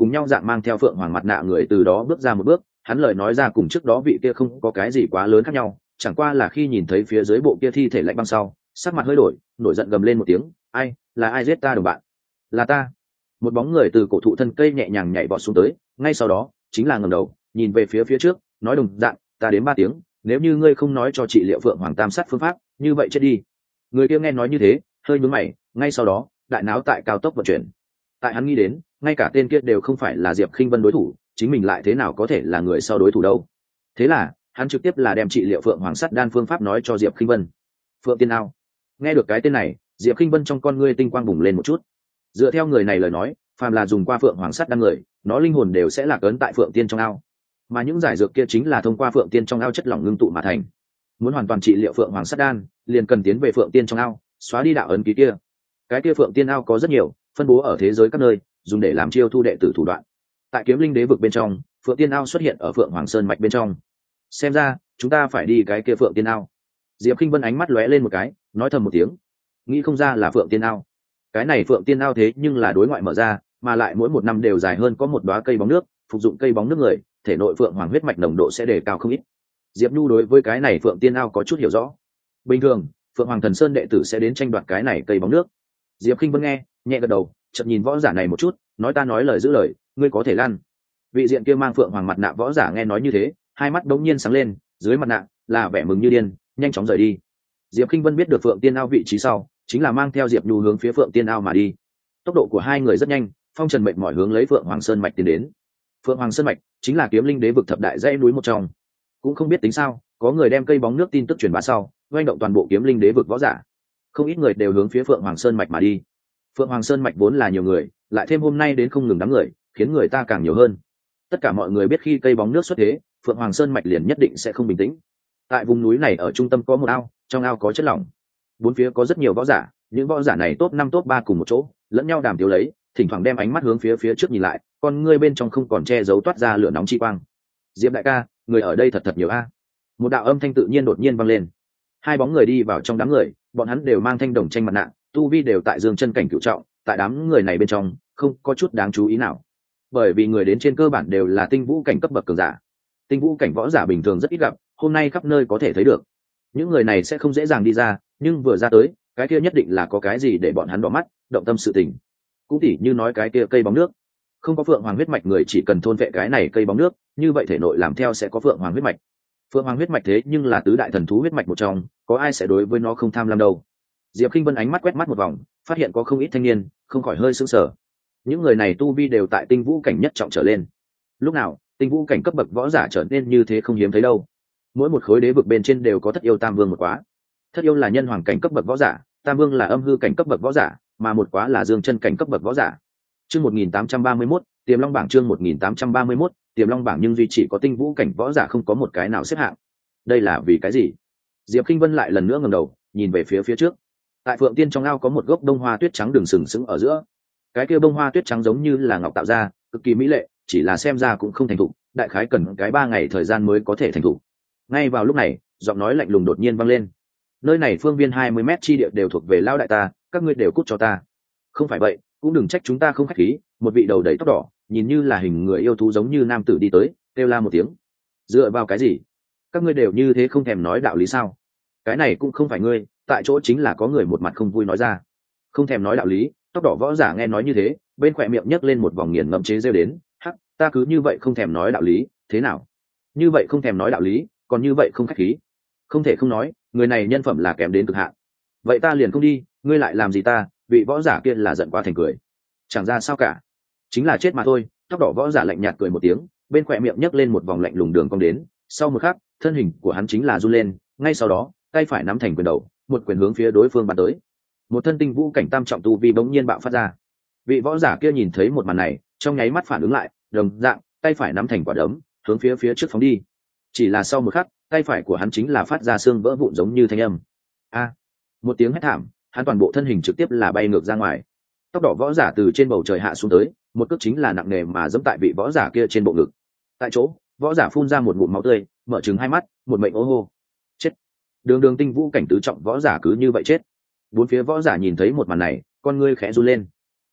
cùng nhau dạng mang theo phượng hoàng mặt nạ người từ đó bước ra một bước. Hắn lời nói ra cùng trước đó vị kia không có cái gì quá lớn khác nhau, chẳng qua là khi nhìn thấy phía dưới bộ kia thi thể lạnh băng sau, sắc mặt hơi đổi, nổi giận gầm lên một tiếng, ai là ai giết ta đồng bạn? Là ta. Một bóng người từ cổ thụ thân cây nhẹ nhàng nhảy vọt xuống tới, ngay sau đó chính là ngẩng đầu nhìn về phía phía trước, nói đồng dạng, ta đến ba tiếng, nếu như ngươi không nói cho trị liệu phượng hoàng tam sát phương pháp, như vậy chết đi. Người kia nghe nói như thế, hơi nhướng mày, ngay sau đó đại náo tại cao tốc vận chuyển. Tại hắn nghĩ đến, ngay cả tên kia đều không phải là Diệp Khinh Vân đối thủ, chính mình lại thế nào có thể là người sau đối thủ đâu. Thế là hắn trực tiếp là đem trị liệu phượng hoàng sắt đan phương pháp nói cho Diệp Khinh Vân. Phượng tiên ao. Nghe được cái tên này, Diệp Khinh Vân trong con ngươi tinh quang bùng lên một chút. Dựa theo người này lời nói, phàm là dùng qua phượng hoàng sắt đan người, nó linh hồn đều sẽ lạc ấn tại phượng tiên trong ao, mà những giải dược kia chính là thông qua phượng tiên trong ao chất lỏng ngưng tụ mà thành. Muốn hoàn toàn trị liệu phượng hoàng sắt đan, liền cần tiến về phượng tiên trong ao, xóa đi đạo ấn ký kia. Cái kia phượng tiên ao có rất nhiều, phân bố ở thế giới các nơi, dùng để làm chiêu thu đệ tử thủ đoạn. Tại kiếm linh đế vực bên trong, phượng tiên ao xuất hiện ở phượng hoàng sơn mạch bên trong. Xem ra chúng ta phải đi cái kia phượng tiên ao. Diệp Khinh Vân ánh mắt lóe lên một cái, nói thầm một tiếng, nghĩ không ra là phượng tiên ao. Cái này phượng tiên ao thế nhưng là đối ngoại mở ra, mà lại mỗi một năm đều dài hơn có một đóa cây bóng nước, phục dụng cây bóng nước người, thể nội phượng hoàng huyết mạch nồng độ sẽ đề cao không ít. Diệp Nhu đối với cái này phượng tiên ao có chút hiểu rõ. Bình thường phượng hoàng thần sơn đệ tử sẽ đến tranh đoạt cái này cây bóng nước. Diệp Khinh Vân nghe nhẹ gật đầu, chợt nhìn võ giả này một chút, nói ta nói lời giữ lời, ngươi có thể lăn. Vị diện kia mang phượng hoàng mặt nạ võ giả nghe nói như thế, hai mắt đống nhiên sáng lên, dưới mặt nạ là vẻ mừng như điên, nhanh chóng rời đi. Diệp Khinh Vân biết được phượng tiên ao vị trí sau, chính là mang theo Diệp Nhu hướng phía phượng tiên ao mà đi. Tốc độ của hai người rất nhanh, phong trần mệt mỏi hướng lấy phượng hoàng sơn mạch tiến đến. Phượng hoàng sơn mạch chính là kiếm linh đế vực thập đại dãy núi một trong, cũng không biết tính sao, có người đem cây bóng nước tin tức truyền bá sau, oanh động toàn bộ kiếm linh đế vực võ giả, không ít người đều hướng phía phượng hoàng sơn mạch mà đi. Phượng hoàng sơn mạch vốn là nhiều người, lại thêm hôm nay đến không ngừng đám người, khiến người ta càng nhiều hơn. Tất cả mọi người biết khi cây bóng nước xuất thế, phượng hoàng sơn mạch liền nhất định sẽ không bình tĩnh. Tại vùng núi này ở trung tâm có một ao, trong ao có chất lỏng, bốn phía có rất nhiều võ giả, những võ giả này top năm top ba cùng một chỗ, lẫn nhau đàm tiếu lấy, thỉnh thoảng đem ánh mắt hướng phía phía trước nhìn lại, con ngươi bên trong không còn che giấu toát ra lửa nóng chi quang. Diệp đại ca, người ở đây thật thật nhiều a. Một đạo âm thanh tự nhiên đột nhiên vang lên. Hai bóng người đi vào trong đám người, bọn hắn đều mang thanh đồng tranh mặt nạ, tu vi đều tại dương chân cảnh cửu trọng, tại đám người này bên trong không có chút đáng chú ý nào, bởi vì người đến trên cơ bản đều là tinh vũ cảnh cấp bậc cường giả. Tinh vũ cảnh võ giả bình thường rất ít gặp, hôm nay khắp nơi có thể thấy được. Những người này sẽ không dễ dàng đi ra, nhưng vừa ra tới, cái kia nhất định là có cái gì để bọn hắn đỏ mắt, động tâm sự tình. Cũng tỉ như nói cái kia cây bóng nước, không có phượng hoàng huyết mạch người chỉ cần thôn vệ cái này cây bóng nước, như vậy thể nội làm theo sẽ có phượng hoàng huyết mạch. Phượng hoàng huyết mạch thế nhưng là tứ đại thần thú huyết mạch một trong, có ai sẽ đối với nó không tham lam đâu. Diệp Khinh Vân ánh mắt quét mắt một vòng, phát hiện có không ít thanh niên, không khỏi hơi sững sờ. Những người này tu vi đều tại tinh vũ cảnh nhất trọng trở lên. Lúc nào tinh vũ cảnh cấp bậc võ giả trở nên như thế không hiếm thấy đâu. Mỗi một khối đế vực bên trên đều có thất yêu tam vương một quá. Thất yêu là nhân hoàng cảnh cấp bậc võ giả, tam vương là âm hư cảnh cấp bậc võ giả, mà một quá là dương chân cảnh cấp bậc võ giả. Chương một nghìn tám trăm ba mươi mốt, Tiềm Long bảng chương một nghìn tám trăm ba mươi mốt, Tiềm Long bảng nhưng duy chỉ có tinh vũ cảnh võ giả không có một cái nào xếp hạng. Đây là vì cái gì? Diệp Khinh Vân lại lần nữa ngẩng đầu, nhìn về phía phía trước. Tại Phượng Tiên trong ao có một gốc bông hoa tuyết trắng đường sừng sững ở giữa. Cái kia bông hoa tuyết trắng giống như là ngọc tạo ra, cực kỳ mỹ lệ, chỉ là xem ra cũng không thành thục, đại khái cần cái ba ngày thời gian mới có thể thành thục. Ngay vào lúc này, giọng nói lạnh lùng đột nhiên vang lên. Nơi này phương viên hai mươi mét chi địa đều thuộc về lão đại ta, các ngươi đều cút cho ta. Không phải vậy, cũng đừng trách chúng ta không khách khí. Một vị đầu đầy tóc đỏ, nhìn như là hình người yêu thú giống như nam tử đi tới, kêu la một tiếng. Dựa vào cái gì? Các ngươi đều như thế không thèm nói đạo lý sao? Cái này cũng không phải ngươi, tại chỗ chính là có người một mặt không vui nói ra. Không thèm nói đạo lý, tóc đỏ võ giả nghe nói như thế, bên khỏe miệng nhấc lên một vòng nghiền ngẫm chế rêu đến, hắc, ta cứ như vậy không thèm nói đạo lý, thế nào? Như vậy không thèm nói đạo lý, còn như vậy không khách khí. Không thể không nói, người này nhân phẩm là kém đến cực hạn. Vậy ta liền không đi, ngươi lại làm gì ta? Vị võ giả kia là giận quá thành cười. Chẳng ra sao cả, chính là chết mà thôi. Tóc đỏ võ giả lạnh nhạt cười một tiếng, bên khỏe miệng nhấc lên một vòng lạnh lùng đường cong đến. Sau một khắc, thân hình của hắn chính là run lên, ngay sau đó, tay phải nắm thành quyền đầu, một quyền hướng phía đối phương bắn tới. Một thân tinh vũ cảnh tam trọng tu vi bỗng nhiên bạo phát ra. Vị võ giả kia nhìn thấy một màn này, trong nháy mắt phản ứng lại, đồng dạng, tay phải nắm thành quả đấm, hướng phía phía trước phóng đi. Chỉ là sau một khắc, tay phải của hắn chính là phát ra xương vỡ vụn giống như thanh âm. A! Một tiếng hét thảm, hắn toàn bộ thân hình trực tiếp là bay ngược ra ngoài. Tóc đỏ võ giả từ trên bầu trời hạ xuống tới, một cước chính là nặng nề mà giẫm tại vị võ giả kia trên bộ ngực. Tại chỗ, võ giả phun ra một ngụm máu tươi, mở trừng hai mắt, một mệnh ô hô. Chết! Đường đường tinh vũ cảnh tứ trọng võ giả cứ như vậy chết. Bốn phía võ giả nhìn thấy một màn này, con ngươi khẽ run lên.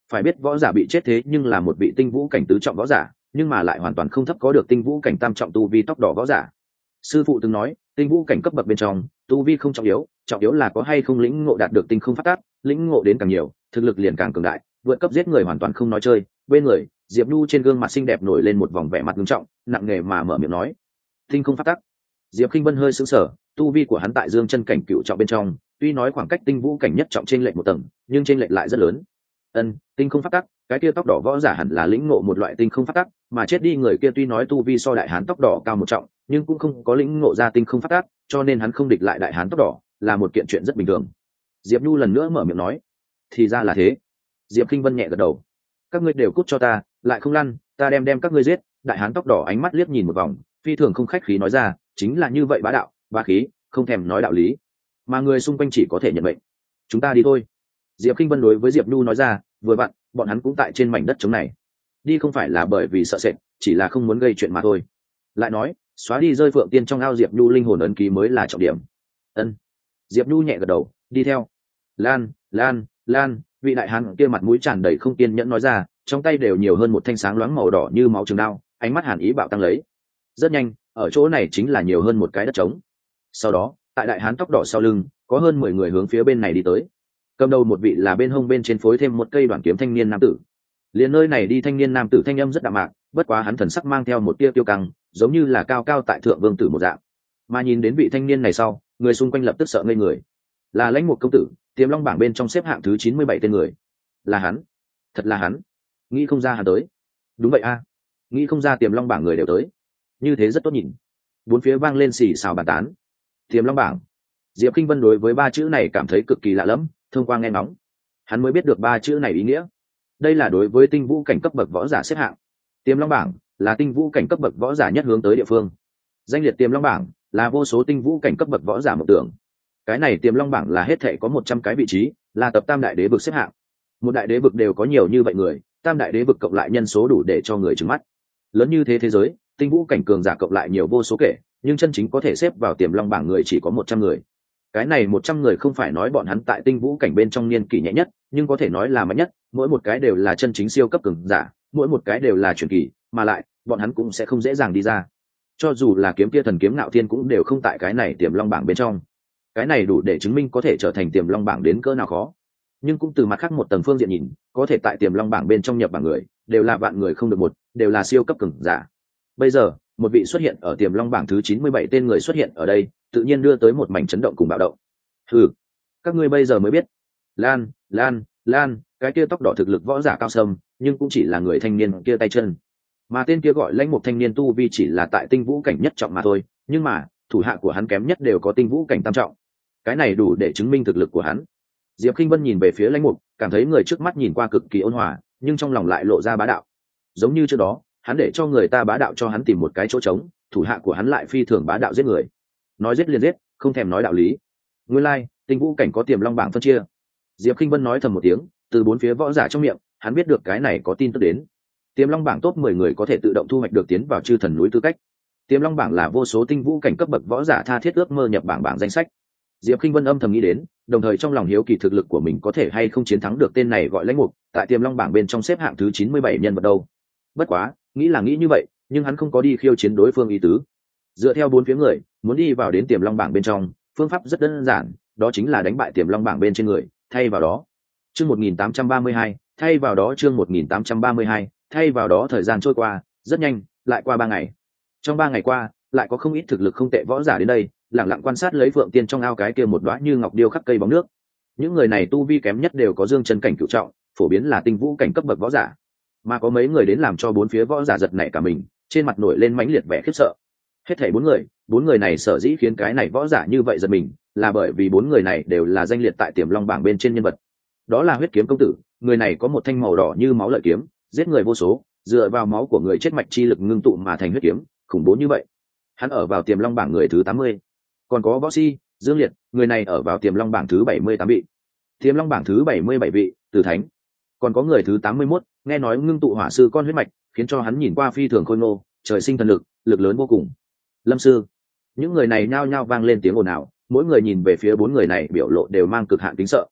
phải biết võ giả bị chết thế nhưng là một vị tinh vũ cảnh tứ trọng võ giả, nhưng mà lại hoàn toàn không thấp có được tinh vũ cảnh tam trọng tu vi tóc đỏ võ giả. Sư phụ từng nói tinh vũ cảnh cấp bậc bên trong tu vi không trọng yếu, trọng yếu là có hay không lĩnh ngộ đạt được tinh không phát tác, lĩnh ngộ đến càng nhiều thực lực liền càng cường đại, vượt cấp giết người hoàn toàn không nói chơi. Bên người Diệp Nhu trên gương mặt xinh đẹp nổi lên một vòng vẻ mặt nghiêm trọng nặng nề mà mở miệng nói tinh không phát tác. Diệp Kinh Vân hơi sững sờ, tu vi của hắn tại dương chân cảnh cựu trọng bên trong tuy nói khoảng cách tinh vũ cảnh nhất trọng trên lệch một tầng nhưng trên lệch lại rất lớn. Ân, tinh không phát tắc, cái kia tóc đỏ võ giả hẳn là lĩnh ngộ một loại tinh không phát tắc, mà chết đi người kia tuy nói tu vi so đại hán tóc đỏ cao một trọng nhưng cũng không có lĩnh ngộ ra tinh không phát tắc, cho nên hắn không địch lại đại hán tóc đỏ là một kiện chuyện rất bình thường. Diệp Nhu lần nữa mở miệng nói thì ra là thế. Diệp Kinh Vân nhẹ gật đầu. Các ngươi đều cút cho ta, lại không lăn ta đem đem các ngươi giết. Đại hán tóc đỏ ánh mắt liếc nhìn một vòng, phi thường không khách khí nói ra, chính là như vậy, bá đạo bá khí, không thèm nói đạo lý, mà người xung quanh chỉ có thể nhận mệnh. Chúng ta đi thôi. Diệp Kinh Vân đối với Diệp Nhu nói ra, vừa vặn bọn hắn cũng tại trên mảnh đất trống này, đi không phải là bởi vì sợ sệt, chỉ là không muốn gây chuyện mà thôi. Lại nói xóa đi rơi phượng tiên trong ao Diệp Nhu linh hồn ấn ký mới là trọng điểm. Ân. Diệp Nhu nhẹ gật đầu, đi theo. Lan, Lan, Lan, vị đại hán kia mặt mũi tràn đầy không kiên nhẫn nói ra, trong tay đều nhiều hơn một thanh sáng loáng màu đỏ như máu trường đao, ánh mắt hàn ý bạo tăng lấy. Rất nhanh, ở chỗ này chính là nhiều hơn một cái đất trống. Sau đó, tại đại hán tóc đỏ sau lưng, có hơn mười người hướng phía bên này đi tới. Cầm đầu một vị là bên hông bên trên phối thêm một cây đoạn kiếm thanh niên nam tử. Liền nơi này đi thanh niên nam tử thanh âm rất đạm mạc, bất quá hắn thần sắc mang theo một tia tiêu căng, giống như là cao cao tại thượng vương tử một dạng. Mà nhìn đến vị thanh niên này sau, người xung quanh lập tức sợ ngây người. Là Lãnh Mục công tử, Tiềm Long bảng bên trong xếp hạng thứ chín mươi bảy tên người. Là hắn, thật là hắn. Nghĩ không ra hắn tới. Đúng vậy a, nghĩ không ra Tiềm Long bảng người đều tới. Như thế rất tốt nhìn. Bốn phía vang lên xì xào bàn tán. Tiềm Long bảng. Diệp Kinh Vân đối với ba chữ này cảm thấy cực kỳ lạ lẫm, thông qua nghe ngóng, hắn mới biết được ba chữ này ý nghĩa. Đây là đối với tinh vũ cảnh cấp bậc võ giả xếp hạng. Tiềm Long bảng là tinh vũ cảnh cấp bậc võ giả nhất hướng tới địa phương. Danh liệt Tiềm Long bảng là vô số tinh vũ cảnh cấp bậc võ giả mộng tưởng. Cái này Tiềm Long bảng là hết thảy có một trăm cái vị trí, là tập tam đại đế vực xếp hạng. Một đại đế vực đều có nhiều như vậy người, tam đại đế vực cộng lại nhân số đủ để cho người trừng mắt. Lớn như thế thế giới, tinh vũ cảnh cường giả cộng lại nhiều vô số kể, nhưng chân chính có thể xếp vào Tiềm Long bảng người chỉ có một trăm người. Cái này một trăm người không phải nói bọn hắn tại tinh vũ cảnh bên trong niên kỷ nhẹ nhất, nhưng có thể nói là mạnh nhất, mỗi một cái đều là chân chính siêu cấp cường giả, mỗi một cái đều là truyền kỳ, mà lại bọn hắn cũng sẽ không dễ dàng đi ra. Cho dù là kiếm kia thần kiếm Nạo Thiên cũng đều không tại cái này Tiềm Long bảng bên trong. Cái này đủ để chứng minh có thể trở thành Tiềm Long bảng đến cỡ nào khó. Nhưng cũng từ mặt khác một tầng phương diện nhìn, có thể tại Tiềm Long bảng bên trong nhập bảng người, đều là vạn người không được một, đều là siêu cấp cường giả. Bây giờ, một vị xuất hiện ở Tiềm Long bảng thứ chín mươi bảy tên người xuất hiện ở đây, tự nhiên đưa tới một mảnh chấn động cùng bạo động. Hừ, các ngươi bây giờ mới biết. Lan, Lan, Lan, cái kia tóc đỏ thực lực võ giả cao sâm, nhưng cũng chỉ là người thanh niên kia tay chân. Mà tên kia gọi Lãnh Mục thanh niên tu vi chỉ là tại tinh vũ cảnh nhất trọng mà thôi, nhưng mà, thủ hạ của hắn kém nhất đều có tinh vũ cảnh tam trọng. Cái này đủ để chứng minh thực lực của hắn. Diệp Kinh Vân nhìn về phía Lãnh Mục, cảm thấy người trước mắt nhìn qua cực kỳ ôn hòa, nhưng trong lòng lại lộ ra bá đạo. Giống như trước đó, hắn để cho người ta bá đạo cho hắn tìm một cái chỗ trống, thủ hạ của hắn lại phi thường bá đạo giết người. Nói giết liền giết, không thèm nói đạo lý. Nguyên lai, like, tinh vũ cảnh có Tiềm Long bảng phân chia. Diệp Kinh Vân nói thầm một tiếng, từ bốn phía võ giả trong miệng, hắn biết được cái này có tin tức đến. Tiềm Long bảng top mười người có thể tự động thu hoạch được tiến vào chư thần núi tư cách. Tiềm Long bảng là vô số tinh vũ cảnh cấp bậc võ giả tha thiết ước mơ nhập bảng bảng danh sách. Diệp Kinh Vân âm thầm nghĩ đến, đồng thời trong lòng hiếu kỳ thực lực của mình có thể hay không chiến thắng được tên này gọi Lãnh Mục, tại Tiềm Long bảng bên trong xếp hạng thứ chín mươi bảy nhân vật đâu. Bất quá, nghĩ là nghĩ như vậy, nhưng hắn không có đi khiêu chiến đối phương ý tứ. Dựa theo bốn phía người, muốn đi vào đến Tiềm Long bảng bên trong, phương pháp rất đơn giản, đó chính là đánh bại Tiềm Long bảng bên trên người, thay vào đó. Chương một nghìn tám trăm ba mươi hai, thay vào đó chương một nghìn tám trăm ba mươi hai, thay vào đó thời gian trôi qua, rất nhanh, lại qua ba ngày. Trong ba ngày qua, lại có không ít thực lực không tệ võ giả đến đây, lặng lặng quan sát lấy Phượng Tiên trong ao cái kia một đóa như ngọc điêu khắc cây bóng nước. Những người này tu vi kém nhất đều có dương chân cảnh cửu trọng, phổ biến là tinh vũ cảnh cấp bậc võ giả. Mà có mấy người đến làm cho bốn phía võ giả giật nảy cả mình, trên mặt nổi lên mãnh liệt vẻ khiếp sợ. Hết thảy bốn người, bốn người này sở dĩ khiến cái này võ giả như vậy giật mình, là bởi vì bốn người này đều là danh liệt tại Tiềm Long bảng bên trên nhân vật. Đó là Huyết Kiếm công tử, người này có một thanh màu đỏ như máu lợi kiếm, giết người vô số, dựa vào máu của người chết mạch chi lực ngưng tụ mà thành huyết kiếm, khủng bố như vậy. Hắn ở vào Tiềm Long bảng người thứ tám mươi. Còn có Võ Si, Dương Liệt, người này ở vào Tiềm Long bảng thứ bảy mươi tám vị. Tiềm Long bảng thứ bảy mươi bảy vị, Từ Thánh. Còn có người thứ tám mươi mốt, nghe nói ngưng tụ hỏa sư con huyết mạch, khiến cho hắn nhìn qua phi thường khôi ngô, trời sinh thần lực, lực lớn vô cùng. Lâm sư. Những người này nhao nhao vang lên tiếng ồn ào, mỗi người nhìn về phía bốn người này biểu lộ đều mang cực hạn kính sợ.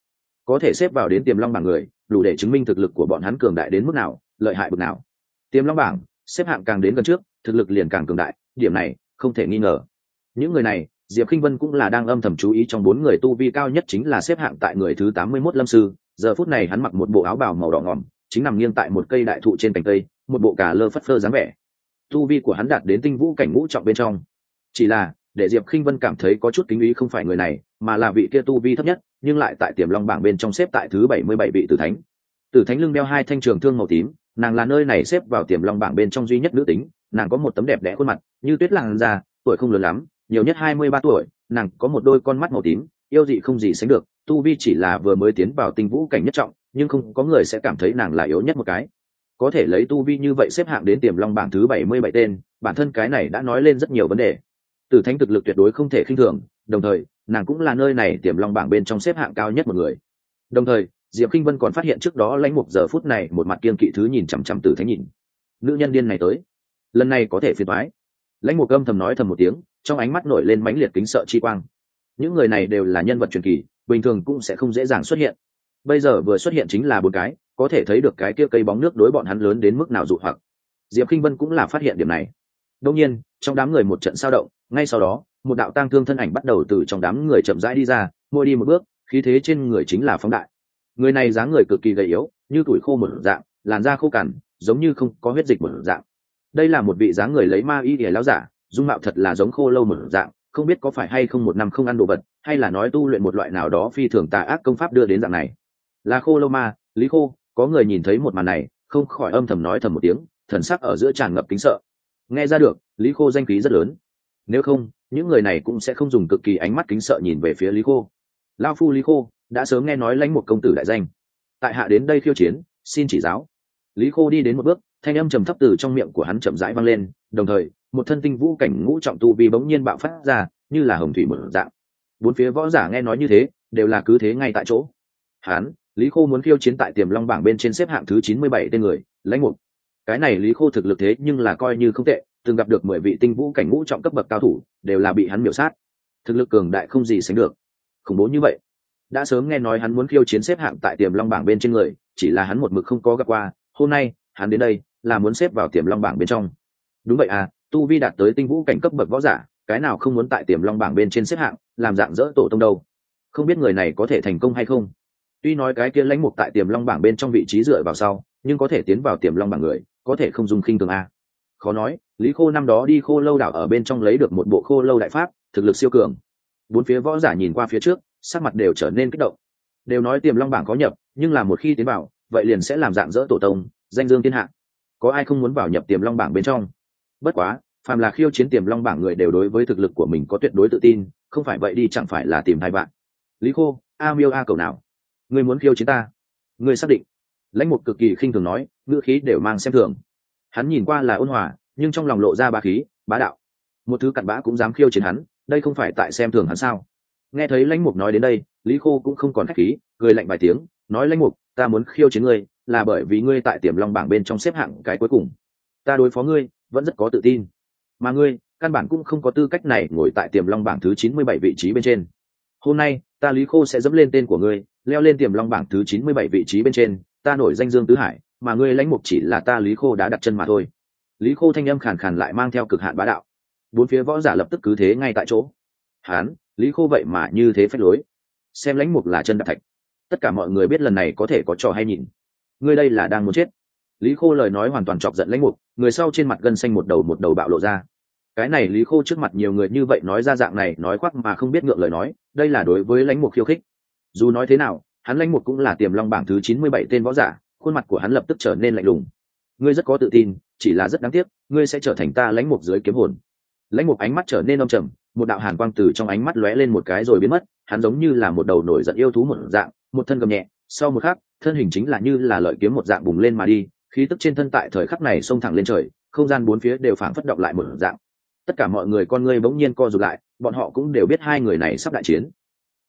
có thể xếp vào đến tiềm long bảng người đủ để chứng minh thực lực của bọn hắn cường đại đến mức nào, lợi hại bực nào. Tiềm long bảng xếp hạng càng đến gần trước, thực lực liền càng cường đại, điểm này không thể nghi ngờ. Những người này Diệp Khinh Vân cũng là đang âm thầm chú ý, trong bốn người tu vi cao nhất chính là xếp hạng tại người thứ tám mươi mốt lâm sư. Giờ phút này hắn mặc một bộ áo bào màu đỏ ngòm, chính nằm nghiêng tại một cây đại thụ trên cành cây, một bộ cà lơ phất phơ dáng vẻ. Tu vi của hắn đạt đến tinh vũ cảnh ngũ trọng bên trong. Chỉ là để Diệp Khinh Vân cảm thấy có chút kính ý không phải người này, mà là vị kia tu vi thấp nhất, nhưng lại tại tiềm long bảng bên trong xếp tại thứ bảy mươi bảy vị Tử Thánh. Tử Thánh lưng đeo hai thanh trường thương màu tím, nàng là nơi này xếp vào tiềm long bảng bên trong duy nhất nữ tính. Nàng có một tấm đẹp đẽ khuôn mặt như tuyết làn da, tuổi không lớn lắm, nhiều nhất hai mươi ba tuổi. Nàng có một đôi con mắt màu tím, yêu dị không gì sánh được. Tu vi chỉ là vừa mới tiến vào tinh vũ cảnh nhất trọng, nhưng không có người sẽ cảm thấy nàng là yếu nhất một cái. Có thể lấy tu vi như vậy xếp hạng đến tiềm long bảng thứ bảy mươi bảy tên, bản thân cái này đã nói lên rất nhiều vấn đề. Tử Thánh thực lực tuyệt đối không thể khinh thường, đồng thời nàng cũng là nơi này tiềm long bảng bên trong xếp hạng cao nhất một người. Đồng thời Diệp Khinh Vân còn phát hiện trước đó Lãnh Mục giờ phút này một mặt kiên kỵ thứ nhìn chằm chằm Tử Thánh nhìn. Nữ nhân điên này tới, lần này có thể phiền toái. Lãnh Mục âm thầm nói thầm một tiếng, trong ánh mắt nổi lên mãnh liệt kính sợ chi quang. Những người này đều là nhân vật truyền kỳ, bình thường cũng sẽ không dễ dàng xuất hiện. Bây giờ vừa xuất hiện chính là bốn cái, có thể thấy được cái kia cây bóng nước đối bọn hắn lớn đến mức nào dụ hoặc. Diệp Khinh Vân cũng là phát hiện điểm này. Đương nhiên, trong đám người một trận sao động, ngay sau đó, một đạo tang thương thân ảnh bắt đầu từ trong đám người chậm rãi đi ra, môi đi một bước, khí thế trên người chính là phóng đại. Người này dáng người cực kỳ gầy yếu, như tuổi khô một dạng, làn da khô cằn, giống như không có huyết dịch một dạng. Đây là một vị dáng người lấy ma y để lão giả, dung mạo thật là giống khô lâu một dạng, không biết có phải hay không một năm không ăn đồ vật, hay là nói tu luyện một loại nào đó phi thường tà ác công pháp đưa đến dạng này. Là khô lâu ma, Lý Khô. Có người nhìn thấy một màn này, không khỏi âm thầm nói thầm một tiếng, thần sắc ở giữa tràn ngập kính sợ. Nghe ra được, Lý Khô danh khí rất lớn. Nếu không, những người này cũng sẽ không dùng cực kỳ ánh mắt kính sợ nhìn về phía Lý Khô. Lão phu Lý Khô đã sớm nghe nói Lãnh Mục công tử đại danh, tại hạ đến đây khiêu chiến, xin chỉ giáo. Lý Khô đi đến một bước, thanh âm trầm thấp từ trong miệng của hắn chậm rãi vang lên, đồng thời một thân tinh vũ cảnh ngũ trọng tu vi bỗng nhiên bạo phát ra, như là hồng thủy mở dạng. Bốn phía võ giả nghe nói như thế, đều là cứ thế ngay tại chỗ. Hắn, Lý Khô muốn khiêu chiến tại tiềm long bảng bên trên xếp hạng thứ chín mươi bảy tên người, Lãnh Mục. Cái này Lý Khô thực lực thế nhưng là coi như không tệ, từng gặp được mười vị tinh vũ cảnh ngũ trọng cấp bậc cao thủ, đều là bị hắn miểu sát. Thực lực cường đại không gì sánh được. Khủng bố như vậy. Đã sớm nghe nói hắn muốn khiêu chiến xếp hạng tại tiềm long bảng bên trên người, chỉ là hắn một mực không có gặp qua, hôm nay, hắn đến đây là muốn xếp vào tiềm long bảng bên trong. Đúng vậy à, tu vi đạt tới tinh vũ cảnh cấp bậc võ giả, cái nào không muốn tại tiềm long bảng bên trên xếp hạng, làm dạng dỡ tổ tông đâu. Không biết người này có thể thành công hay không. Tuy nói cái kia Lãnh Mục tại tiềm long bảng bên trong vị trí dựa vào sau, nhưng có thể tiến vào tiềm long bảng người, có thể không dùng khinh thường a. Khó nói, Lý Khô năm đó đi Khô Lâu đảo ở bên trong lấy được một bộ Khô Lâu đại pháp, thực lực siêu cường. Bốn phía võ giả nhìn qua phía trước, sắc mặt đều trở nên kích động. Đều nói tiềm long bảng có nhập, nhưng là một khi tiến vào, vậy liền sẽ làm dạng dỡ tổ tông, danh dương thiên hạ. Có ai không muốn vào nhập tiềm long bảng bên trong? Bất quá, phàm là khiêu chiến tiềm long bảng người đều đối với thực lực của mình có tuyệt đối tự tin, không phải vậy đi chẳng phải là tìm hai bạn. Lý Khô, a miêu a cầu nào? Ngươi muốn khiêu chiến ta? Ngươi xác định? Lãnh Mục cực kỳ khinh thường nói, ngữ khí đều mang xem thường. Hắn nhìn qua là ôn hòa, nhưng trong lòng lộ ra bá khí, bá đạo. Một thứ cặn bã cũng dám khiêu chiến hắn, đây không phải tại xem thường hắn sao? Nghe thấy Lãnh Mục nói đến đây, Lý Khô cũng không còn khách khí, cười lạnh vài tiếng, nói Lãnh Mục, ta muốn khiêu chiến ngươi, là bởi vì ngươi tại tiềm long bảng bên trong xếp hạng cái cuối cùng. Ta đối phó ngươi, vẫn rất có tự tin. Mà ngươi, căn bản cũng không có tư cách này ngồi tại tiềm long bảng thứ chín mươi bảy vị trí bên trên. Hôm nay, ta Lý Khô sẽ dẫm lên tên của ngươi, leo lên tiềm long bảng thứ chín mươi bảy vị trí bên trên, ta nổi danh dương tứ hải, mà ngươi Lãnh Mục chỉ là ta Lý Khô đã đặt chân mà thôi. Lý Khô thanh âm khàn khàn lại mang theo cực hạn bá đạo. Bốn phía võ giả lập tức cứ thế ngay tại chỗ. Hán, Lý Khô vậy mà như thế phách lối. Xem Lãnh Mục là chân đạp thạch. Tất cả mọi người biết lần này có thể có trò hay nhìn. Ngươi đây là đang muốn chết. Lý Khô lời nói hoàn toàn chọc giận Lãnh Mục, người sau trên mặt gân xanh một đầu một đầu bạo lộ ra. Cái này Lý Khô trước mặt nhiều người như vậy nói ra dạng này nói khoác mà không biết ngượng lời nói, đây là đối với Lãnh Mục khiêu khích. Dù nói thế nào, hắn Lãnh Mục cũng là tiềm long bảng thứ chín mươi bảy tên võ giả, khuôn mặt của hắn lập tức trở nên lạnh lùng. Ngươi rất có tự tin, chỉ là rất đáng tiếc, ngươi sẽ trở thành ta Lãnh Mục dưới kiếm hồn. Lãnh Mục ánh mắt trở nên âm trầm, một đạo hàn quang từ trong ánh mắt lóe lên một cái rồi biến mất, hắn giống như là một đầu nổi giận yêu thú một dạng, một thân gầm nhẹ, sau một khắc, thân hình chính là như là lợi kiếm một dạng bùng lên mà đi, khí tức trên thân tại thời khắc này xông thẳng lên trời, không gian bốn phía đều phảng phất động lại một dạng. Tất cả mọi người con ngươi bỗng nhiên co rụt lại, bọn họ cũng đều biết hai người này sắp đại chiến.